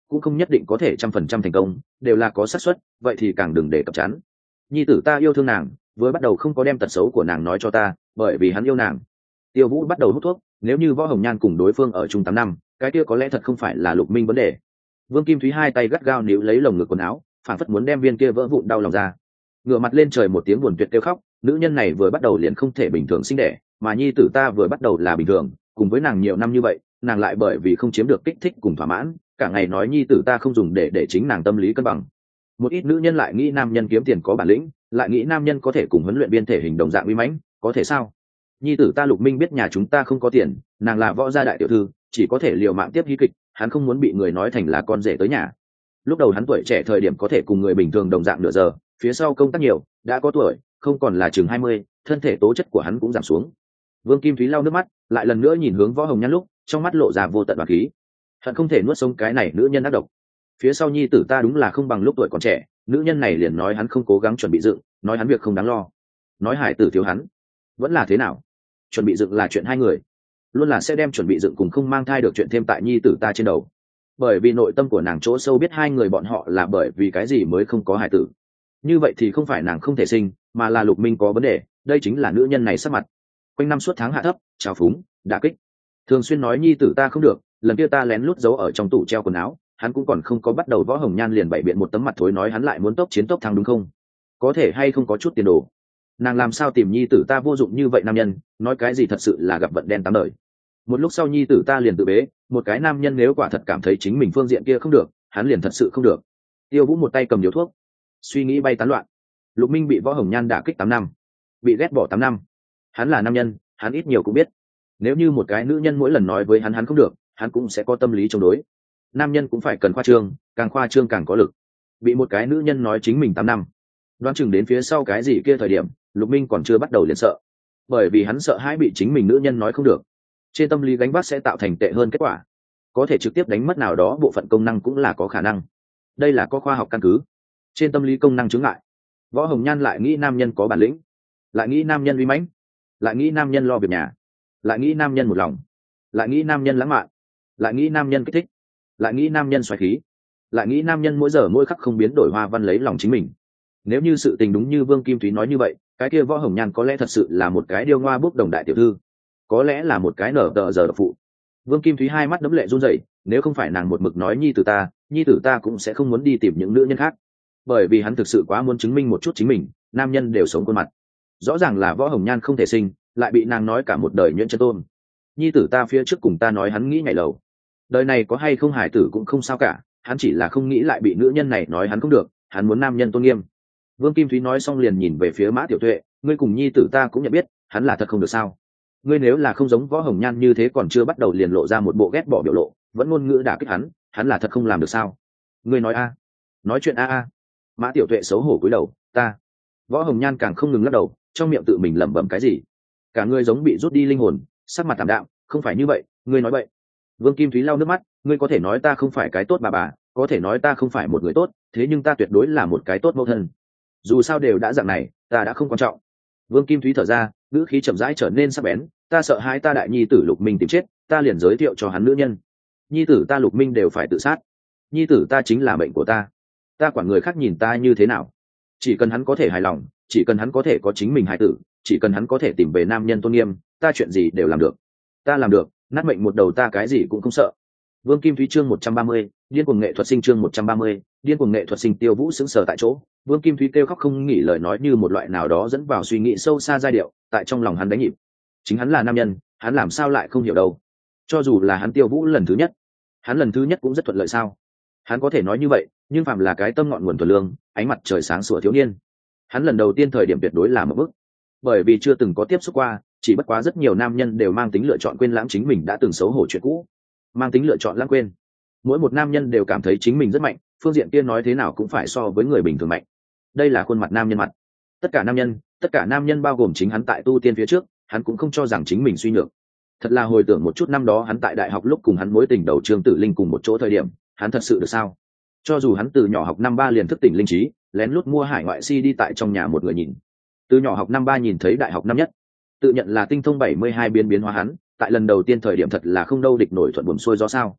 cũng không nhất định có thể trăm phần trăm thành công, đều là có xác suất, vậy thì càng đừng để cập chắn. Nhi tử ta yêu thương nàng, vừa bắt đầu không có đem tật xấu của nàng nói cho ta, bởi vì hắn yêu nàng. Tiêu Vũ bắt đầu hút thuốc, nếu như Võ Hồng Nhan cùng đối phương ở chung tám năm, cái kia có lẽ thật không phải là Lục Minh vấn đề. Vương Kim Thúy hai tay gắt gao níu lấy lồng ngực quần áo, phản phất muốn đem viên kia vỡ vụn đau lòng ra. Ngửa mặt lên trời một tiếng buồn tuyệt kêu khóc, nữ nhân này vừa bắt đầu liền không thể bình thường sinh đẻ, mà nhi tử ta vừa bắt đầu là bình thường, cùng với nàng nhiều năm như vậy, nàng lại bởi vì không chiếm được kích thích cùng thỏa mãn, cả ngày nói nhi tử ta không dùng để để chính nàng tâm lý cân bằng. Một ít nữ nhân lại nghĩ nam nhân kiếm tiền có bản lĩnh, lại nghĩ nam nhân có thể cùng huấn luyện viên thể hình đồng dạng uy mãnh, có thể sao? Nhi tử ta Lục Minh biết nhà chúng ta không có tiền, nàng là võ gia đại tiểu thư, chỉ có thể liều mạng tiếp hí kịch, hắn không muốn bị người nói thành là con rể tới nhà. Lúc đầu hắn tuổi trẻ thời điểm có thể cùng người bình thường đồng dạng nửa giờ, phía sau công tác nhiều, đã có tuổi, không còn là chừng hai mươi, thân thể tố chất của hắn cũng giảm xuống. Vương Kim Thúy lau nước mắt, lại lần nữa nhìn hướng Võ Hồng Nhan lúc, trong mắt lộ ra vô tận oán khí. Hận không thể nuốt sống cái này nữ nhân ác độc. Phía sau nhi tử ta đúng là không bằng lúc tuổi còn trẻ, nữ nhân này liền nói hắn không cố gắng chuẩn bị dựng, nói hắn việc không đáng lo, nói hải tử thiếu hắn. Vẫn là thế nào? Chuẩn bị dựng là chuyện hai người, luôn là sẽ đem chuẩn bị dựng cùng không mang thai được chuyện thêm tại nhi tử ta trên đầu. Bởi vì nội tâm của nàng chỗ sâu biết hai người bọn họ là bởi vì cái gì mới không có hải tử. Như vậy thì không phải nàng không thể sinh, mà là Lục Minh có vấn đề, đây chính là nữ nhân này sắc mặt. Quanh năm suốt tháng hạ thấp, trào phúng, đả kích. Thường xuyên nói nhi tử ta không được, lần kia ta lén lút giấu ở trong tủ treo quần áo, hắn cũng còn không có bắt đầu Võ Hồng Nhan liền bày biện một tấm mặt thối nói hắn lại muốn tốc chiến tốc thắng đúng không? Có thể hay không có chút tiền đồ. Nàng làm sao tìm nhi tử ta vô dụng như vậy nam nhân, nói cái gì thật sự là gặp vận đen tám đời. Một lúc sau nhi tử ta liền tự bế, một cái nam nhân nếu quả thật cảm thấy chính mình phương diện kia không được, hắn liền thật sự không được. Tiêu Vũ một tay cầm điếu thuốc, suy nghĩ bay tán loạn. Lục Minh bị Võ Hồng Nhan đả kích tám năm, bị ghét bỏ tám năm. Hắn là nam nhân, hắn ít nhiều cũng biết, nếu như một cái nữ nhân mỗi lần nói với hắn hắn không được, hắn cũng sẽ có tâm lý chống đối. Nam nhân cũng phải cần khoa trương, càng khoa trương càng có lực. Bị một cái nữ nhân nói chính mình tám năm, đoán chừng đến phía sau cái gì kia thời điểm, Lục Minh còn chưa bắt đầu liền sợ, bởi vì hắn sợ hãi bị chính mình nữ nhân nói không được. Trên tâm lý gánh vác sẽ tạo thành tệ hơn kết quả, có thể trực tiếp đánh mất nào đó bộ phận công năng cũng là có khả năng. Đây là có khoa học căn cứ. Trên tâm lý công năng chứng ngại, Võ Hồng Nhan lại nghĩ nam nhân có bản lĩnh, lại nghĩ nam nhân uy mãnh, lại nghĩ nam nhân lo việc nhà, lại nghĩ nam nhân một lòng, lại nghĩ nam nhân lãng mạn, lại nghĩ nam nhân kích thích, lại nghĩ nam nhân xoáy khí, lại nghĩ nam nhân mỗi giờ mỗi khắc không biến đổi hoa văn lấy lòng chính mình. Nếu như sự tình đúng như Vương Kim Thúy nói như vậy, cái kia Võ Hồng Nhan có lẽ thật sự là một cái điêu ngoa bốc đồng đại tiểu thư, có lẽ là một cái nở tờ giờ độc phụ. Vương Kim Thúy hai mắt đấm lệ run rẩy, nếu không phải nàng một mực nói nhi tử ta, nhi tử ta cũng sẽ không muốn đi tìm những nữ nhân khác, bởi vì hắn thực sự quá muốn chứng minh một chút chính mình, nam nhân đều sống khuôn mặt. Rõ ràng là Võ Hồng Nhan không thể sinh, lại bị nàng nói cả một đời nhuyễn chân tôn. Nhi tử ta phía trước cùng ta nói hắn nghĩ nhảy lầu, đời này có hay không hải tử cũng không sao cả, hắn chỉ là không nghĩ lại bị nữ nhân này nói hắn không được, hắn muốn nam nhân tôn nghiêm. Vương Kim Thúy nói xong liền nhìn về phía Mã Tiểu Tuệ, ngươi cùng nhi tử ta cũng nhận biết, hắn là thật không được sao? Ngươi nếu là không giống Võ Hồng Nhan như thế còn chưa bắt đầu liền lộ ra một bộ ghét bỏ biểu lộ, vẫn ngôn ngữ đả kích hắn, hắn là thật không làm được sao? Ngươi nói a, nói chuyện a a. Mã Tiểu Tuệ xấu hổ cúi đầu, ta. Võ Hồng Nhan càng không ngừng lắc đầu, trong miệng tự mình lẩm bẩm cái gì, cả người giống bị rút đi linh hồn, sắc mặt tạm đạm, không phải như vậy, ngươi nói vậy. Vương Kim Thúy lau nước mắt, ngươi có thể nói ta không phải cái tốt bà bà, có thể nói ta không phải một người tốt, thế nhưng ta tuyệt đối là một cái tốt mẫu thân. Dù sao đều đã dạng này, ta đã không quan trọng. Vương Kim Thúy thở ra, ngữ khí chậm rãi trở nên sắc bén, ta sợ hai ta đại nhi tử Lục Minh tìm chết, ta liền giới thiệu cho hắn nữ nhân. Nhi tử ta Lục Minh đều phải tự sát, nhi tử ta chính là mệnh của ta, ta quản người khác nhìn ta như thế nào, chỉ cần hắn có thể hài lòng, chỉ cần hắn có thể có chính mình hài tử, chỉ cần hắn có thể tìm về nam nhân tôn nghiêm, ta chuyện gì đều làm được. Ta làm được, nát mệnh một đầu ta cái gì cũng không sợ. Vương Kim Thúy chương một trăm ba mươi, điên cuồng nghệ thuật sinh chương một trăm ba mươi, điên cuồng nghệ thuật sinh. Tiêu Vũ sững sờ tại chỗ, Vương Kim Thúy kêu khóc không nghỉ lời nói như một loại nào đó dẫn vào suy nghĩ sâu xa giai điệu, tại trong lòng hắn đánh nhịp. Chính hắn là nam nhân, hắn làm sao lại không hiểu đâu? Cho dù là hắn Tiêu Vũ lần thứ nhất, hắn lần thứ nhất cũng rất thuận lợi sao? Hắn có thể nói như vậy, nhưng phàm là cái tâm ngọn nguồn thuần lương, ánh mặt trời sáng sủa thiếu niên, hắn lần đầu tiên thời điểm tuyệt đối là một bước, bởi vì chưa từng có tiếp xúc qua, chỉ bất quá rất nhiều nam nhân đều mang tính lựa chọn quên lãng chính mình đã từng xấu hổ chuyện cũ, mang tính lựa chọn lãng quên. Mỗi một nam nhân đều cảm thấy chính mình rất mạnh, phương diện kia nói thế nào cũng phải so với người bình thường mạnh. Đây là khuôn mặt nam nhân mặt. Tất cả nam nhân, tất cả nam nhân bao gồm chính hắn tại tu tiên phía trước, hắn cũng không cho rằng chính mình suy nhược. Thật là hồi tưởng một chút năm đó hắn tại đại học lúc cùng hắn mối tình đầu Trương Tử Linh cùng một chỗ thời điểm, hắn thật sự được sao? Cho dù hắn từ nhỏ học năm ba liền thức tỉnh linh trí, lén lút mua hải ngoại si đi tại trong nhà một người nhìn. Từ nhỏ học năm ba nhìn thấy đại học năm nhất, tự nhận là tinh thông bảy mươi hai biến biến hóa hắn, tại lần đầu tiên thời điểm thật là không đâu địch nổi thuận buồm xuôi gió sao?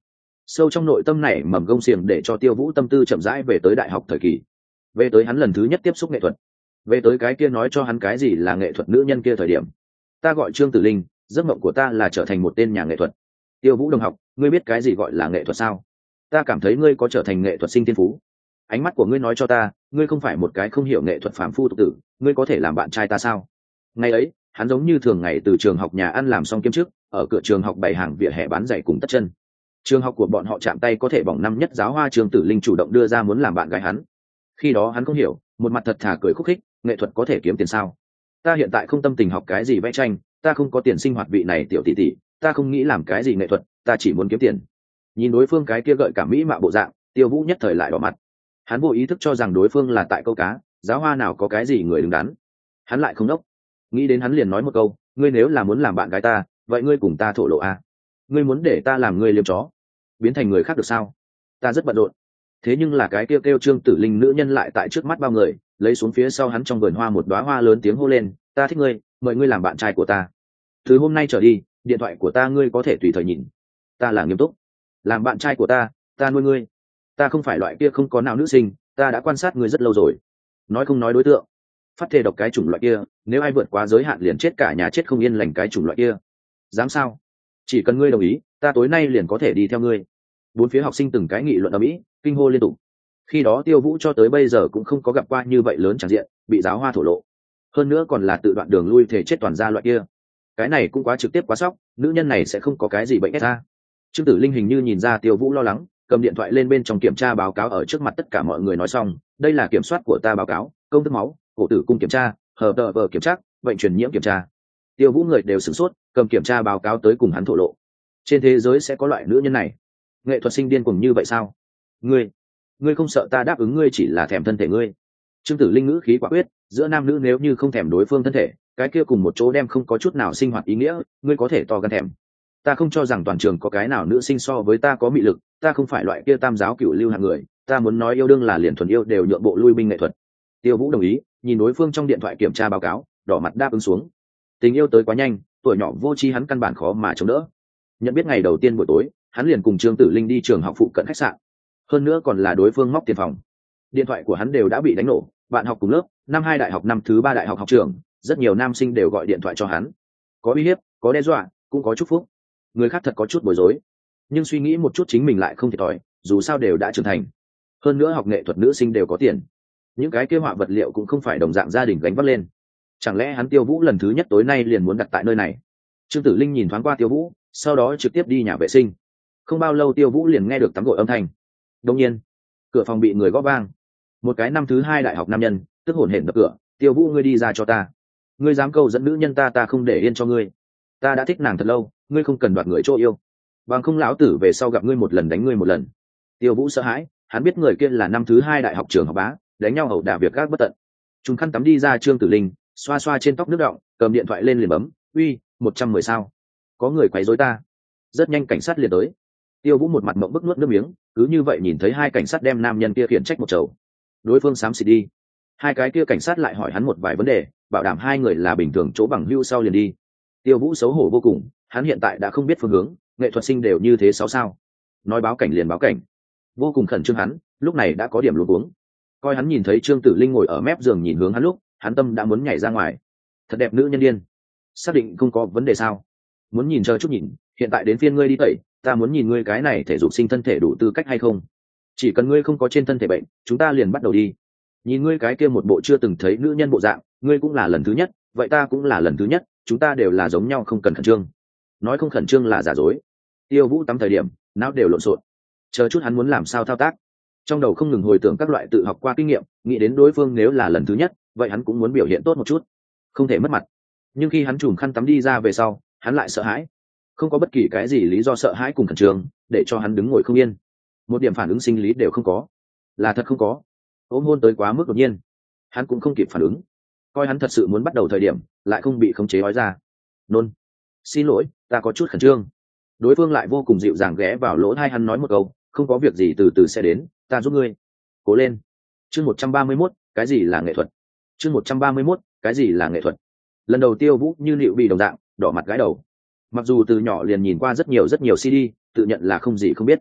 sâu trong nội tâm này mầm gông xiềng để cho Tiêu Vũ tâm tư chậm rãi về tới đại học thời kỳ, về tới hắn lần thứ nhất tiếp xúc nghệ thuật, về tới cái kia nói cho hắn cái gì là nghệ thuật nữ nhân kia thời điểm. Ta gọi Trương Tử Linh, giấc mộng của ta là trở thành một tên nhà nghệ thuật. Tiêu Vũ đồng học, ngươi biết cái gì gọi là nghệ thuật sao? Ta cảm thấy ngươi có trở thành nghệ thuật sinh thiên phú. Ánh mắt của ngươi nói cho ta, ngươi không phải một cái không hiểu nghệ thuật phàm phu tục tử, ngươi có thể làm bạn trai ta sao? Ngày ấy, hắn giống như thường ngày từ trường học nhà ăn làm xong kiếm trước, ở cửa trường học bày hàng vỉa hè bán giày cùng tất chân. Trường học của bọn họ chạm tay có thể bỏng năm nhất giáo hoa Trương Tử Linh chủ động đưa ra muốn làm bạn gái hắn. Khi đó hắn không hiểu, một mặt thật thà cười khúc khích, nghệ thuật có thể kiếm tiền sao? Ta hiện tại không tâm tình học cái gì vẽ tranh, ta không có tiền sinh hoạt vị này tiểu tỷ tỷ, ta không nghĩ làm cái gì nghệ thuật, ta chỉ muốn kiếm tiền. Nhìn đối phương cái kia gợi cảm mỹ mạo bộ dạng, Tiêu Vũ nhất thời lại đỏ mặt. Hắn vô ý thức cho rằng đối phương là tại câu cá, giáo hoa nào có cái gì người đứng đắn. Hắn lại không đốc, nghĩ đến hắn liền nói một câu, ngươi nếu là muốn làm bạn gái ta, vậy ngươi cùng ta thổ lộ a. Ngươi muốn để ta làm ngươi liếm chó, biến thành người khác được sao? Ta rất bận rộn. Thế nhưng là cái kêu kêu Trương Tử Linh nữ nhân lại tại trước mắt bao người, lấy xuống phía sau hắn trong vườn hoa một đóa hoa lớn tiếng hô lên, ta thích ngươi, mời ngươi làm bạn trai của ta. Từ hôm nay trở đi, điện thoại của ta ngươi có thể tùy thời nhìn. Ta là nghiêm túc. Làm bạn trai của ta, ta nuôi ngươi. Ta không phải loại kia không có nào nữ sinh, ta đã quan sát ngươi rất lâu rồi. Nói không nói đối tượng, phát thề độc cái chủng loại kia, nếu ai vượt quá giới hạn liền chết cả nhà chết không yên lành cái chủng loại kia. Dám sao? Chỉ cần ngươi đồng ý, ta tối nay liền có thể đi theo ngươi. Bốn phía học sinh từng cái nghị luận ở mỹ, kinh hô liên tục. Khi đó Tiêu Vũ cho tới bây giờ cũng không có gặp qua như vậy lớn tràn diện, bị giáo hoa thổ lộ. Hơn nữa còn là tự đoạn đường lui thể chết toàn ra loại kia. Cái này cũng quá trực tiếp quá sốc, nữ nhân này sẽ không có cái gì bệnh ép ta. Trương Tử Linh hình như nhìn ra Tiêu Vũ lo lắng, cầm điện thoại lên bên trong kiểm tra báo cáo ở trước mặt tất cả mọi người nói xong, đây là kiểm soát của ta báo cáo, công thức máu, cổ tử cung kiểm tra, hờ tờ vờ kiểm tra, bệnh truyền nhiễm kiểm tra. Tiêu Vũ người đều sửng sốt, cầm kiểm tra báo cáo tới cùng hắn thổ lộ. Trên thế giới sẽ có loại nữ nhân này, nghệ thuật sinh điên cuồng như vậy sao? Ngươi, ngươi không sợ ta đáp ứng ngươi chỉ là thèm thân thể ngươi? Trương Tử Linh ngữ khí quả quyết, giữa nam nữ nếu như không thèm đối phương thân thể, cái kia cùng một chỗ đem không có chút nào sinh hoạt ý nghĩa, ngươi có thể to gan thèm. Ta không cho rằng toàn trường có cái nào nữ sinh so với ta có mị lực, ta không phải loại kia tam giáo cửu lưu hạng người, ta muốn nói yêu đương là liền thuần yêu đều nhượng bộ lui binh nghệ thuật. Tiêu Vũ đồng ý, nhìn đối phương trong điện thoại kiểm tra báo cáo, đỏ mặt đáp ứng xuống. Tình yêu tới quá nhanh, tuổi nhỏ vô tri hắn căn bản khó mà chống đỡ. Nhận biết ngày đầu tiên buổi tối, hắn liền cùng Trương Tử Linh đi trường học phụ cận khách sạn. Hơn nữa còn là đối phương móc tiền phòng. Điện thoại của hắn đều đã bị đánh nổ, bạn học cùng lớp, năm hai đại học năm thứ ba đại học học trường, rất nhiều nam sinh đều gọi điện thoại cho hắn. Có uy hiếp, có đe dọa, cũng có chúc phúc. Người khác thật có chút bối rối, nhưng suy nghĩ một chút chính mình lại không thiệt thòi, dù sao đều đã trưởng thành. Hơn nữa học nghệ thuật nữ sinh đều có tiền, những cái kế họa vật liệu cũng không phải đồng dạng gia đình gánh vác lên. Chẳng lẽ hắn Tiêu Vũ lần thứ nhất tối nay liền muốn đặt tại nơi này? Trương Tử Linh nhìn thoáng qua Tiêu Vũ, sau đó trực tiếp đi nhà vệ sinh. Không bao lâu Tiêu Vũ liền nghe được tắm gội âm thanh. Đột nhiên, cửa phòng bị người gõ vang. Một cái năm thứ hai đại học nam nhân, tức hổn hển đập cửa, "Tiêu Vũ, ngươi đi ra cho ta. Ngươi dám câu dẫn nữ nhân ta, ta không để yên cho ngươi. Ta đã thích nàng thật lâu, ngươi không cần đoạt người chỗ yêu. Bằng không lão tử về sau gặp ngươi một lần đánh ngươi một lần." Tiêu Vũ sợ hãi, hắn biết người kia là năm thứ hai đại học trường học bá, đánh nhau ẩu đả việc gác bất tận. Chúng khăn tắm đi ra Trương Tử Linh, xoa xoa trên tóc nước đọng, cầm điện thoại lên liền bấm, "Uy, một trăm mười sao? Có người quấy rối ta." Rất nhanh cảnh sát liền tới. Tiêu Vũ một mặt mộng bức nuốt nước miếng, cứ như vậy nhìn thấy hai cảnh sát đem nam nhân kia khiển trách một chầu. Đối phương xám xịt đi. Hai cái kia cảnh sát lại hỏi hắn một vài vấn đề, bảo đảm hai người là bình thường chỗ bằng hữu sau liền đi. Tiêu Vũ xấu hổ vô cùng, hắn hiện tại đã không biết phương hướng, nghệ thuật sinh đều như thế sáu sao. Nói báo cảnh liền báo cảnh. Vô cùng khẩn trương hắn, lúc này đã có điểm luống cuống. Coi hắn nhìn thấy Trương Tử Linh ngồi ở mép giường nhìn hướng hắn lúc, hắn tâm đã muốn nhảy ra ngoài. Thật đẹp nữ nhân điên. Xác định không có vấn đề sao? Muốn nhìn chờ chút nhìn, hiện tại đến phiên ngươi đi tẩy, ta muốn nhìn ngươi cái này thể dục sinh thân thể đủ tư cách hay không. Chỉ cần ngươi không có trên thân thể bệnh, chúng ta liền bắt đầu đi. Nhìn ngươi cái kia một bộ chưa từng thấy nữ nhân bộ dạng, ngươi cũng là lần thứ nhất, vậy ta cũng là lần thứ nhất, chúng ta đều là giống nhau, không cần khẩn trương. Nói không khẩn trương là giả dối. Tiêu Vũ tắm thời điểm, não đều lộn xộn. Chờ chút hắn muốn làm sao thao tác. Trong đầu không ngừng hồi tưởng các loại tự học qua kinh nghiệm, nghĩ đến đối phương nếu là lần thứ nhất, vậy hắn cũng muốn biểu hiện tốt một chút, không thể mất mặt. Nhưng khi hắn chùm khăn tắm đi ra về sau, hắn lại sợ hãi. Không có bất kỳ cái gì lý do sợ hãi cùng khẩn trương để cho hắn đứng ngồi không yên. Một điểm phản ứng sinh lý đều không có. Là thật không có. Ôm hôn tới quá mức đột nhiên, hắn cũng không kịp phản ứng. Coi hắn thật sự muốn bắt đầu thời điểm, lại không bị khống chế nói ra. Nôn. Xin lỗi, ta có chút khẩn trương. Đối phương lại vô cùng dịu dàng ghé vào lỗ tai hắn nói một câu, không có việc gì, từ từ sẽ đến, ta giúp ngươi. Cố lên. Chương một trăm ba mươi mốt, cái gì là nghệ thuật? Chương một trăm ba mươi mốt, cái gì là nghệ thuật? Lần đầu Tiêu Vũ như liệu bị đồng dạng, đỏ mặt gái đầu. Mặc dù từ nhỏ liền nhìn qua rất nhiều rất nhiều xê đê, tự nhận là không gì không biết.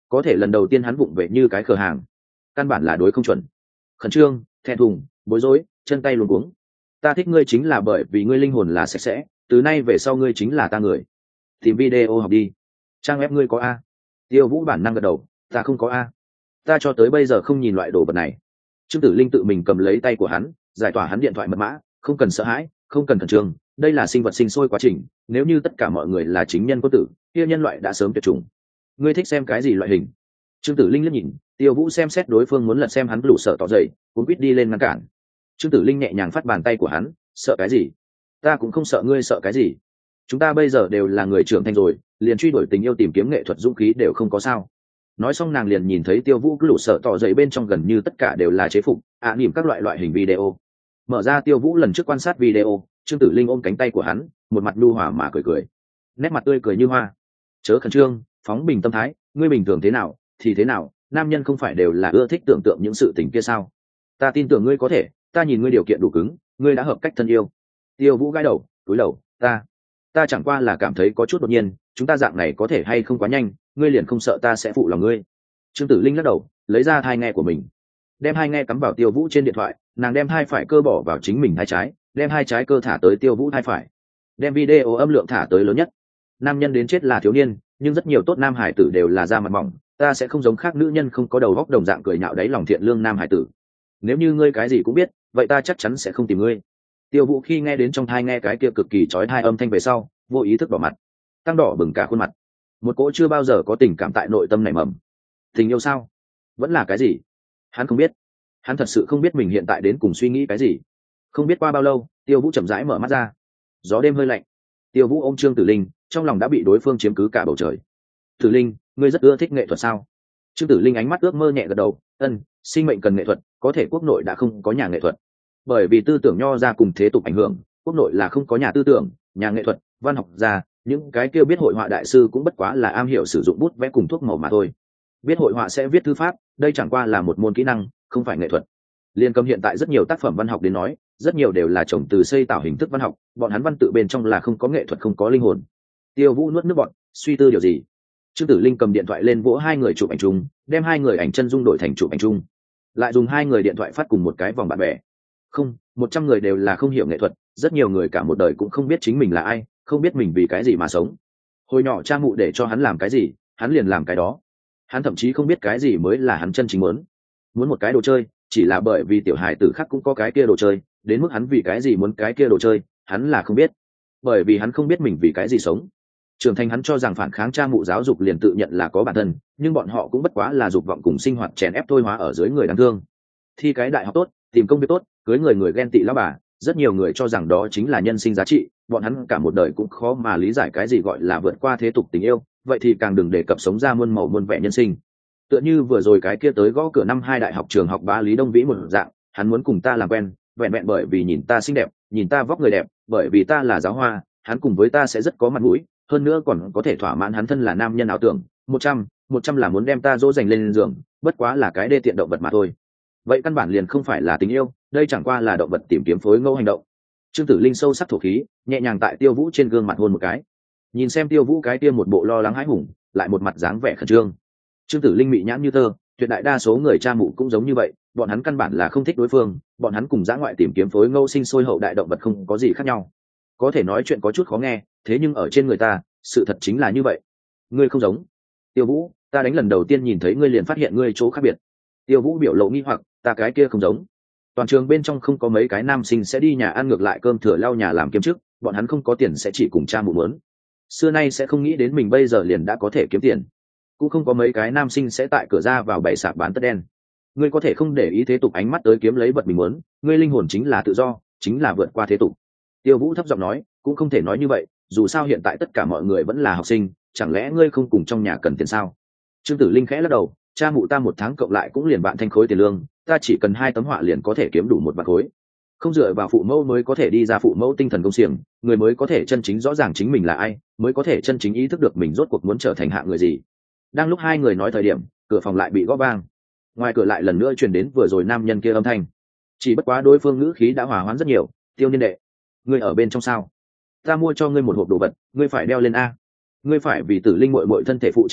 có thể lần đầu tiên hắn vụng về như cái cửa hàng, căn bản là đối không chuẩn. Khẩn trương, thẹn thùng, bối rối, chân tay luống cuống. Ta thích ngươi chính là bởi vì ngươi linh hồn là sạch sẽ, từ nay về sau ngươi chính là ta người. Tìm video học đi. Trang web ngươi có a? Tiêu Vũ bản năng gật đầu, ta không có a. Ta cho tới bây giờ không nhìn loại đồ vật này. Trương Tử Linh tự mình cầm lấy tay của hắn, giải tỏa hắn điện thoại mật mã, không cần sợ hãi, không cần khẩn trương, đây là sinh vật sinh sôi quá trình, nếu như tất cả mọi người là chính nhân quân tử, kia nhân loại đã sớm tuyệt chủng. Ngươi thích xem cái gì loại hình? Trương Tử Linh liếc nhìn, Tiêu Vũ xem xét đối phương muốn lật xem hắn lũ sợ tỏ dậy, cuốn quýt đi lên ngăn cản. Trương Tử Linh nhẹ nhàng phát bàn tay của hắn, sợ cái gì? Ta cũng không sợ, ngươi sợ cái gì? Chúng ta bây giờ đều là người trưởng thành rồi, liền truy đuổi tình yêu tìm kiếm nghệ thuật dũng khí đều không có sao. Nói xong nàng liền nhìn thấy Tiêu Vũ lũ sợ tỏ dậy bên trong gần như tất cả đều là chế phục, ạ à, niệm các loại loại hình video. Mở ra Tiêu Vũ lần trước quan sát video, Trương Tử Linh ôm cánh tay của hắn, một mặt nhu hòa mà cười cười, nét mặt tươi cười như hoa. Chớ khẩn trương, phóng bình tâm thái, ngươi bình thường thế nào thì thế nào, nam nhân không phải đều là ưa thích tưởng tượng những sự tình kia sao? Ta tin tưởng ngươi có thể, ta nhìn ngươi điều kiện đủ cứng, ngươi đã hợp cách thân yêu. Tiêu Vũ gãi đầu, cúi đầu, ta, ta chẳng qua là cảm thấy có chút đột nhiên, chúng ta dạng này có thể hay không quá nhanh, ngươi liền không sợ ta sẽ phụ lòng ngươi? Trương Tử Linh lắc đầu, lấy ra thai nghe của mình, đem hai nghe cắm vào Tiêu Vũ trên điện thoại, nàng đem hai phải cơ bỏ vào chính mình hai trái, đem hai trái cơ thả tới Tiêu Vũ hai phải, đem video âm lượng thả tới lớn nhất. Nam nhân đến chết là thiếu niên, nhưng rất nhiều tốt nam hải tử đều là da mặt mỏng, ta sẽ không giống khác nữ nhân không có đầu óc đồng dạng cười nhạo đáy lòng thiện lương nam hải tử. Nếu như ngươi cái gì cũng biết, vậy ta chắc chắn sẽ không tìm ngươi. Tiêu Vũ khi nghe đến trong thai nghe cái kia cực kỳ chói tai âm thanh về sau, vô ý thức đỏ mặt, tăng đỏ bừng cả khuôn mặt. Một cỗ chưa bao giờ có tình cảm tại nội tâm nảy mầm. Tình yêu sao? Vẫn là cái gì? Hắn không biết. Hắn thật sự không biết mình hiện tại đến cùng suy nghĩ cái gì. Không biết qua bao lâu, Tiêu Vũ chậm rãi mở mắt ra. Gió đêm hơi lạnh. Tiêu Vũ ôm Trương Tử Linh, trong lòng đã bị đối phương chiếm cứ cả bầu trời. Tử Linh, ngươi rất ưa thích nghệ thuật sao? Trương Tử Linh ánh mắt ước mơ nhẹ gật đầu, ân, sinh mệnh cần nghệ thuật, có thể quốc nội đã không có nhà nghệ thuật. Bởi vì tư tưởng nho ra cùng thế tục ảnh hưởng, quốc nội là không có nhà tư tưởng, nhà nghệ thuật, văn học gia, những cái kia biết hội họa đại sư cũng bất quá là am hiểu sử dụng bút vẽ cùng thuốc màu mà thôi. Biết hội họa sẽ viết thư pháp, đây chẳng qua là một môn kỹ năng, không phải nghệ thuật. Liên cầm hiện tại rất nhiều tác phẩm văn học đến nói, rất nhiều đều là trồng từ xây tạo hình thức văn học, bọn hắn văn tự bên trong là không có nghệ thuật, không có linh hồn. Tiêu Vũ nuốt nước bọt, suy tư điều gì. Trương Tử Linh cầm điện thoại lên vỗ hai người chụp ảnh chung, đem hai người ảnh chân dung đổi thành chụp ảnh chung, lại dùng hai người điện thoại phát cùng một cái vòng bạn bè. Không, một trăm người đều là không hiểu nghệ thuật, rất nhiều người cả một đời cũng không biết chính mình là ai, không biết mình vì cái gì mà sống. Hồi nhỏ cha mụ để cho hắn làm cái gì, hắn liền làm cái đó. Hắn thậm chí không biết cái gì mới là hắn chân chính muốn. Muốn một cái đồ chơi, chỉ là bởi vì tiểu hài tử khác cũng có cái kia đồ chơi, đến mức hắn vì cái gì muốn cái kia đồ chơi, hắn là không biết. Bởi vì hắn không biết mình vì cái gì sống. Trưởng thành hắn cho rằng phản kháng cha mụ giáo dục liền tự nhận là có bản thân, nhưng bọn họ cũng bất quá là dục vọng cùng sinh hoạt chèn ép thôi hóa ở dưới người đáng thương. Thi cái đại học tốt, tìm công việc tốt, cưới người người ghen tị lão bà, rất nhiều người cho rằng đó chính là nhân sinh giá trị, bọn hắn cả một đời cũng khó mà lý giải cái gì gọi là vượt qua thế tục tình yêu, vậy thì càng đừng đề cập sống ra muôn màu muôn vẻ nhân sinh. Tựa như vừa rồi cái kia tới gõ cửa năm hai đại học trường học bá Lý Đông Vĩ một dạng, hắn muốn cùng ta làm quen, vẹn vẹn bởi vì nhìn ta xinh đẹp, nhìn ta vóc người đẹp, bởi vì ta là giáo hoa, hắn cùng với ta sẽ rất có mặt mũi, hơn nữa còn có thể thỏa mãn hắn thân là nam nhân ảo tưởng. Một trăm, một trăm là muốn đem ta dỗ dành lên giường, bất quá là cái đê tiện động vật mà thôi. Vậy căn bản liền không phải là tình yêu, đây chẳng qua là động vật tìm kiếm phối ngẫu hành động. Trương Tử Linh sâu sắc thổ khí, nhẹ nhàng tại Tiêu Vũ trên gương mặt hôn một cái. Nhìn xem Tiêu Vũ cái kia một bộ lo lắng hãi hùng, lại một mặt dáng vẻ khẩn trương. Trương Tử Linh mị nhãn như tơ, tuyệt đại đa số người cha mụ cũng giống như vậy, bọn hắn căn bản là không thích đối phương, bọn hắn cùng dã ngoại tìm kiếm phối ngẫu sinh sôi hậu đại động vật không có gì khác nhau. Có thể nói chuyện có chút khó nghe, thế nhưng ở trên người ta, sự thật chính là như vậy. Ngươi không giống. Tiêu Vũ, ta đánh lần đầu tiên nhìn thấy ngươi liền phát hiện ngươi chỗ khác biệt. Tiêu Vũ biểu lộ nghi hoặc, ta cái kia không giống. Toàn trường bên trong không có mấy cái nam sinh sẽ đi nhà ăn ngược lại cơm thừa lau nhà làm kiếm chức, bọn hắn không có tiền sẽ chỉ cùng cha mụ muốn. Xưa nay sẽ không nghĩ đến mình bây giờ liền đã có thể kiếm tiền. Cũng không có mấy cái nam sinh sẽ tại cửa ra vào bày sạp bán tất đen. Ngươi có thể không để ý thế tục ánh mắt tới kiếm lấy vật mình muốn, ngươi linh hồn chính là tự do, chính là vượt qua thế tục. Tiêu Vũ thấp giọng nói, cũng không thể nói như vậy, dù sao hiện tại tất cả mọi người vẫn là học sinh, chẳng lẽ ngươi không cùng trong nhà cần tiền sao? Trương Tử Linh khẽ lắc đầu, cha mụ ta một tháng cộng lại cũng liền bạn thanh khối tiền lương, ta chỉ cần hai tấm họa liền có thể kiếm đủ một bạc khối. Không dựa vào phụ mẫu mới có thể đi ra phụ mẫu tinh thần công xiềng, người mới có thể chân chính rõ ràng chính mình là ai, mới có thể chân chính ý thức được mình rốt cuộc muốn trở thành hạng người gì. Đang lúc hai người nói thời điểm, cửa phòng lại bị gõ vang. Ngoài cửa lại lần nữa truyền đến vừa rồi nam nhân kia âm thanh. Chỉ bất quá đối phương ngữ khí đã hòa hoãn rất nhiều, Tiêu niên đệ, ngươi ở bên trong sao? Ta mua cho ngươi một hộp đồ vật, ngươi phải đeo lên a. Ngươi phải vì Tử Linh muội muội thân thể phụ trách a,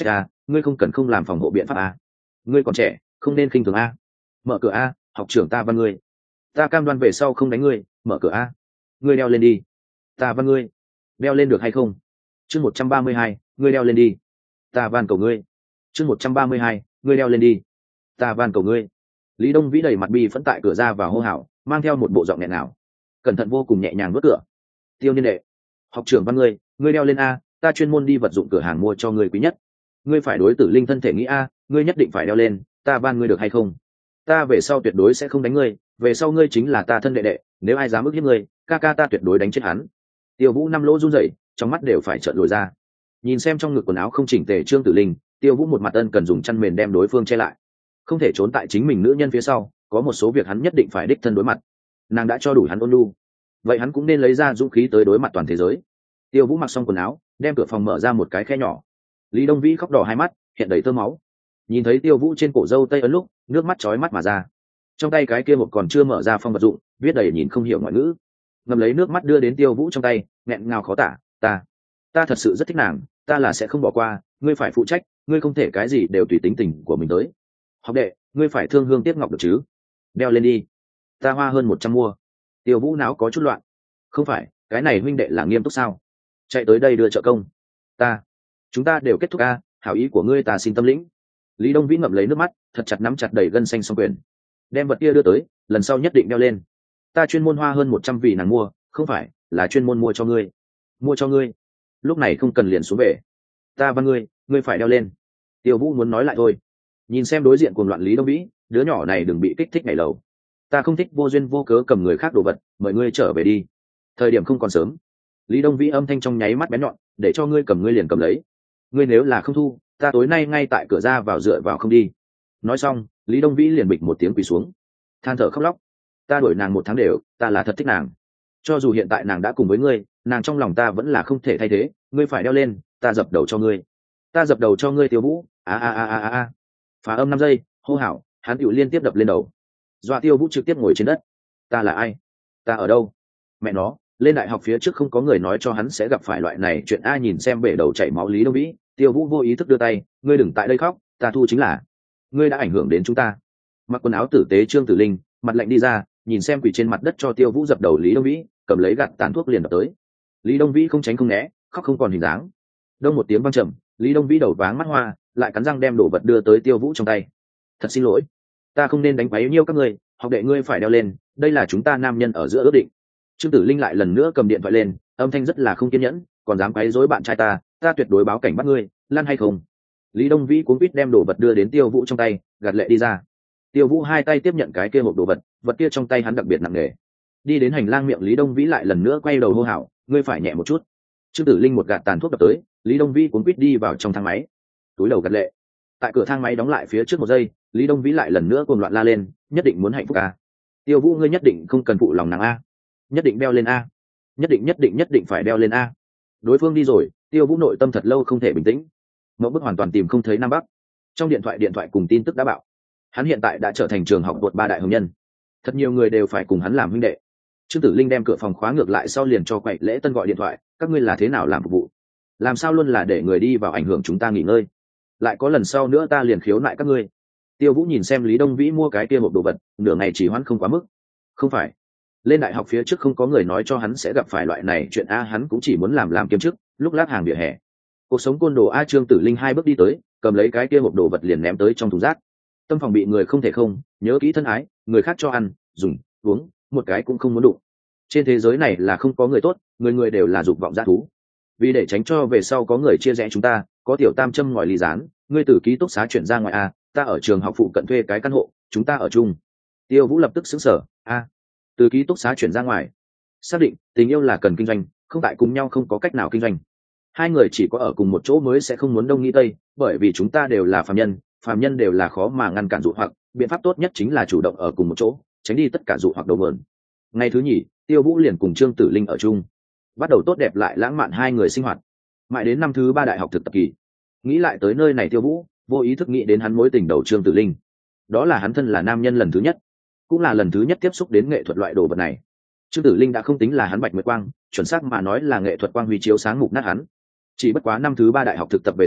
ngươi không cần không làm phòng hộ biện pháp a. Ngươi còn trẻ, không nên khinh thường a. Mở cửa a, học trưởng ta văn ngươi. Ta cam đoan về sau không đánh ngươi, mở cửa a. Ngươi đeo lên đi. Ta văn ngươi. Đeo lên được hay không? Chương một trăm ba mươi hai, ngươi đeo lên đi. Ta van cầu ngươi. Chương một trăm ba mươi hai, ngươi đeo lên đi. Ta van cầu ngươi. Lý Đông Vĩ đầy mặt bi phẫn tại cửa ra và hô hào, mang theo một bộ giọng nghẹn ngào, cẩn thận vô cùng nhẹ nhàng bước cửa. Tiêu Niên đệ, học trưởng văn ngươi, ngươi đeo lên a, ta chuyên môn đi vật dụng cửa hàng mua cho ngươi quý nhất. Ngươi phải đối tử linh thân thể nghĩ a, ngươi nhất định phải đeo lên, ta van ngươi được hay không? Ta về sau tuyệt đối sẽ không đánh ngươi, về sau ngươi chính là ta thân đệ đệ, nếu ai dám ức hiếp ngươi, ca ca ta tuyệt đối đánh chết hắn. Tiêu Vũ năm lỗ run rẩy, trong mắt đều phải trợn lồi ra. Nhìn xem trong ngực quần áo không chỉnh tề Trương Tử Linh, Tiêu Vũ một mặt ân cần dùng chăn mền đem đối phương che lại. Không thể trốn tại chính mình nữ nhân phía sau, có một số việc hắn nhất định phải đích thân đối mặt. Nàng đã cho đủ hắn ôn nhu, vậy hắn cũng nên lấy ra dũng khí tới đối mặt toàn thế giới. Tiêu Vũ mặc xong quần áo, đem cửa phòng mở ra một cái khe nhỏ. Lý Đông Vĩ khóc đỏ hai mắt, hiện đầy tơ máu. Nhìn thấy Tiêu Vũ trên cổ râu tây ấn lúc, nước mắt chói mắt mà ra. Trong tay cái kia một còn chưa mở ra phong vật dụng, viết đầy nhìn không hiểu ngoại ngữ. Ngậm lấy nước mắt đưa đến Tiêu Vũ trong tay, nghẹn ngào khó tả, ta, ta thật sự rất thích nàng, ta là sẽ không bỏ qua, ngươi phải phụ trách, ngươi không thể cái gì đều tùy tính tình của mình tới. Học đệ, ngươi phải thương hương tiếc ngọc được chứ? Đeo lên đi, ta hoa hơn một trăm mua. Tiêu Vũ não có chút loạn. Không phải, cái này huynh đệ là nghiêm túc sao? Chạy tới đây đưa trợ công. Ta, chúng ta đều kết thúc a, hảo ý của ngươi ta xin tâm lĩnh. Lý Đông Vĩ ngậm lấy nước mắt, thật chặt nắm chặt đầy gân xanh song quyền. Đem vật kia đưa tới, lần sau nhất định đeo lên. Ta chuyên môn hoa hơn một trăm vì nàng mua, không phải, là chuyên môn mua cho ngươi. Mua cho ngươi. Lúc này không cần liền xuống về. Ta văn ngươi, ngươi phải đeo lên. Tiêu Vũ muốn nói lại thôi. Nhìn xem đối diện cuồng loạn Lý Đông Vĩ, đứa nhỏ này đừng bị kích thích nhảy lầu. Ta không thích vô duyên vô cớ cầm người khác đồ vật, mời ngươi trở về đi. Thời điểm không còn sớm. Lý Đông Vĩ âm thanh trong nháy mắt bén nhọn, để cho ngươi cầm ngươi liền cầm lấy. Ngươi nếu là không thu, ta tối nay ngay tại cửa ra vào dựa vào không đi. Nói xong, Lý Đông Vĩ liền bịch một tiếng quỳ xuống, than thở khóc lóc. Ta đuổi nàng một tháng đều, ta là thật thích nàng. Cho dù hiện tại nàng đã cùng với ngươi, nàng trong lòng ta vẫn là không thể thay thế. Ngươi phải đeo lên, ta dập đầu cho ngươi. Ta dập đầu cho ngươi Tiêu Vũ. A a a a a. Phá âm năm giây, hô hào, hắn tựu liên tiếp đập lên đầu. Dọa Tiêu Vũ trực tiếp ngồi trên đất. Ta là ai? Ta ở đâu? Mẹ nó, lên đại học phía trước không có người nói cho hắn sẽ gặp phải loại này chuyện. A nhìn xem bể đầu chảy máu Lý Đông Vĩ, Tiêu Vũ vô ý thức đưa tay, ngươi đừng tại đây khóc, ta thu chính là ngươi đã ảnh hưởng đến chúng ta. Mặc quần áo tử tế Trương Tử Linh mặt lạnh đi ra, nhìn xem quỷ trên mặt đất cho Tiêu Vũ dập đầu Lý Đông Vĩ, cầm lấy gạt tàn thuốc liền đập tới. Lý Đông Vĩ không tránh không né, khóc không còn hình dáng. Đông một tiếng vang trầm, Lý Đông Vĩ đầu váng mắt hoa, lại cắn răng đem đồ vật đưa tới Tiêu Vũ trong tay. Thật xin lỗi, ta không nên đánh quấy nhiêu các ngươi, học đệ ngươi phải đeo lên, đây là chúng ta nam nhân ở giữa ước định. Trương Tử Linh lại lần nữa cầm điện thoại lên, âm thanh rất là không kiên nhẫn, còn dám quấy rối bạn trai ta, ta tuyệt đối báo cảnh bắt ngươi, lăn hay không? Lý Đông Vĩ cuống quýt đem đồ vật đưa đến Tiêu Vũ trong tay, gạt lệ đi ra. Tiêu Vũ hai tay tiếp nhận cái kia hộp đồ vật, vật kia trong tay hắn đặc biệt nặng nề. Đi đến hành lang miệng Lý Đông Vĩ lại lần nữa quay đầu hô hào, ngươi phải nhẹ một chút. Trương Tử Linh một gạt tàn thuốc đập tới, Lý Đông Vĩ cuống quýt đi vào trong thang máy, túi đầu gạt lệ. Tại cửa thang máy đóng lại phía trước một giây, Lý Đông Vĩ lại lần nữa cuồng loạn la lên, nhất định muốn hạnh phúc a. Tiêu Vũ ngươi nhất định không cần phụ lòng nàng a, nhất định đeo lên a, nhất định nhất định nhất định phải đeo lên a. Đối phương đi rồi, Tiêu Vũ nội tâm thật lâu không thể bình tĩnh, mẫu bức hoàn toàn tìm không thấy nam bắc. Trong điện thoại điện thoại cùng tin tức đã bạo, hắn hiện tại đã trở thành trường học bột ba đại hồng nhân, thật nhiều người đều phải cùng hắn làm huynh đệ. Trương Tử Linh đem cửa phòng khóa ngược lại sau liền cho quậy lễ tân gọi điện thoại, các ngươi là thế nào làm phục vụ, làm sao luôn là để người đi vào ảnh hưởng chúng ta nghỉ ngơi, lại có lần sau nữa ta liền khiếu nại các ngươi. Tiêu Vũ nhìn xem Lý Đông Vĩ mua cái kia hộp đồ vật, nửa ngày chỉ hoãn không quá mức. Không phải, lên đại học phía trước không có người nói cho hắn sẽ gặp phải loại này chuyện a, hắn cũng chỉ muốn làm làm kiếm chức, lúc lát hàng vỉa hè. Cuộc sống côn đồ a. Trương Tử Linh hai bước đi tới, cầm lấy cái kia hộp đồ vật liền ném tới trong thùng rác. Tâm phòng bị người không thể không, nhớ kỹ thân ái, người khác cho ăn, dùng, uống, một cái cũng không muốn đụng. Trên thế giới này là không có người tốt, người người đều là dục vọng dã thú. Vì để tránh cho về sau có người chia rẽ chúng ta, có tiểu tam châm ngòi ly gián, ngươi từ ký túc xá chuyển ra ngoài a, ta ở trường học phụ cận thuê cái căn hộ, chúng ta ở chung. Tiêu Vũ lập tức sững sờ, a, từ ký túc xá chuyển ra ngoài. Xác định, tình yêu là cần kinh doanh, không tại cùng nhau không có cách nào kinh doanh. Hai người chỉ có ở cùng một chỗ mới sẽ không muốn đông nghĩ tây, bởi vì chúng ta đều là phàm nhân, phàm nhân đều là khó mà ngăn cản dụ hoặc, biện pháp tốt nhất chính là chủ động ở cùng một chỗ, tránh đi tất cả dụ hoặc đầu mượn. Ngày thứ nhì, Tiêu Vũ liền cùng Trương Tử Linh ở chung, bắt đầu tốt đẹp lại lãng mạn hai người sinh hoạt. Mãi đến năm thứ ba đại học thực tập kỳ, nghĩ lại tới nơi này Tiêu Vũ vô ý thức nghĩ đến hắn mối tình đầu Trương Tử Linh. Đó là hắn thân là nam nhân lần thứ nhất, cũng là lần thứ nhất tiếp xúc đến nghệ thuật loại đồ vật này. Trương Tử Linh đã không tính là hắn bạch nguyệt quang, chuẩn xác mà nói là nghệ thuật quang huy chiếu sáng mục nát hắn. Chỉ bất quá năm thứ ba đại học thực tập về sau,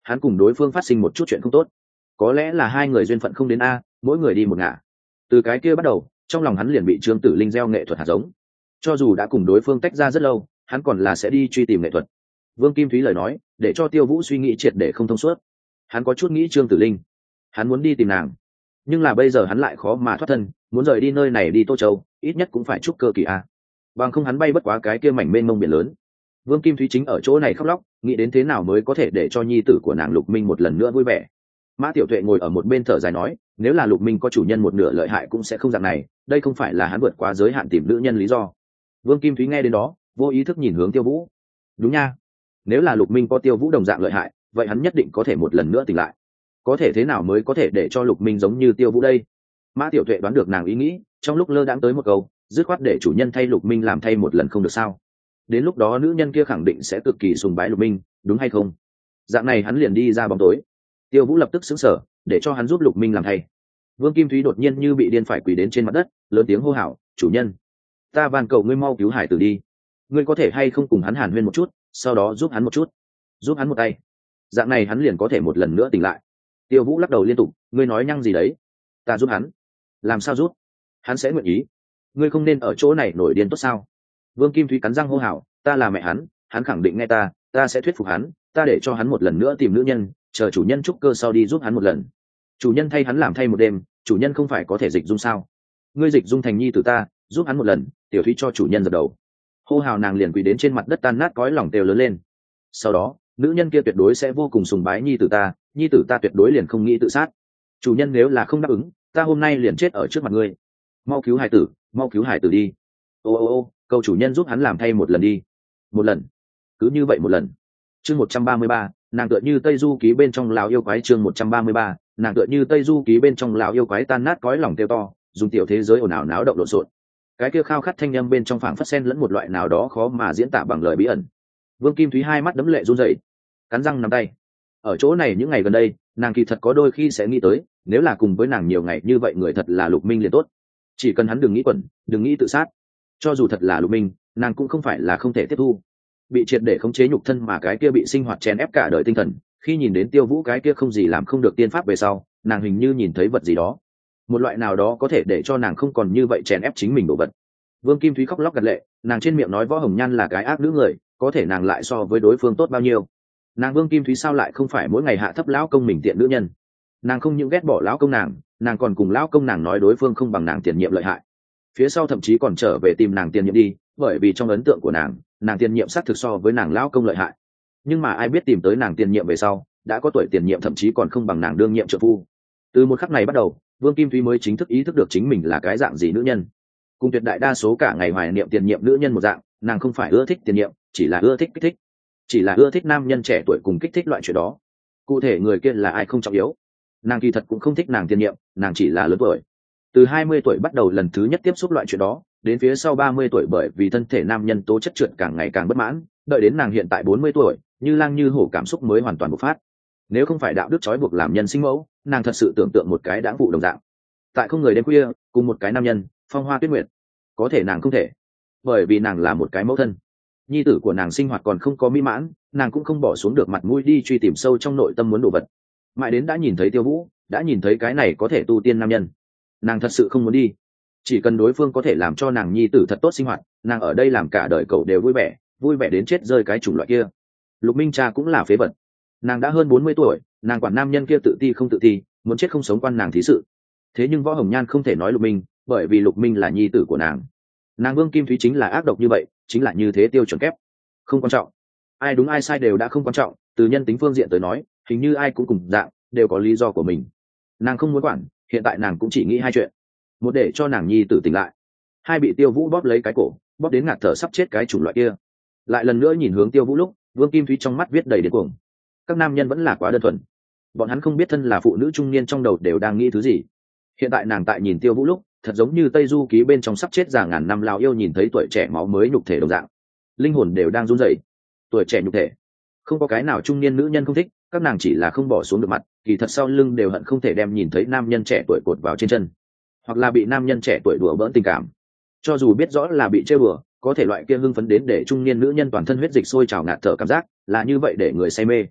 hắn cùng đối phương phát sinh một chút chuyện không tốt, có lẽ là hai người duyên phận không đến a, mỗi người đi một ngả. Từ cái kia bắt đầu, trong lòng hắn liền bị Trương Tử Linh gieo nghệ thuật hạt giống, cho dù đã cùng đối phương tách ra rất lâu, hắn còn là sẽ đi truy tìm nghệ thuật. Vương Kim Thúy lời nói để cho Tiêu Vũ suy nghĩ triệt để không thông suốt. Hắn có chút nghĩ Trương Tử Linh, hắn muốn đi tìm nàng, nhưng là bây giờ hắn lại khó mà thoát thân, muốn rời đi nơi này đi Tô Châu, ít nhất cũng phải trúc cơ kỳ a, bằng không hắn bay bất quá cái kia mảnh mênh mông biển lớn. Vương Kim Thúy chính ở chỗ này khóc lóc, nghĩ đến thế nào mới có thể để cho nhi tử của nàng Lục Minh một lần nữa vui vẻ. Mã Tiểu Tuệ ngồi ở một bên thở dài nói, nếu là Lục Minh có chủ nhân một nửa lợi hại cũng sẽ không dạng này, đây không phải là hắn vượt quá giới hạn tìm nữ nhân lý do. Vương Kim Thúy nghe đến đó, vô ý thức nhìn hướng Tiêu Vũ. Đúng nha, nếu là Lục Minh có Tiêu Vũ đồng dạng lợi hại, vậy hắn nhất định có thể một lần nữa tỉnh lại. Có thể thế nào mới có thể để cho Lục Minh giống như Tiêu Vũ đây? Mã Tiểu Tuệ đoán được nàng ý nghĩ, trong lúc lơ đãng tới một câu, dứt khoát để chủ nhân thay Lục Minh làm thay một lần không được sao? Đến lúc đó nữ nhân kia khẳng định sẽ cực kỳ sùng bái Lục Minh, đúng hay không? Dạng này hắn liền đi ra bóng tối. Tiêu Vũ lập tức sững sờ, để cho hắn giúp Lục Minh làm thay. Vương Kim Thúy đột nhiên như bị điên phải quỳ đến trên mặt đất, lớn tiếng hô hào, chủ nhân, ta van cầu ngươi mau cứu hải tử đi, ngươi có thể hay không cùng hắn hàn huyên một chút, sau đó giúp hắn một chút, giúp hắn một tay, dạng này hắn liền có thể một lần nữa tỉnh lại. Tiêu Vũ lắc đầu liên tục, ngươi nói nhăng gì đấy? Ta giúp hắn? Làm sao giúp? Hắn sẽ nguyện ý? Ngươi không nên ở chỗ này nổi điên tốt sao? Vương Kim Thúy cắn răng hô hào, ta là mẹ hắn, hắn khẳng định nghe ta, ta sẽ thuyết phục hắn, ta để cho hắn một lần nữa tìm nữ nhân, chờ chủ nhân trúc cơ sau đi giúp hắn một lần. Chủ nhân thay hắn làm thay một đêm, chủ nhân không phải có thể dịch dung sao? Ngươi dịch dung thành nhi tử ta, giúp hắn một lần. Tiểu Thúy cho chủ nhân dập đầu. Hô hào nàng liền quỳ đến trên mặt đất tan nát cõi lòng đều lớn lên. Sau đó, nữ nhân kia tuyệt đối sẽ vô cùng sùng bái nhi tử ta, nhi tử ta tuyệt đối liền không nghĩ tự sát. Chủ nhân nếu là không đáp ứng, ta hôm nay liền chết ở trước mặt ngươi. Mau cứu hải tử, mau cứu hải tử đi. Ô ô ô, cầu chủ nhân giúp hắn làm thay một lần đi. Một lần, cứ như vậy một lần. Chương một trăm ba mươi ba, nàng tựa như Tây Du ký bên trong lão yêu quái. Chương một trăm ba mươi ba, nàng tựa như Tây Du ký bên trong lão yêu quái tan nát cõi lòng kêu to, dùng tiểu thế giới ồn ào náo động lộn xộn. Cái kia khao khát thanh âm bên trong phảng phất sen lẫn một loại nào đó khó mà diễn tả bằng lời bí ẩn. Vương Kim Thúy hai mắt đấm lệ run rẩy, cắn răng nắm tay. Ở chỗ này những ngày gần đây, nàng kỳ thật có đôi khi sẽ nghĩ tới, nếu là cùng với nàng nhiều ngày như vậy người thật là Lục Minh liền tốt. Chỉ cần hắn đừng nghĩ quẩn, đừng nghĩ tự sát. Cho dù thật là Lục Minh, nàng cũng không phải là không thể tiếp thu. Bị triệt để khống chế nhục thân mà cái kia bị sinh hoạt chèn ép cả đời tinh thần, khi nhìn đến Tiêu Vũ cái kia không gì làm không được tiên pháp về sau, nàng hình như nhìn thấy vật gì đó, một loại nào đó có thể để cho nàng không còn như vậy chèn ép chính mình đồ vật. Vương Kim Thúy khóc lóc gật lệ, nàng trên miệng nói Võ Hồng Nhan là cái ác nữ người, có thể nàng lại so với đối phương tốt bao nhiêu? Nàng Vương Kim Thúy sao lại không phải mỗi ngày hạ thấp lão công mình tiện nữ nhân? Nàng không những ghét bỏ lão công nàng, nàng còn cùng lão công nàng nói đối phương không bằng nàng tiền nhiệm lợi hại. Phía sau thậm chí còn trở về tìm nàng tiền nhiệm đi, bởi vì trong ấn tượng của nàng, nàng tiền nhiệm xác thực so với nàng lão công lợi hại. Nhưng mà ai biết tìm tới nàng tiền nhiệm về sau, đã có tuổi tiền nhiệm thậm chí còn không bằng nàng đương nhiệm trợ phu. Từ một khắc này bắt đầu, Vương Kim Thúy mới chính thức ý thức được chính mình là cái dạng gì nữ nhân. Cùng tuyệt đại đa số cả ngày hoài niệm tiền nhiệm nữ nhân một dạng, nàng không phải ưa thích tiền nhiệm, chỉ là ưa thích kích thích, chỉ là ưa thích nam nhân trẻ tuổi cùng kích thích loại chuyện đó. Cụ thể người kia là ai không trọng yếu, nàng kỳ thật cũng không thích nàng tiền nhiệm, nàng chỉ là lớn tuổi. Từ hai mươi tuổi bắt đầu lần thứ nhất tiếp xúc loại chuyện đó, đến phía sau ba mươi tuổi bởi vì thân thể nam nhân tố chất trượt càng ngày càng bất mãn, đợi đến nàng hiện tại bốn mươi tuổi, như lang như hổ cảm xúc mới hoàn toàn bộc phát. Nếu không phải đạo đức trói buộc làm nhân sinh mẫu, nàng thật sự tưởng tượng một cái đãng vụ đồng dạng, tại không người đêm khuya cùng một cái nam nhân phong hoa tuyết nguyệt. Có thể nàng không thể, bởi vì nàng là một cái mẫu thân, nhi tử của nàng sinh hoạt còn không có mỹ mãn, nàng cũng không bỏ xuống được mặt mũi đi truy tìm sâu trong nội tâm muốn đồ vật. Mãi đến đã nhìn thấy Tiêu Vũ, đã nhìn thấy cái này có thể tu tiên nam nhân, nàng thật sự không muốn đi. Chỉ cần đối phương có thể làm cho nàng nhi tử thật tốt sinh hoạt, nàng ở đây làm cả đời cậu đều vui vẻ, vui vẻ đến chết rơi cái chủng loại kia. Lục Minh cha cũng là phế vật, nàng đã hơn bốn mươi tuổi, nàng quản nam nhân kia tự ti không tự ti, muốn chết không sống quan nàng thí sự. Thế nhưng Võ Hồng Nhan không thể nói Lục Minh, bởi vì Lục Minh là nhi tử của nàng. Nàng Vương Kim Thúy chính là ác độc như vậy, chính là như thế tiêu chuẩn kép. Không quan trọng, ai đúng ai sai đều đã không quan trọng, từ nhân tính phương diện tới nói, hình như ai cũng cùng dạng, đều có lý do của mình. Nàng không muốn quản, hiện tại nàng cũng chỉ nghĩ hai chuyện: một để cho nàng nhi tử tỉnh lại, hai bị Tiêu Vũ bóp lấy cái cổ, bóp đến ngạt thở sắp chết cái chủng loại kia. Lại lần nữa nhìn hướng Tiêu Vũ lúc, Vương Kim Thúy trong mắt viết đầy điên cuồng. Các nam nhân vẫn là quá đơn thuần, bọn hắn không biết thân là phụ nữ trung niên trong đầu đều đang nghĩ thứ gì. Hiện tại nàng tại nhìn Tiêu Vũ lúc, thật giống như Tây Du ký bên trong sắp chết già ngàn năm lão yêu nhìn thấy tuổi trẻ máu mới nhục thể đồng dạng, linh hồn đều đang run rẩy. Tuổi trẻ nhục thể, không có cái nào trung niên nữ nhân không thích, các nàng chỉ là không bỏ xuống được mặt, kỳ thật sau lưng đều hận không thể đem nhìn thấy nam nhân trẻ tuổi cột vào trên chân, hoặc là bị nam nhân trẻ tuổi đùa bỡn tình cảm. Cho dù biết rõ là bị trêu đùa, có thể loại kia hưng phấn đến để trung niên nữ nhân toàn thân huyết dịch sôi trào ngạt thở cảm giác, là như vậy để người say mê.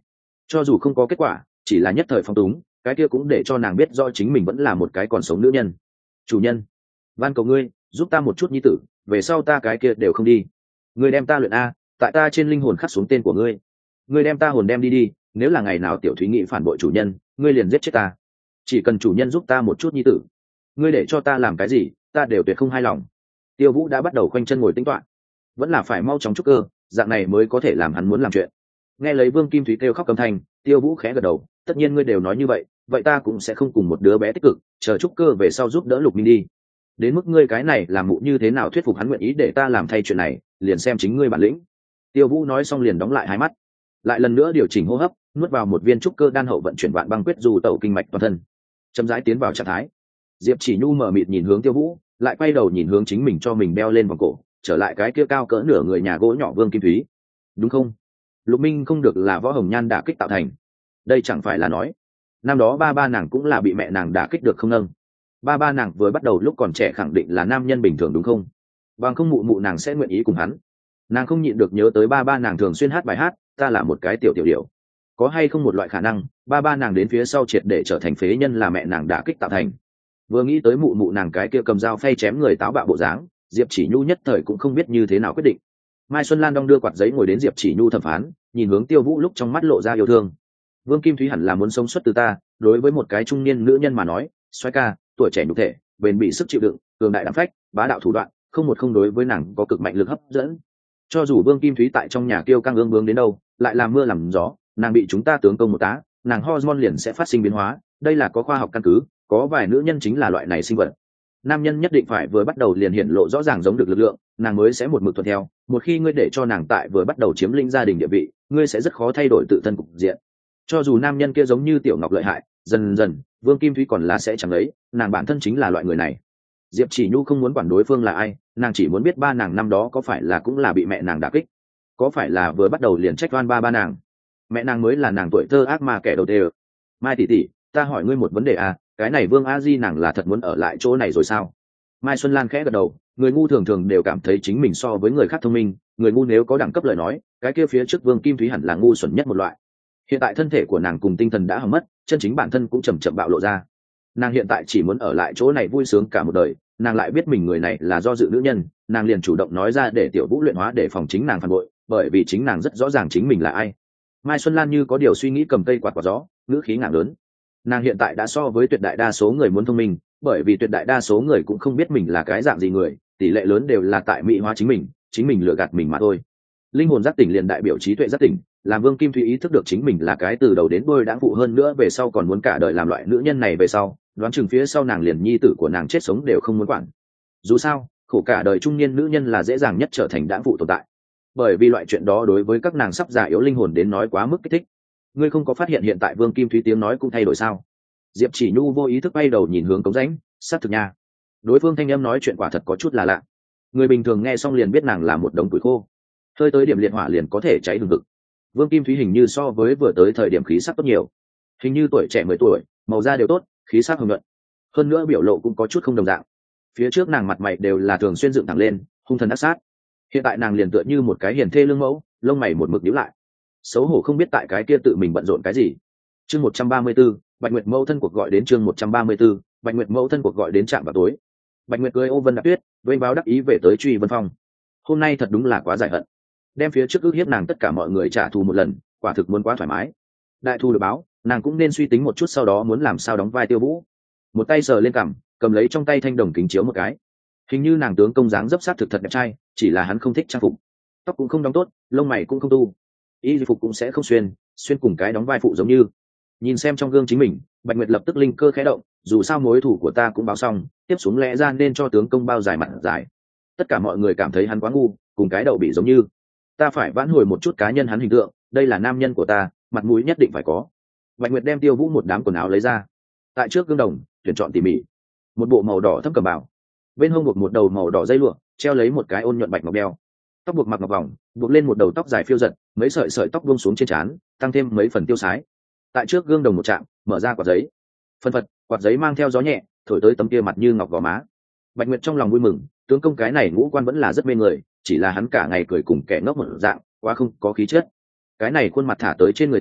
cho dù không có kết quả, chỉ là nhất thời phong túng, cái kia cũng để cho nàng biết rõ chính mình vẫn là một cái còn sống nữ nhân. Chủ nhân, van cầu ngươi giúp ta một chút nhi tử, về sau ta cái kia đều không đi. Ngươi đem ta luyện a, tại ta trên linh hồn khắc xuống tên của ngươi. Ngươi đem ta hồn đem đi đi, nếu là ngày nào tiểu thúy nghị phản bội chủ nhân, ngươi liền giết chết ta. Chỉ cần chủ nhân giúp ta một chút nhi tử, ngươi để cho ta làm cái gì ta đều tuyệt không hài lòng. Tiêu Vũ đã bắt đầu khoanh chân ngồi tính toán, vẫn là phải mau chóng trúc cơ, dạng này mới có thể làm hắn muốn làm chuyện. Nghe lấy Vương Kim Thúy kêu khóc cầm thanh, Tiêu Vũ khẽ gật đầu, tất nhiên ngươi đều nói như vậy, vậy ta cũng sẽ không cùng một đứa bé tích cực, chờ trúc cơ về sau giúp đỡ Lục Minh đi. Đến mức ngươi cái này làm mụ như thế nào thuyết phục hắn nguyện ý để ta làm thay chuyện này, liền xem chính ngươi bản lĩnh. Tiêu Vũ nói xong liền đóng lại hai mắt, lại lần nữa điều chỉnh hô hấp, nuốt vào một viên trúc cơ đan hậu vận chuyển vạn băng quyết dù tẩu kinh mạch toàn thân, chậm rãi tiến vào trạng thái. Diệp Chỉ Nhu mở mịt nhìn hướng Tiêu Vũ, lại quay đầu nhìn hướng chính mình cho mình đeo lên vòng cổ, trở lại cái kia cao cỡ nửa người nhà gỗ nhỏ Vương Kim Thúy. Đúng không? Lục Minh không được là võ hồng nhan đả kích tạo thành. Đây chẳng phải là nói, năm đó ba ba nàng cũng là bị mẹ nàng đả kích được không nâng. Ba ba nàng vừa bắt đầu lúc còn trẻ khẳng định là nam nhân bình thường đúng không? Bằng không mụ mụ nàng sẽ nguyện ý cùng hắn. Nàng không nhịn được nhớ tới ba ba nàng thường xuyên hát bài hát, ta là một cái tiểu tiểu điểu. Có hay không một loại khả năng, ba ba nàng đến phía sau triệt để trở thành phế nhân là mẹ nàng đả kích tạo thành. Vừa nghĩ tới mụ mụ nàng cái kia cầm dao phay chém người táo bạo bộ dáng, Diệp Chỉ Nhu nhất thời cũng không biết như thế nào quyết định. Mai Xuân Lan đong đưa quạt giấy ngồi đến Diệp Chỉ Nhu thẩm phán, nhìn hướng Tiêu Vũ lúc trong mắt lộ ra yêu thương. Vương Kim Thúy hẳn là muốn sống xuất từ ta, đối với một cái trung niên nữ nhân mà nói, xoay ca, tuổi trẻ nhục thể, bền bỉ sức chịu đựng, cường đại đảm phách, bá đạo thủ đoạn, không một không đối với nàng có cực mạnh lực hấp dẫn. Cho dù Vương Kim Thúy tại trong nhà kiêu căng ương bướng đến đâu, lại làm mưa làm gió, nàng bị chúng ta tướng công một tá, nàng hormone liền sẽ phát sinh biến hóa, đây là có khoa học căn cứ, có vài nữ nhân chính là loại này sinh vật. Nam nhân nhất định phải vừa bắt đầu liền hiển lộ rõ ràng giống được lực lượng, nàng mới sẽ một mực thuận theo, một khi ngươi để cho nàng tại vừa bắt đầu chiếm lĩnh gia đình địa vị, ngươi sẽ rất khó thay đổi tự thân cục diện. Cho dù nam nhân kia giống như Tiểu Ngọc lợi hại, dần dần Vương Kim Thúy còn là sẽ chẳng lấy, nàng bản thân chính là loại người này. Diệp Chỉ Nhu không muốn quản đối phương là ai, nàng chỉ muốn biết ba nàng năm đó có phải là cũng là bị mẹ nàng đả kích, có phải là vừa bắt đầu liền trách oan ba ba nàng, mẹ nàng mới là nàng tuổi thơ ác ma kẻ đầu tiên. Mai tỷ tỷ, ta hỏi ngươi một vấn đề à, cái này Vương A Di nàng là thật muốn ở lại chỗ này rồi sao? Mai Xuân Lan khẽ gật đầu, người ngu thường thường đều cảm thấy chính mình so với người khác thông minh, người ngu nếu có đẳng cấp lời nói, cái kia phía trước Vương Kim Thúy hẳn là ngu xuẩn nhất một loại. Hiện tại thân thể của nàng cùng tinh thần đã hỏng mất, chân chính bản thân cũng chậm chậm bạo lộ ra. Nàng hiện tại chỉ muốn ở lại chỗ này vui sướng cả một đời, nàng lại biết mình người này là do dự nữ nhân, nàng liền chủ động nói ra để Tiểu Vũ luyện hóa để phòng chính nàng phản bội, bởi vì chính nàng rất rõ ràng chính mình là ai. Mai Xuân Lan như có điều suy nghĩ cầm cây quạt quạt gió, ngữ khí ngạo lớn. Nàng hiện tại đã so với tuyệt đại đa số người muốn thông minh, bởi vì tuyệt đại đa số người cũng không biết mình là cái dạng gì người, tỷ lệ lớn đều là tại mỹ hóa chính mình, chính mình lừa gạt mình mà thôi. Linh hồn giác tỉnh liền đại biểu trí tuệ giác tỉnh, làm Vương Kim Thúy ý thức được chính mình là cái từ đầu đến đuôi đãng phụ, hơn nữa về sau còn muốn cả đời làm loại nữ nhân này về sau, đoán chừng phía sau nàng liền nhi tử của nàng chết sống đều không muốn quản. Dù sao, khổ cả đời trung niên nữ nhân là dễ dàng nhất trở thành đãng phụ tồn tại, bởi vì loại chuyện đó đối với các nàng sắp già yếu linh hồn đến nói quá mức kích thích. Ngươi không có phát hiện hiện tại Vương Kim Thúy tiếng nói cũng thay đổi sao? Diệp Chỉ Nhu vô ý thức bay đầu nhìn hướng cống rãnh, sát thực nha. Đối phương thanh âm nói chuyện quả thật có chút là lạ. Người bình thường nghe xong liền biết nàng là một đống củi khô, hơi tới điểm liệt hỏa liền có thể cháy hừng hực. Vương Kim Thúy hình như so với vừa tới thời điểm khí sắc tốt nhiều, hình như tuổi trẻ mười tuổi, màu da đều tốt, khí sắc hồng nhuận, hơn nữa biểu lộ cũng có chút không đồng dạng. Phía trước nàng mặt mày đều là thường xuyên dựng thẳng lên, hung thần ác sát, hiện tại nàng liền tựa như một cái hiền thê lương mẫu, lông mày một mực nhíu lại, xấu hổ không biết tại cái kia tự mình bận rộn cái gì. Chương một trăm ba mươi 134, Bạch Nguyệt mẫu thân cuộc gọi đến chương một trăm ba mươi 134, Bạch Nguyệt mẫu thân cuộc gọi đến trạm vào tối. Bạch Nguyệt cưới Ô Vân Đạp Tuyết, vênh báo đắc ý về tới Truy Vân Phong. Hôm nay thật đúng là quá giải hận, đem phía trước ước hiếp nàng tất cả mọi người trả thù một lần, quả thực muốn quá thoải mái. Đại thù được báo, nàng cũng nên suy tính một chút sau đó muốn làm sao đóng vai Tiêu Vũ. Một tay sờ lên cằm, cầm lấy trong tay thanh đồng kính chiếu một cái. Hình như nàng tướng công dáng dấp sát thực thật đẹp trai, chỉ là hắn không thích trang phục. Tóc cũng không đóng tốt, lông mày cũng không tu, y phục cũng sẽ không xuyên, xuyên cùng cái đóng vai phụ giống như. Nhìn xem trong gương chính mình, Bạch Nguyệt lập tức linh cơ khẽ động, dù sao mối thủ của ta cũng báo xong, tiếp xuống lẽ ra nên cho tướng công bao dài mặt dài. Tất cả mọi người cảm thấy hắn quá ngu, cùng cái đậu bị giống như. Ta phải vãn hồi một chút cá nhân hắn hình tượng, đây là nam nhân của ta, mặt mũi nhất định phải có. Bạch Nguyệt đem Tiêu Vũ một đám quần áo lấy ra, tại trước gương đồng tuyển chọn tỉ mỉ, một bộ màu đỏ thâm cầm bảo, bên hông buộc một đầu màu đỏ dây lụa, treo lấy một cái ôn nhuận bạch ngọc đeo, tóc buộc mặc ngọc vòng, buộc lên một đầu tóc dài phiêu giật, mấy sợi sợi tóc buông xuống trên trán, tăng thêm mấy phần tiêu sái. Tại trước gương đồng một chạm, mở ra quạt giấy, phân phật, quạt giấy mang theo gió nhẹ, thổi tới tấm kia mặt như ngọc gò má. Bạch Nguyệt trong lòng vui mừng, tướng công cái này ngũ quan vẫn là rất mê người, chỉ là hắn cả ngày cười cùng kẻ ngốc một dạng, quá không có khí chất. Cái này khuôn mặt thả tới trên người ta,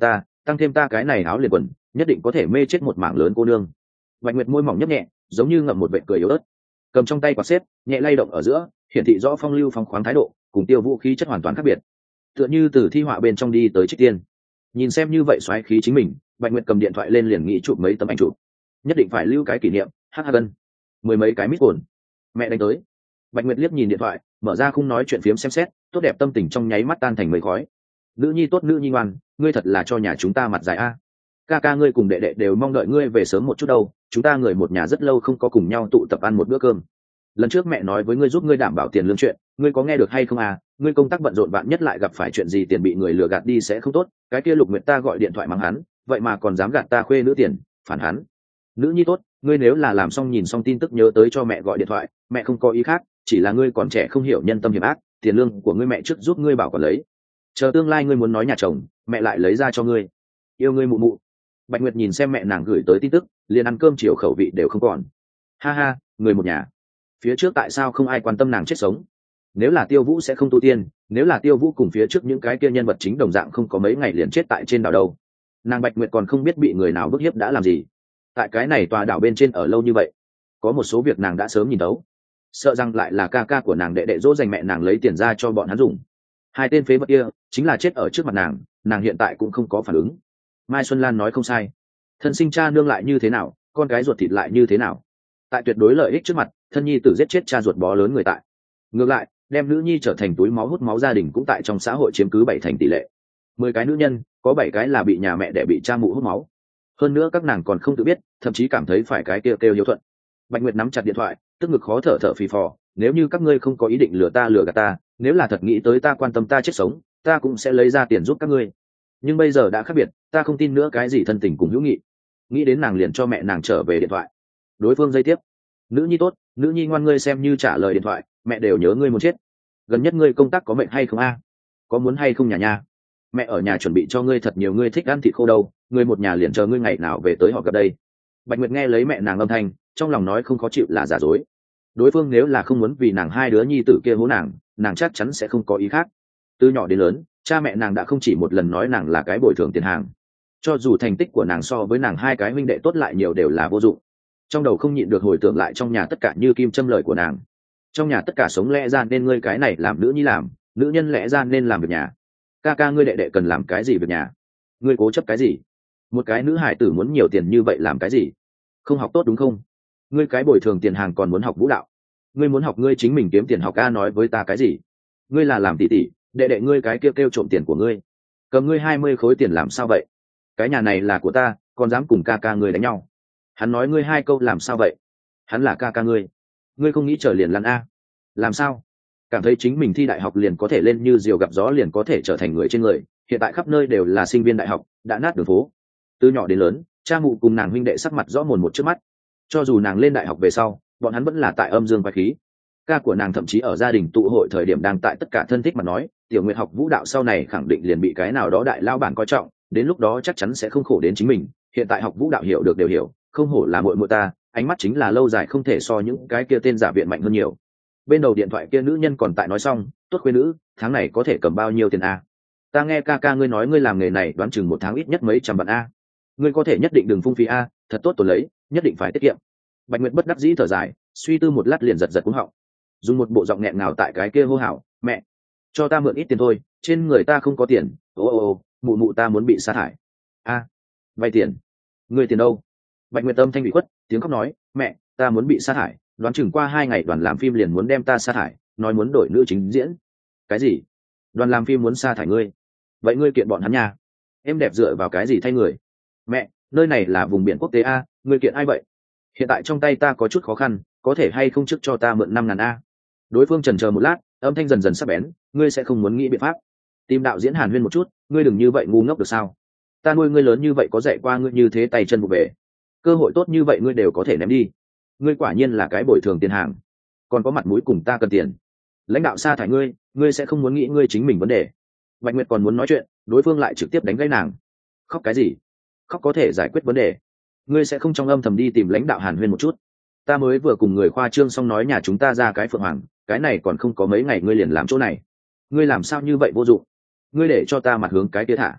tăng thêm ta cái này áo liền quần nhất định có thể mê chết một mảng lớn cô nương. Bạch Nguyệt môi mỏng nhấp nhẹ, giống như ngậm một vệt cười yếu ớt, cầm trong tay quạt xếp nhẹ lay động ở giữa, hiển thị rõ phong lưu phong khoáng thái độ, cùng Tiêu Vũ khí chất hoàn toàn khác biệt, tựa như từ thi họa bên trong đi tới Trích Tiên. Nhìn xem như vậy xoáy khí chính mình, Bạch Nguyệt cầm điện thoại lên liền nghĩ chụp mấy tấm ảnh chụp, nhất định phải lưu cái kỷ niệm. Hắc hắc gân mười mấy cái mít ổn. Mẹ đánh tới. Bạch Nguyệt liếc nhìn điện thoại, mở ra khung nói chuyện phiếm xem xét, tốt đẹp tâm tình trong nháy mắt tan thành mây khói. Nữ nhi tốt, nữ nhi ngoan, ngươi thật là cho nhà chúng ta mặt dài a. Ca ca ngươi cùng đệ đệ đều mong đợi ngươi về sớm một chút đâu, chúng ta người một nhà rất lâu không có cùng nhau tụ tập ăn một bữa cơm. Lần trước mẹ nói với ngươi giúp ngươi đảm bảo tiền lương chuyện, ngươi có nghe được hay không à? Ngươi công tác bận rộn, bạn nhất lại gặp phải chuyện gì tiền bị người lừa gạt đi sẽ không tốt. Cái kia Lục Nguyệt ta gọi điện thoại mắng hắn, vậy mà còn dám gạt ta khuê nữ tiền, phản hắn. Nữ nhi tốt, ngươi nếu là làm xong nhìn xong tin tức nhớ tới cho mẹ gọi điện thoại, mẹ không có ý khác, chỉ là ngươi còn trẻ không hiểu nhân tâm hiểm ác, tiền lương của ngươi mẹ trước giúp ngươi bảo quản lấy, chờ tương lai ngươi muốn nói nhà chồng, mẹ lại lấy ra cho ngươi. Yêu ngươi mụ mụ. Bạch Nguyệt nhìn xem mẹ nàng gửi tới tin tức, liền ăn cơm chiều khẩu vị đều không còn. Ha ha, người một nhà. Phía trước tại sao không ai quan tâm nàng chết sống? Nếu là Tiêu Vũ sẽ không tu tiên, nếu là Tiêu Vũ cùng phía trước những cái kia nhân vật chính đồng dạng không có mấy ngày liền chết tại trên đảo đâu, nàng Bạch Nguyệt còn không biết bị người nào bức hiếp đã làm gì. Tại cái này tòa đảo bên trên ở lâu như vậy, có một số việc nàng đã sớm nhìn thấu, sợ rằng lại là ca ca của nàng đệ đệ dỗ dành mẹ nàng lấy tiền ra cho bọn hắn dùng. Hai tên phế vật kia chính là chết ở trước mặt nàng, nàng hiện tại cũng không có phản ứng. Mai Xuân Lan nói không sai, thân sinh cha nương lại như thế nào, con gái ruột thịt lại như thế nào? Tại tuyệt đối lợi ích trước mặt, thân nhi tử giết chết cha ruột bó lớn người tại. Ngược lại, đem nữ nhi trở thành túi máu hút máu gia đình cũng tại trong xã hội chiếm cứ bảy thành tỷ lệ. Mười cái nữ nhân, có bảy cái là bị nhà mẹ đẻ bị cha mụ hút máu. Hơn nữa các nàng còn không tự biết, thậm chí cảm thấy phải cái kêu kêu hiếu thuận. Bạch Nguyệt nắm chặt điện thoại, tức ngực khó thở thở phì phò. Nếu như các ngươi không có ý định lừa ta lừa gạt ta, nếu là thật nghĩ tới ta quan tâm ta chết sống, ta cũng sẽ lấy ra tiền giúp các ngươi. Nhưng bây giờ đã khác biệt, ta không tin nữa cái gì thân tình cùng hữu nghị. Nghĩ đến nàng liền cho mẹ nàng trở về điện thoại. Đối phương dây tiếp. Nữ nhi tốt, nữ nhi ngoan, ngươi xem như trả lời điện thoại, mẹ đều nhớ ngươi muốn chết. Gần nhất ngươi công tác có mệnh hay không a? Có muốn hay không nhà nha? Mẹ ở nhà chuẩn bị cho ngươi thật nhiều, ngươi thích ăn thịt khô đâu, ngươi một nhà liền chờ ngươi ngày nào về tới họ gặp đây. Bạch Nguyệt nghe lấy mẹ nàng âm thanh, trong lòng nói không khó chịu là giả dối. Đối phương nếu là không muốn vì nàng hai đứa nhi tử kia hố nàng, nàng chắc chắn sẽ không có ý khác. Từ nhỏ đến lớn, cha mẹ nàng đã không chỉ một lần nói nàng là cái bồi thường tiền hàng. Cho dù thành tích của nàng so với nàng hai cái huynh đệ tốt lại nhiều đều là vô dụng. Trong đầu không nhịn được hồi tưởng lại trong nhà tất cả như kim châm lời của nàng. Trong nhà tất cả sống lẽ ra nên ngươi cái này làm nữ nhi làm, nữ nhân lẽ ra nên làm việc nhà. Ca ca ngươi đệ đệ cần làm cái gì việc nhà? Ngươi cố chấp cái gì? Một cái nữ hải tử muốn nhiều tiền như vậy làm cái gì? Không học tốt đúng không? Ngươi cái bồi thường tiền hàng còn muốn học vũ đạo? Ngươi muốn học ngươi chính mình kiếm tiền học, ca nói với ta cái gì? Ngươi là làm tỷ tỷ, đệ đệ ngươi cái kêu kêu trộm tiền của ngươi, cầm ngươi hai mươi khối tiền làm sao vậy? Cái nhà này là của ta, còn dám cùng ca ca ngươi đánh nhau? Hắn nói ngươi hai câu làm sao vậy? Hắn là ca ca ngươi, ngươi không nghĩ trở liền lăn a? Làm sao? Cảm thấy chính mình thi đại học liền có thể lên như diều gặp gió, liền có thể trở thành người trên người. Hiện tại khắp nơi đều là sinh viên đại học, đã nát đường phố. Từ nhỏ đến lớn, cha mụ cùng nàng huynh đệ sắc mặt rõ mồn một trước mắt. Cho dù nàng lên đại học về sau, bọn hắn vẫn là tại âm dương quái khí. Ca của nàng thậm chí ở gia đình tụ hội thời điểm đang tại tất cả thân thích mà nói, Tiểu Nguyệt học vũ đạo sau này khẳng định liền bị cái nào đó đại lao bản coi trọng, đến lúc đó chắc chắn sẽ không khổ đến chính mình. Hiện tại học vũ đạo hiểu được đều hiểu, không hổ là muội muội ta, ánh mắt chính là lâu dài không thể so những cái kia tên giả viện mạnh hơn nhiều. Bên đầu điện thoại kia nữ nhân còn tại nói xong, tốt khuê nữ, tháng này có thể cầm bao nhiêu tiền a? Ta nghe ca ca ngươi nói ngươi làm nghề này đoán chừng một tháng ít nhất mấy trăm vạn a. Ngươi có thể nhất định đừng phung phí a, thật tốt tồn lấy, nhất định phải tiết kiệm. Bạch Nguyệt bất đắc dĩ thở dài, suy tư một lát liền giật giật cuống họng, dùng một bộ giọng nghẹn ngào tại cái kia hô hào, mẹ, cho ta mượn ít tiền thôi, trên người ta không có tiền. Ô ô ô, mụ mụ ta muốn bị sa thải. A, vay tiền? Ngươi tiền đâu? Bạch Nguyệt tâm thanh bị khuất, tiếng khóc nói, mẹ, ta muốn bị sa thải, đoán chừng qua hai ngày đoàn làm phim liền muốn đem ta sa thải, nói muốn đổi nữ chính diễn. Cái gì? Đoàn làm phim muốn sa thải ngươi? Vậy ngươi kiện bọn hắn nha. Em đẹp dựa vào cái gì thay người? Mẹ, nơi này là vùng biển quốc tế a, ngươi kiện ai vậy? Hiện tại trong tay ta có chút khó khăn, có thể hay không trước cho ta mượn năm ngàn a? Đối phương chần chờ một lát, âm thanh dần dần sắc bén, ngươi sẽ không muốn nghĩ biện pháp tìm đạo diễn Hàn Huyên một chút, ngươi đừng như vậy ngu ngốc được sao? Ta nuôi ngươi lớn như vậy có dạy qua ngươi như thế tay chân vụ về, cơ hội tốt như vậy ngươi đều có thể ném đi. Ngươi quả nhiên là cái bồi thường tiền hàng, còn có mặt mũi cùng ta cần tiền. Lãnh đạo sa thải ngươi, ngươi sẽ không muốn nghĩ ngươi chính mình vấn đề. Bạch Nguyệt còn muốn nói chuyện, đối phương lại trực tiếp đánh gãy nàng. Khóc cái gì? Khóc có thể giải quyết vấn đề? Ngươi sẽ không trong âm thầm đi tìm lãnh đạo Hàn Huyên một chút? Ta mới vừa cùng người khoa trương xong nói nhà chúng ta ra cái Phượng Hoàng, cái này còn không có mấy ngày ngươi liền làm chỗ này. Ngươi làm sao như vậy vô dụng? Ngươi để cho ta mặt hướng cái kia thả.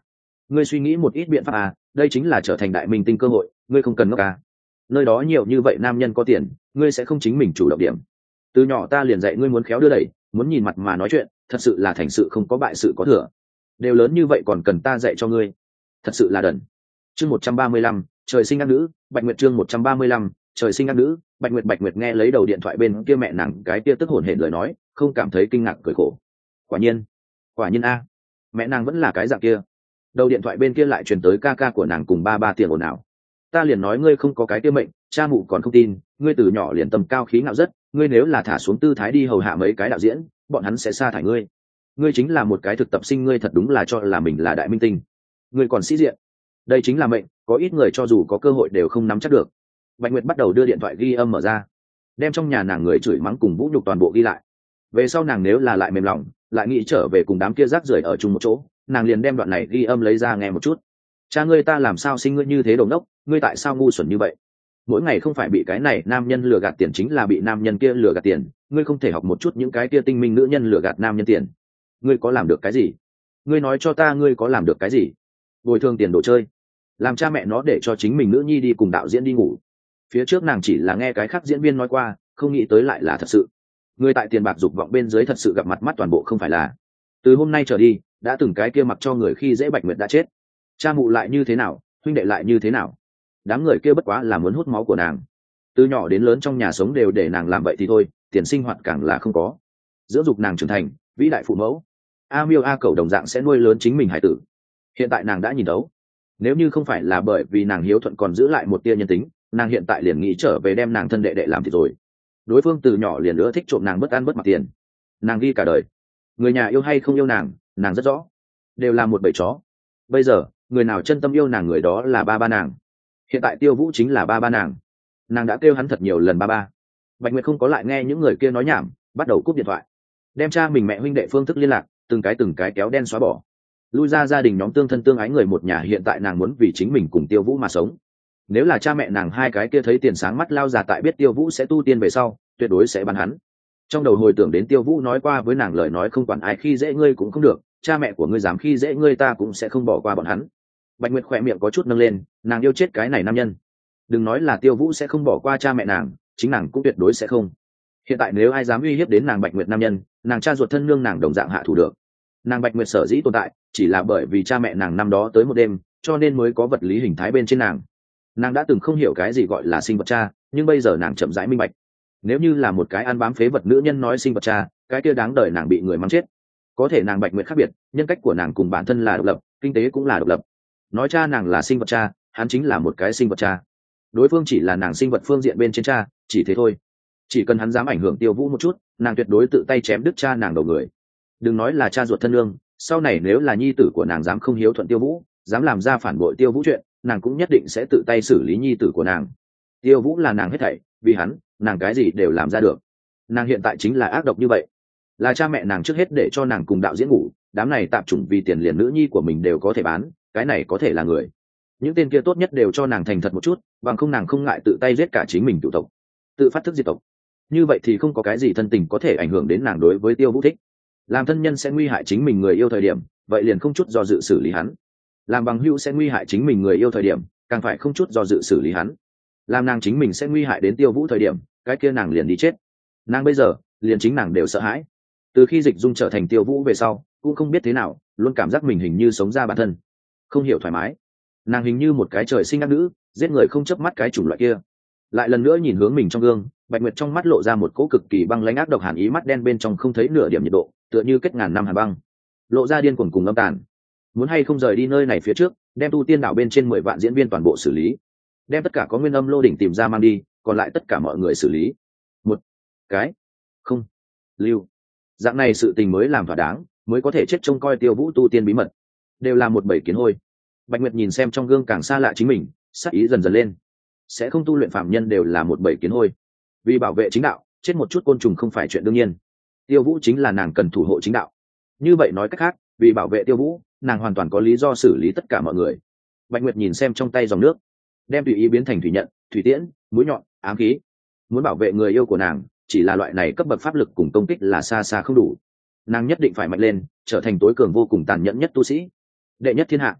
ngươi suy nghĩ một ít biện pháp à, đây chính là trở thành đại minh tinh cơ hội, ngươi không cần ngốc à. Nơi đó nhiều như vậy nam nhân có tiền, ngươi sẽ không chính mình chủ động điểm. Từ nhỏ ta liền dạy ngươi muốn khéo đưa đẩy, muốn nhìn mặt mà nói chuyện, thật sự là thành sự không có bại sự có thừa. Đều lớn như vậy còn cần ta dạy cho ngươi, thật sự là đần. Chương một trăm ba mươi lăm, trời sinh ác nữ, Bạch Nguyệt. Chương một trăm ba mươi lăm, trời sinh ác nữ, Bạch Nguyệt. Bạch Nguyệt nghe lấy đầu điện thoại bên kia mẹ nàng cái kia tức hổn hển lời nói, không cảm thấy kinh ngạc cười khổ. Quả nhiên, quả nhiên a, mẹ nàng vẫn là cái dạng kia. Đầu điện thoại bên kia lại truyền tới ca ca của nàng cùng ba ba tiền ồn ào. Ta liền nói ngươi không có cái kia mệnh, cha mụ còn không tin, ngươi từ nhỏ liền tầm cao khí ngạo rất, ngươi nếu là thả xuống tư thái đi hầu hạ mấy cái đạo diễn, bọn hắn sẽ sa thải ngươi. Ngươi chính là một cái thực tập sinh, ngươi thật đúng là cho là mình là đại minh tinh. Ngươi còn sĩ diện. Đây chính là mệnh, có ít người cho dù có cơ hội đều không nắm chắc được. Bạch Nguyệt bắt đầu đưa điện thoại ghi âm mở ra, đem trong nhà nàng người chửi mắng cùng vũ nhục toàn bộ ghi lại. Về sau nàng nếu là lại mềm lòng, lại nghĩ trở về cùng đám kia rác rưởi ở chung một chỗ, nàng liền đem đoạn này ghi âm lấy ra nghe một chút. Cha ngươi ta làm sao sinh ngươi như thế đồ ngốc, ngươi tại sao ngu xuẩn như vậy? Mỗi ngày không phải bị cái này nam nhân lừa gạt tiền chính là bị nam nhân kia lừa gạt tiền, ngươi không thể học một chút những cái kia tinh minh nữ nhân lừa gạt nam nhân tiền. Ngươi có làm được cái gì? Ngươi nói cho ta ngươi có làm được cái gì? Bồi thường tiền đồ chơi, làm cha mẹ nó để cho chính mình nữ nhi đi cùng đạo diễn đi ngủ. Phía trước nàng chỉ là nghe cái khác diễn viên nói qua, không nghĩ tới lại là thật sự. Người tại tiền bạc dục vọng bên dưới thật sự gặp mặt mắt toàn bộ không phải là. Từ hôm nay trở đi, đã từng cái kia mặc cho người khi dễ Bạch Nguyệt đã chết. Cha mụ lại như thế nào, huynh đệ lại như thế nào, đám người kia bất quá là muốn hút máu của nàng. Từ nhỏ đến lớn trong nhà sống đều để nàng làm vậy thì thôi, tiền sinh hoạt càng là không có. Dưỡng dục nàng trưởng thành vĩ đại phụ mẫu, a miêu a cầu đồng dạng sẽ nuôi lớn chính mình hải tử. Hiện tại nàng đã nhìn thấu, nếu như không phải là bởi vì nàng hiếu thuận còn giữ lại một tia nhân tính, nàng hiện tại liền nghĩ trở về đem nàng thân đệ đệ làm thì rồi. Đối phương từ nhỏ liền nữa thích trộm nàng bất ăn bất mặc tiền, nàng ghi cả đời. Người nhà yêu hay không yêu nàng, nàng rất rõ, đều là một bầy chó. Bây giờ người nào chân tâm yêu nàng, người đó là ba ba nàng. Hiện tại Tiêu Vũ chính là ba ba nàng, nàng đã kêu hắn thật nhiều lần ba ba. Bạch Nguyệt không có lại nghe những người kia nói nhảm, bắt đầu cúp điện thoại, đem cha mình mẹ huynh đệ phương thức liên lạc từng cái từng cái kéo đen xóa bỏ, lui ra gia đình nhóm tương thân tương ái người một nhà. Hiện tại nàng muốn vì chính mình cùng Tiêu Vũ mà sống. Nếu là cha mẹ nàng hai cái kia thấy tiền sáng mắt lao già tại biết Tiêu Vũ sẽ tu tiên về sau, tuyệt đối sẽ bắn hắn. Trong đầu hồi tưởng đến Tiêu Vũ nói qua với nàng lời nói, không quản ai khi dễ ngươi cũng không được, cha mẹ của ngươi dám khi dễ ngươi ta cũng sẽ không bỏ qua bọn hắn. Bạch Nguyệt khỏe miệng có chút nâng lên, nàng yêu chết cái này nam nhân. Đừng nói là Tiêu Vũ sẽ không bỏ qua cha mẹ nàng, chính nàng cũng tuyệt đối sẽ không. Hiện tại nếu ai dám uy hiếp đến nàng Bạch Nguyệt nam nhân, nàng cha ruột thân nương nàng đồng dạng hạ thủ được. Nàng Bạch Nguyệt sở dĩ tồn tại chỉ là bởi vì cha mẹ nàng năm đó tới một đêm, cho nên mới có vật lý hình thái bên trên nàng. Nàng đã từng không hiểu cái gì gọi là sinh vật cha, nhưng bây giờ nàng chậm rãi minh bạch. Nếu như là một cái ăn bám phế vật nữ nhân nói sinh vật cha, cái kia đáng đời nàng bị người mắng chết. Có thể nàng Bạch Nguyệt khác biệt, nhân cách của nàng cùng bản thân là độc lập, kinh tế cũng là độc lập. Nói cha nàng là sinh vật cha, hắn chính là một cái sinh vật cha. Đối phương chỉ là nàng sinh vật phương diện bên trên cha, chỉ thế thôi. Chỉ cần hắn dám ảnh hưởng Tiêu Vũ một chút, nàng tuyệt đối tự tay chém đứt cha nàng đầu người. Đừng nói là cha ruột thân lương, sau này nếu là nhi tử của nàng dám không hiếu thuận Tiêu Vũ, dám làm ra phản bội Tiêu Vũ chuyện, nàng cũng nhất định sẽ tự tay xử lý nhi tử của nàng. Tiêu Vũ là nàng hết thảy, vì hắn, nàng cái gì đều làm ra được. Nàng hiện tại chính là ác độc như vậy. Là cha mẹ nàng trước hết để cho nàng cùng đạo diễn ngủ, đám này tạp chủng vì tiền liền nữ nhi của mình đều có thể bán, cái này có thể là người. Những tên kia tốt nhất đều cho nàng thành thật một chút, bằng không nàng không ngại tự tay giết cả chính mình tự tộc, tự phát thức diệt tộc. Như vậy thì không có cái gì thân tình có thể ảnh hưởng đến nàng đối với Tiêu Vũ thích. Làm thân nhân sẽ nguy hại chính mình người yêu thời điểm, vậy liền không chút do dự xử lý hắn. Làm bằng hữu sẽ nguy hại chính mình người yêu thời điểm, càng phải không chút do dự xử lý hắn. Làm nàng chính mình sẽ nguy hại đến Tiêu Vũ thời điểm, cái kia nàng liền đi chết. Nàng bây giờ liền chính nàng đều sợ hãi. Từ khi Dịch Dung trở thành Tiêu Vũ về sau, cũng không biết thế nào, luôn cảm giác mình hình như sống ra bản thân, không hiểu thoải mái. Nàng hình như một cái trời sinh ác nữ, giết người không chớp mắt cái chủng loại kia. Lại lần nữa nhìn hướng mình trong gương, Bạch Nguyệt trong mắt lộ ra một cỗ cực kỳ băng lãnh ác độc hàn ý, mắt đen bên trong không thấy nửa điểm nhiệt độ, tựa như kết ngàn năm hàn băng, lộ ra điên cuồng cùng âm tàn. Muốn hay không rời đi nơi này phía trước, đem tu tiên đạo bên trên mười vạn diễn viên toàn bộ xử lý, đem tất cả có nguyên âm lô đỉnh tìm ra mang đi, còn lại tất cả mọi người xử lý một cái không lưu. Dạng này sự tình mới làm thỏa đáng, mới có thể chết trông coi Tiêu Vũ tu tiên bí mật. Đều là một bầy kiến hôi. Bạch Nguyệt nhìn xem trong gương càng xa lạ chính mình, sắc ý dần dần lên. Sẽ không tu luyện phạm nhân đều là một bầy kiến hôi. Vì bảo vệ chính đạo, chết một chút côn trùng không phải chuyện đương nhiên. Tiêu Vũ chính là nàng cần thủ hộ chính đạo. Như vậy nói cách khác, vì bảo vệ Tiêu Vũ, nàng hoàn toàn có lý do xử lý tất cả mọi người. Bạch Nguyệt nhìn xem trong tay dòng nước, đem tùy ý biến thành thủy nhận, thủy tiễn, mũi nhọn, ám khí. Muốn bảo vệ người yêu của nàng, chỉ là loại này cấp bậc pháp lực cùng công kích là xa xa không đủ. Nàng nhất định phải mạnh lên, trở thành tối cường vô cùng tàn nhẫn nhất tu sĩ, đệ nhất thiên hạ.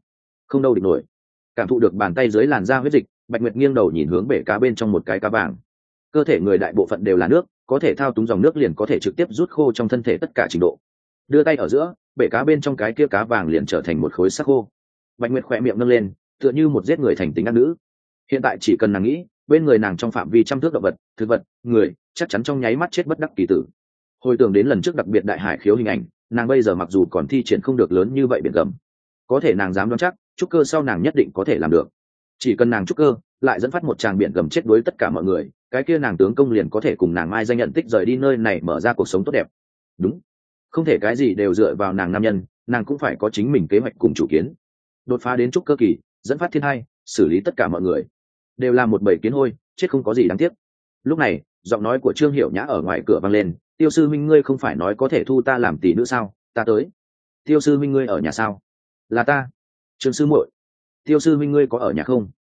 không đâu địch nổi. Cảm thụ được bàn tay dưới làn da huyết dịch, Bạch Nguyệt nghiêng đầu nhìn hướng bể cá bên trong một cái cá vàng. Cơ thể người đại bộ phận đều là nước, có thể thao túng dòng nước liền có thể trực tiếp rút khô trong thân thể tất cả trình độ. Đưa tay ở giữa, bể cá bên trong cái kia cá vàng liền trở thành một khối xác khô. Bạch Nguyệt khỏe miệng nâng lên, tựa như một giết người thành tính ác nữ. Hiện tại chỉ cần nàng nghĩ, bên người nàng trong phạm vi trăm thước động vật, thực vật, người, chắc chắn trong nháy mắt chết bất đắc kỳ tử. Hồi tưởng đến lần trước đặc biệt đại hải khiếu hình ảnh, nàng bây giờ mặc dù còn thi triển không được lớn như vậy biển gầm, có thể nàng dám đoán chắc, trúc cơ sau nàng nhất định có thể làm được. Chỉ cần nàng trúc cơ, lại dẫn phát một tràng biển gầm chết đuối tất cả mọi người, cái kia nàng tướng công liền có thể cùng nàng mai danh nhận tích rời đi nơi này, mở ra cuộc sống tốt đẹp. Đúng, không thể cái gì đều dựa vào nàng nam nhân, nàng cũng phải có chính mình kế hoạch cùng chủ kiến. Đột phá đến trúc cơ kỳ, dẫn phát thiên hai, xử lý tất cả mọi người, đều là một bầy kiến hôi, chết không có gì đáng tiếc. Lúc này, giọng nói của Trương Hiểu Nhã ở ngoài cửa vang lên, Tiêu sư minh ngươi không phải nói có thể thu ta làm tỷ nữ sao, ta tới. Tiêu sư minh ngươi ở nhà sao? Là ta. Trương sư muội. Tiêu sư minh ngươi có ở nhà không?